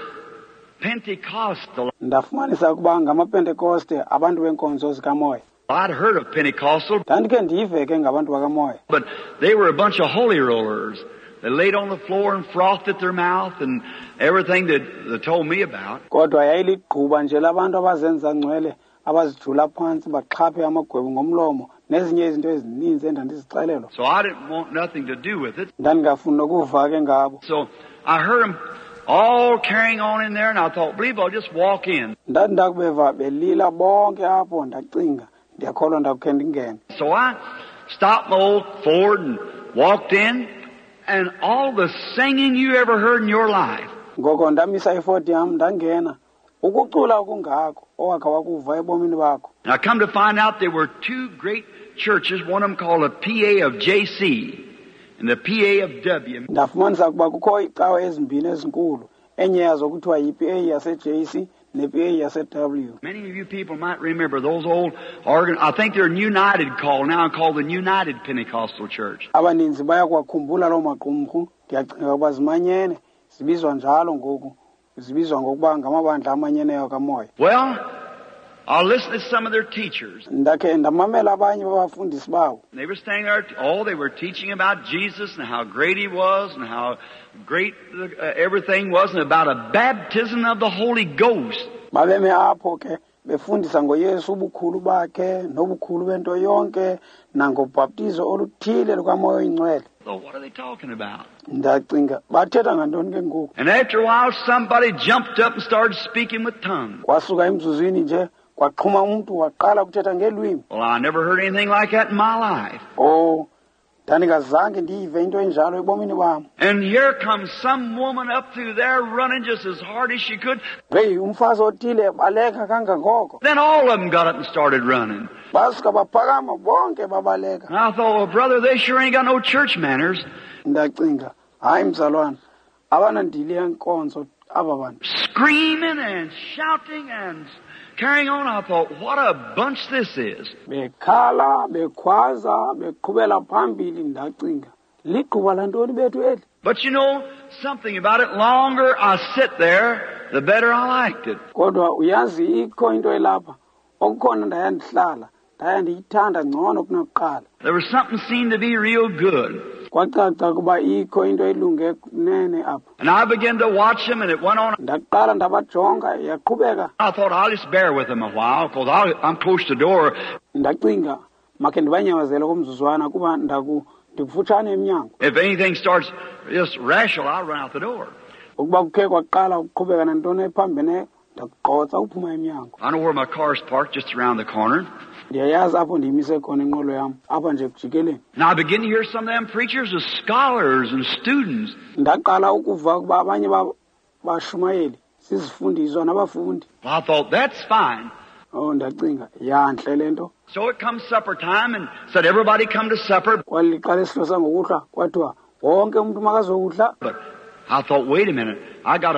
B: Pentecostal.
A: Ndafumanisa ukuba ngamaPentekoste, abantu benkonzo zikamoya.
B: I'd heard of Pentecostal,
A: Ndandike ndive ke ngabantu bakamoya.
B: but they were a bunch of holy rollers. They laid on the floor and frothed at their mouth and everything that they told me about.
A: Kodwa yayiliqhuba nje labantu abazenza ngcwele, abazijula phansi baxhaphe amagwebu ngomlomo nezinye izinto ezininzi endandizixelelwa.
B: So I didn't want nothing to do with it.
A: Ndandingafuni ukuva ke ngabo.
B: So I heard them all carrying on in there, and I thought, believe I'll just walk in.
A: Ndandakubeva belila bonke apho ndacinga ndiyakholwa ndakukhe ndingene.
B: So I stopped my old Ford and walked in, and all the singing you ever heard in your life.
A: Ngoko ndamisa iFord yam ndangena. Ukucula okungako owakha wakuva ebomini bakho.
B: And I come to find out there were two great churches, one of them called the PA of JC and the PA of W.
A: Ndafumanisa ukuba kukho icawa ezimbini ezinkulu, enye yazo kuthiwa yiPA yase-JC nePA yase-W.
B: Many of you people might remember those old I think they're United called the United Pentecostal Church.
A: Abaninzi bayakwakhumbula loo maqumrhu, ndiyacinga ukuba zimanyene, zibizwa njalo ngoku, zibizwa ngokuba ngamabandla amanyeneyo kamoya.
B: Well, I'll listen to some of their teachers.
A: Ndakhe ndamamela abanye babafundisi babo.
B: They were standing there, they were teaching about Jesus and how great He was and how great everything was and about a baptism of the Holy Ghost.
A: Babeme apho ke befundisa ngoYesu ubukhulu bakhe nobukhulu bento yonke nangobhaptizo oluthile lukamoya oyingcwele.
B: So what are they talking about?
A: Ndacinga bathetha ngantoni ke ngoku?
B: And after a while somebody jumped up and started speaking with tongues.
A: Kwasuka emzuzwini nje kwaqhuma umuntu waqala ukuthetha ngelwimi.
B: Well, I never heard anything like that in my life.
A: Oh, ndandingazange ndiyive into enjalo ebomini bam.
B: And here comes some woman up through there running just as hard as she could.
A: Hey, umfazi othile baleka kangangoko.
B: Then all of them got up and started running.
A: Basuka baphakama bonke babaleka.
B: And I thought, well, brother, they sure ain't got no church manners.
A: Ndacinga, hayi mzalwane, abana ndili yenkonzo aba bantu.
B: Screaming and shouting and carrying on. I thought, what a bunch this is.
A: Bekhala, bekhwaza, beqhubela phambili ndacinga. Liqhuba lantoni bethu eli?
B: But you know something about it. Longer I sit there, the better I liked it.
A: Kodwa uyazi ikho into elapha. Okukhona ndayandihlala, ndayandiyithanda ngcono kunakuqala.
B: There was something seemed to be real good.
A: Kwacaca kuba ikho into elunge nene apha.
B: And I began to watch them, and it went on.
A: Ndaqala ndabajonga yaqhubeka.
B: I thought, I'll just bear with them a while, because I'm close to the door.
A: Ndacinga makhe ndibanyamazele komzuzwana kuba ndikufutshane emnyango.
B: If anything starts just rational, I'll run out the door.
A: Ukuba kukhe kwaqala ukuqhubeka nantoni ephambene ndaqotsa uphuma emnyango.
B: I know where my car's parked, just around the corner.
A: Ndiyayazi apho ndiyimise khona inqwelo yam, apha nje kujikeleni.
B: And I begin to hear some of them preachers as scholars and students.
A: Ndaqala ukuva ukuba abanye bashumayeli sizifundiswa nabafundi.
B: Well, I thought, that's fine.
A: Oh, ndacinga yanhle lento.
B: So it comes supper time, and said, everybody come to supper.
A: Kwaliqala isihlo sangokuhlwa kwathiwa wonke umuntu makazokudla.
B: But I thought, wait a minute, I got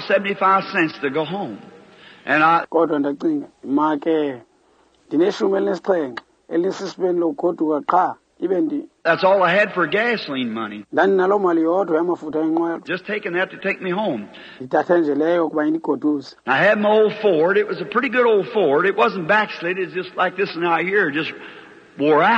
B: $1.75 to go home. And
A: Kodwa ndacinga make ndineshumi elinesixhenxe elisisibeni lokugoduka qha ibe
B: that's all I had for gasoline money.
A: ndandinaloo mali yodwa yamafutha enqwelo.
B: Just taking that to take me home.
A: Ndithathe nje leyo ukuba indigoduze.
B: I had my old Ford. It was a pretty good old Ford. It wasn't backslid. It's just like this now here, just wore out.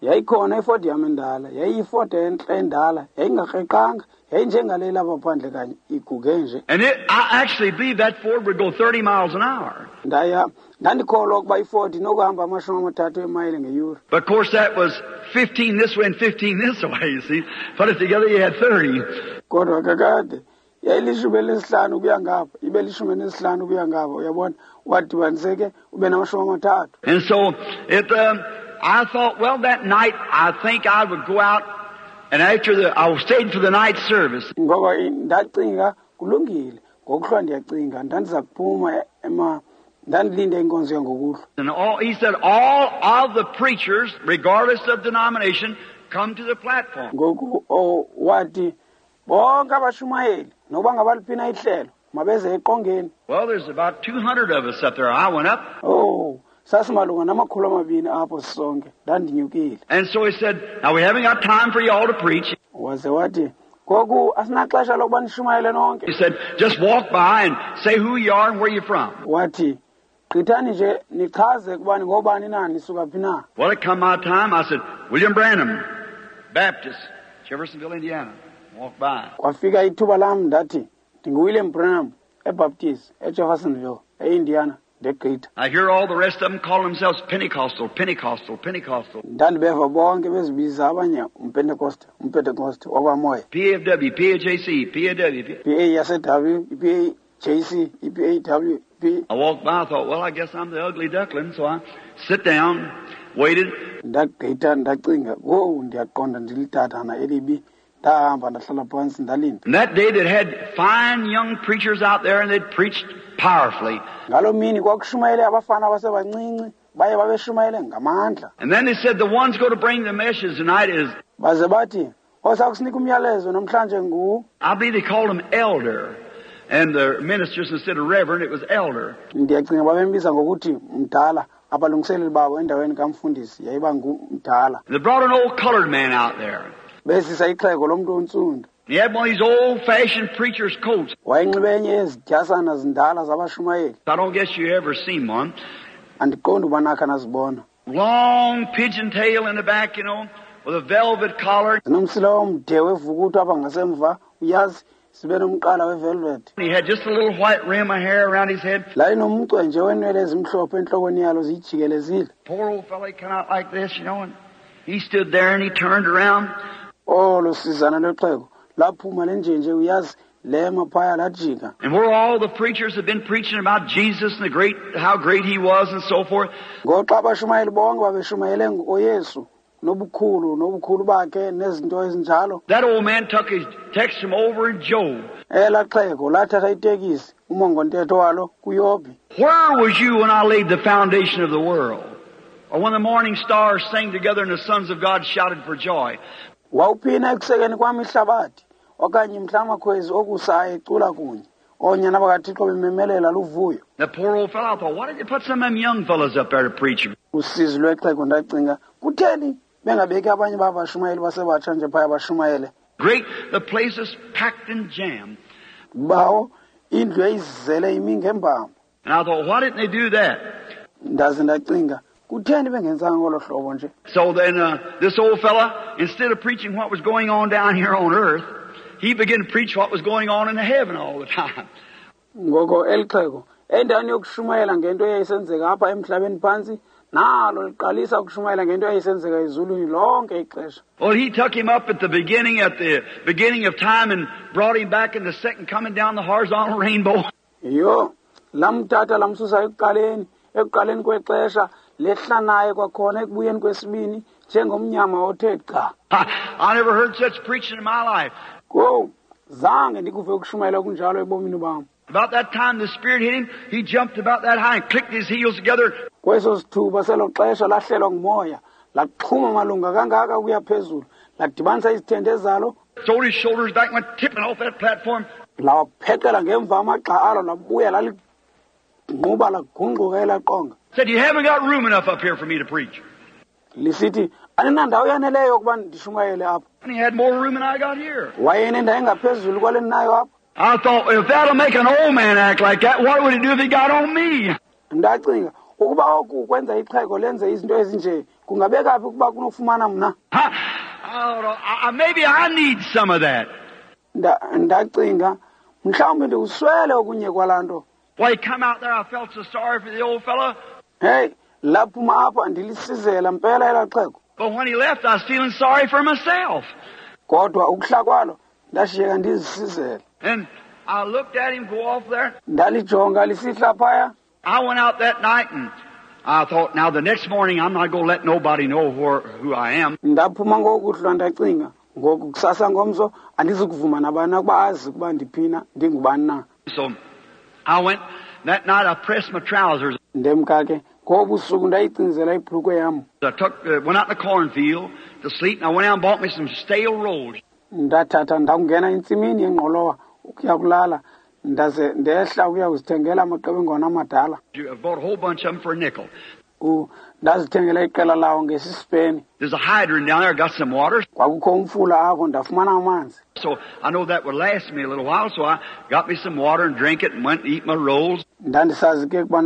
A: yayikhona ifort yam endala, yayiyifort entle endala, yayingakreqanga, yayinjengalela apha phandle kanye iguge nje.
B: And I actually believe that Ford would go 30 miles an hour.
A: Ndandikholwa ukuba ifort inokuhamba 30 emayile ngeyure.
B: But of course that was 15 this way and 15 this way, you see. Put it together, you had 30.
A: Kodwa kakade yayilishumi elesihlanu kuya ngapha, ibe lishumi elesihlanu kuya ngapha, uyabona, wadibaniseke ube na30.
B: And so I thought, well, that night I think I would go out, and after I stayed for the night service.
A: Ngoba ndacinga kulungile, ngokuhlwa ndiyacinga ndandiza kuphuma ndandilinde inkonzo yangokuhlwa.
B: And he said all of the preachers, regardless of denomination, come to the platform.
A: Ngoku wathi bonke abashumayeli noba ngabaliphina ihlelo mabeze eqongeni.
B: Well, there's about 200 of us up there. I went up.
A: Sasimalunga namakhulu amabini apho sisonke, ndandinyukile.
B: And so he said, now we haven't got time for you all to preach.
A: Waze wathi ngoku asinaxesha lokuba nishumayele nonke.
B: He said, just walk by and say who you are and where you're from.
A: Wathi qithani nje nichaze kuba ngobani na nisuka phi na.
B: Well, it come my time. I said, William Branham, Baptist, Jeffersonville, Indiana. Walk by.
A: Kwafika ithuba lam ndathi ndinguWilliam Branham, eBaptist, eJeffersonville, eIndiana.
B: I hear all the rest of them call themselves Pentecostal.
A: Ndandibeva bonke bezibiza abanye umpentecost wabamoya.
B: PAW, PAJC, PAW.
A: PA yaseW, PAJC, PAW.
B: I walked by, I thought, well, I guess I'm the ugly duckling, so I sit down, waited.
A: Ndagqitha ndacinga, ndiyaqonda ndilitatana elibi. And
B: that day they had fine young preachers out there and they'd preached powerfully.
A: And
B: then they said the one's going to bring the message tonight is, I believe they called him elder. And the ministers, instead of reverend, it was elder. They brought an old colored man out there. He had one of these old-fashioned preacher's coats. I don't guess you ever seen one. Long pigeon tail in the back, you know, with a velvet collar. He had just a little white rim of hair around his head. Poor old fellow, he came out like this, you know, and he stood there and he turned around. And where all the preachers have been preaching about Jesus and how great he was and so forth. That old man took his text from over in Job. Where was you when I laid the foundation of the world? Or when the morning stars sang together and the sons of God shouted for joy?
A: Wawuphina ekusekeni kwami ihlabathi okanye mhlamakhwezi okusayo ecula kunye onyana bakaThixo bememelela luvuyo.
B: The poor old fellow thought, why did you put some of them young fellows up there to preach?
A: Usizi lwexhego ndacinga kutheni bengabeki abanye babashumayeli basebatsha nje phaya bashumayele.
B: Great, the place is packed and jammed.
A: Bawo indlu yayizele imi ngembambo.
B: And I thought, why didn't they do that?
A: Ndaze ndacinga
B: So then this old fella, instead of preaching what was going on down here on earth, he began to preach what was going on in heaven all the time. Well, he took him up at the beginning of time and brought him back in the second coming down the horizontal rainbow. I never heard such preaching in my life. About that time the Spirit hit him, he jumped about that high and clicked his heels together. Threw his shoulders back and went tipping off that platform. Said, you haven't got room enough up here for me to preach. And he had more room than I got here. I thought, if that'll make an old man act like that, what would he do if he got on me?
A: ukuba ukwenza ixhego lenze izinto ezinje kungabe kaphi ukuba kunofumana mna
B: Maybe I need some of that.
A: ndacinga mhlawumbi ndikuswele okunye kwalanto.
B: Well, he come out there, I felt so sorry for the old fellow.
A: Hey, laphuma apha ndilisizela mpela ela xhego.
B: But when he left, I was feeling sorry for myself.
A: Kodwa ukuhla kwalo ndashiyeka ndizisizela.
B: And I looked at him go off there.
A: Ndalijonga lisihla phaya.
B: I went out that night and I thought, now the next morning I'm not going to let nobody know who I am.
A: Ndaphuma ngokuhlwa ndacinga ngoku kusasa ngomso andizukuvuma nabani ukuba azi ukuba ndiphina ndingubani na.
B: So I went that night. I pressed my trousers.
A: Ndemka ke ngobusuku ndayicinzela ibhlukwe yam.
B: I went out in the cornfield to sleep, and I went out and bought me some stale rolls.
A: Ndathatha ndakungena intsimini yengqolowa ukuya kulala ndaze ndehla ukuya kuzithengela amaqebengwana amadala.
B: I bought a whole bunch of them for a nickel.
A: Ndazithengela iqela lawo ngesisipeni.
B: There's a hydrant down there. I got some water.
A: Kwakukho umfula apho ndafumana amanzi.
B: So I know that would last me a little while, so I got me some water and drank it and went to eat my rolls.
A: Ndandisazi ke kuba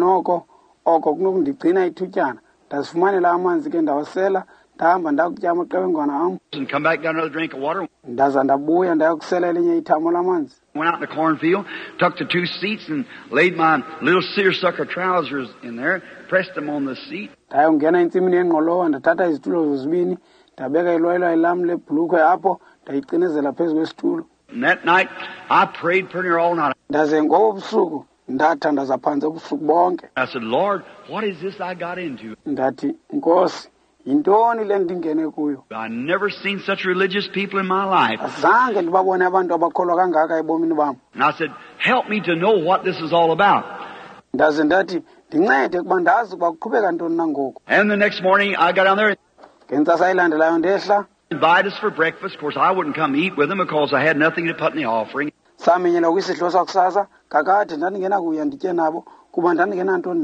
A: oko kunokundigcina ithutyana. Ndazifumanela amanzi ke ndawasela ndahamba ndakutya amaqebengwana am.
B: And come back, got another drink of water.
A: Ndaza ndabuya ndayokusela elinye ithamo lamanzi.
B: Went out in the cornfield, took the 2 seats and laid my little seersucker trousers in there, pressed them on the seat.
A: Ndayongena intsimini yengqolowa ndathatha izitulo zozibini ndabeka ilwayilwayi lam lebhulukhwe apho ndayicinezela phezu kwesitulo.
B: And that night I prayed pretty near all night.
A: Ndaze ngobusuku ndathandaza phantse ubusuku bonke.
B: I said, Lord, what is this I got into?
A: Ndathi Nkosi yintoni le ndingene kuyo?
B: I never seen such religious people in my life.
A: Azange ndibabone abantu abakholwa kangaka ebomini bam.
B: And I said, help me to know what this is all about.
A: Ndaze ndathi ndincede ukuba ndazi ukuba kuqhubeka ntoni nangoku.
B: And the next morning I got down there.
A: Ngentsasa ayilandelayo ndehla.
B: Invite us for breakfast. Of course, I wouldn't come eat with them because I had nothing to put in the offering.
A: Samenyela kwisidlo sakusasa kakade ndandingena kuya nditye nabo kuba ndandingena nto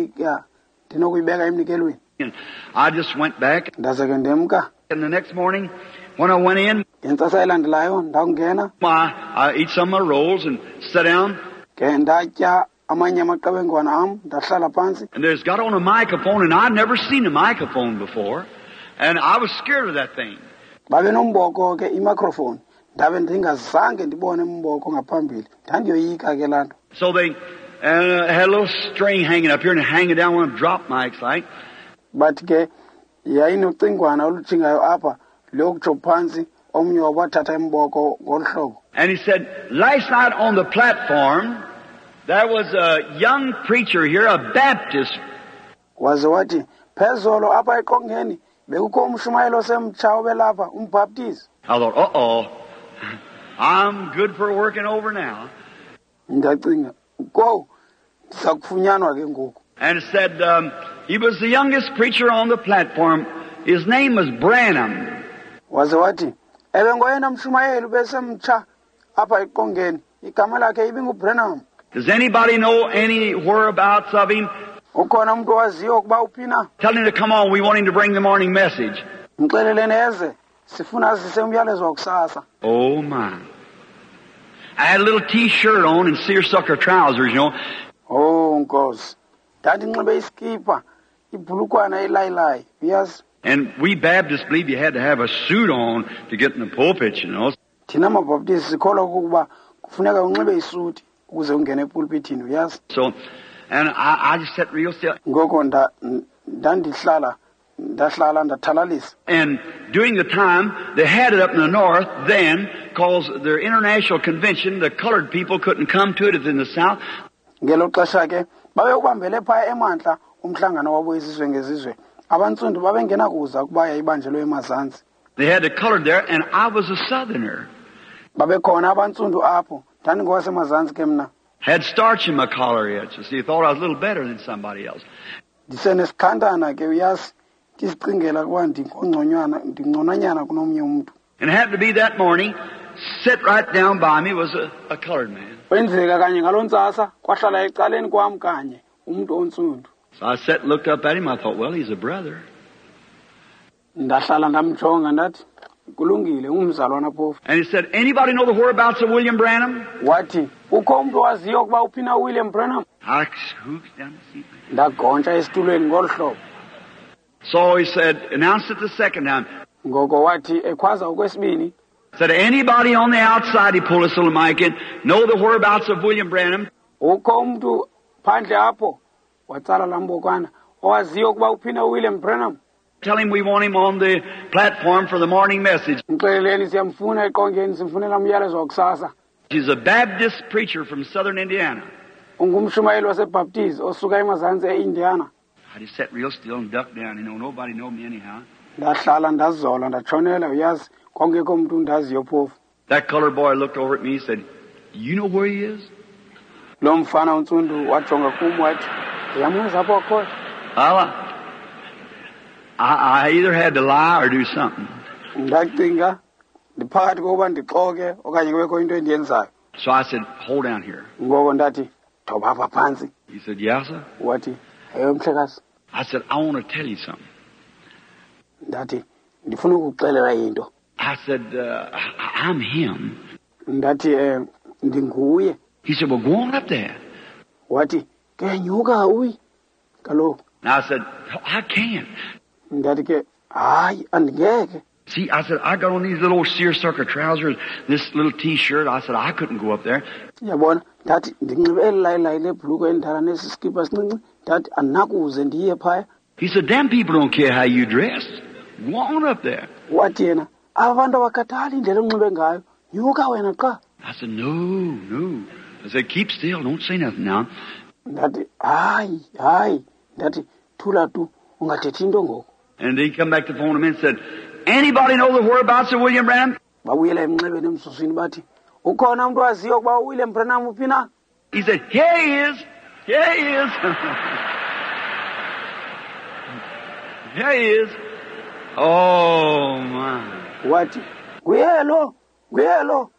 A: ndinokuyibeka emnikelweni.
B: And I just went back.
A: Ndaze ke ndemka.
B: And the next morning, when I went in,
A: ngentsasa ayilandelayo ndakungena.
B: I eat some of my rolls and sat down.
A: Ke ndatya amanye amaqebengwana am ndahlala phansi.
B: And there's got on a microphone, and I'd never seen a microphone before, and I was scared of that thing.
A: Babe nomboko ke imicrophone. Ndabe ndingazange ndibone umboko ngaphambili. Ndandiyoyika ke lanto.
B: So they had a little string hanging up here and hanging down one of drop mics like.
A: But ke yayinocingwana olujingayo apha lokutsho phansi omnye wabathatha imboko ngolhlobo.
B: And he said, last night on the platform, there was a young preacher here, a Baptist.
A: Waze wathi phezolo apha eqongeni bekukho umshumayeli osemtsha obelapha umbaptist.
B: I thought, uh-oh, I'm good for working over now.
A: Ndacinga, go, ndisakufunyanwa ke ngoku.
B: And it said, he was the youngest preacher on the platform. His name was Branham.
A: Waze wathi, ebengoyena mshumayeli besemtsha apha eqongeni. Igama lakhe ibinguBranham.
B: Does anybody know any whereabouts of him?
A: Ukhona umuntu owaziyo ukuba uphina?
B: Tell him to come on. We want him to bring the morning message.
A: Mxeleleni eze, sifuna sise umyalezo wakusasa.
B: Oh, my. I had a little T-shirt on and seersucker trousers, you know.
A: Oh, Nkosi. Ndandinxibe iskipa, ibhulukwana elayilayi, uyazi?
B: And we Baptists believe you had to have a suit on to get in the pulpit, you know.
A: Thina mabaptist sikholwa ukuba kufuneka unxibe isuti ukuze ungene epulpitini, uyazi?
B: So, and I just sat real still.
A: Ngoko ndahlala ndathalalisa.
B: And during the time, they had it up in the north then, because their international convention, the colored people couldn't come to it in the south.
A: Ngelo xesha ke babekubambele phaya emantla umhlangano wabo izizwe ngezizwe. Abantsundu babengena kuza kuba yayibanjelwe emazantsi.
B: They had the colored there, and I was a southerner.
A: Babekhona abantsundu apho, ndandingowasemazantsi ke mna.
B: Had starch in my collar yet, so see, thought I was a little better than somebody else.
A: Ndisenesikhandana ke uyazi, ndizicingela kuba ndingconanyana kunomnye umuntu.
B: And it happened to be that morning, sit right down by me was a colored man.
A: Kwenzeka kanye ngalontsasa kwahlala ecaleni kwam kanye umuntu ontsundu.
B: So I sat and looked up at him. I thought, well, he's a brother.
A: Ndahlala ndamjonga ndathi kulungile ngumzalwana phofu.
B: And he said, anybody know the whereabouts of William Branham?
A: Wathi ukho umuntu waziyo ukuba uphina William Branham.
B: I scooped down the seat.
A: Ndagontsha esitulweni ngolu hlobo.
B: So he said, announced it the second time.
A: Ngoko wathi ekhwaza okwesibini.
B: Said, anybody on the outside, he pulled his little mic in, know the whereabouts of William Branham?
A: Ukho umuntu phandle apho watsala lambokwana owaziyo ukuba uphina William Branham.
B: Tell him we want him on the platform for the morning message.
A: Ngixeleleni siyamfuna eqongeni simfunela umyalezo wakusasa.
B: He's a Baptist preacher from southern Indiana.
A: Ungumshumayeli wasebaptist osuka emazantsi eIndiana.
B: I just sat real still and ducked down. Nobody know me anyhow.
A: Ndahlala ndazola ndatshonela uyazi kongekho umuntu ndaziyo phofu.
B: That colored boy looked over at me and said, you know where he is?
A: Lo mfana untsundu wajonga kum wathi uyamazi apho akhoyo.
B: I either had to lie or do something.
A: Ndacinga ndiphakathi kokuba ndixoke okanye kubekho into endiyenzayo.
B: So I said, hold down here.
A: Ngoko ndathi thoba apha phantsi.
B: He said, yes, sir.
A: Wathi eyo mhlekazi.
B: I said, I want to tell you something.
A: Ndathi ndifuna ukukuxelela into.
B: I said, I'm him.
A: Ndathi ndinguye.
B: He said, well, go on up there.
A: Wathi ke nyuka uyi kaloku.
B: And I said, I can't.
A: Ndathi ke hayi andingeke.
B: See, I said, I got on these little seersucker trousers, this little T-shirt. I said, I couldn't go up there.
A: Yabona ndathi ndinxibe elilayilayi lebhuluko endala nesi skipa sincinci ndathi andinakuze ndiye phaya.
B: He said, damn people don't care how you dress. Go on up there.
A: Wathi yena abantu abakhathali indlela onxibe ngayo nyuka wena qha.
B: I said, no. I said, keep still, don't say nothing now.
A: Ndathi hayi ndathi thula tu ungathethi into ngoku.
B: And he come back to the phone and said, anybody know the whereabouts of William Branham?
A: Babuyela emnxebeni emsuswini bathi ukhona umuntu waziyo ukuba uWilliam Branham uphi na?
B: He said, here he is. Here he is. Here he is. Oh, my.
A: Wathi nguyelo.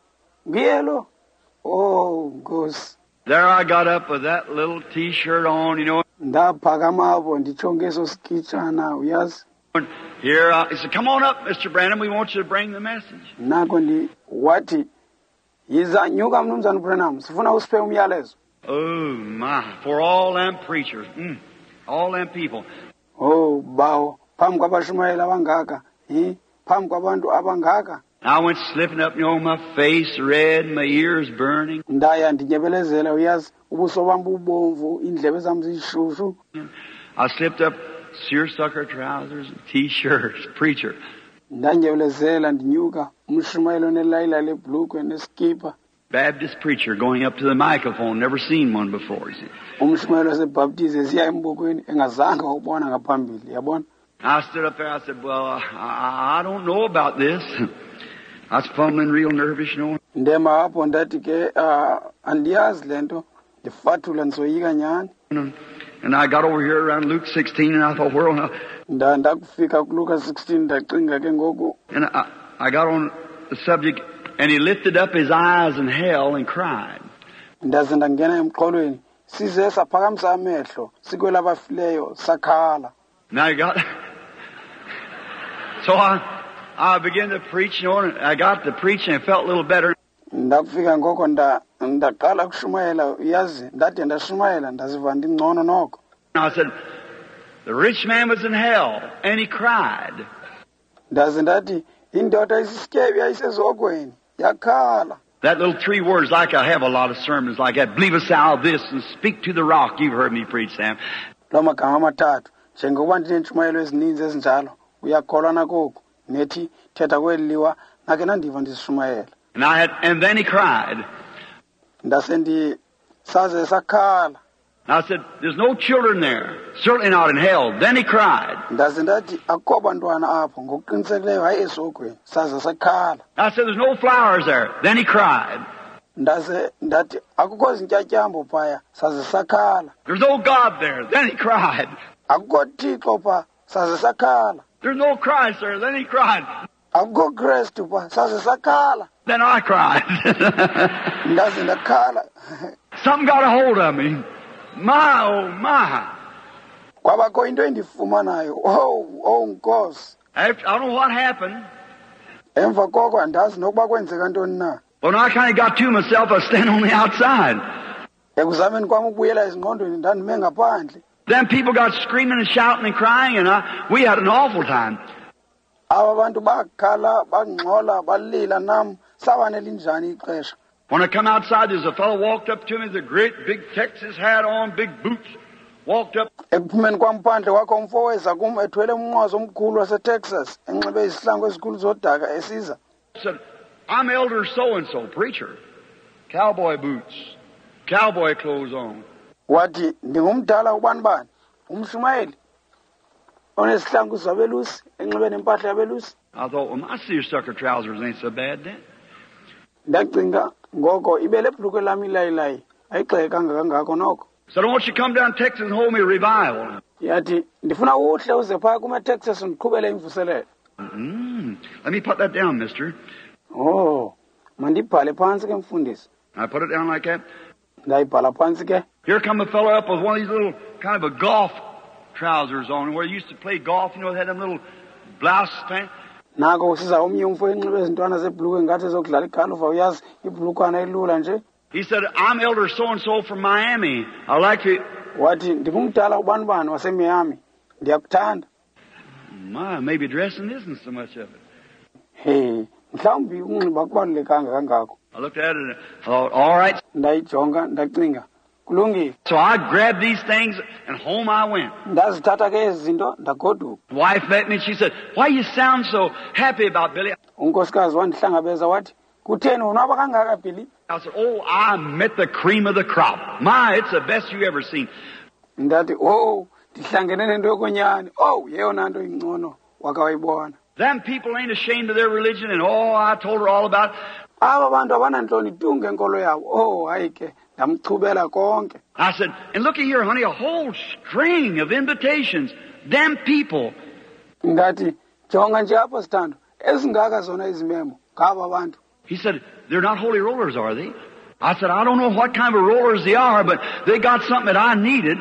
A: Oh, Nkosi.
B: There I got up with that little T-shirt on, you know.
A: Ndaphakama apho nditsho ngeso skitshana uyazi.
B: Here, he said, come on up, Mr. Branham. We want you to bring the message.
A: Nako wathi yiza nyuka mnumzana Branham sifuna usiphe umyalezo.
B: Oh, my. For all them preachers. All them people.
A: Oh, bawo. Phambi kwabashumayeli abangaka. Phambi kwabantu abangaka.
B: I went slipping up, my face red, my ears burning.
A: Ndaya ndinyebelezela uyazi ubuso bam bubomvu indlebe zam zishushu.
B: I slipped up seersucker trousers and T-shirts, preacher.
A: Ndanyebelezela ndinyuka umshumayeli onelayila lebhuluko neskipa.
B: Baptist preacher going up to the microphone, never seen one before, you see.
A: Umshumayeli wasebaptist esiya embokweni engazange ubona ngaphambili, yabona.
B: I stood up there, I said, well, I don't know about this. I was fumbling real nervous,
A: Ndema hapo ndathi ke andiyazi lento ndifathula ndisoyika nyani.
B: And I got over here around Luke 16 and I thought, where on
A: ndakufika kuLuka 16 ndacinga ke ngoku.
B: And I got on the subject and he lifted up his eyes in hell and cried.
A: Ndaze ndangena emqolweni size saphakamisa amehlo sikwelabafileyo sakhala.
B: Now you got so I began to preach, and I got to preach and it felt a little better.
A: Ndakufika ngoko ndaqala kushumayela uyazi ndade ndashumayela ndaziva ndingcono noko.
B: I said, the rich man was in hell and he cried.
A: Ndaze ndathi indoda isiskebi yayisezokweni yakhala.
B: That little 3 words, like I have a lot of sermons like that. Believest thou this and speak to the rock. You've heard me preach, Sam.
A: Lo magama amathathu njengoba ndineshumayelo ezininzi ezinjalo uyakholwa nakoku nethi thetha kweliwa nake nandiva ndishumayela.
B: And then he cried.
A: Ndase saze sakhala.
B: I said, there's no children there, certainly not in hell. Then he cried.
A: Ndaze ndathi akukho bantwana apho ngokuqinisekileyo hayi esokweni saze sakhala.
B: I said, there's no flowers there. Then he cried.
A: Ndaze ndathi akukho zintyatyambo phaya saze sakhala.
B: There's no God there. Then he cried.
A: Akukho Thixo pha saze sakhala.
B: There's no Christ there. Then he cried.
A: Akukho Kristu pha saze sakhala.
B: Then I cried.
A: Ndaze ndakhala.
B: Something got a hold of me. My, oh my.
A: Kwabakho into endifumanayo. Oh Nkosi.
B: I don't know what happened.
A: emva koko andazi nokuba kwenzeka ntoni na.
B: Well, now I kind of got to myself. I was standing on the outside.
A: Ekuzameni kwami ukubuyela ezingqondweni ndandime ngaphandle.
B: Then people got screaming and shouting and crying, and we had an awful time.
A: Aba bantu bakhala bangxola balila nam saba nelinjani ixesha.
B: When I come outside, there's a fellow walked up to me with a great big Texas hat on, big boots, walked up.
A: Ekuphumeni kwam phandle kwakho umfoweza kum ethwele umnqwazi omkhulu waseTexas enxibe izihlangu ezikhulu zodaka esiza.
B: Said, I'm Elder so-and-so, preacher. Cowboy boots, cowboy clothes on.
A: Wathi ndingumdala ubani bani umshumayeli onesihlangu zabelusi enxibe nempahla yabelusi.
B: I thought, well, my seersucker trousers ain't so bad then.
A: Ndacinga ngoko ibele bhulukhwe lami ilayilayi ayigxekanga kangako noko.
B: So I want you to come down to Texas and hold me a revival.
A: Yathi ndifuna uhle uze phaya kumaTexas ndiqhubele imvuselelo.
B: Let me put that down, mister.
A: Oh, mandibhale phansi ke mfundisi.
B: I put it down like that.
A: Ndayibhala phansi ke.
B: Here come a fellow up with one of these little kind of a golf trousers on, where he used to play golf, you know, they had them little blouse pants.
A: Nako siza omnye umfo enxibe izintwana zebhulukhwe ngathi ezokudlala igolfa uyazi ibhulukhwana elula nje.
B: He said, I'm Elder so-and-so from Miami. I'd like to...
A: Wathi ndingumdala ubani bani waseMiami. Ndiyakuthanda.
B: My, maybe dressing isn't so much of it.
A: Hey, mhlawumbi unxiba kubalulekanga kangako.
B: I looked at it and I thought, all right.
A: Ndayijonga ndacinga kulungile.
B: So I grabbed these things and home I went.
A: Ndazithatha ke ezi zinto ndagoduka.
B: The wife met me and she said, why you sound so happy about Billy?
A: Unkosikazi wandihlangabeza wathi kutheni unwaba kangaka Billy?
B: I said, oh, I met the cream of the crop. My, it's the best you ever seen.
A: Ndathi oh ndihlangene nento yokonyani. Oh yeyona nto ingcono wakawayibona.
B: Them people ain't ashamed of their religion, and oh, I told her all about it.
A: Aba bantu abanantloni tu ngenkolo yabo. Oh hayi ke ndamchubela konke.
B: I said, and look at here, honey, a whole string of invitations. Them people.
A: Ngathi jonga nje apho sithando ezingaka zona izimemo ngaba bantu.
B: He said, they're not holy rollers, are they? I said, I don't know what kind of rollers they are, but they got something that I needed.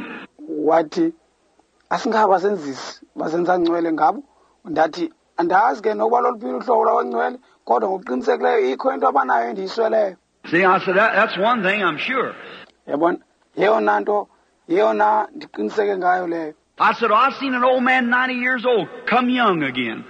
A: Wathi asingaba senzisi basenza ngcwele ngabo. Ndathi andazi ke nokuba loluphi uhlobo lwangcwele kodwa ngokuqinisekileyo ikho into abanayo endiyisweleyo.
B: See, I said, that's one thing I'm sure.
A: Yabona yeyona nto yeyona ndiqiniseke ngayo leyo.
B: I said, I've seen an old man 90 years old come young again.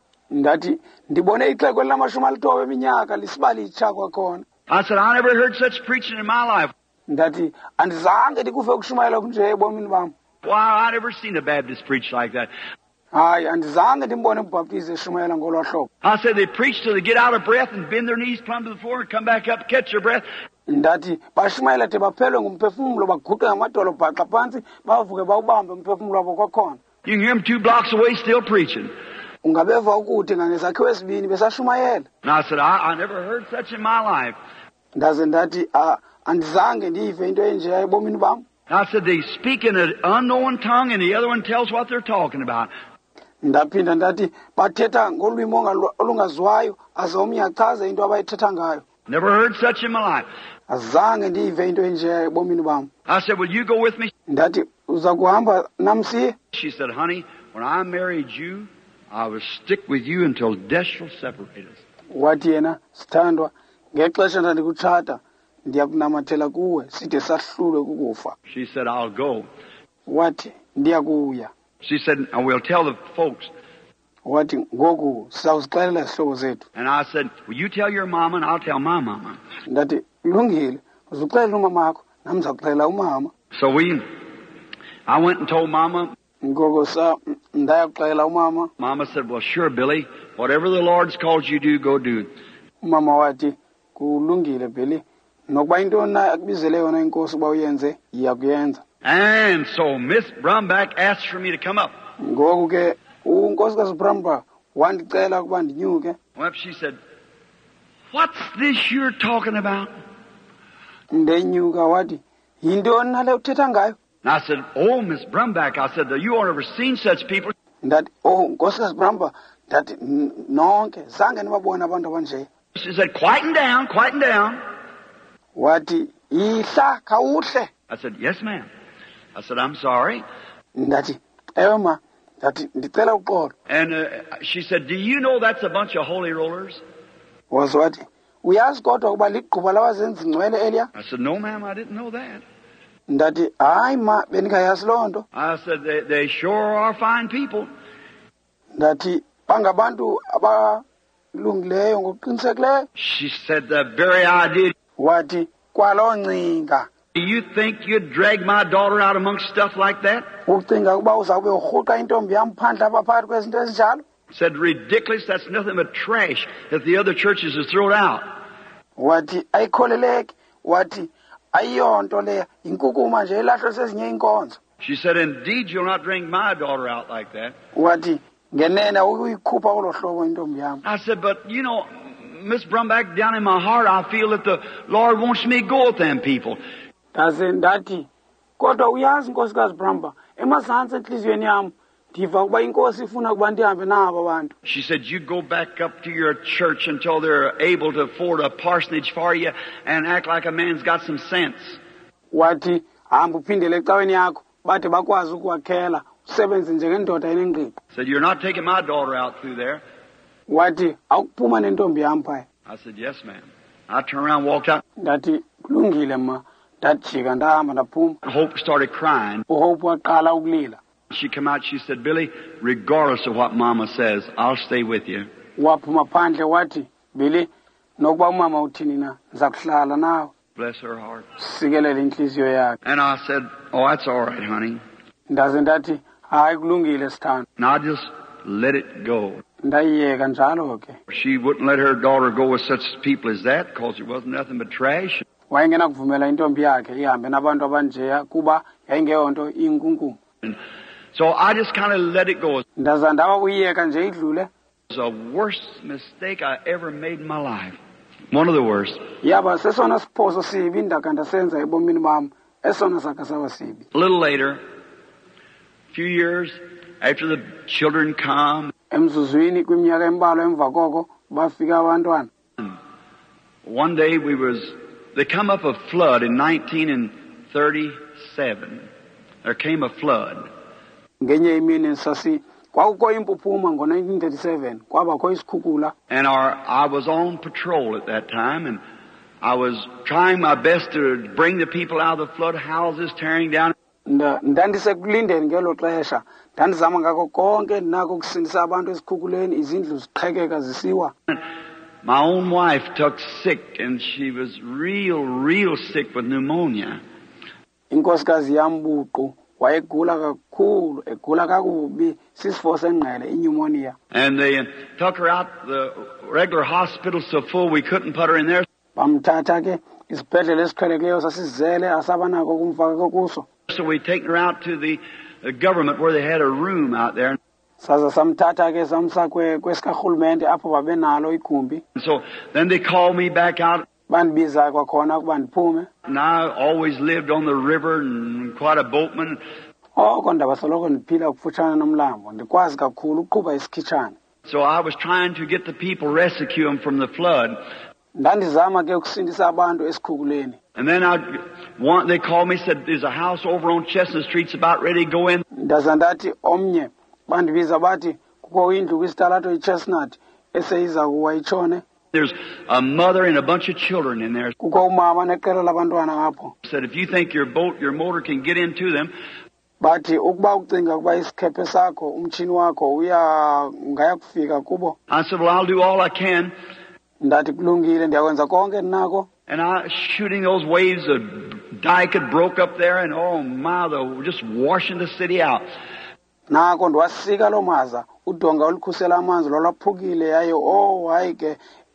A: Ndathi ndibone ixhego elinamashumi alithoba eminyaka lisibali itsha kwakhona.
B: I said, I never heard such preaching in my life.
A: Ndathi andizange ndikuve ukushumayela kunje ebomini bam.
B: Why, I never seen a Baptist preach like that.
A: Hayi andizange ndimbone umbhaptizi eshumayela ngolwa hlobo.
B: I said, they preach till they get out of breath and bend their knees plumb to the floor and come back up, catch their breath.
A: Ndathi bashumayela de baphelwe ngumphefumulo baguqe ngamadolo bhaxa phansi bavuke bawubambe umphefumulo wabo kwakhona.
B: You can hear them 2 blocks away still preaching.
A: Ungabeva ukuthi ngangesakhiwo esibini besashumayela.
B: And I said, I never heard such in my life.
A: Ndaze ndathi andizange ndive into enjeya ebomini bam.
B: I said, they speak in an unknown tongue and the other one tells what they're talking about.
A: Ndaphinda ndathi bathetha ngolwimi olungaziwayo aze omnye achaze into abayithetha ngayo.
B: Never heard such in my life.
A: Azange ndive into enjeya ebomini bam.
B: I said, will you go with me?
A: Ndathi uza kuhamba namsiye?
B: She said, honey, when I married you, I will stick with you until death shall separate us.
A: Wathi yena sithandwa ngexesha ndandikutshata ndiyakunamathela kuwe side sahlulwe kukufa.
B: She said, I'll go.
A: Wathi ndiyakuya.
B: She said, I will tell the folks.
A: Wathi ngoku sizawuzixelela izihlobo zethu.
B: And I said, will you tell your mama and I'll tell my mama.
A: Ndathi lungile uzuxelela umamakho nami ndizakuxelela umama.
B: So I went and told mama.
A: Ngoku ndayakuxelela umama.
B: Mama said, well, sure, Billy, whatever the Lord's called you to do, go do it.
A: Umama wathi kulungile Billy nokuba intoni na akubizele yona inkosi uba uyenze iyakuyenza.
B: And so Miss Brumback asked for me to come up.
A: Ngoku ke unkosikazi Brumback wandicela ukuba ndinyuke.
B: Well, she said, what's this you're talking about?
A: Ndenyuka wathi yintoni nale uthetha ngayo?
B: And I said, oh, Miss Brumback, I said, you have never seen such people.
A: Ndathi oh nkosikazi Brumback ndathi nonke zange nibabone abantu abanje.
B: She said, quieten down, quieten down.
A: Wathi ihla khawuhle.
B: I said, yes, ma'am. I said, I'm sorry.
A: Ndathi ewe ma ndathi ndicela uxolo.
B: And she said, do you know that's a bunch of holy rollers?
A: Waze wathi uyazi kodwa ukuba ligquba labazenzi ngcwele eliya?
B: I said, no, ma'am, I didn't know that.
A: Ndathi hayi ma bendingayazi loo nto.
B: I said, they sure are fine people.
A: Ndathi bangabantu abalungileyo ngokuqinisekileyo.
B: She said, the very idea.
A: Wathi kwaloo ngcinga.
B: Do you think you'd drag my daughter out amongst stuff like that?
A: Ucinga ukuba uzawube urhuqa intombi yam phandle apha phakathi kwezinto ezinjalo?
B: Said, ridiculous, that's nothing but trash that the other churches have thrown out.
A: Wathi ayikholeleki. Wathi ayiyonto leya inkukuma nje ilahlwe sezinye inkonzo.
B: She said, indeed, you'll not drag my daughter out like that.
A: Wathi ngenene uyikhupha kulo hlobo intombi yam.
B: I said, but, you know, Miss Brumback, down in my heart, I feel that the Lord wants me to go with them people.
A: Ndaze ndathi kodwa uyazi nkosikazi Brumba emazantsi enhliziyweni yam ndiva ukuba inkosi ifuna ukuba ndihambe nabo bantu.
B: She said, you go back up to your church until they're able to afford a parsonage for you and act like a man's got some sense.
A: Wathi hamba uphindele ecaweni yakho bade bakwazi ukwakhela usebenze njengendoda enengqiqo.
B: Said, you're not taking my daughter out through there.
A: Wathi awukuphuma nentombi yam phaya.
B: I said, yes, ma'am. I turned around and walked out.
A: Ndathi kulungile ma. Ndajika ndahamba ndaphuma.
B: Hope started crying.
A: uHope waqala ukulila.
B: She came out, she said, Billy, regardless of what Mama says, I'll stay with you.
A: Waphuma phandle wathi Billy nokuba umama uthini na ndiza kuhlala nawe.
B: Bless her heart.
A: Sikelele inhliziyo yakhe.
B: And I said, oh, that's all right, honey.
A: Ndaze ndathi hayi kulungile sithando.
B: And I just let it go.
A: Ndayiyeka njalo ke.
B: She wouldn't let her daughter go with such people as that because it wasn't nothing but trash.
A: Wayengena kuvumela intombi yakhe ihambe nabantu abanjeya kuba yayingeyonto inkunkuma.
B: So I just kind of let it go.
A: Ndaza ndawa uyiyeka nje idlule.
B: It was the worst mistake I ever made in my life. One of the worst.
A: Yaba sesona siphoso sibi ndaka ndasenza ebomini bam esona saka sawa sibi.
B: A little later, a few years after the children come,
A: Emzuzwini kwiminyaka embalwa emva koko bafika abantwana.
B: one day they come up a flood in 1937. There came a flood.
A: Ngenye imini sasi kwakukho impuphuma ngo-1937 kwabakho isikhukula.
B: And I was on patrol at that time, and I was trying my best to bring the people out of the flood houses, tearing down.
A: Ndandisekulindeni ngelo xesha ndandizama ngako konke ndinako ukusindisa abantu esikhukuleni izindlu ziqhekeka zisiwa.
B: My own wife took sick, and she was real sick with pneumonia.
A: Inkosikazi yam buqu wayegula kakhulu egula kakubi sisifo sengqele pneumonia.
B: And they took her out the regular hospital so full we couldn't put her in there.
A: Bamthatha ke isibhedlele esiqhelekileyo sasizele asabanako ukumfaka kuso.
B: So we taken her out to the government where they had a room out there.
A: Saza samthatha ke samsa kwesikarhulumente apho babenalo igumbi.
B: So then they called me back out.
A: Bandibiza kwakhona ukuba ndiphume.
B: And I always lived on the river and quite a boatman.
A: Kodwa ndabasoloko ndiphila kufutshane nomlambo ndikwazi kakhulu uqhuba isikhitshana.
B: So I was trying to get the people, rescue them from the flood.
A: Ndandizama ke ukusindisa abantu esikhukuleni.
B: And then they called me, said, there's a house over on Chestnut Street, it's about ready to go in.
A: Ndaza ndathi omnye bandibiza bathi kukho indlu kwisitalato iChestnut eseyiza kuwa itshone.
B: There's a mother and a bunch of children in there.
A: Kukho umama neqela labantwana apho.
B: Said, if you think your motor can get into them.
A: Bathi ukuba ucinga ukuba isikhephe sakho umtshini wakho ungaya kufika kubo.
B: I said, well, I'll do all I can.
A: Ndathi kulungile ndiyakwenza konke ndinako.
B: And I shooting those waves, the dike had broke up there, and oh my, they were just washing the city out.
A: Nako ndiwasika lo maza udonga olukhusela amanzi lolwaphukile yayo hayi ke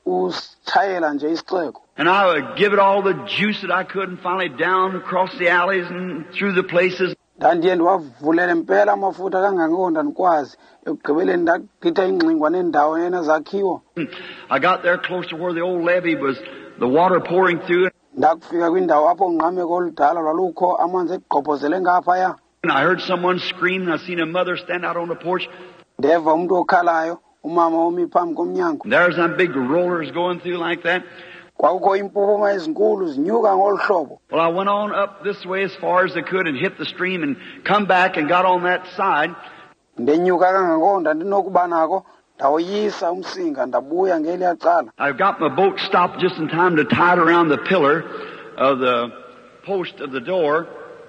A: ushayela nje isixeko.
B: And I would give it all the juice that I could, and finally down across the alleys and through the places.
A: Ndandiye ndiwavulele impela amafutha kangangonda ndikwazi ekugqibeleni ndagqitha ingxingwa nendawo enezakhiwo.
B: I got there close to where the old levee was, the water pouring through it.
A: Ndakufika kwindawo apho ungqameko oludala lwalukho amanzi egqobhozele ngaphaya.
B: And I heard someone scream, and I seen a mother stand out on the porch.
A: Ndeva umuntu okhalayo umama omi phambi komnyango.
B: There's some big rollers going through like that.
A: Kwakukho impuphuma ezinkulu zinyuka ngolu hlobo.
B: Well, I went on up this way as far as I could and hit the stream and come back and got on that side.
A: ndenyuka kangako ndandinokuba nako ndawoyisa umsinga ndabuya ngeliya cala.
B: I've got my boat stopped just in time to tie it around the pillar of the post of the door,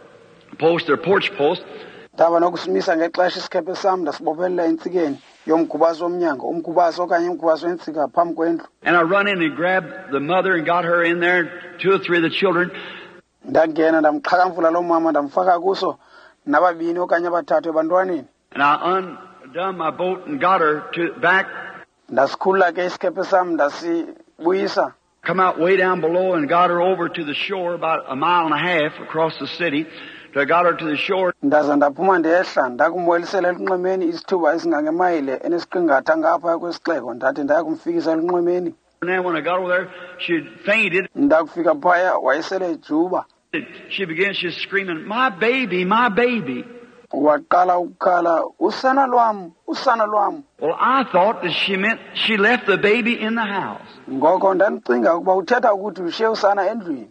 B: post or porch post.
A: Ndaba nokusimisa ngexesha isikhepe sam ndasibophelela entsikeni yomgubazo womnyango, umgubazo okanye umgubazo wentsika phambi kwendlu.
B: And I run in and grabbed the mother and got her in there, 2 or 3 of the children.
A: Ndangena ndamqhakamfula lo mama ndamfaka kuso nababini okanye abathathu ebantwaneni.
B: And I undone my boat and got her back.
A: Ndasikhulula ke isikhepe sam ndasibuyisa.
B: Come out way down below and got her over to the shore about 1.5 miles across the city. I got her to the shore.
A: Ndaza ndaphuma ndehla ndakumwelisela elunxwemeni isithuba esingangemayile enesiqingatha ngapha kwesixeko ndathi ndakumfikisa elunxwemeni.
B: And then when I got over there, she fainted.
A: Ndakufika phaya wayesele ejuba.
B: She was screaming, "My baby, my baby."
A: Waqala ukukhala, usana lwam, usana lwam.
B: Well, I thought that she meant she left the baby in the house.
A: Ngoko ndandicinga ukuba uthetha ukuthi ushiye usana endlwini.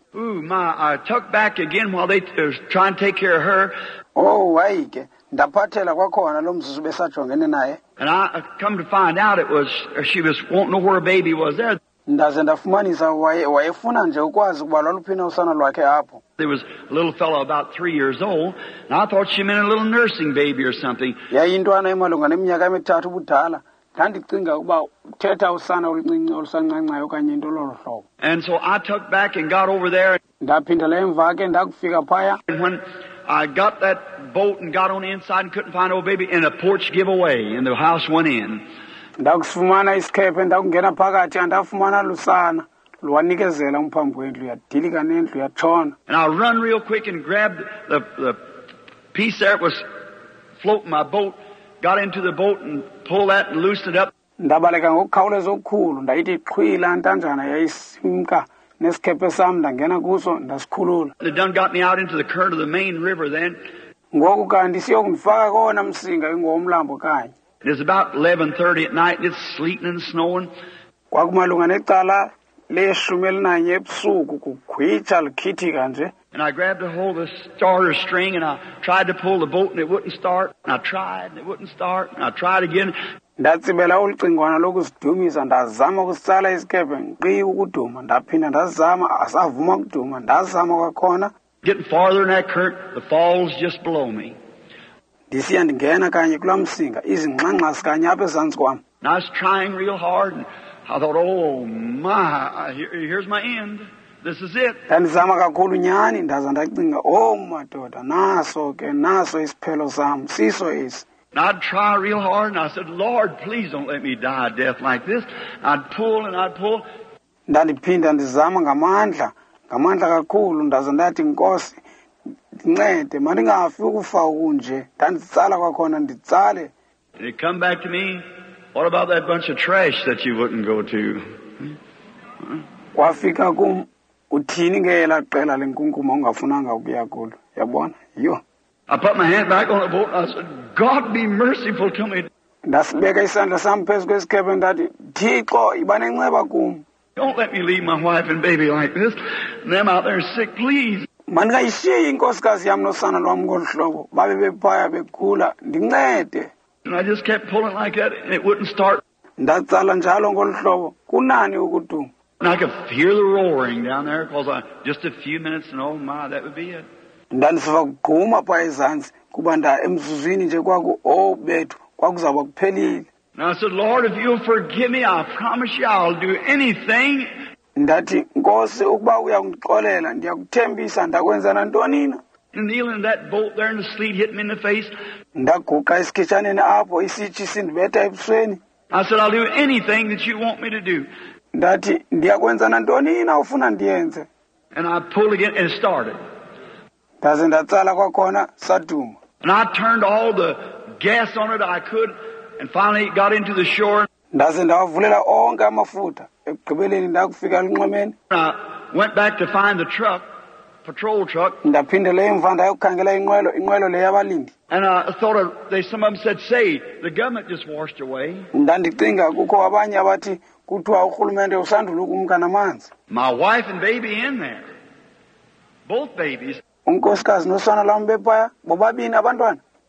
B: I took back again while they were trying to take care of her.
A: Oh, hayi ke ndaphathela kwakhona lo mzuzu besajongene naye.
B: And I come to find out she was won't know where her baby was there.
A: Ndaze ndafumanisa wayefuna nje ukwazi ukuba lwaluphina usana lwakhe apho.
B: There was a little fellow about 3 years old, and I thought she meant a little nursing baby or something.
A: Yayintwana emalunga neminyaka emithathu ubudala. Ndandicinga ukuba uthetha usana oluncinci olusancancayo okanye into lolo hlobo.
B: And so I took back and got over there.
A: Ndaphindela emva ke ndakufika phaya.
B: And when I got that boat and got on the inside and couldn't find old baby, and the porch gave away and the house went in.
A: Ndakusifumana isikhepe ndakungena phakathi andafumana lusana lwanikezela umphambi wendlu yadilika nendlu yatshona.
B: And I run real quick and grabbed the piece there that was floating my boat, got into the boat and pulled that and loosened it up.
A: Ndabaleka ngokukhawuleza okukhulu ndayithi qhwila ntanjana yayisimka nesikhepe sam ndangena kuso ndasikhulula.
B: They done got me out into the current of the main river then.
A: Ngoku kanti siyokundifaka kona msinga ingomlambo kanye.
B: It was about 11:30 at night and it's sleeting and snowing.
A: Kwakumalunga necala leshumi elinanye ebusuku kukhwitsha likhithika nje.
B: And I grabbed a hold of the starter string and I tried to pull the boat and it wouldn't start. And I tried and it wouldn't start. And I tried again.
A: Ndatsibela ulicingwana lokusidumisa ndazama ukusitsala isikhepe nqi ukuduma ndaphinda ndazama asavuma ukuduma ndazama kwakhona.
B: Getting farther in that current, the falls just below me.
A: Ndisiya ndingena kanye kula msinga izingxangxasi kanye apha ezantsi kwam.
B: And I was trying real hard and I thought, oh my, here's my end. This is it.
A: Ndandizama kakhulu nyani ndaza ndacinga, oh madoda, naso isiphelo sam, siso esi.
B: And I'd try real hard and I said, Lord, please don't let me die a death like this. I'd pull and I'd pull.
A: Ndandiphinda ndizama ngamandla kakhulu ndaza ndathi Nkosi ndincede mandingafi ukufa kunje ndanditsala kwakhona nditsale.
B: And it come back to me, what about that bunch of trash that you wouldn't go to?
A: Wafika kum uthini ngela qela lenkunkuma ungafunanga ukuya kulo yabona yo.
B: I put my hand back on the boat and I said, God be merciful to me.
A: Ndasibeka isandla sam phezu kwesikhepe ndathi Thixo iba nenceba kum.
B: Don't let me leave my wife and baby like this. And them out there sick, please.
A: Mandingayishiyi inkosikazi yam nosana lwam ngolu hlobo babe bephaya begula ndincede.
B: And I just kept pulling like that and it wouldn't start.
A: Ndatsala njalo ngolu hlobo kunani ukuduma.
B: And I could hear the roaring down there because just a few minutes and oh my, that would be it.
A: Ndandisiva kugquma phaa ezantsi kuba emzuzwini nje kwaku bethu kwakuzawuba kuphelile.
B: And I said, Lord, if you'll forgive me, I promise you I'll do anything.
A: Ndathi Nkosi ukuba uyangixolela ndiyakuthembisa ndakwenza nantoni na.
B: Kneeling in that boat there and the sleet hit me in the face.
A: Ndaguqa esikhitshaneni apho isitshi sindibetha ebusweni.
B: I said, I'll do anything that you want me to do.
A: Ndathi ndiyakwenza nantoni na ufuna ndiyenze.
B: And I pulled again and it started.
A: Ndaze ndatsala kwakhona saduma.
B: And I turned all the gas on it I could and finally got into the shore.
A: Ndaze ndawavulela onke amafutha ekugqibeleni ndakufika elunxwemeni.
B: I went back to find the truck, patrol truck.
A: Ndaphindela emva ndayokukhangela inqwelo le yabalindi.
B: And I thought some of them said, say, the government just washed away.
A: Ndandicinga kukho abanye abathi kuthiwa urhulumente usandula ukumka namanzi.
B: My wife and baby in there. Both babies.
A: Unkosikazi nosana lwam bephaya bobabini abantwana.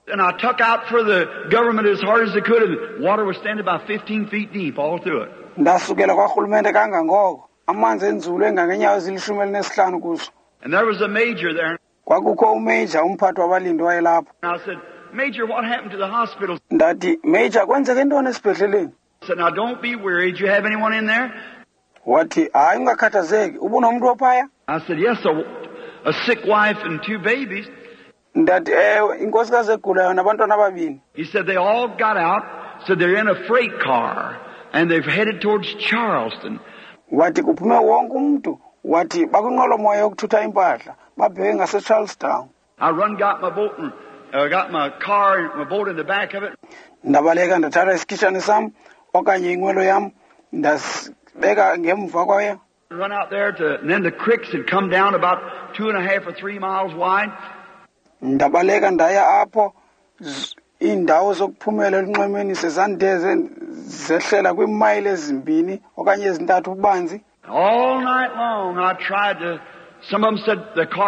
B: And I took out for the government as hard as I could, and water was standing about 15 feet deep all through it.
A: ndasukela kwarhulumente kangangoko amanzi enzulu engangenyawo ezilishumi elinesihlanu kuso.
B: And there was a major there.
A: Kwakukho umajor umphathi wabalindi wayelapho.
B: And I said, Major, what happened to the hospital?
A: Ndathi, Major, kwenzeke ntoni esibhedleleni?
B: I said, now don't be worried. Do you have anyone in there?
A: Wathi, hayi ungakhathazeki, ubunomntu ophaya?
B: I said, yes, a sick wife and 2 babies.
A: Ndathi, ewe, inkosikazi egulayo nabantwana ababini.
B: He said they all got out, so they're in a freight car, and they've headed towards Charleston.
A: Wathi kuphume wonke umuntu, wathi bakwinqwelomoya yokuthutha impahla, babheke ngase-Charlestown.
B: I got my boat and got my car and my boat in the back of it.
A: Ndabaleka ndathatha isikhitshane sam okanye inqwelo yam ndasibeka ngemva kwayo.
B: Run out there and then the creeks had come down about 2.5 or 3 miles wide.
A: Ndabaleka ndaya apho indawo zokuphumela elunxwemeni sezandeze zehlela kwiimayile ezimbini okanye ezintathu ububanzi.
B: All night long I tried to. Some of them said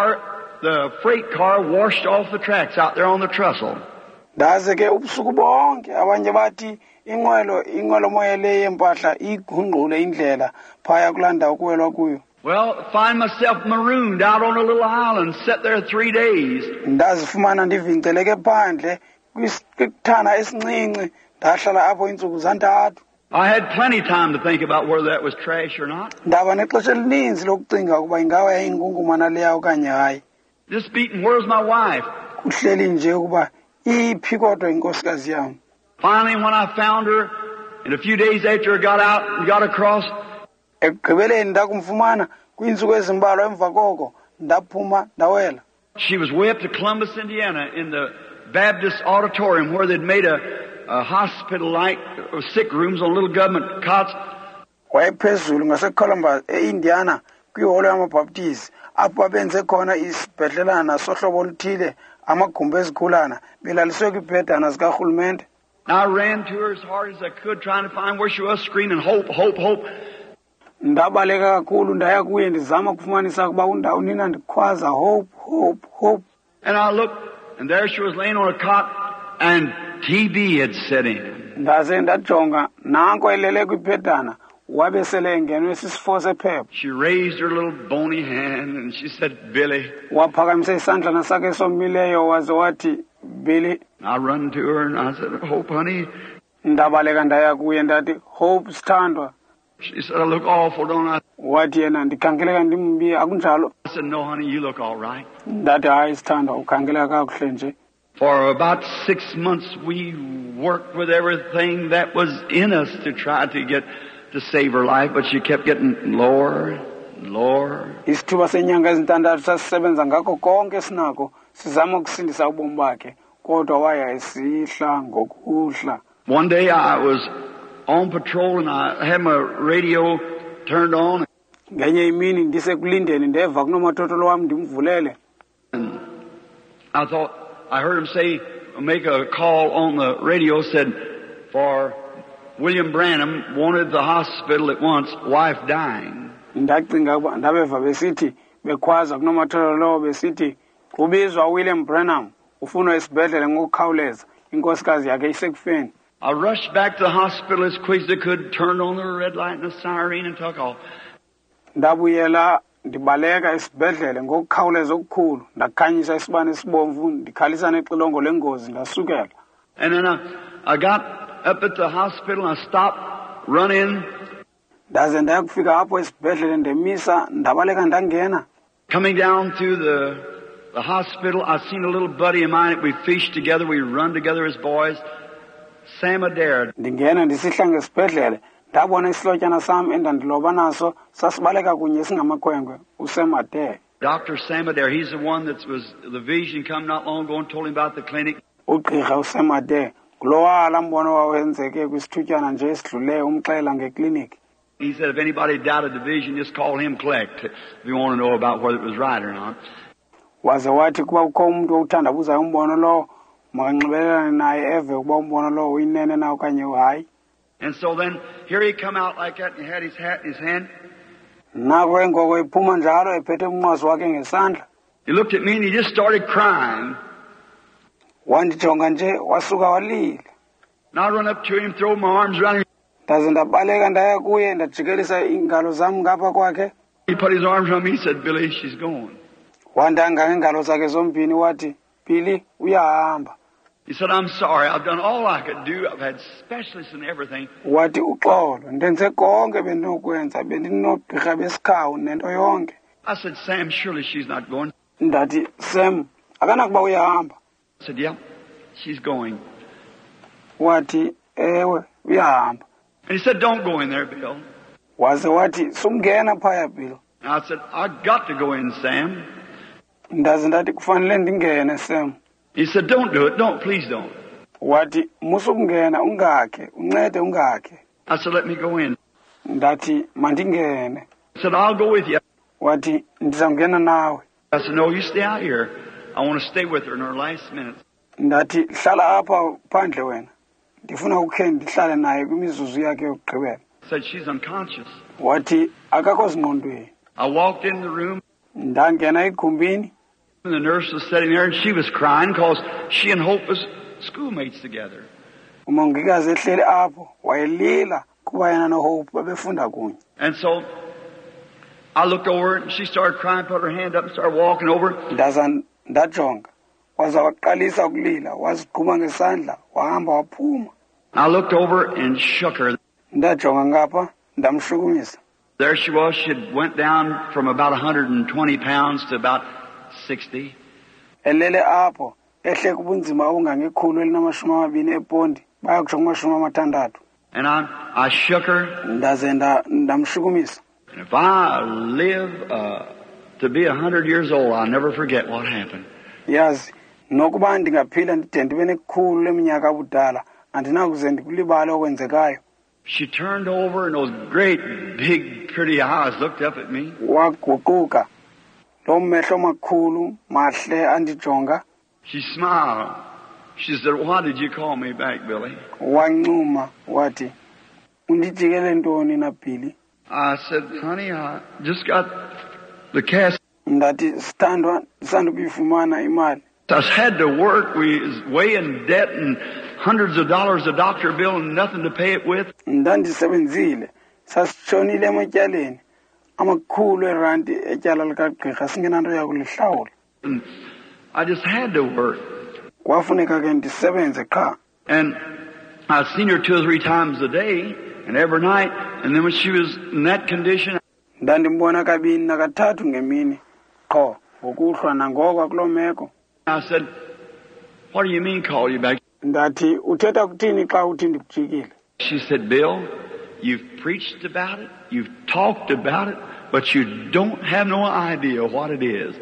B: the freight car washed off the tracks out there on the trestle.
A: Ndaze ke ubusuku bonke abanye bathi inqwelomoya le yempahla igungqule indlela phaya kulanda ukuwelwa kuyo.
B: Well, find myself marooned out on a little island, sat there 3 days.
A: Ndazifumana ndivinceleke phandle kwisithana esincinci ndahlala apho iintsuku zantathu.
B: I had plenty of time to think about whether that was trash or not.
A: Ndaba nexesha elininzi lokucinga ukuba ingawa yayingungumana leya okanye hayi.
B: Just beating, where's my wife?
A: Kuhleli nje ukuba iphi kodwa inkosikazi yam.
B: Finally, when I found her, and a few days after I got out and got across,
A: ekugqibeleni ndakumfumana kwiintsuku ezimbalwa emva koko ndaphuma ndawela.
B: She was way up to Columbus, Indiana, in the Baptist auditorium where they'd made a hospital-like sick rooms on little government cots.
A: Wayephezulu ngaseColumbus eIndiana kwiholo yamabhaptizi apho babenze khona isibhedlelana sohlobo oluthile amagumbi ezikhulana belaliswe kwibhedana zikarhulumente.
B: I ran to her as hard as I could, trying to find where she was, screaming, hope, hope, hope.
A: Ndabaleka kakhulu ndaya kuye ndizama kufumanisa ukuba undawo nina ndikhwaza hope, hope, hope.
B: And I looked, and there she was laying on a cot, and TB had set in.
A: Ndaze ndajonga nanko elele kwibhedana wabe sele engenwe sisifo sephepha.
B: She raised her little bony hand and she said, Billy.
A: Waphakamisa isandla sakhe somileyo waze wathi, Billy.
B: I run to her and I said, Hope, honey.
A: Ndabaleka ndaya kuye ndathi, Hope, sithandwa.
B: She said, I look awful, don't I?
A: Wathi yena ndikhangeleka ndimbi akunjalo.
B: I said, no, honey, you look all right.
A: Ndathi hayi sithandwa ukhangeleka kakuhle nje.
B: For about 6 months we worked with everything that was in us to try to save her life, but she kept getting lower and lower.
A: Isithuba senyanga ezintandathu sasisebenza ngakho konke sinako sizama ukusindisa ubomi bakhe kodwa waya esihla ngokuhla.
B: One day I was on patrol and I had my radio turned on.
A: Ngenye imini ndisekulindeni ndeva kunomathotholo wami ndimvulele.
B: And I thought, I heard him say, make a call on the radio, said, for William Branham wanted the hospital at once, wife dying.
A: Ndacinga ukuba ndabeva besithi bekhwaza kunomathotholo besithi kubizwa William Branham ufuna isibhedlele ngokukhawuleza inkosikazi yakhe isekufeni.
B: I rushed back to the hospital as quick as I could, turned on the red light and the siren and took off.
A: Ndabuyela ndibaleka isibhedlele ngokukhawuleza okukhulu ndakhanyisa isibane esibomvu ndikhalisa nexilongo lengozi ndasukela.
B: And then I got up at the hospital and I stopped, run in.
A: Ndaze ndayakufika apho esibhedlele ndemisa ndabaleka ndangena.
B: Coming down through the hospital, I seen a little buddy of mine that we fished together, we run together as boys, Sam Adair.
A: Ndingena ndisihla ngesibhedlele ndabona isilotyana sam endandiloba naso sasibaleka kunye singamakhwenkwe uSam Adair.
B: Dr. Sam Adair, he's the one that was the vision come not long ago and told him about the clinic.
A: Ugqirha uSam Adair kulowala mbono wawenzeke kwisithutyana nje esidluleyo umxela ngekliniki.
B: He said if anybody doubted the vision, just call him collect if you want to know about whether it was right or not.
A: Waze wathi kuba kukho umuntu othandabuza umbono lo makanxibelelane naye eve ukuba umbono lo uyinene na okanye uhayi.
B: And so then here he come out like that and he had his hat in his hand.
A: Nako engoko iphuma njalo ephethe umnqwazi wakhe ngesandla.
B: He looked at me and he just started crying.
A: wandijonga nje wasuka walila.
B: And I run up to him, throw my arms around him.
A: Ndaze ndabaleka ndaya kuye ndajikelisa ingalo zami ngapha kwakhe.
B: He put his arms around me. He said, Billy, she's going.
A: Wandanga ngengalo zakhe zombini wathi, Billy, uyahamba.
B: He said, I'm sorry. I've done all I could do. I've had specialists and everything.
A: Wathi uxolo, ndenze konke bendinokwenza, bendinogqirha besikhawu nento yonke.
B: I said, Sam, surely she's not going.
A: Ndathi, Sam, akanakuba uyahamba.
B: I said, yeah, she's going.
A: Wathi, ewe, uyahamba.
B: And he said, don't go in there, Bill.
A: Waze wathi, sumngena phaya, Bill.
B: And I said, I've got to go in, Sam.
A: Ndaze ndathi kufanele ndingene, Sam.
B: He said, don't do it. Don't, please don't.
A: Wathi, musukungena, ungakhe, uncede ungakhe.
B: I said, let me go in.
A: Ndathi, mandingene.
B: He said, I'll go with you.
A: Wathi, ndizawungena nawe.
B: I said, no, you stay out here. I want to stay with her in her last minutes.
A: Ndathi, hlala apha phandle wena. Ndifuna ukhe ndihlale naye kwimizuzu yakhe yokugqibela.
B: Said she's unconscious.
A: Wathi, akakho zingqondweni.
B: I walked in the room,
A: Ndangena egumbini.
B: and the nurse was sitting there, and she was crying because she and Hope was schoolmates together.
A: Umongikazi ehleli apho wayelila kuba yena noHope babefunda kunye.
B: And so I looked over, and she started crying, put her hand up, and started walking over.
A: Ndaza ndajonga. Waza waqalisa ukulila, wazigquma ngesandla, wahamba waphuma.
B: I looked over and shook her.
A: Ndajonga ngapha, ndamshukumisa.
B: There she was. She went down from about 120 pounds to about 60.
A: Elele apho, ehle kubunzima obungangekhulu elinamashumi amabini epondi, baya kutsho kumashumi amathandathu.
B: And I shook her.
A: Ndaze ndamshukumisa.
B: And if I live to be 100 years old, I'll never forget what happened.
A: Yazi, nokuba ndingaphila ndide ndibe nekhulu leminyaka budala, andinakuze ndikulibale okwenzekayo.
B: She turned over, and those great, big, pretty eyes looked up at me.
A: Waguquka, lo mehlo makhulu mahle andijonga.
B: She smiled. She said, why did you call me back, Billy?
A: Wancuma wathi, undijikele ntoni na Billy?
B: I said, honey, I just got the cast.
A: Ndathi sithandwa ndisandukuyifumana imali.
B: I had to work. We was way in debt and hundreds of dollars a doctor bill and nothing to pay it with.
A: Ndandisebenzile, sasitshonile ematyaleni, amakhulu erandi etyala likagqirha singenanto yakulihlawula.
B: And I just had to work.
A: Kwafuneka ke ndisebenze qha.
B: And I'd seen her 2 or 3 times a day and every night. And then when she was in that condition,
A: Ndandimbona kabini nakathathu ngemini, qho ngokuhlwa nangoko kuloo meko.
B: I said, what do you mean call you back?
A: Ndathi uthetha kuthini xa uthi ndikujikile?
B: She said, Bill, you've preached about it, you've talked about it, but you don't have no idea what it is.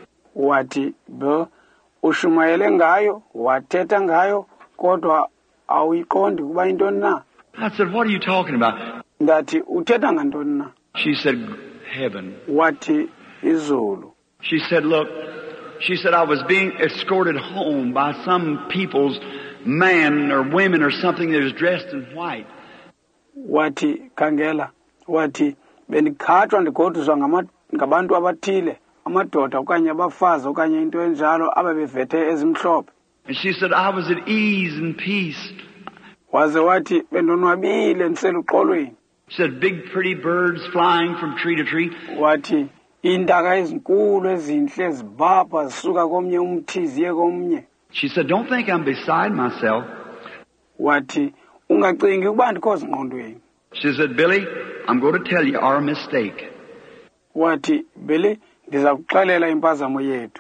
A: Wathi, Bill, ushumayele ngayo, wathetha ngayo, kodwa awuyiqondi kuba yintoni na?
B: I said, what are you talking about?
A: Ndathi uthetha ngantoni na?
B: She said, heaven.
A: Wathi, izulu.
B: She said, look, she said, I was being escorted home by some people's man or women or something that was dressed in white.
A: Wathi, khangela, wathi, bendikhathwa ndigoduswa ngabantu abathile, amadoda okanye abafazi okanye into enjalo ababevethe ezimhlophe.
B: And she said, I was at ease and peace.
A: Waze wathi, bendonwabile ndiseluxolweni.
B: She said, big pretty birds flying from tree to tree.
A: Wathi, iintaka ezinkulu ezinhle zibhabha zisuka komnye umthi ziye komnye.
B: She said, don't think I'm beside myself.
A: Wathi, ungacingi ukuba ndikho zingqondweni.
B: She said, Billy, I'm going to tell you our mistake.
A: Wathi, Billy, ndiza kuxelela impazamo yethu.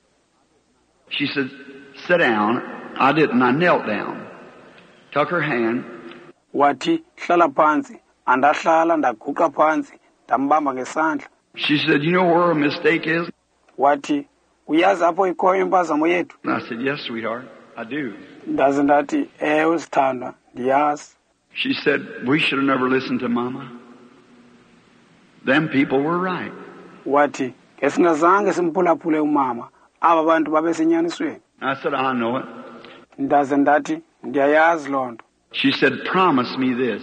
B: She said, sit down. I didn't. I knelt down. Took her hand.
A: Wathi, hlala phansi. Andahlala ndaguqa phansi, ndambamba ngesandla.
B: She said, you know where our mistake is?
A: Wathi, uyazi apho ikhoyo impazamo yethu?
B: And I said, yes, sweetheart, I do.
A: Ndaze ndathi, ewe sithandwa, ndiyazi.
B: She said, we should have never listened to Mama. Them people were right.
A: Wathi, ngesingazange simphulaphule umama, aba bantu babesenyanisweni.
B: I said, I know it.
A: Ndaze ndathi, ndiyayazi loo nto.
B: She said, promise me this,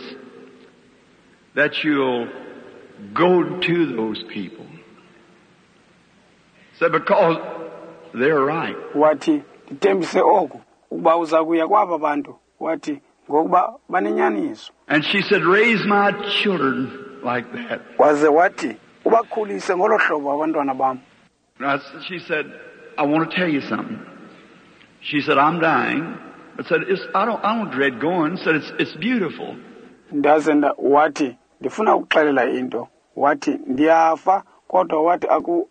B: that you'll go to those people. Said, because they're right.
A: Wathi, ndithembise oku ukuba uza kuya kwaba bantu wathi ngokuba banenyaniso.
B: And she said, raise my children like that.
A: Waze wathi ubakhulise ngolo hlobo abantwana bam.
B: She said, I want to tell you something. She said, I'm dying. I said, I don't dread going. Said, it's beautiful.
A: Wathi ndifuna ukuxelela into. Wathi ndiyafa kodwa wathi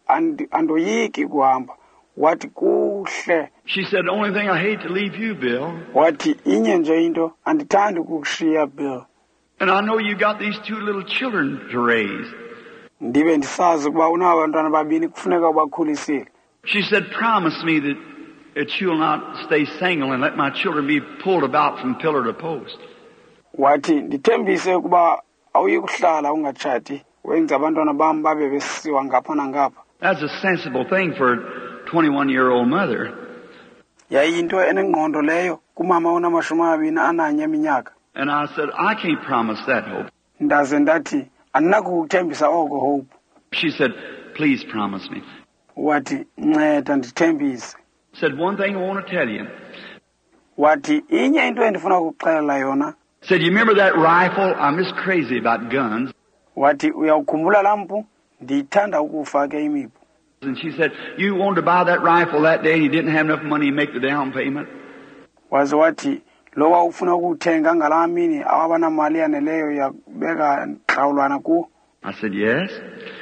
A: andoyiki kuhamba. Wathi kuhle.
B: She said, the only thing I hate to leave you, Bill.
A: Wathi inye nje into andithandi ukukushiya Bill.
B: And I know you got these 2 little children to raise.
A: Ndibe ndisazi ukuba unabantwana babini kufuneka ubakhulisile.
B: She said, promise me that you'll not stay single and let my children be pulled about from pillar to post.
A: Wathi ndithembise ukuba awuyi kuhlala ungatshati wenza abantwana bam babe besiwa ngapha nangapha.
B: That's a sensible thing for a 21-year-old mother.
A: Yayinto enengqondo leyo kumama ona21 eminyaka.
B: And I said, I can't promise that, Hope.
A: Ndaze ndathi andinakuthembisa oko Hope.
B: She said, please promise me.
A: Wathi nceda ndithembise.
B: Said, one thing I want to tell you.
A: Wathi inye into endifuna ukuxelela yona.
B: Said, you remember that rifle? I'm just crazy about guns.
A: Wathi uyawukhumbula lampu ndithanda ukufa ke imipu.
B: And she said, you wanted to buy that rifle that day and you didn't have enough money to make the down payment.
A: Waze wathi lo wawufuna ukuthenga ngalamini awabana mali yaneleyo yabeka nhlawulwana ku.
B: I said, yes.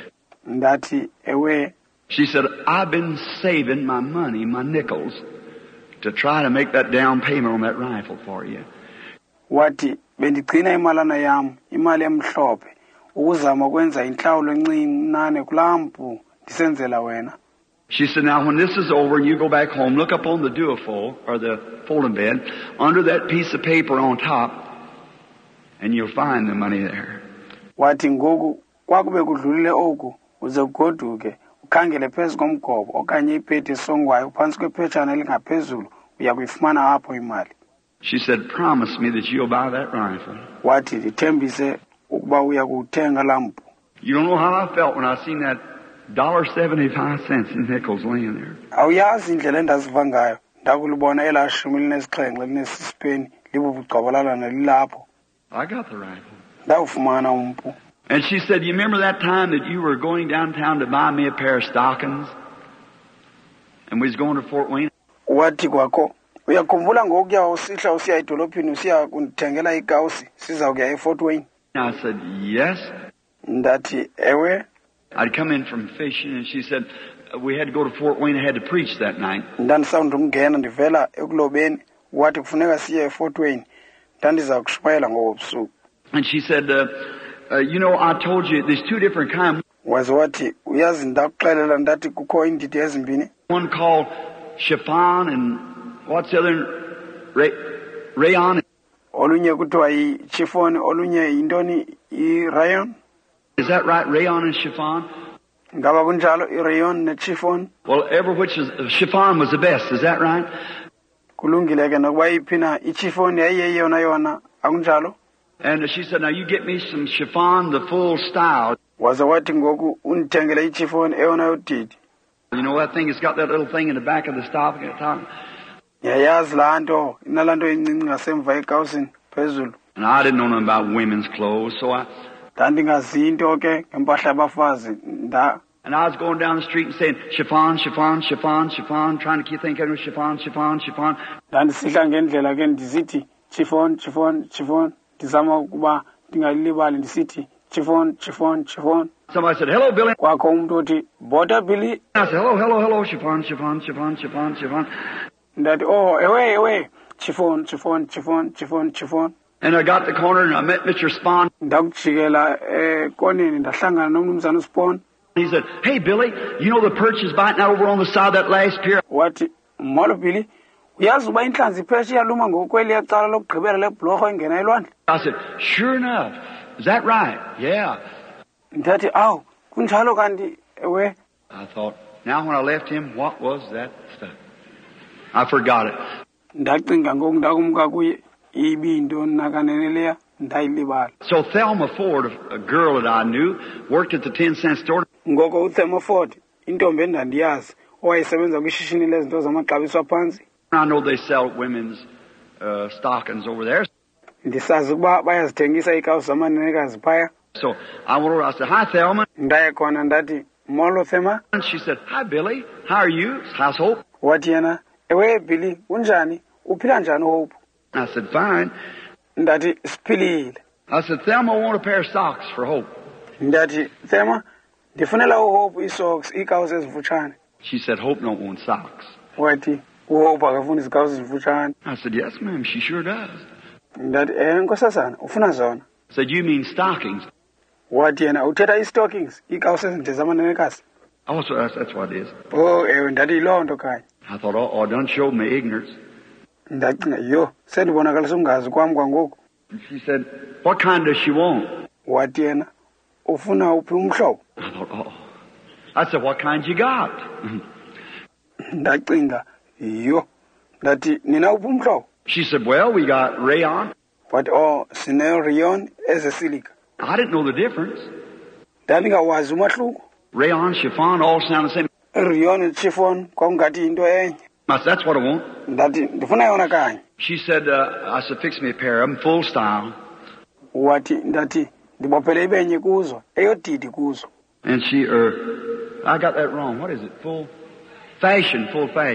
A: Ndathi ewe.
B: She said, I've been saving my money, my nickels, to try to make that down payment on that rifle for you.
A: Wathi bendigcina imalana yam, imali emhlophe, ukuzama ukwenza inhlawulo encinane kulampu ndisenzela wena.
B: She said, now when this is over and you go back home, look up on the duofold, or the folding bed, under that piece of paper on top, and you'll find the money there.
A: Wathi ngoku kwakube kudlulile oku uze ugoduke ukhangele phezu komgobo okanye ipeti esongwayo phansi kwephetshana elingaphezulu uya kuyifumana apho imali.
B: She said, promise me that you'll buy that rifle.
A: Wathi ndithembise ukuba uya kuthenga lampu.
B: You don't know how I felt when I seen that $1.75 in nickels laying there.
A: Awuyazi indlela endaziva ngayo ndakulibona ela 17 linesipeni libubuqabalala lilapho.
B: I got the rifle.
A: Ndawufumana umpu.
B: And she said, you remember that time that you were going downtown to buy me a pair of stockings? And we was going to Fort Wayne?
A: Wathi kwakho uyakhumbula ngokuya usihla usiya edolophini usiya kundithengela ikawusi siza kuya eFort Wayne?
B: I said, yes.
A: Ndathi ewe.
B: I'd come in from fishing and she said, we had to go to Fort Wayne and had to preach that night.
A: Ndandisawundi umngena ndivela ekulobeni wathi kufuneka siye eFort Wayne ndandiza kushumayela ngobusuku.
B: And she said, you know, I told you there's 2 different kinds.
A: Waze wathi uyazi ndakuxelela ndathi kukho indidi ezimbini.
B: One called chiffon and what's the other? Rayon.
A: Olunye kuthiwa yi-chiffon olunye yintoni i-rayon.
B: Is that right? Rayon and chiffon?
A: Ngaba kunjalo i-rayon ne-chiffon.
B: Well, which is chiffon was the best. Is that right?
A: Kulungile ke nokuba iphina i-chiffon yayiyeyona yona akunjalo.
B: And she said, now you get me some chiffon, the full style.
A: Waze wathi ngoku undithengele i-chiffon eyona yodidi.
B: You know that thing, it's got that little thing in the back of the stocking at the top.
A: Yayazi laa nto inalaa nto incinci ngasemva ekawusini phezulu.
B: And I didn't know nothing about women's clothes, so
A: ndandingazi into ke ngempahla yabafazi
B: And I was going down the street and saying, chiffon, chiffon, chiffon, chiffon, trying to keep thinking of chiffon, chiffon, chiffon.
A: Ndandisihla ngendlela ke ndisithi chiffon, chiffon, chiffon. Ndizama ukuba ndingalibali ndisithi chiffon, chiffon, chiffon.
B: Somebody said, hello, Billy.
A: Kwakho umuntu othi, Bota Billy.
B: I said, hello, hello, hello, chiffon, chiffon, chiffon, chiffon, chiffon.
A: Ndathi, oh, ewe, chiffon, chiffon, chiffon, chiffon, chiffon.
B: And I got to the corner and I met Mr. Spahn.
A: Ndakujikela koneni ndahlangana nomnumzana uSpahn.
B: He said, hey, Billy, you know the perch is biting out over on the side of that last pier?
A: Wathi, molo Billy, uyazi uba inhlanzi ipheshe iyaluma ngokweliya cala lokugqibela lebhlorho engena elwandle?
B: I said, sure enough. Is that right? Yeah.
A: Ndathi, aw, kunjalo kanti ewe.
B: I thought, now when I left him, what was that stuff? I forgot it.
A: Ndacinga ngoku ndakumka kuye ibinto nakaneneleya ndayilibala.
B: So Thelma Ford, a girl that I knew, worked at the 10-cent store.
A: Ngoko uThelma Ford, intombi endandiyazi, owayesebenza kwishishini lezinto zamaxabiso aphansi.
B: I know they sell women's stockings over there.
A: Ndisazi ukuba bayazithengisa iikawusi zamanenekazi phaya.
B: So I went over, I said, "Hi, Thelma."
A: Ndaya khona ndathi, "Molo Thema."
B: And she said, "Hi, Billy. How are you? How's Hope?"
A: Wathi yena, "Ewe Billy, unjani? Uphila njani Hope?"
B: I said, "Fine."
A: Ndathi, "Siphilile."
B: I said, "Thelma, I want a pair of socks for Hope."
A: Ndathi, "Thema, ndifunela uHope isocks, iikawusi ezimfutshane."
B: She said, "Hope don't want socks."
A: Wathi, "uHope akafuni izikawusi ezimfutshane."
B: I said, "Yes, ma'am, she sure does."
A: Ndathi, nkosazana, ufuna zona?"
B: I said, "You mean stockings?"
A: Wathi yena, "Uthetha ii-stockings, iikawusi ezinde zamanenekazi."
B: Oh, so that's what it is.
A: Oh, ewe, ndathi yiloo nto kanye.
B: I thought, oh, don't show my ignorance.
A: Ndacinga, yho, sendibonakalisa ungazi kwam kwangoku.
B: She said, "What kind does she want?"
A: Wathi yena, "Ufuna uphi umhlobo?"
B: I thought, oh. I said, "What kind you got?"
A: Ndacinga, yho, ndathi, "Nina uphi umhlobo?"
B: She said, "Well, we got rayon."
A: Wathi, "Oh, sine-rayon ezesilica."
B: I didn't know the difference.
A: Ndandingawazi umahluko.
B: Rayon, chiffon, all sound the same.
A: I-rayon chiffon kwakungathi yinto enye.
B: I said, "That's what I want."
A: Ndathi, "Ndifuna yona kanye."
B: She said, I said, "Fix me a pair of them, full style."
A: Ndathi, "Ndibophele ibenye kuzo, eyodidi kuzo."
B: And she, I got that wrong. What is it? Full fashion.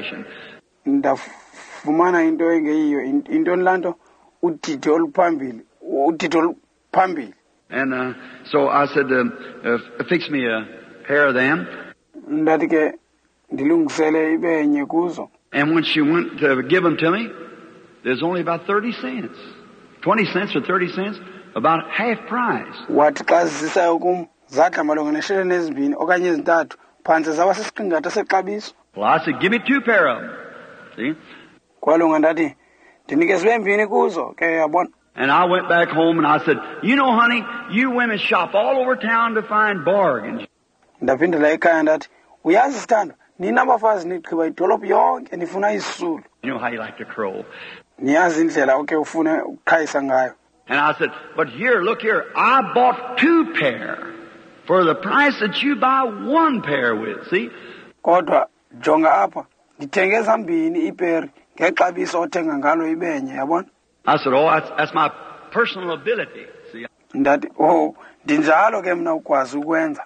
A: Ndafumana into engeyiyo, intoni laa nto? Udidi oluphambili.
B: And so I said, "Fix me a pair of them."
A: Ndathi ke ndilungisele ibenye kuzo.
B: And when she went to give them to me, there's only about 30 cents. 20 cents or 30 cents, about half price.
A: Wathi xa zisayo kum, zadla malunga nesheleni ezimbini okanye ezintathu, phantse zaba sisiqingatha sexabiso.
B: Well, I said, "Give me 2 pair of them." See?
A: Kwalunga ndathi, "Ndinike zibe mbini kuzo, ke yabona."
B: And I went back home and I said, "You know, honey, you women shop all over town to find bargains."
A: Ndaphindela ekhaya ndathi, "Uyazi sithando, nina bafazi nigqiba idolophu yonke nifuna izisulu.
B: You know how you like to crow.
A: Niyazi indlela oke ufune ukuqhayisa ngayo."
B: And I said, "But here, look here, I bought 2 pair for the price that you buy 1 pair with, see?"
A: Kodwa jonga apha, ndithenge zambini iperi ngexabiso othenga ngalo ibenye, yabona?
B: I said, "Oh, that's my personal ability, see?"
A: Ndathi, "Oh, ndinjalo ke mna ukwazi ukwenza."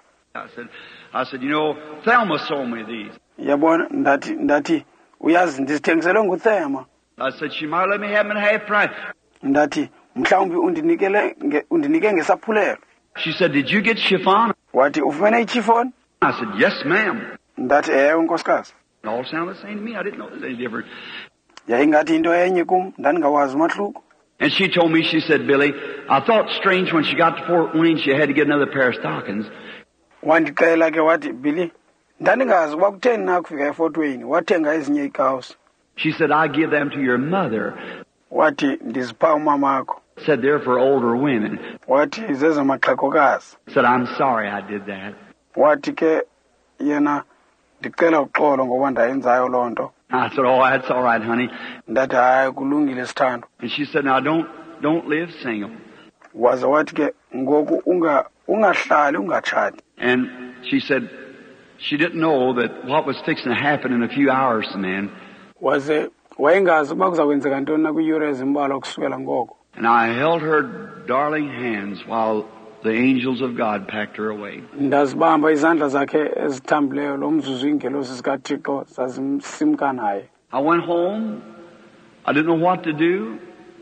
B: I said, "You know, Thelma sold me these."
A: Yabona, ndathi, "Uyazi ndizithengiselwe nguThema."
B: I said, "She might let me have them at half price."
A: Ndathi, "Mhlawumbi undinike ngesaphulelo."
B: She said, "Did you get chiffon?"
A: Wathi, "Ufumene ichiffon?"
B: I said, "Yes, ma'am."
A: Ndathi, "Ewe nkosikazi."
B: It all sounded the same to me. I didn't know there was any difference.
A: Yayingathi into enye kum, ndandingawazi umahluko.
B: And she told me, she said, "Billy, I thought strange when she got to Fort Wayne she had to get another pair of stockings."
A: Wandixela ke wathi, "Billy, ndandingazi ukuba kutheni na kufika eFort Wayne wathenga ezinye iikawusi."
B: She said, "I give them to your mother."
A: Wathi, "Ndizipha umamakho."
B: Said they're for older women.
A: Wathi, "Zezamaxhegokazi."
B: Said, "I'm sorry I did that."
A: Wathi ke yena, "Ndicela uxolo ngoba ndayenzayo loo nto."
B: I said, "Oh, that's all right, honey."
A: Ndathi, "Hayi, kulungile sithando."
B: And she said, "Now don't live single."
A: Waze wathi ke, "Ngoku ungahlali ungatshati."
B: And she said she didn't know that what was fixing to happen in a few hours to man.
A: Waze wayengazi ukuba kuza kwenzeka ntoni na kwiiyure ezimbalwa kusukela ngoko.
B: And I held her darling hands while the angels of God packed her away.
A: Ndazibamba izandla zakhe ezithambileyo lo mzuzu iingelosi zikaThixo zazimsimka naye.
B: I went home. I didn't know what to do.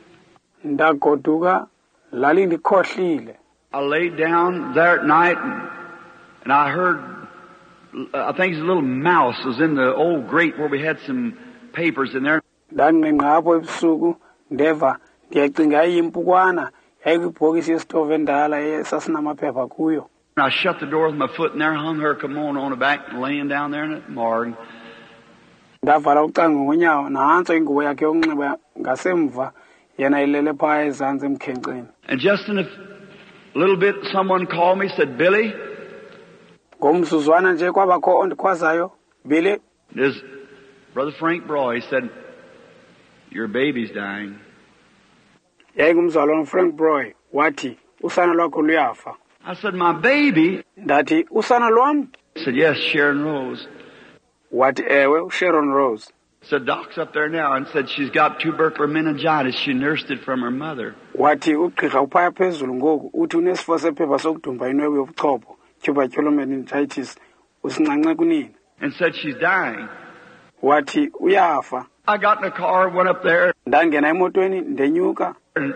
A: Ndagoduka, lali ndikhohlile.
B: I laid down there at night and I heard, I think a little mouse was in the old grate where we had some papers in there.
A: Ndandinqenqa apho ebusuku, ndeva ndiyacinga yayiyimpukwana yayikwibhokisi yesitovu endala esasinamaphepha kuyo.
B: I shut the door with my foot in there, hung her kimono on the back, laying down there in the morgue.
A: Ndavala ucango ngonyawo nantso ingubo yakhe yokunxiba ngasemva yena ilele phaa ezantsi emkhenkceni.
B: And just in a little bit, someone called me, said, "Billy."
A: Ngomzuzwana nje kwabakho ondikhwazayo, "Billy."
B: There's Brother Frank Broy. He said, "Your baby's dying."
A: Yayingumzalwane Frank Broy, wathi, "Usana lwakho luyafa."
B: I said, "My baby?"
A: Ndathi, "Usana lwam?"
B: He said, "Yes, Sharon Rose."
A: Wathi, "Ewe, uSharon Rose."
B: So Doc's up there now and said she's got tubercular meningitis. She nursed it from her mother.
A: wathi ugqirha uphaya phezulu ngoku uthi unesifo sephepha sokudumba inwebu yobuchopho, tubercular meningitis, usincance kunini.
B: And said she's dying.
A: Wathi uyafa.
B: I got in a car, went up there,
A: Ndangena emotweni ndenyuka,
B: and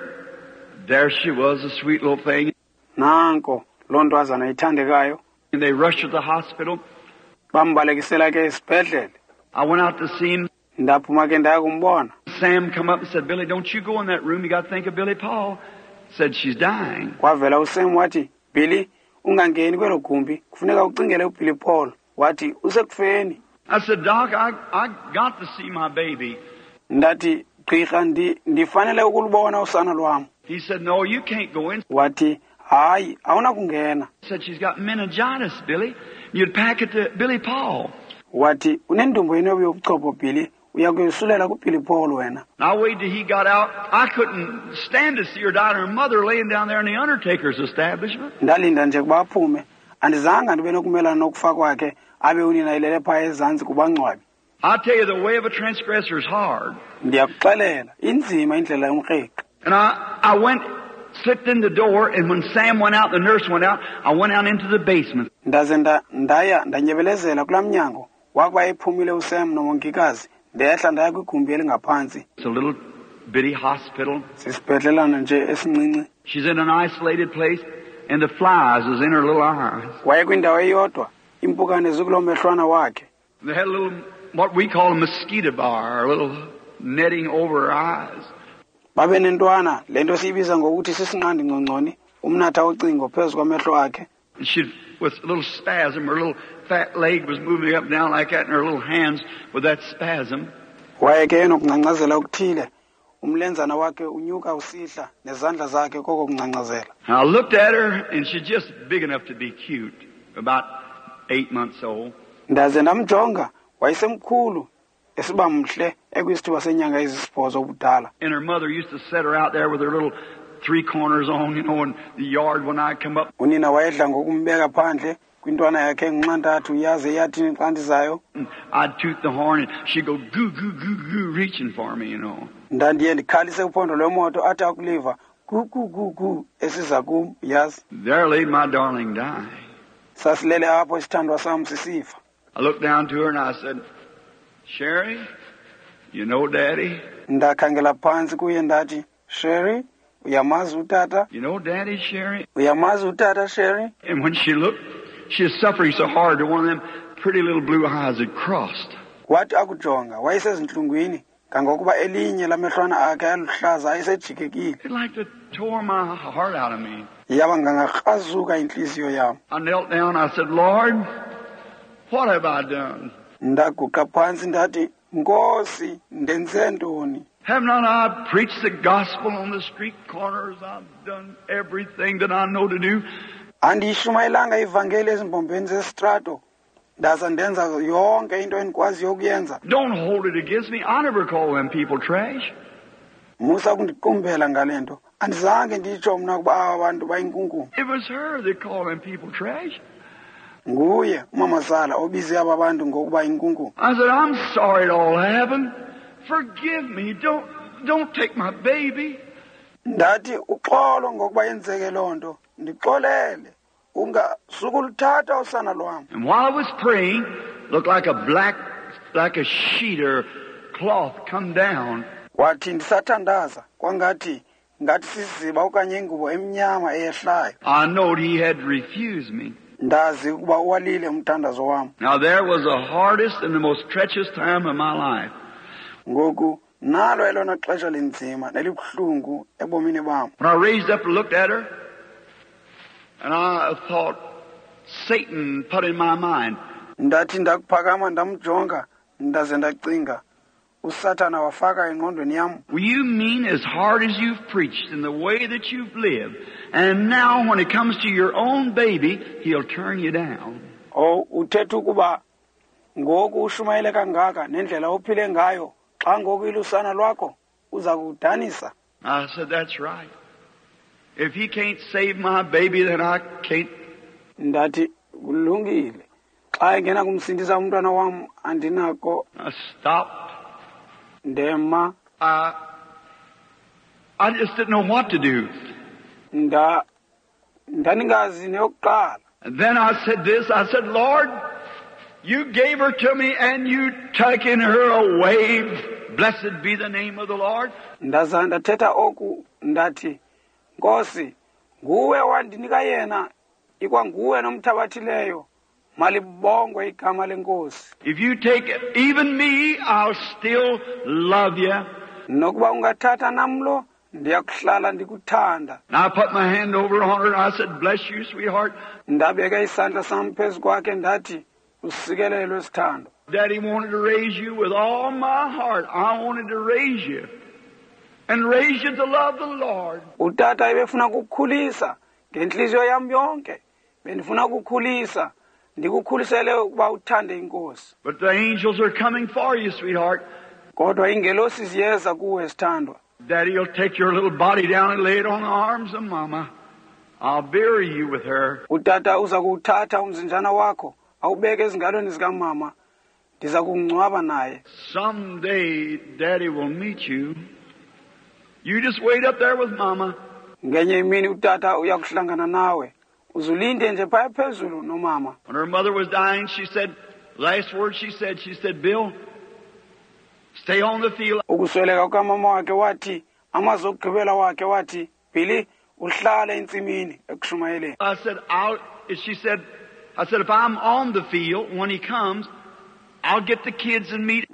B: there she was, a sweet little thing.
A: nanko loo ntwazana ithandekayo.
B: And they rushed her to the hospital.
A: Bambalekisela ke esibhedlele.
B: I went out to see him.
A: Ndaphuma ke ndaya kumbona.
B: Sam come up and said, Billy, don't you go in that room. You got to think of Billy Paul. Said she's dying.
A: Kwavela uSam wathi, Billy, ungangeni kwelo gumbi, kufuneka ucingele uBilly Paul. Wathi usekufeni.
B: I said, Doc, I got to see my baby.
A: Ndathi gqirha ndifanele ukulubona usana lwam.
B: He said, no, you can't go in.
A: Wathi hayi awuna kungena.
B: Said she's got meningitis, Billy. You'd pack it to Billy Paul.
A: Wathi unendumbo inwebu yobuchopho Billy, uyakuyisulela kuBilly Paul wena.
B: And I waited till he got out. I couldn't stand to see her die and her mother laying down there in the undertaker's establishment.
A: Ndalinda nje kuba aphume. Andizanga ndibe nokumelana nokufa kwakhe abe unina ilele phaya ezantsi kubangcwabi.
B: I tell you, the way of a transgressor is hard.
A: Ndiyakuxelela inzima indlela yomkreki.
B: And I went, slipped in the door, and when Sam went out, the nurse went out, I went out into the basement.
A: Ndaze ndaya ndanyebelezela kulaa mnyango wakuba ephumile uSam nomongikazi ndehla ndaya kwigumbi elingaphansi.
B: It's a little bitty hospital.
A: Sisibhedlelana nje esincinci.
B: She's in an isolated place, and the flies was in her little eyes.
A: Wayekwindawo eyodwa impukane zikulo mehlwana wakhe.
B: They had a little, what we call a mosquito bar, a little netting over her eyes.
A: Babe nentwana lento siyibiza ngokuthi sisinqandi ngcongconi umnatha ucingo phezu kwamehlo akhe.
B: And she, with a little spasm, her little fat leg was moving up and down like that, and her little hands with that spasm.
A: Wayeke enokungcancazela okuthile umlenzana wakhe unyuka usihla nezandla zakhe koko kungcancazela.
B: And I looked at her, and she's just big enough to be cute, about 8 months old.
A: Ndaze ndamjonga wayesemkhulu esiba mhle ekwisithuba senyanga ezisibhozo obudala.
B: And her mother used to set her out there with her little 3 corners on, you know, in the yard when I come up.
A: Unina wayedla ngokumbeka phandle kwintwana yakhe enqantathu yaze yathi inqanti zayo.
B: And I'd toot the horn, and she'd go goo, goo, goo, goo, reaching for me, you know.
A: Ndandiye ndikhalise uphondo lwemoto athi akuliva gugugugu esiza kum yazi.
B: There laid my darling dying.
A: Sasilele apho isithandwa sam sisifa.
B: I looked down to her and I said, Sherry, you know Daddy?
A: Ndakhangela phansi kuye ndathi, Sherry, uyamazi utata?
B: You know Daddy, Sherry?
A: Uyamazi utata, Sherry?
B: And when she looked, she was suffering so hard that one of them pretty little blue eyes had crossed.
A: Wathi akujonga wayesezintlungwini kangokuba elinye lamehlwana akhe aluhlaza ayesejikekile.
B: It like to tore my heart out of me.
A: Yaba ngangakrazuka inhliziyo yam.
B: I knelt down, I said, Lord, what have I done?
A: Ndaguqa phansi ndathi, Nkosi, ndenze ntoni?
B: Have not I preached the gospel on the street corners? I've done everything that I know to do.
A: Andiyishumayelanga ivangeli ezimbombeni zesitrato. Ndaza ndenza yonke into endikwaziyo ukuyenza.
B: Don't hold it against me. I never call them people trash.
A: Musa kundiqumbela ngale nto. Andizange nditsho mna ukuba aba bantu bayinkunkuma.
B: It was her that called them people trash.
A: Nguye uMamasala obize aba bantu ngokuba inkunkuma.
B: I said, I'm sorry it all happened. Forgive me. Don't take my baby.
A: Ndathi uxolo ngokuba yenzeke loo nto. Ndixolele. Ungasukuluthata usana lwam.
B: And while I was praying, looked like a sheet or cloth come down.
A: Wathi ndisathandaza kwangathi ngathi sisiziba okanye ingubo emnyama eyehlayo.
B: I knowed he had refused me.
A: Ndazi ukuba uwalile umthandazo wam.
B: Now there was the hardest and the most treacherous time of my life.
A: Ngoku nalo elona xesha linzima nelibuhlungu ebomini bam.
B: When I raised up and looked at her, and I thought, Satan put in my mind,
A: Ndathi ndakuphakama ndamjonga ndaze ndacinga uSathana wafaka engqondweni yam.
B: will you mean as hard as you've preached and the way that you've lived, and now when it comes to your own baby, he'll turn you down?
A: Uthetha ukuba ngoku ushumayele kangaka nendlela ophile ngayo xa ngoku ilusana lwakho uza kudanisa.
B: I said, that's right. If he can't save my baby, then I can't.
A: Ndathi kulungile xa engena kumsindisa umntwana wam andinako.
B: I stopped
A: ndema
B: I just didn't know what to do.
A: ndandingazi neyokuqala.
B: And then I said this, I said, Lord, you gave her to me and you taken her away. Blessed be the name of the Lord.
A: Ndaza ndathetha oku ndathi, Nkosi, nguwe wandinika yena, ikwanguwe nomthabathileyo. Malibongwe igama lenkosi.
B: If you take it, even me, I'll still love you.
A: Nokuba ungathatha namlo, ndiyakuhlala ndikuthanda.
B: And I put my hand over on her and I said, bless you, sweetheart.
A: Ndabeka isandla sami phezu kwakhe ndathi, usikelelwe sithando.
B: Daddy wanted to raise you with all my heart. I wanted to raise you. And raise you to love the Lord.
A: Utata ebefuna kukukhulisa ngenhliziyo yami yonke. Benifuna kukukhulisa. Ndikukhulisele ukuba uthande inkosi.
B: But the angels are coming for you, sweetheart.
A: Kodwa ingelosi ziyeza kuwe sithandwa.
B: Daddy will take your little body down and lay it on the arms of Mama. I'll bury you with her.
A: Utata uza kuwuthatha umzinjana wakho, awubeke ezingalweni zikamama. Ndiza kungcwaba naye.
B: Someday Daddy will meet you. You just wait up there with Mama.
A: Ngenye imini utata uyakuhlangana nawe. Uzulinde nje phaya phezulu nomama.
B: When her mother was dying, she said, last word she said, Bill, stay on the field.
A: Ukusweleka kukamama wakhe wathi, amazwi okugqibela wakhe wathi, Billy, uhlale entsimini ekushumayeleni.
B: I said, if I'm on the field when he comes, I'll get the kids and meet.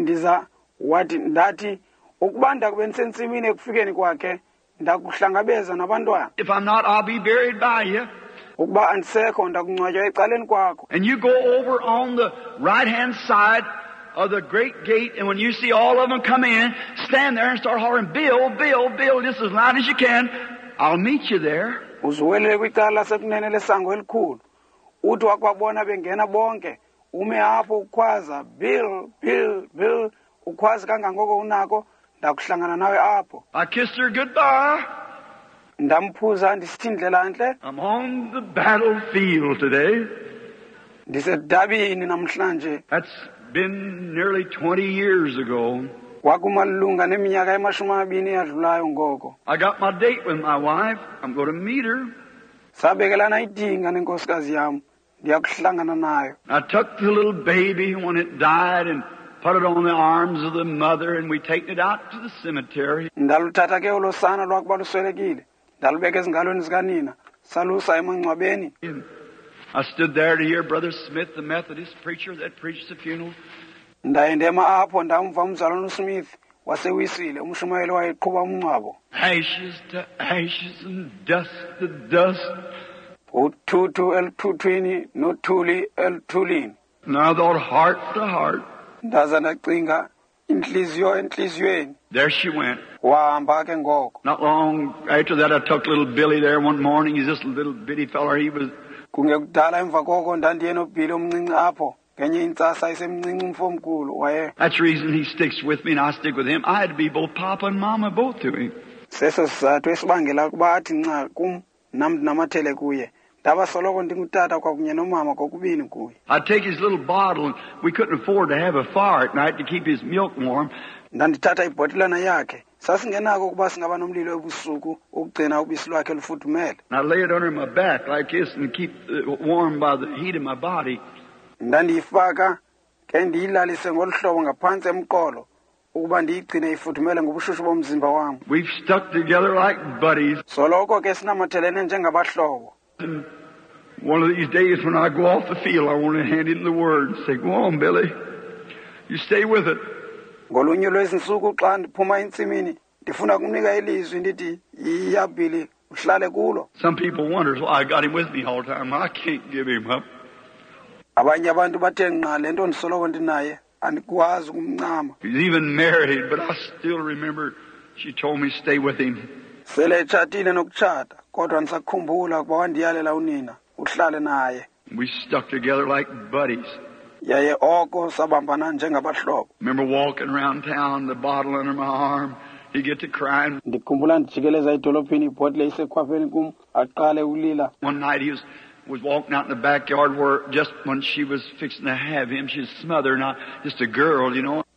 A: Ndathi ukuba ndakube ndisentsimini ekufikeni kwakhe ndakuhlangabeza nabantwana.
B: If I'm not, I'll be buried by you.
A: Ukuba andisekho ndakungcwatywa ecaleni kwakho.
B: And you go over on the right-hand side of the great gate, and when you see all of them come in, stand there and start hollering, Bill, Bill, Bill, just as loud as you can. I'll meet you there.
A: Uzuwelele kwicala lasekunene lesango elikhulu. Uthi wakubabona bengena bonke, ume apho ukhwaza, Bill, Bill, Bill, ukhwaza kangangoko unako, ndakuhlangana nawe apho.
B: I kissed her goodbye.
A: Ndamphuza ndisithi ndlela ntle.
B: I'm on the battlefield today.
A: Ndisedabini namhlanje.
B: That's been nearly 20 years ago.
A: Kwakumalunga neminyaka emashumi yadlulayo ngoko.
B: I got my date with my wife. I'm going to meet her.
A: Sabekelana idinga nenkosikazi yami. Ndiyakuhlangana nayo.
B: I took the little baby when it died and put it on the arms of the mother, and we taken it out to the cemetery.
A: Ndaluthatha ke ulosana lwakuba luswelekile. Ndalubeka ezingalweni zikanina. Salusa emangcwabeni.
B: I stood there to hear Brother Smith, the Methodist preacher that preached the funeral.
A: Ndayendema apho ndamva umzalwane uSmith wasewisile umshumayeli wayeqhuba umngcwabo.
B: Ashes to ashes and dust to dust.
A: Uthuthu elithuthwini nothuli elithulini.
B: And I thought heart to heart.
A: Ndaza ndacinga inhliziyo enhliziyweni.
B: There she went.
A: Wahamba ke ngoko.
B: Not long after that, I took little Billy there one morning. He's this little bitty feller. He was.
A: Kungekudala emva koko ndandiye noBhili omncinci apho. Ngenye intsasa isemncinci umfomkhulu waye.
B: That's the reason he sticks with me and I stick with him. I had to be both Papa and Mama both to him.
A: Seso sizathu esibangela ukuba athi nxa kum nam ndinamathele kuye. Ndabasoloko ndingutata kwakunye nomama kokubini kuye.
B: I'd take his little bottle, and we couldn't afford to have a fire at night to keep his milk warm.
A: Ndandithatha ibhotilana yakhe. Sasingenako ukuba singaba nomlilo ebusuku ukugcina ubisi lwakhe lufudumele.
B: And I lay it under my back like this and keep it warm by the heat of my body.
A: Ndandiyifaka ke ndiyilalise ngoluhlobo ngaphansi emqolo ukuba ndiyigcine ifudumele ngobushushu bomzimba wami.
B: We've stuck together like buddies.
A: Soloko ke sinamathelene njengabahlobo.
B: And one of these days when I go off the field, I want to hand him the word and say, go on, Billy. You stay with it.
A: Ngolunye lwezinsuku xa ndiphuma entsimini ndifuna kumnika ilizwi ndithi yiya Billy uhlale kulo.
B: Some people wonders why I got him with me all the time. I can't give him up.
A: Abanye abantu bathe nqa lento ndisoloko ndinaye andikwazi ukumncama.
B: He's even married, but I still remember she told me stay with him.
A: Sele etshatile nokutshata kodwa ndisakhumbula ukuba wandiyalela unina uhlale naye.
B: We stuck together like buddies.
A: Yaye oko sabambana njengabahlobo.
B: Remember walking around town, the bottle under my arm. He get to crying.
A: Ndikhumbula ndijikeleza idolophini ibhotile isekhwapheni kum aqale ulila.
B: One night he was walking out in the backyard where just when she was fixing to have him, she was smothered, not just a girl, you know.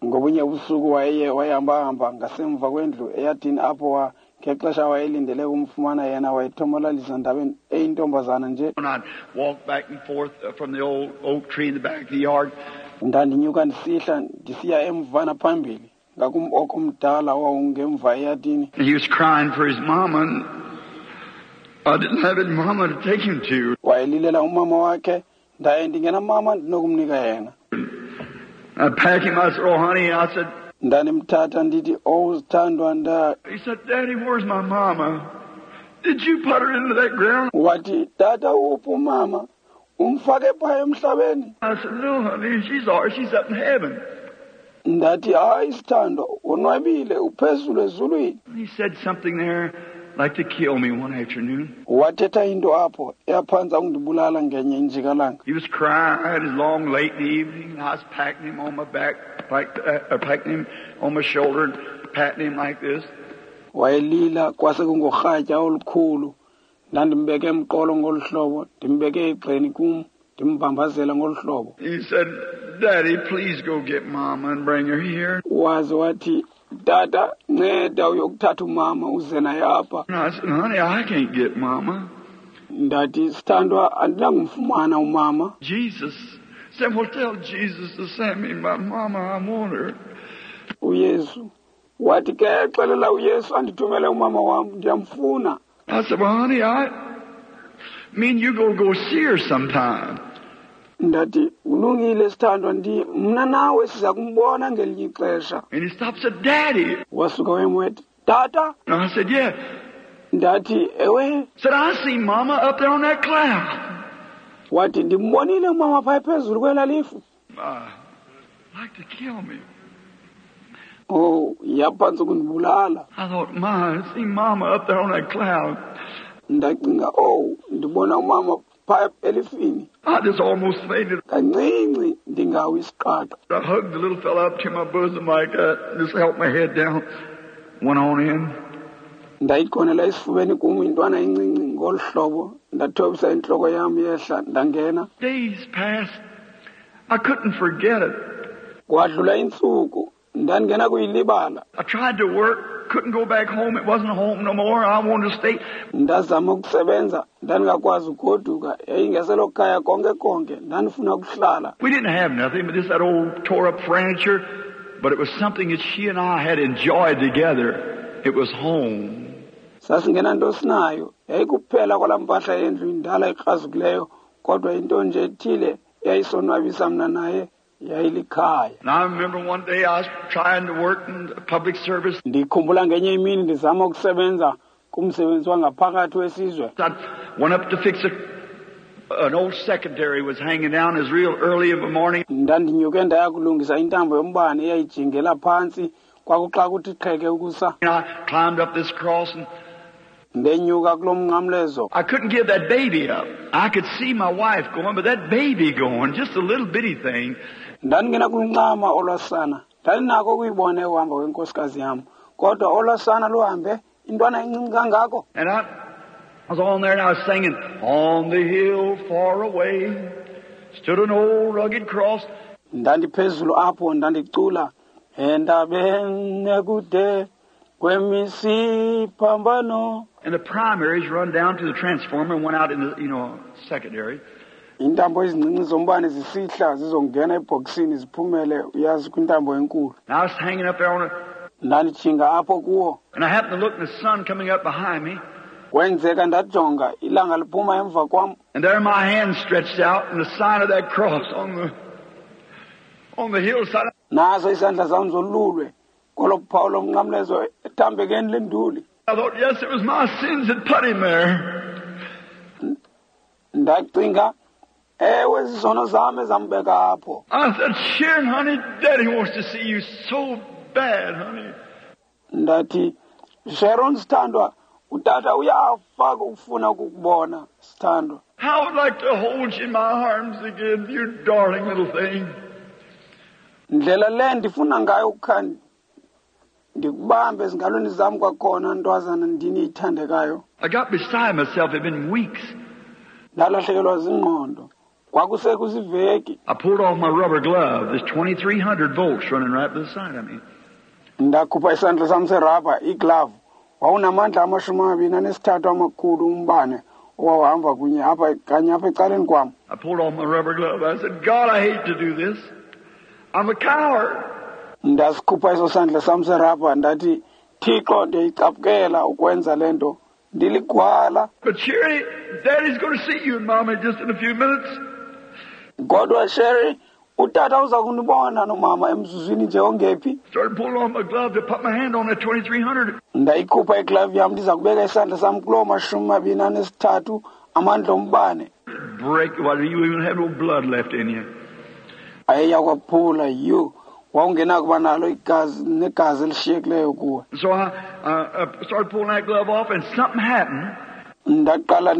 A: ngobunye ubusuku wayehamba ngasemva kwendlu eyadini apho ngexesha wayelindele umfumana yena wayethomalalisa ndabeni eyintombazana nje.
B: When I'd walk back and forth from the old oak tree in the back of the yard,
A: ndandinyuka ndisihla ndisiya emvana phambili ngakumdala wawungemva eyadini.
B: and he was crying for his mama, and I didn't have his mama to take him to.
A: wayelilela umama wakhe ndaye ndingena mama ndinokumnika yena.
B: I packed him. I said, "Oh, honey," I said.
A: Ndanimthatha ndithi Sithandwa
B: He said, "Daddy, where's my mama? Did you put her into that ground?"
A: wathi tata uphi umama umfake phaya emhlabeni.
B: I said, "No, honey, she's ours. She's up in heaven."
A: Ndathi hayi Sithandwa unwabile uphezulu ezulwini.
B: He said something there like to kill me one afternoon.
A: wathetha into apho eyaphantsa ungindibulala ngenye injikalanga.
B: He was crying. It was long, late in the evening, and I was packing him on my back, packing him on my shoulder, and patting him like this.
A: wayelila kwase kungorhatya olukhulu ndandimbeke emqolo ngolu hlobo ndimbeke igxeni kum ndimbambazela ngolu hlobo.
B: He said, "Daddy, please go get Mama and bring her here."
A: waze wathi tata nceda uyokuthatha umama uze naye apha.
B: And I said, "Honey, I can't get Mama."
A: Ndathi Sithandwa andinangumfumana umama.
B: Jesus said, "Well, tell Jesus to send me my Mama. I want her."
A: uYesu wathi ke xelela uYesu andithumele umama wam ndiyamfuna.
B: I said, "Well, honey, I mean you go see her sometime."
A: Ndathi ulungile Sithandwa mna nawe siza kumbona ngelinye ixesha.
B: And he stopped and said, "Daddy."
A: Wasuka wemwethi tata.
B: And I said, "Yeah."
A: Ndathi ewe.
B: Said, "I see Mama up there on that cloud."
A: Wathi ndimbonile umama phaya phezulu kwelalifu.
B: Like to kill me.
A: Yaphantsi ukundibulala.
B: I thought, I see Mama up there on that cloud.
A: Ndacinga ndibona umama phaya elifini.
B: I just almost fainted.
A: Kancinci ndingawi isiqaqa.
B: I hugged the little fella up to my bosom like that, just held my head down, went on in.
A: Ndayikhonela esifubeni kum intwana encinci ngolu hlobo ndathobisa intloko yam yehla ndangena.
B: Days passed. I couldn't forget it.
A: Kwadlula intsuku ndandingena kuyilibala.
B: I tried to work, couldn't go back home. It wasn't home no more. I wanted to stay.
A: Ndazama ukusebenza ndandingakwazi ugoduka yayingeselo khaya konke ndandifuna ukuhlala.
B: We didn't have nothing but just that old tore up furniture, but it was something that she and I had enjoyed together. It was home.
A: Sasingena nto sinayo yayikuphela kwala mpahla yendlu indala ikrazukileyo kodwa into nje ethile yayisonwabisa mna naye yayilikhaya.
B: And I remember one day I was trying to work in the public service.
A: Ndikhumbula ngenye imini ndizama ukusebenza kumsebenzi wangaphakathi wesizwe.
B: I went up to fix an old secretary was hanging down. It was real early in the morning.
A: Ndandinyuke ndaya kulungisa intambo yombane eyayijingela phantsi kwakuxa kuthi qheke ukusa.
B: And I climbed up this cross and
A: ndenyuka kulo mnqamlezo.
B: I couldn't give that baby up. I could see my wife going, but that baby going, just a little bitty thing.
A: Ndandingena kunqama olwasana ndandinako ukuyibona uhamba kwenkosikazi yam kodwa olwasana luhambe intwana encinci kangako.
B: And I was on there and I was singing, "On the hill far away stood an old rugged cross."
A: Ndandiphezulu apho ndandicula endabeni ekude kwemisiphambano.
B: And the primaries run down to the transformer and went out in the, secondary.
A: Intambo ezincinci zombane zisihla zizongena ebhokisini ziphumele uyazi kwintambo enkulu.
B: And I was hanging up there on it.
A: Ndandijinga apho kuwo.
B: And I happened to look and the sun coming up behind me.
A: Kwenzeka ndajonga ilanga liphuma emva kwam.
B: And there my hand stretched out and the sign of that cross on the hillside.
A: Nazo isandla zam zolulwe kolo phawu lomnqamlezo ethambekeni lenduli.
B: I thought, yes, it was my sins that put him there.
A: Ndacinga ewe zizono zam ezambeka apho.
B: I said, "Sharon, honey, Daddy wants to see you so bad, honey."
A: Ndathi Sharon Sithandwa utata uyafa ukufuna ukukubona Sithandwa.
B: I would like to hold you in my arms again, you darling little thing.
A: Ndlela le ndifuna ngayo ukukhandi ndikubambe ezingalweni zam kwakhona ntwazana ndini ithandekayo.
B: I got beside myself. It had been weeks.
A: Ndalahlekelwa zingqondo kwakusekusiveki
B: I pulled off my rubber glove. There's 2,300 volts running right beside of me.
A: ndakhupha isandla sami serabha iglove wawunamandla 23 amakhulu umbane owahamba kunye apha kanye apha ecaleni kwami.
B: I pulled off my rubber glove. I said, God, I hate to do this. I'm a coward.
A: Ndasikhupha iso sandla sami serabha ndathi Thixo ndiyayicaphukela ukwenza lento ndiligwala.
B: But Sherry, Daddy's going to see you and Mama just in a few minutes.
A: Kodwa Sherry, utata uza kunibona nomama emzuzwini nje ongephi.
B: Started pulling off my glove to put my hand on that 2,300.
A: Ndayikhupha iglove yami ndiza kubeka isandla sami kulo 23 amandla ombane.
B: Break, well, you even have no blood left in you.
A: Ayakwaphula you. Wawungena kuba nalo igazi negazi elishiyekileyo kuwe.
B: So I started pulling that glove off and something happened.
A: Ndaqala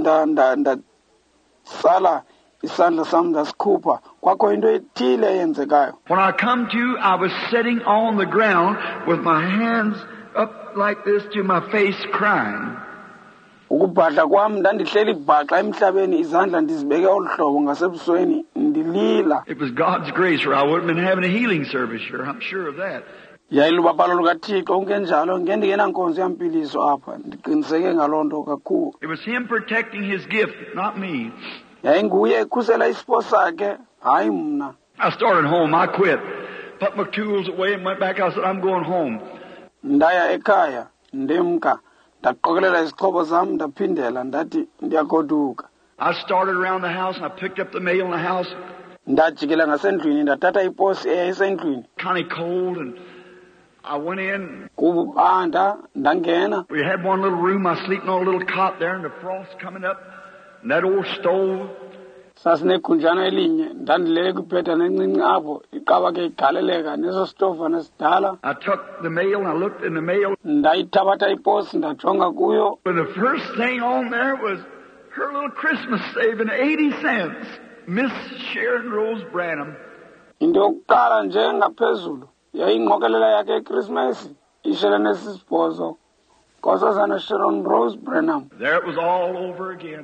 A: ndasala isandla sami ndasikhupha kwakho into ethile eyenzekayo.
B: When I come to, I was sitting on the ground with my hands up like this to my face crying.
A: Ukubhadla kwami ndandihleli bhaxa emhlabeni izandla ndizibeke oluhlobo ngasebusweni ndilila.
B: It was God's grace or I wouldn't have been having a healing service here. I'm sure of that.
A: Yayilubabalo lukaThixo ungenjalo ngendikenankonzo yampiliso apha ndiqiniseke ngalonto kakhulu.
B: It was Him protecting His gift, not me.
A: Yayinguye ekhusela isipho sakhe hayi mna.
B: I started home. I quit. Put my tools away and went back. I said, I'm going home.
A: Ndaya ekhaya ndemka ndaqokelela izixhobo zami ndaphindela ndathi ndiyagoduka.
B: I started around the house and I picked up the mail in the house.
A: Ndajikela ngasendlwini ndathatha iposi eyayisendlwini.
B: Kind of cold and I went in.
A: Kubanda ndangena.
B: We had one little room. I was sleeping on a little cot there and the frost coming up. And that old stove.
A: Sasinegunjana elinye ndandilele kwibhedana encinci apho iqaba ke igaleleka neso stova nesidala.
B: I took the mail and I looked in the mail.
A: Ndayithabatha iposi ndajonga kuyo.
B: And the first thing on there was her little Christmas saving, 80 cents. Miss Sharon Rose Branham.
A: Into yokuqala nje ngaphezulu yayingqokelela yakhe eChristmas ishele nesibhozo. Nkosazana Sharon Rose Branham.
B: There it was all over again.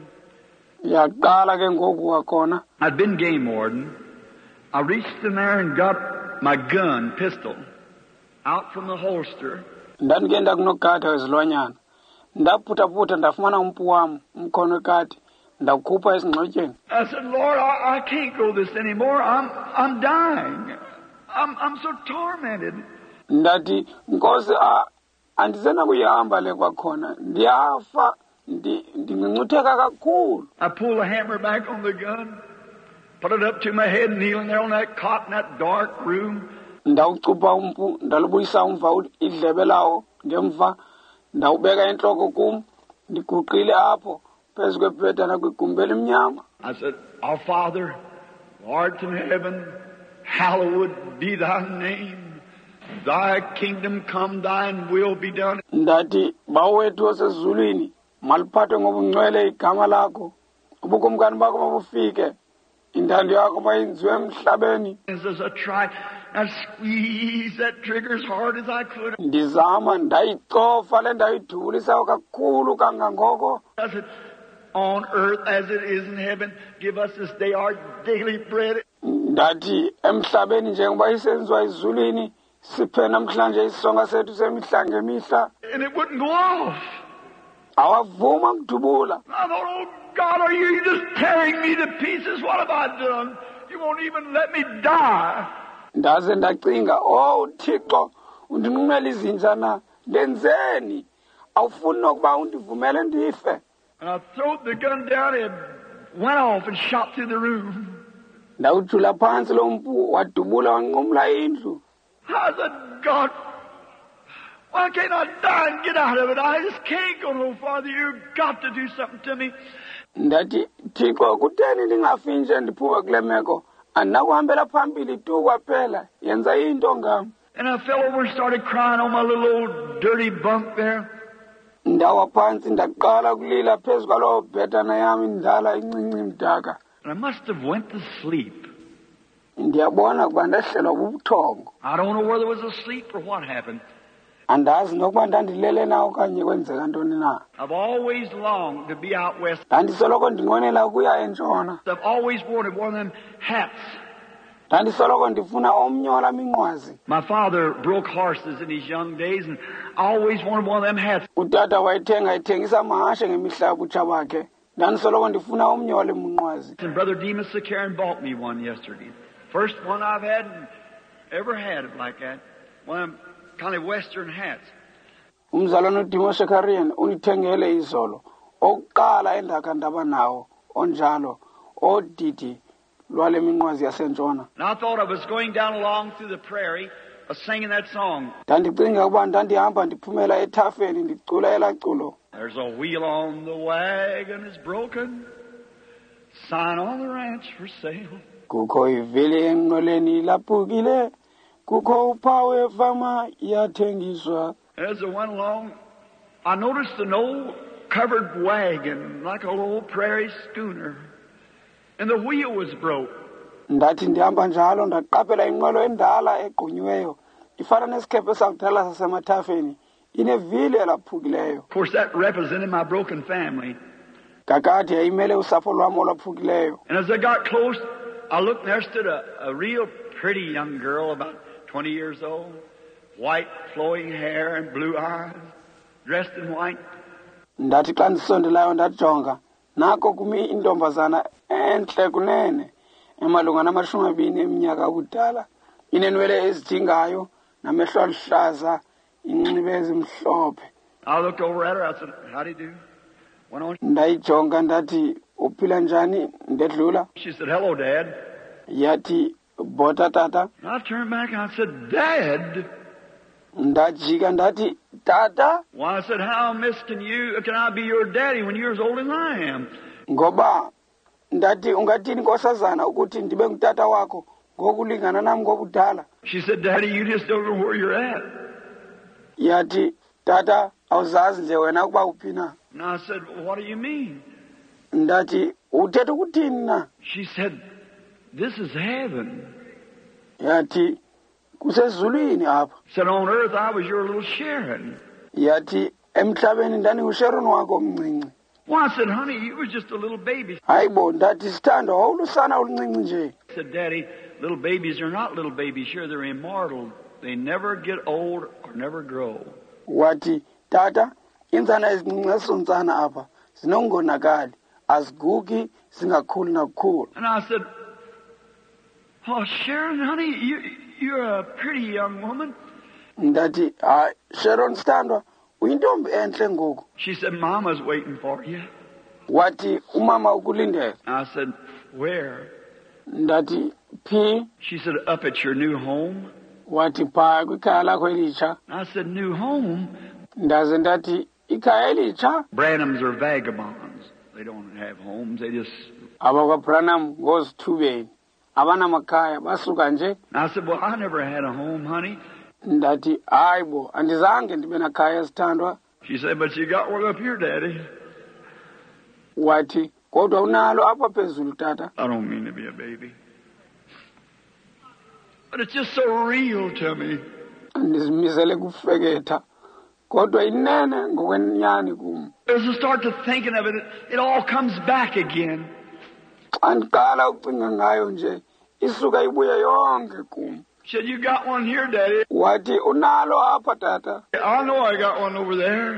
A: Yaqala ke ngoku kwakhona.
B: I'd been game warden. I reached in there and got my gun, pistol, out from the holster.
A: Ndandike ndakunogada wezilwanyana. Ndaphutha ndafumana umpu wami, umkhono wekati. Ndawukhupha esingxotyeni.
B: I said, Lord, I can't go this anymore. I'm dying. I'm so tormented.
A: Ndathi Nkosi andisena kuyihamba le kwakhona. Ndiyafa. Ndincutheka kakhulu.
B: I pulled the hammer back on the gun, put it up to my head, kneeling there on that cot in that dark room.
A: Ndawucupha umpu ndalubuyisa umva idlebe lawo ngemva ndawubeka enhloko kum ndiguqile apho phezu kwebhedana kwigumbi elimnyama.
B: I said, Our Father, Lord in heaven, hallowed be thy name. Thy kingdom come, thine will be done.
A: Ndathi bawethu osezulwini maliphathwe ngobungcwele igama lakho ubukumkani bakho mabufike intando yakho mayenziwe emhlabeni.
B: As I tried, I squeezed that trigger as hard as I could.
A: Ndizama ndayicofa le ndayidubulisa kakhulu kangangoko.
B: I said, On earth as it is in heaven, give us this day our daily bread.
A: Ndathi emhlabeni njengoba isenziwa ezulwini siphe namhlanje isonka sethu semihla ngemihla.
B: And it wouldn't go off.
A: Awavuma kudubula.
B: I thought, oh God, are you just tearing me to pieces? What have I done? You won't even let me die.
A: Ndaze ndacinga, oh Thixo, undinqumela izinja na, ndenzeni? Awufuni nokuba undivumele ndife.
B: And I threw the gun down and went off and shot through the room.
A: Ndawujula phansi lo mpu wadubula wanqumla indlu.
B: I said, God, why can't I die and get out of it? I just can't go no farther. You've got to do something to me.
A: Ndathi Thixo kutheni ndingafi nje ndiphume kule meko andinakuhambela phambili tu kwaphela yenza into ngam.
B: And I fell over and started crying on my little old dirty bunk there.
A: Ndawa phansi ndaqala kulila phezu kwaloo bhedana yami ndala incinci mdaka.
B: And I must have went to sleep.
A: Ndiyabona kuba ndehlelwa bubuthongo.
B: I don't know whether it was asleep or what happened.
A: andazi nokuba ndandilele na okanye kwenzeka ntoni na.
B: I've always longed to be out west.
A: Ndandisoloko ndinqwenela ukuya entshona.
B: I've always wanted one of them hats.
A: Ndandisoloko ndifuna omnye wala minqwazi.
B: My father broke horses in his young days, and I always wanted one of them hats.
A: Utata ethengisa amahashe ngemihlaba utsha bakhe. Ndandisoloko ndifuna omnye wale minqwazi.
B: And Brother Demas Sakarin bought me one yesterday. First one I've had ever had like that. One of them kind of western hats.
A: Umzalwane uDemas Sakarin unithengele izolo. Okuqala endakha ndaba nawo onjalo odidi lwale minqwazi yasentshona.
B: And I thought I was going down along through the prairie, singing that song.
A: Ndandicinga ukuba ndandihamba ndiphumela ethafeni ndicula elaa culo.
B: There's a wheel on the wagon is broken, sign on the ranch for sale.
A: Kukho ivili enqoleni laphukile, kukho uphawu efama yathengiswa.
B: As I went along, I noticed an old covered wagon, like a old prairie schooner, and the wheel was broke.
A: Ndathi ndihamba njalo ndaqaphela inqwelo endala egqunyiweyo ifana nesikhepe sakudala sasemathafeni inevili elaphukileyo.
B: Of course, that represented my broken family.
A: Kakade yayimele usapho lwam olwaphukileyo.
B: And as I got close, I looked and there stood a real pretty young girl, about 20 years old, white flowing hair and blue eyes, dressed in white.
A: Ndathi xa ndisondelayo ndajonga, nako kumi intombazana entle kunene, emalunga na20 eminyaka ubudala, inenwele ezidingayo, namehlo aluhlaza, inxibe ezimhlophe.
B: I looked over at her, I said, "How do you do?" Went on.
A: Ndayijonga ndathi, "Uphila njani?" Ndedlula.
B: She said, "Hello, Dad."
A: Yathi, "Bota tata."
B: I turned back and I said, "Dad?"
A: Ndajika ndathi, "Tata?"
B: Well, I said, "How, miss, can I be your daddy when you're as old as I am?"
A: Ngoba ndathi ungathini nkosazana ukuthi ndibe ngutata wakho ngokulingana nami ngobudala.
B: She said, "Daddy, you just don't know where you're at."
A: Yathi, "Tata, awuzazi nje wena ukuba uphi na."
B: And I said, "Well, what do you mean?"
A: Ndathi, "Uthetha ukuthini na?"
B: She said, "This is heaven."
A: Yathi, "Kusezulwini apha."
B: Said, "On earth I was your little Sharon."
A: Yathi, "Emhlabeni ndandinguSharon wakho omncinci."
B: Well, I said, "Honey, you was just a little baby."
A: Hayibo, ndathi, "Sithandwa, wawulusana oluncinci nje."
B: I said, "Daddy, little babies are not little babies. Sure, they're immortal. They never get old or never grow."
A: Wathi, "Tata, inzana ezincinci esontsana apha zinongonakali, azigugi, zingakhuli nakukhulu."
B: And I said, "Oh, Sharon, honey, you're a pretty young woman."
A: Ndathi, "Hayi, Sharon sithandwa, uyintombi enhle ngoku."
B: She said, "Mama's waiting for you."
A: Wathi, "Umama ukulindele."
B: I said, "Where?"
A: Ndathi, "Phi?"
B: She said, "Up at your new home."
A: Wathi, "Phaya kwikhaya lakho elitsha."
B: I said, "New home?"
A: Ndaze ndathi, "Ikhaya elitsha?"
B: Branhams are vagabonds. They don't have homes. They just...
A: AbakwaBranham ngozithubeni, abanamakhaya basuka nje.
B: I said, "Well, I never had a home, honey."
A: Ndathi, "Hayibo, andizange ndibe nakhaya sithandwa."
B: She said, "But you got one up here, Daddy."
A: Wathi, "Kodwa unalo apha phezulu tata."
B: I don't mean to be a baby, but it's just so real to me.
A: Andizimisele kufeketha, kodwa inene ngokwenyani kum.
B: As I start to thinking of it, it all comes back again.
A: Xa ndiqala ucinga ngayo nje, isuka ibuye yonke kum.
B: She said, "You got one here, Daddy."
A: Wathi, "Unalo apha tata."
B: I know I got one over there.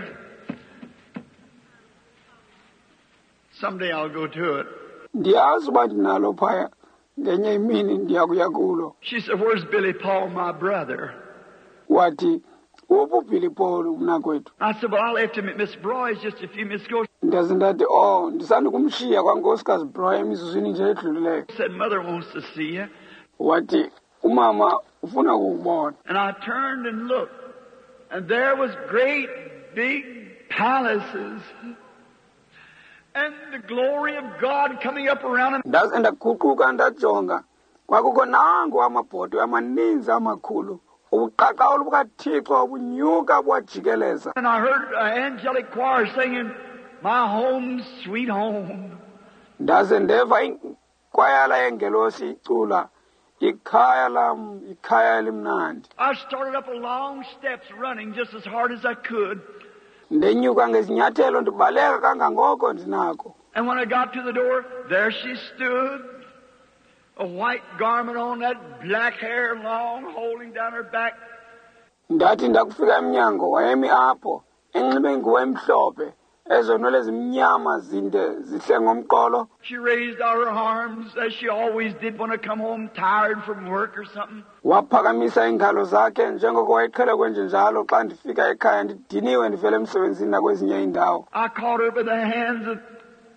B: Someday I'll go to it.
A: Ndiyazi uba ndinalo phaya, ngenye imini ndiyakuya kulo.
B: She said, "Where's Billy Paul, my brother?"
A: Wathi, "Uphi uBilly Paul umnakwethu?"
B: I said, "Well, I left him at Miss Broy's just a few minutes ago."
A: Ndaze ndathi, ndisanda kumshiya kwankosikazi Broy emizuzwini nje edlulileyo.
B: Said, "Mother wants to see you."
A: Wathi, "Umama ufuna kukubona."
B: And I turned and looked, and there was great big palaces, and the glory of God coming up around him.
A: Ndaze ndaguquka ndajonga, kwakukho nango amabhotwe amaninzi amakhulu, ubuqaqawulo bukaThixo obunyuka buwajikeleza.
B: And I heard an angelic choir singing, "My home, sweet home."
A: Ndaze ndeva ikwayala yengelosi icula, ikhaya lam ikhaya elimnandi.
B: I started up a long steps running just as hard as I could.
A: Ndenyuka ngezinyathelo ndibaleka kangangoko ndinako.
B: And when I got to the door, there she stood, a white garment on, that black hair long, holding down her back.
A: Ndathi ndakufika emnyango wayemi apho enxibe ingubo emhlophe ezonwele zimnyama zinde zihle ngomqolo.
B: She raised out her arms as she always did when I come home tired from work or something.
A: Waphakamisa ingalo zakhe njengoko wayeqhele kwenje njalo xa ndifika ekhaya ndidiniwe ndivele emsebenzini nakwezinye indawo.
B: I caught her by the hands and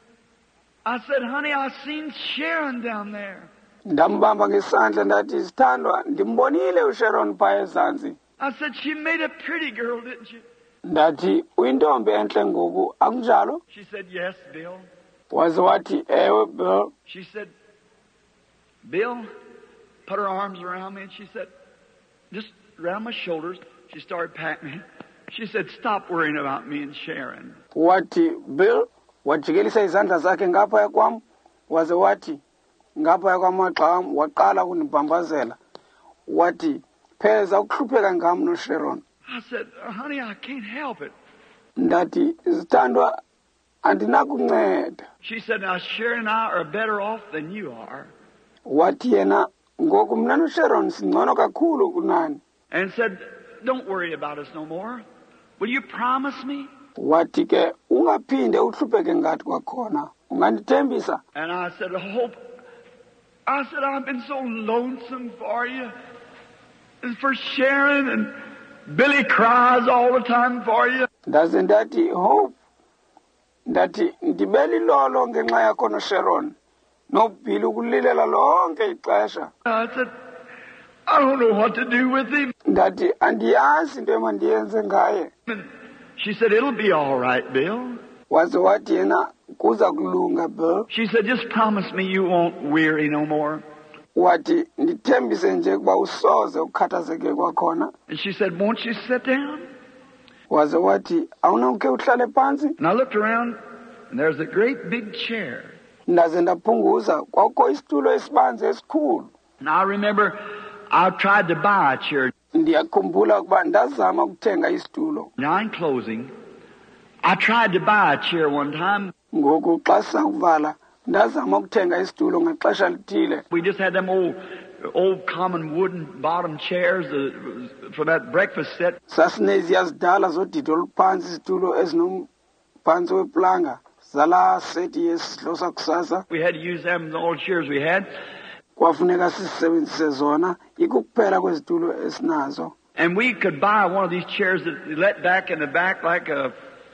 B: I said, honey, I seen Sharon down there.
A: Ndambamba ngesandla ndathi sithandwa ndimbonile uSharon phaya ezantsi.
B: I said, she made a pretty girl, didn't she?
A: Ndathi uyintombi enhle ngoku akunjalo?
B: She said, yes, Bill.
A: Waze wathi ewe Bill.
B: She said, Bill, put her arms around me and she said, just around my shoulders. She started patting me. She said, stop worrying about me and Sharon.
A: Wathi Bill wajikelisa izandla zakhe ngapha kwam waze wathi ngapha kwamagxa wam waqala kunibambazela wathi pheza ukuhlupheka ngam noSharon.
B: I said, honey, I can't help it.
A: Ndathi sithandwa andinakunceda.
B: She said, now Sharon and I are better off than you are.
A: Wathi yena ngoku mna noSharon singcono kakhulu kunani.
B: And said, don't worry about us no more. Will you promise me?
A: Wathi ke ungaphinde uhlupheke ngathi kwakhona ungandithembisa.
B: And I said, I said, I've been so lonesome for you and for Sharon, and Billy cries all the time for you.
A: Ndaze ndathi Hope ndathi ndibeli lolo ngenxa yakho noSharon noBilly ukulilela lonke ixesha.
B: I said, I don't know what to do with him.
A: Ndathi andiyazi into emandiyenze ngaye.
B: And she said, it'll be all right, Bill.
A: Waze wathi yena kuza kulunga Bill.
B: She said, just promise me you won't weary no more.
A: Wathi ndithembise nje kuba usoze ukhathazeke kwakhona.
B: And she said, won't you sit down?
A: Waze wathi awunawukhe uhlale phansi.
B: And I looked around, and there's a great big chair.
A: Ndaze ndaphunguza kwakho isitulo esibanzi esikhulu.
B: And I remember I tried to buy a chair.
A: Ndiyakhumbula ukuba ndazama ukuthenga isitulo.
B: Now in closing, I tried to buy a chair one time.
A: Ngoku xa sakuvala ndazama ukuthenga isitulo ngexesha lithile.
B: We just had them old common wooden bottom chairs for that breakfast set.
A: Sasineziya zidala zodidi oluphantsi izitulo ezinomphansi weplanga zala seti yesidlo sakusasa.
B: We had to use them, the old chairs we had.
A: Kwafuneka sisebenzise zona ikukuphela kwezitulo esinazo.
B: And we could buy one of these chairs that let back in the back like a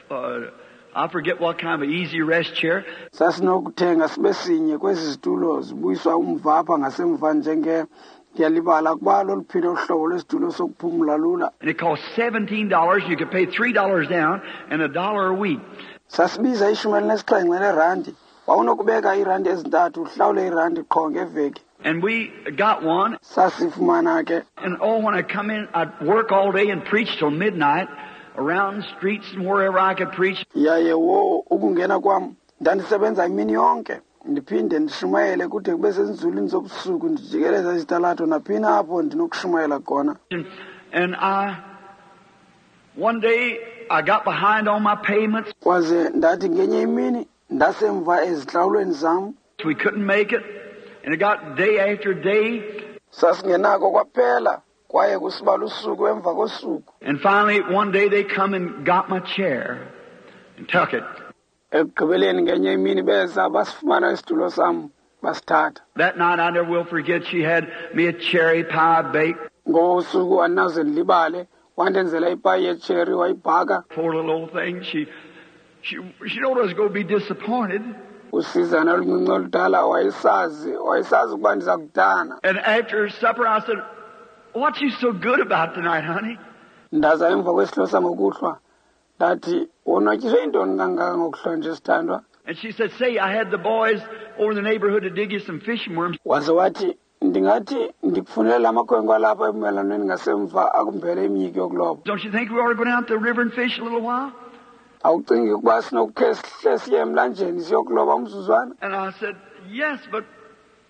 B: I forget what kind of easy rest chair.
A: Sasinokuthenga sibe sinye kwezi zitulo zibuyiswa umva apha ngasemva njenge ngiyalibala kuba loluphinde uhlobo lwesitulo sokuphumula lula.
B: And it cost $17. You could pay $3 down and $1 a week.
A: Sasibiza $17 wawunokubeka irandi ezintathu uhlawule irandi qho ngeveki.
B: And we got one.
A: Sasifumana ke.
B: And when I come in, I'd work all day and preach till midnight around the streets and wherever I could preach.
A: Yaye ukungena kwam ndandisebenza imini yonke ndiphinde ndishumayele kude kube sezindlulini zobusuku ndijikeleza izitalatho naphina apho ndinokushumayela khona.
B: And one day I got behind on my payments.
A: Kwaze ndathi ngenye imini ndasemva ezihlawulweni zam.
B: We couldn't make it, and it got day after day.
A: Sasingenako kwaphela kwaye kusibala usuku emva kosuku.
B: And finally one day they come and got my chair and took it.
A: Ekugqibeleni ngenye imini beza basifumana isitulo sam basithatha.
B: That night I never will forget, she had me a cherry pie baked.
A: Ngosuku andinaze ndilibale wandenzela ipayi yecherry wayibhaka.
B: Poor little old thing, she knew I was going to be disappointed.
A: Usizana oluncinci oludala wayesazi ukuba ndiza kudana.
B: And after supper I said, what's you so good about tonight, honey?
A: Ndaza emva kwesidlo sangokuhlwa ndathi wonotyiswe yintoni kangaka ngokuhlwa nje sithandwa.
B: And she said, say, I had the boys over in the neighborhood to dig you some fishing worms.
A: Waze wathi ndingathi ndikufunela amakhwenkwe alapha ebumelwaneni ngasemva akumbele imyiki yokuloba.
B: Don't you think we ought to go down to the river and fish a little while?
A: Awucingi ukuba sinokukhe sihle siye emlanjeni siyokuloba umzuzwana?
B: And I said, yes, but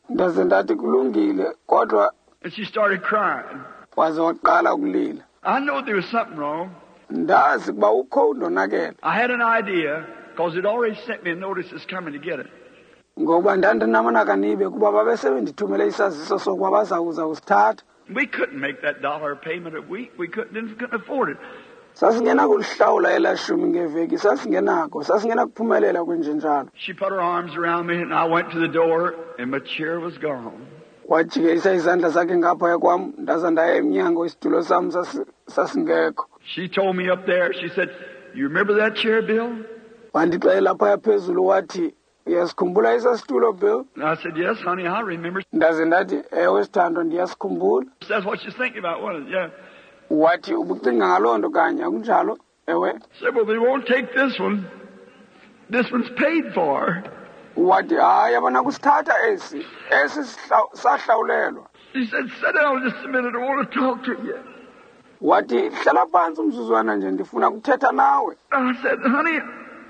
A: ndaze ndathi kulungile kodwa
B: And she started crying.
A: waze waqala ukulila.
B: I know there was something wrong.
A: Ndazi kuba ukho undonakele
B: I had an idea, because it already sent me a notice it's coming to get it.
A: ngoba ndandinamanakanibe kuba babesebendithumele isaziso sokuba bazawuza kusithatha.
B: We couldn't make that $1 payment a week. We couldn't afford it.
A: Sasingena kulihlawula elashumi ngeveki, sasingena kuphumelela kwenjenjalo.
B: She put her arms around me, and I went to the door, and my chair was gone.
A: Wajikisa izandla zakhe ngaphaya kwam, ndaza ndaya emnyango, isitulo sam sasingekho.
B: She told me up there, she said, "You remember that chair, Bill?"
A: Wandixelela phaya phezulu wathi, "Uyasikhumbula esasitulo, Bill?"
B: And I said, "Yes, honey, I remember."
A: Ndaze ndathi, "Ewe sithandwa, ndiyasikhumbula."
B: That's what she's thinking about, wasn't it? Yeah.
A: Wathi, "Ubucinga ngaloo nto kanye, akunjalo?" Ewe.
B: I said, "Well, they won't take this one. This one's paid for."
A: Wathi, "Hayi, abanakusithatha esi sahlawulelwa."
B: She said, "Sit down just a minute. I want to talk to you."
A: Wathi, "Hlala phansi umzuzwana nje, ndifuna kuthetha nawe."
B: I said, "Honey,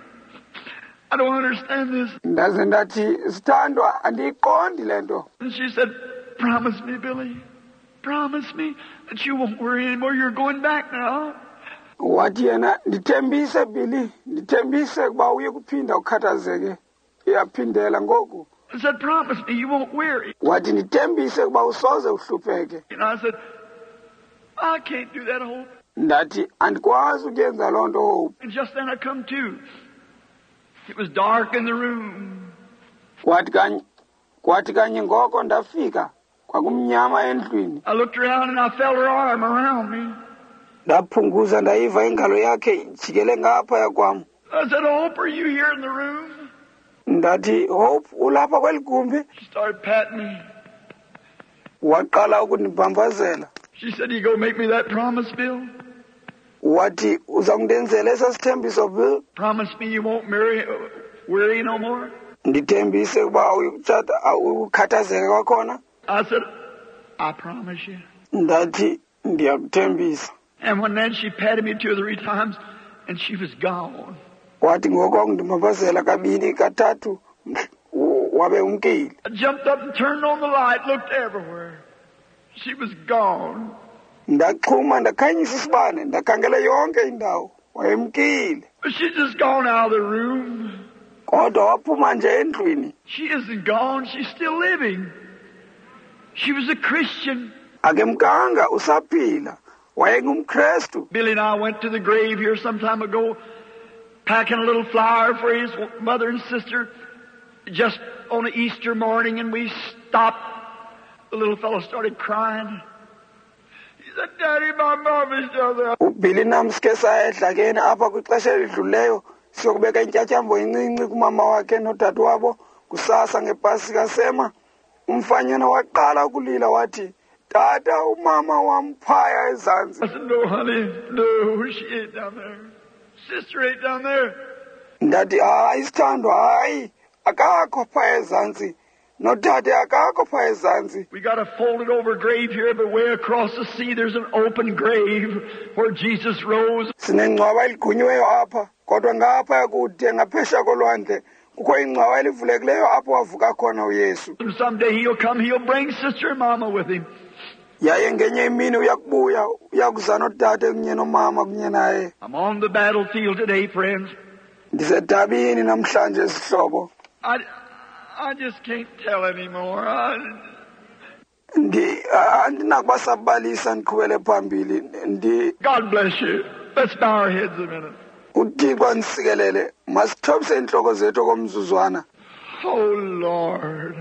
B: I don't understand this."
A: Ndaze ndathi, "Sithandwa, andiyiqondi le nto."
B: And she said, "Promise me, Billy. Promise me that you won't worry anymore. You're going back now."
A: Wathi yena, "Ndithembise Billy, ndithembise kuba uye kuphinda ukhathazeke." Iyaphindela ngoku.
B: I said, "Promise me you won't worry."
A: Wathi, "Ndithembise kuba usoze uhlupheke."
B: And I said, "I can't do that, Hope."
A: Ndathi, "Andikwazi ukuyenza loo nto, Hope."
B: And just then I come to. It was dark in the room.
A: Kwathi kanye ngoko ndafika, kwakumnyama endlwini.
B: I looked around and I felt her arm around me.
A: Ndaphunguza ndayiva ingalo yakhe ijikele ngaphaya kwam.
B: I said, "Hope, are you here in the room?"
A: Ndathi, "Hope, ulapha kweli gumbi?"
B: She started patting me.
A: Waqala ukundibhambazela.
B: She said, "You go make me that promise, Bill?
A: Wathi, "Uzangidenzela esasithembiso, Bill?"
B: Promise me you won't worry no more?"
A: Ndithembise kuba ukhathazeka kwakhona.
B: I said, "I promise you."
A: Ndathi, "Ndiyakuthembisa."
B: And then she patted me 2 or 3 times, and she was gone.
A: Wathi ngoko ngindibhambazela kabini kathathu wabe umkile.
B: I jumped up and turned on the light, looked everywhere. She was gone.
A: Ndaxhuma ndakhanyisa isibane, ndakhangela yonke indawo, wayemkile.
B: But she's just gone out of the room.
A: Kodwa waphuma nje endlwini.
B: She isn't gone, she's still living. She was a Christian.
A: Akemkanga usaphila, wayengumKristu.
B: Billy and I went to the grave here some time ago, packing a little flower for his mother and sister, just on an Easter morning, and we stopped. The little fellow started crying. He said, "Daddy, my mom is still there."
A: uBilly nami sike sayedlakeni apha kwixesha elidluleyo siyokubeka intyatyambo incinci kumama wakhe notata wabo kusasa ngepasika sema. Umfanyana waqala ukulila wathi, "Tata, umama wam phaya ezantsi."
B: I said, "No, honey, no, she ain't down there. Sister ain't down there."
A: Ndathi, "Hayi sithandwa, hayi, akakho phaya ezantsi. Notata akakho phaya ezantsi."
B: We got a folded over grave here, but way across the sea there's an open grave where Jesus rose.
A: Sinengcwaba eligunyiweyo apha, kodwa ngapha kude ngaphesha kolwandle kukho ingcwaba elivulekileyo apho wavuka khona uYesu.
B: And someday he'll come, he'll bring sister and mama with him.
A: Yaye ngenye imini uyakubuya, uyakuza notata kunye nomama kunye naye.
B: I'm on the battlefield today, friends.
A: Ndisedabini namhlanje sihlobo.
B: I just can't tell anymore.
A: Andinakubasabalisa ndiqhubele phambili.
B: God bless you. Let's bow our heads a minute.
A: uThixo anisikelele, masithobise inhloko zethu komzuzwana.
B: Oh, Lord.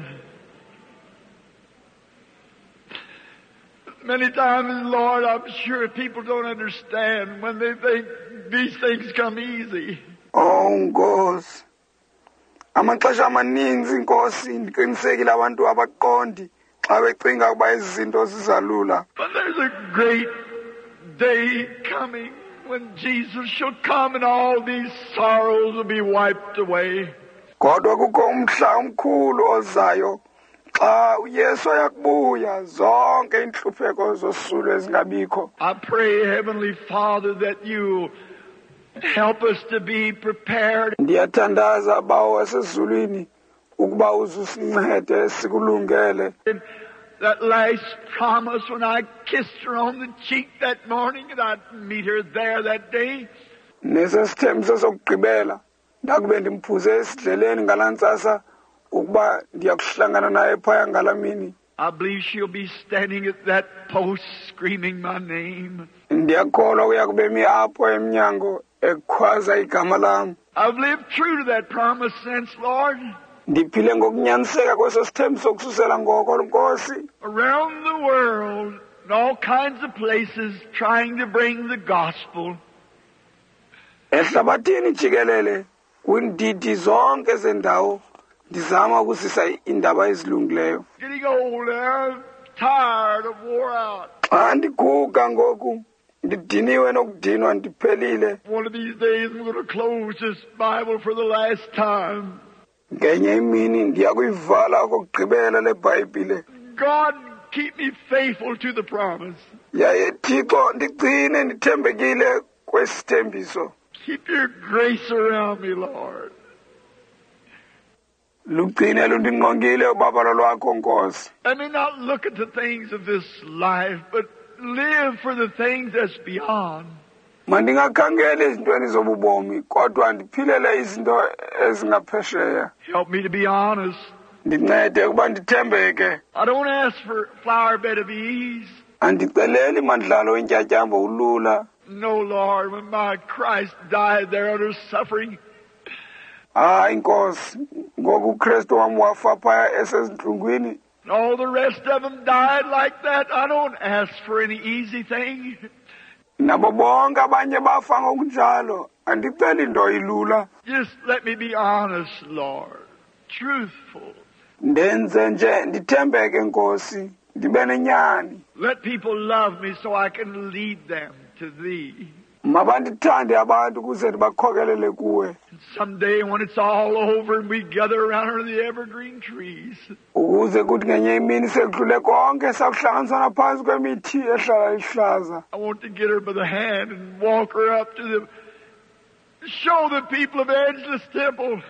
B: Many times, Lord, I'm sure people don't understand when they think these things come easy.
A: Oh, Nkosi. Amaxesha amaninzi Nkosi ndiqinisekile abantu abaqondi xa becinga ukuba izinto zizalula.
B: But there's a great day coming when Jesus shall come and all these sorrows will be wiped away.
A: Kodwa kukho umhla omkhulu ozayo xa uYesu ayakubuya zonke inhlupheko zosulo ezingabikho.
B: I pray, Heavenly Father, that you help us to be prepared.
A: Ndiyathandaza bawo wasezulwini ukuba uzusincede sikulungele.
B: That last promise when I kissed her on the cheek that morning and I'd meet her there that day.
A: Nesesithembiso sokugqibela ndakube ndimphuze esidleleni ngalantsasa ukuba ndiyakuhlangana naye phaya ngalamini.
B: I believe she'll be standing at that post screaming my name.
A: Ndiyakholwa uyakube mi apho emnyango ekhwaza igama lam.
B: I've lived true to that promise since, Lord.
A: Ndiphile ngokunyaniseka kweso sithembiso kususela ngoko Nkosi.
B: Around the world, in all kinds of places, trying to bring the gospel.
A: Ehlabathini jikelele kwindidi zonke zendawo ndizama ukusisa indaba ezilungileyo.
B: Getting old now, tired of wore out.
A: Xa ndiguga ngoku ndidiniwe nokudinwa ndiphelile.
B: One of these days I'm going to close this Bible for the last time.
A: Ngenye imini ndiyakuyivala okokugqibela le Bhayibhile.
B: God, keep me faithful to the promise.
A: Yaye Thixo ndigcine ndithembekile kwesithembiso.
B: Keep your grace around me, Lord.
A: Lugcine lundingqongile ubabalo lwakho Nkosi.
B: Let me not look at the things of this life, but live for the things that's beyond.
A: Mandingakhangeli izintweni zobubomi kodwa ndiphilele izinto ezingaphesheya.
B: Help me to be honest.
A: Ndincede ukuba ndithembeke.
B: I don't ask for flower bed of ease.
A: Andiceleli mandlalo wentyatyambo ulula.
B: No, Lord, when my Christ died there under suffering.
A: Hayi Nkosi, ngoku uKristu wam wafa phaya esezintlungwini.
B: All the rest of them died like that. I don't ask for any easy thing.
A: Nabo bonke abanye bafa ngokunjalo. Andiceli nto ilula.
B: Just let me be honest, Lord. Truthful.
A: Ndenze nje ndithembeke Nkosi, ndibe nenyani.
B: Let people love me so I can lead them to Thee.
A: Mabandithande abantu ukuze ndibakhokelele kuwe.
B: Someday when it's all over and we gather around under the evergreen trees.
A: Ukuze kuthi ngenye imini sekudlule konke sakuhlanganisana phansi kwemithi ehlala ihlaza.
B: I want to get her by the hand and walk her up to the... Show the people of Angelus Temple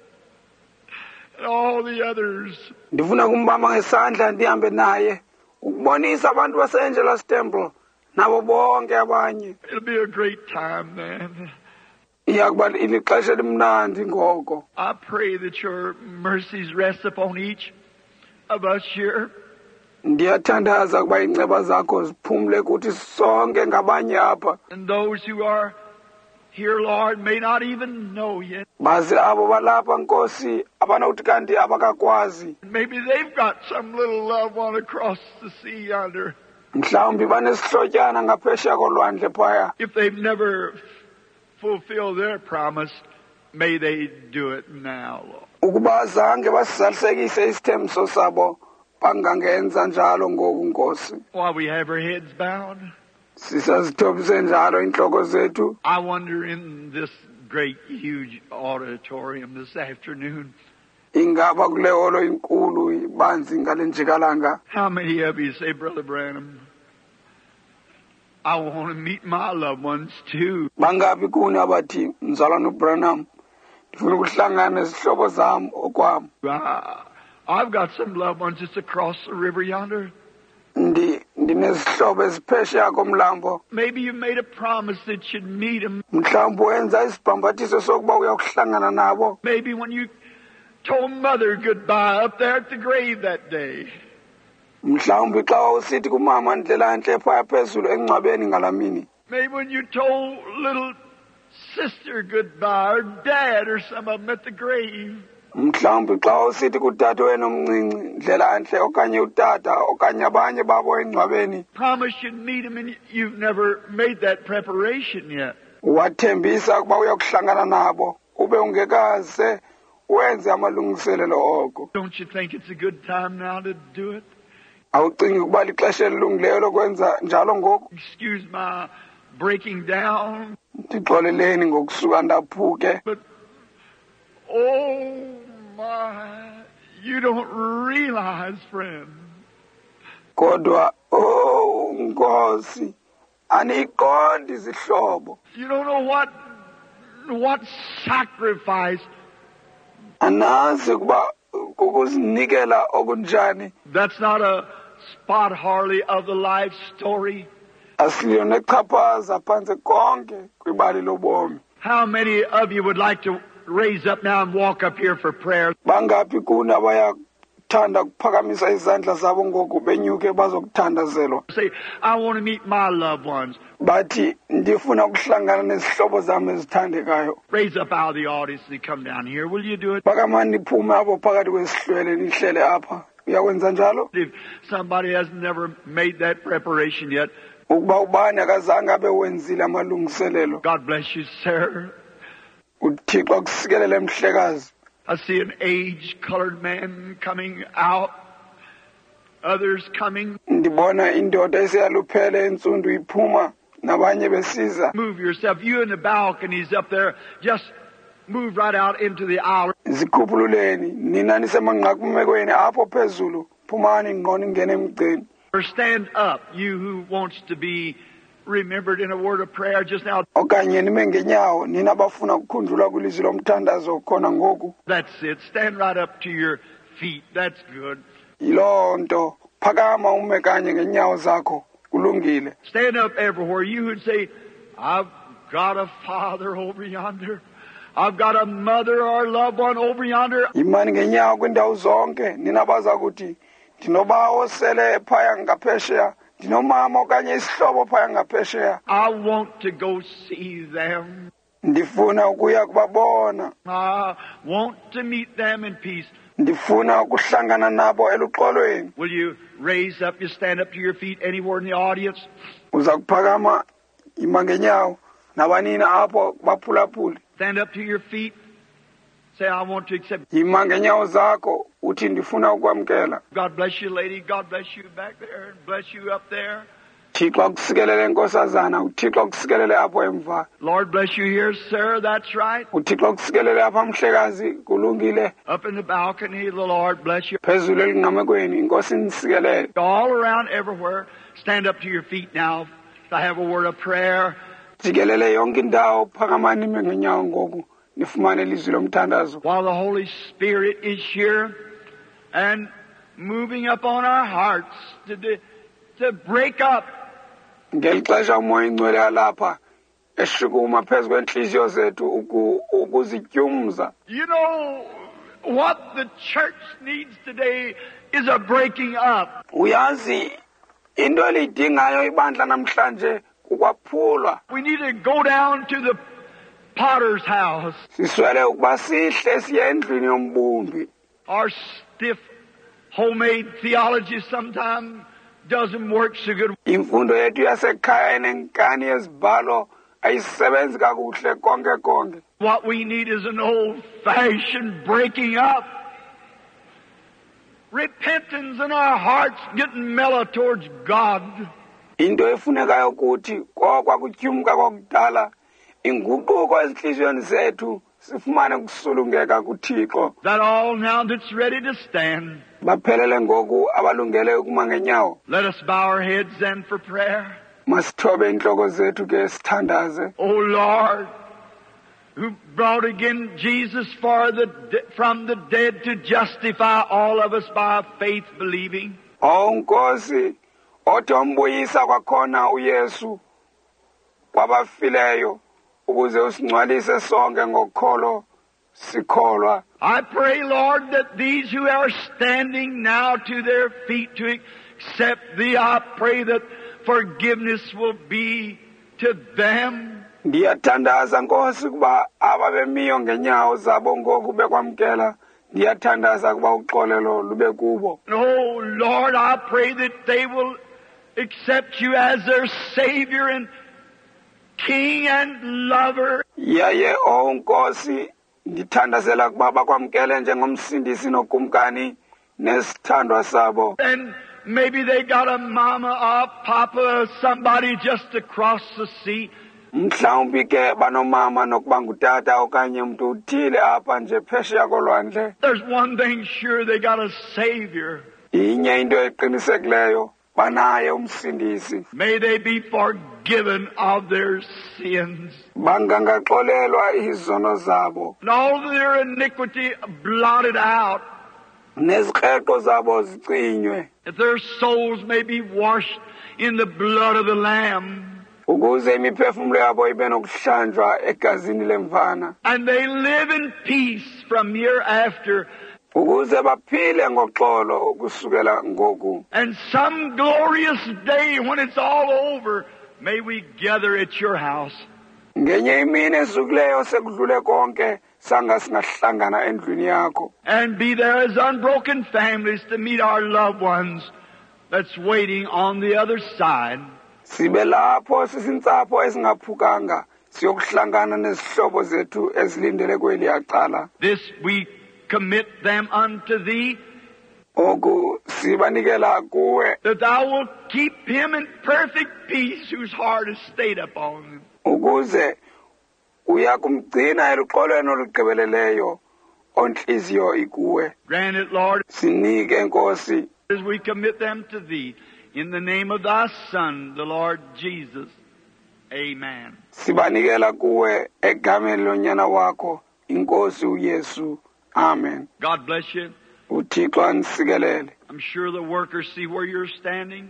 B: and all the others.
A: Ndifuna kumbamba ngesandla ndihambe naye ukubonisa abantu base-Angelus Temple nabo bonke abanye.
B: It'll be a great time then.
A: Iyakuba ilixesha elimnandi ngoko.
B: I pray that your mercies rest upon each of us here.
A: Ndiyathandaza ukuba inceba zakho ziphumle kuthi sonke ngabanye apha.
B: And those who are here, Lord, may not even know yet.
A: Baze abo balapha Nkosi abanokuthi kanti abakakwazi.
B: Maybe they've got some little loved one across the sea yonder.
A: Mhlawumbi banesihlotyana ngaphesheya kolwandle phaya.
B: If they've never fulfilled their promise, may they do it now, Lord.
A: Ukuba zange basizalisekise isithembiso sabo bangangenza njalo ngoku Nkosi.
B: While we have our heads bowed,
A: Sisazithobise njalo inhloko zethu.
B: I wonder in this great, huge auditorium this afternoon,
A: Ingaba kule holo inkulu ibanzi ngale njikalanga.
B: how many of you say, Brother Branham, I want to meet my loved ones too.
A: Bangabi kuni abathi mzalwane uBranham ndifuna ukuhlangana nezihlobo zam okwam.
B: I've got some loved ones just across the river yonder.
A: Ndinezihlobo eziphesheya komlambo.
B: Maybe you made a promise that you'd meet them.
A: Mhlawumbi wenza isibhambathiso sokuba uyakuhlangana nabo.
B: Maybe when you told Mother goodbye up there at the grave that day.
A: Mhlawumbi xa usithi kumama ndlela enhle phaya phezulu engcwabeni ngalamini.
B: Maybe when you told little sister goodbye or dad or some of them at the grave.
A: Mhlawumbi xa usithi kutata wena omncinci ndlela enhle okanye utata okanye abanye babo engcwabeni.
B: Promise you'd meet them and you've never made that preparation yet.
A: Wathembisa ukuba uyakuhlangana nabo ube ungekaze wenze amalungiselelo oko.
B: Don't you think it's a good time now to do it?
A: Awucingi ukuba lixesha elilungileyo lokwenza njalo ngoku?
B: Excuse my breaking down.
A: Ndixoleleni ngokusuka ndaphuke.
B: But, oh my, you don't realize, friend.
A: Kodwa, oh Nkosi, aniqondi izihlobo.
B: You don't know what sacrifice.
A: Anazi ukuba kukuzinikela okunjani.
B: That's not a spot hardly of the life story.
A: Asiliyo nechaphaza phansi konke kwibali lobomi.
B: How many of you would like to raise up now and walk up here for prayer?
A: Bangaphi kuna bayathanda kuphakamisa izandla zabo ngoku benyuke bazokuthandazelwa.
B: Say, I want to meet my loved ones.
A: Bathi ndifuna ukuhlangana nezihlobo zami ezithandekayo.
B: Raise up out of the audience and come down here. Will you do it?
A: Bakamani niphume apho phakathi kwesihlwele nihlele apha. Uyakwenza njalo?
B: If somebody has never made that preparation yet,
A: Ukuba ubani akazange abe wenzile amalungiselelo.
B: God bless you, sir.
A: uThixo akusikelele mhlekazi.
B: I see an age-colored man coming out. Others coming.
A: Ndibona indoda esiyaluphele insundu iphuma nabanye besiza.
B: Move yourself. You in the balconies up there, just move right out into the aisle.
A: Zikhuphululeni nina nisemanqakumekweni apho phezulu phumani ngqoni ngene emgceni.
B: Or stand up, you who wants to be remembered in a word of prayer just now.
A: Okanye nime ngenyawo nina abafuna ukukhunjulwa kwilizwi lomthandazo khona ngoku.
B: That's it. Stand right up to your feet. That's good.
A: Yilonto phakama ume kanye ngenyawo zakho kulungile.
B: Stand up everywhere. You would say, I've got a father over yonder. I've got a mother or loved one over yonder.
A: Imani ngenyawo kwindawo zonke nina bazakuthi ndinoba osele phaya ngaphesheya ndinomama okanye isihlobo phaya ngaphesheya.
B: I want to go see them.
A: Ndifuna ukuya kubabona.
B: I want to meet them in peace.
A: Ndifuna ukuhlangana nabo eluxolweni.
B: Will you raise up, you stand up to your feet anywhere in the audience?
A: Uza kuphakama ima ngenyawo nabanina apho baphulaphuli.
B: Stand up to your feet. Say, I want to accept.
A: Ima ngenyawo zakho uthi ndifuna ukwamkela.
B: God bless you, lady. God bless you back there and bless you up there.
A: Thixo akusikelele nkosazana, uThixo akusikelele apho emva.
B: Lord bless you here, sir. That's right.
A: uThixo akusikelele apha mhlekazi kulungile.
B: Up in the balcony, the Lord bless you.
A: Phezulu elingqamekweni inkosi nisikelele.
B: All around, everywhere. Stand up to your feet now. I have a word of prayer.
A: Jikelele yonke indawo phakamani ime ngenyawo ngoku nifumane ilizwi lomthandazo.
B: While the Holy Spirit is here and moving up on our hearts to break up.
A: Ngelixesha umoya ingcwele alapha eshukuma phezu kwenhliziyo zethu ukuzityumza.
B: You know what the church needs today is a breaking up.
A: Uyazi into elidingayo ibandla namhlanje ukwaphulwa.
B: We need to go down to the potter's house.
A: Siswele ukuba sihle siye endlini yombumbi.
B: Our stiff homemade theology sometimes doesn't work so good.
A: Imfundo yethu yasekhaya enenkani yezibhalo ayisebenzi kakuhle konke konke.
B: What we need is an old-fashioned breaking up. Repentance in our hearts getting mellow towards God.
A: Into efunekayo ukuthi kwakutyumka kwakudala inguquko ezinhliziyweni zethu sifumane kusulungeka kuThixo.
B: That all now that's ready to stand.
A: Baphelele ngoku abalungele ukuma ngenyawo.
B: Let us bow our heads then for prayer.
A: Masithobe inhloko zethu ke sithandaze.
B: O Lord, who brought again Jesus from the dead to justify all of us by faith believing.
A: Nkosi othi ombuyisa kwakhona uYesu kwabafileyo ukuze usingcwalise sonke ngokukholo sikholwa.
B: I pray, Lord, that these who are standing now to their feet to accept Thee, I pray that forgiveness will be to them.
A: Ndiyathandaza Nkosi kuba ababemiyo ngenyawo zabo ngoku bekwamkela. Ndiyathandaza kuba uxolelo lube kubo.
B: Oh Lord, I pray that they will accept You as their Savior and King and Lover.
A: Yaye Nkosi ndithandazela kuba bakwamkele njengomsindisi nokumkani nesithandwa sabo.
B: And maybe they got a mama or papa, somebody just across the sea.
A: Mhlawumbi ke banomama nokuba ngutata okanye umuntu uthile apha nje phesheya kolwandle.
B: There's one thing sure, they got a Savior.
A: Inye into eqinisekileyo banaye umsindisi.
B: May they be forgiven of their sins.
A: Bangangaxolelwa izono zabo.
B: And all their iniquity blotted out.
A: neziqeqo zabo zicinywe
B: that their souls may be washed in the blood of the Lamb,
A: ukuze imiphefumulo yabo ibe nokuhlanjwa egazini lemvana
B: and they live in peace from hereafter.
A: ukuze baphile ngoxolo kusukela ngoku.
B: And some glorious day when it's all over, may we gather at your house.
A: Ngenye imini esukuleyo sekudlule konke sanga singahlangana endlwini yakho
B: And be there as unbroken families to meet our loved ones that's waiting on the other side.
A: sibe lapho sisintsapho esingaphukanga siyokuhlangana nezihlobo zethu ezilindele kweli yaqala.
B: This we commit them unto thee,
A: Oku sibanikela kuwe
B: that thou wilt keep him in perfect peace whose heart is stayed upon him.
A: ukuze uyakumgcina eluxolweni olugqibeleleyo onhliziyo ikuwe.
B: Grant it, Lord,
A: Sinike Nkosi
B: as we commit them to thee, in the name of thy Son, the Lord Jesus. Amen.
A: sibanikela kuwe egameni lonyana wakho inkosi uYesu. Amen.
B: God bless you.
A: uThixo anisikelele.
B: I'm sure the workers see where you're standing,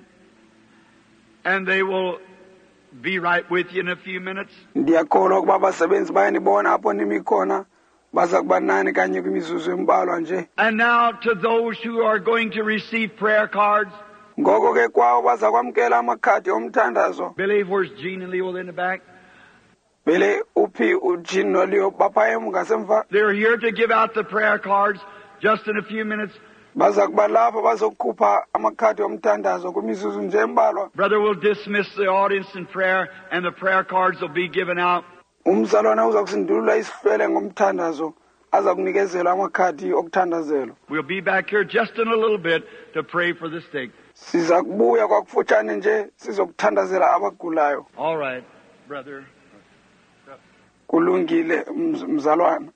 B: and they will be right with you in a few minutes.
A: Ndiyakholwa ukuba abasebenzi bayanibona apho nimi khona baza kuba nani kanye kwimizuzu embalwa nje.
B: And now to those who are going to receive prayer cards.
A: Ngoko ke kwawo baza kwamkela amakhadi omthandazo.
B: Billy, where's Gene and Leo in the back?
A: Bele uphi uJean noLeo bapha ngasemva.
B: They're here to give out the prayer cards just in a few minutes.
A: Baza kuba lapha bazokhupha amakhadi omthandazo kwimizuzu nje embalwa.
B: Brother will dismiss the audience in prayer, and the prayer cards will be given out.
A: Umzalwana uza kusindulula isihlwele ngomthandazo aza kunikezela amakhadi okuthandazelo.
B: We'll be back here just in a little bit to pray for the sick.
A: Siza kubuya kwakufutshane nje sizokuthandazela abagulayo.
B: All right, brother.
A: Kulungile mzalwana.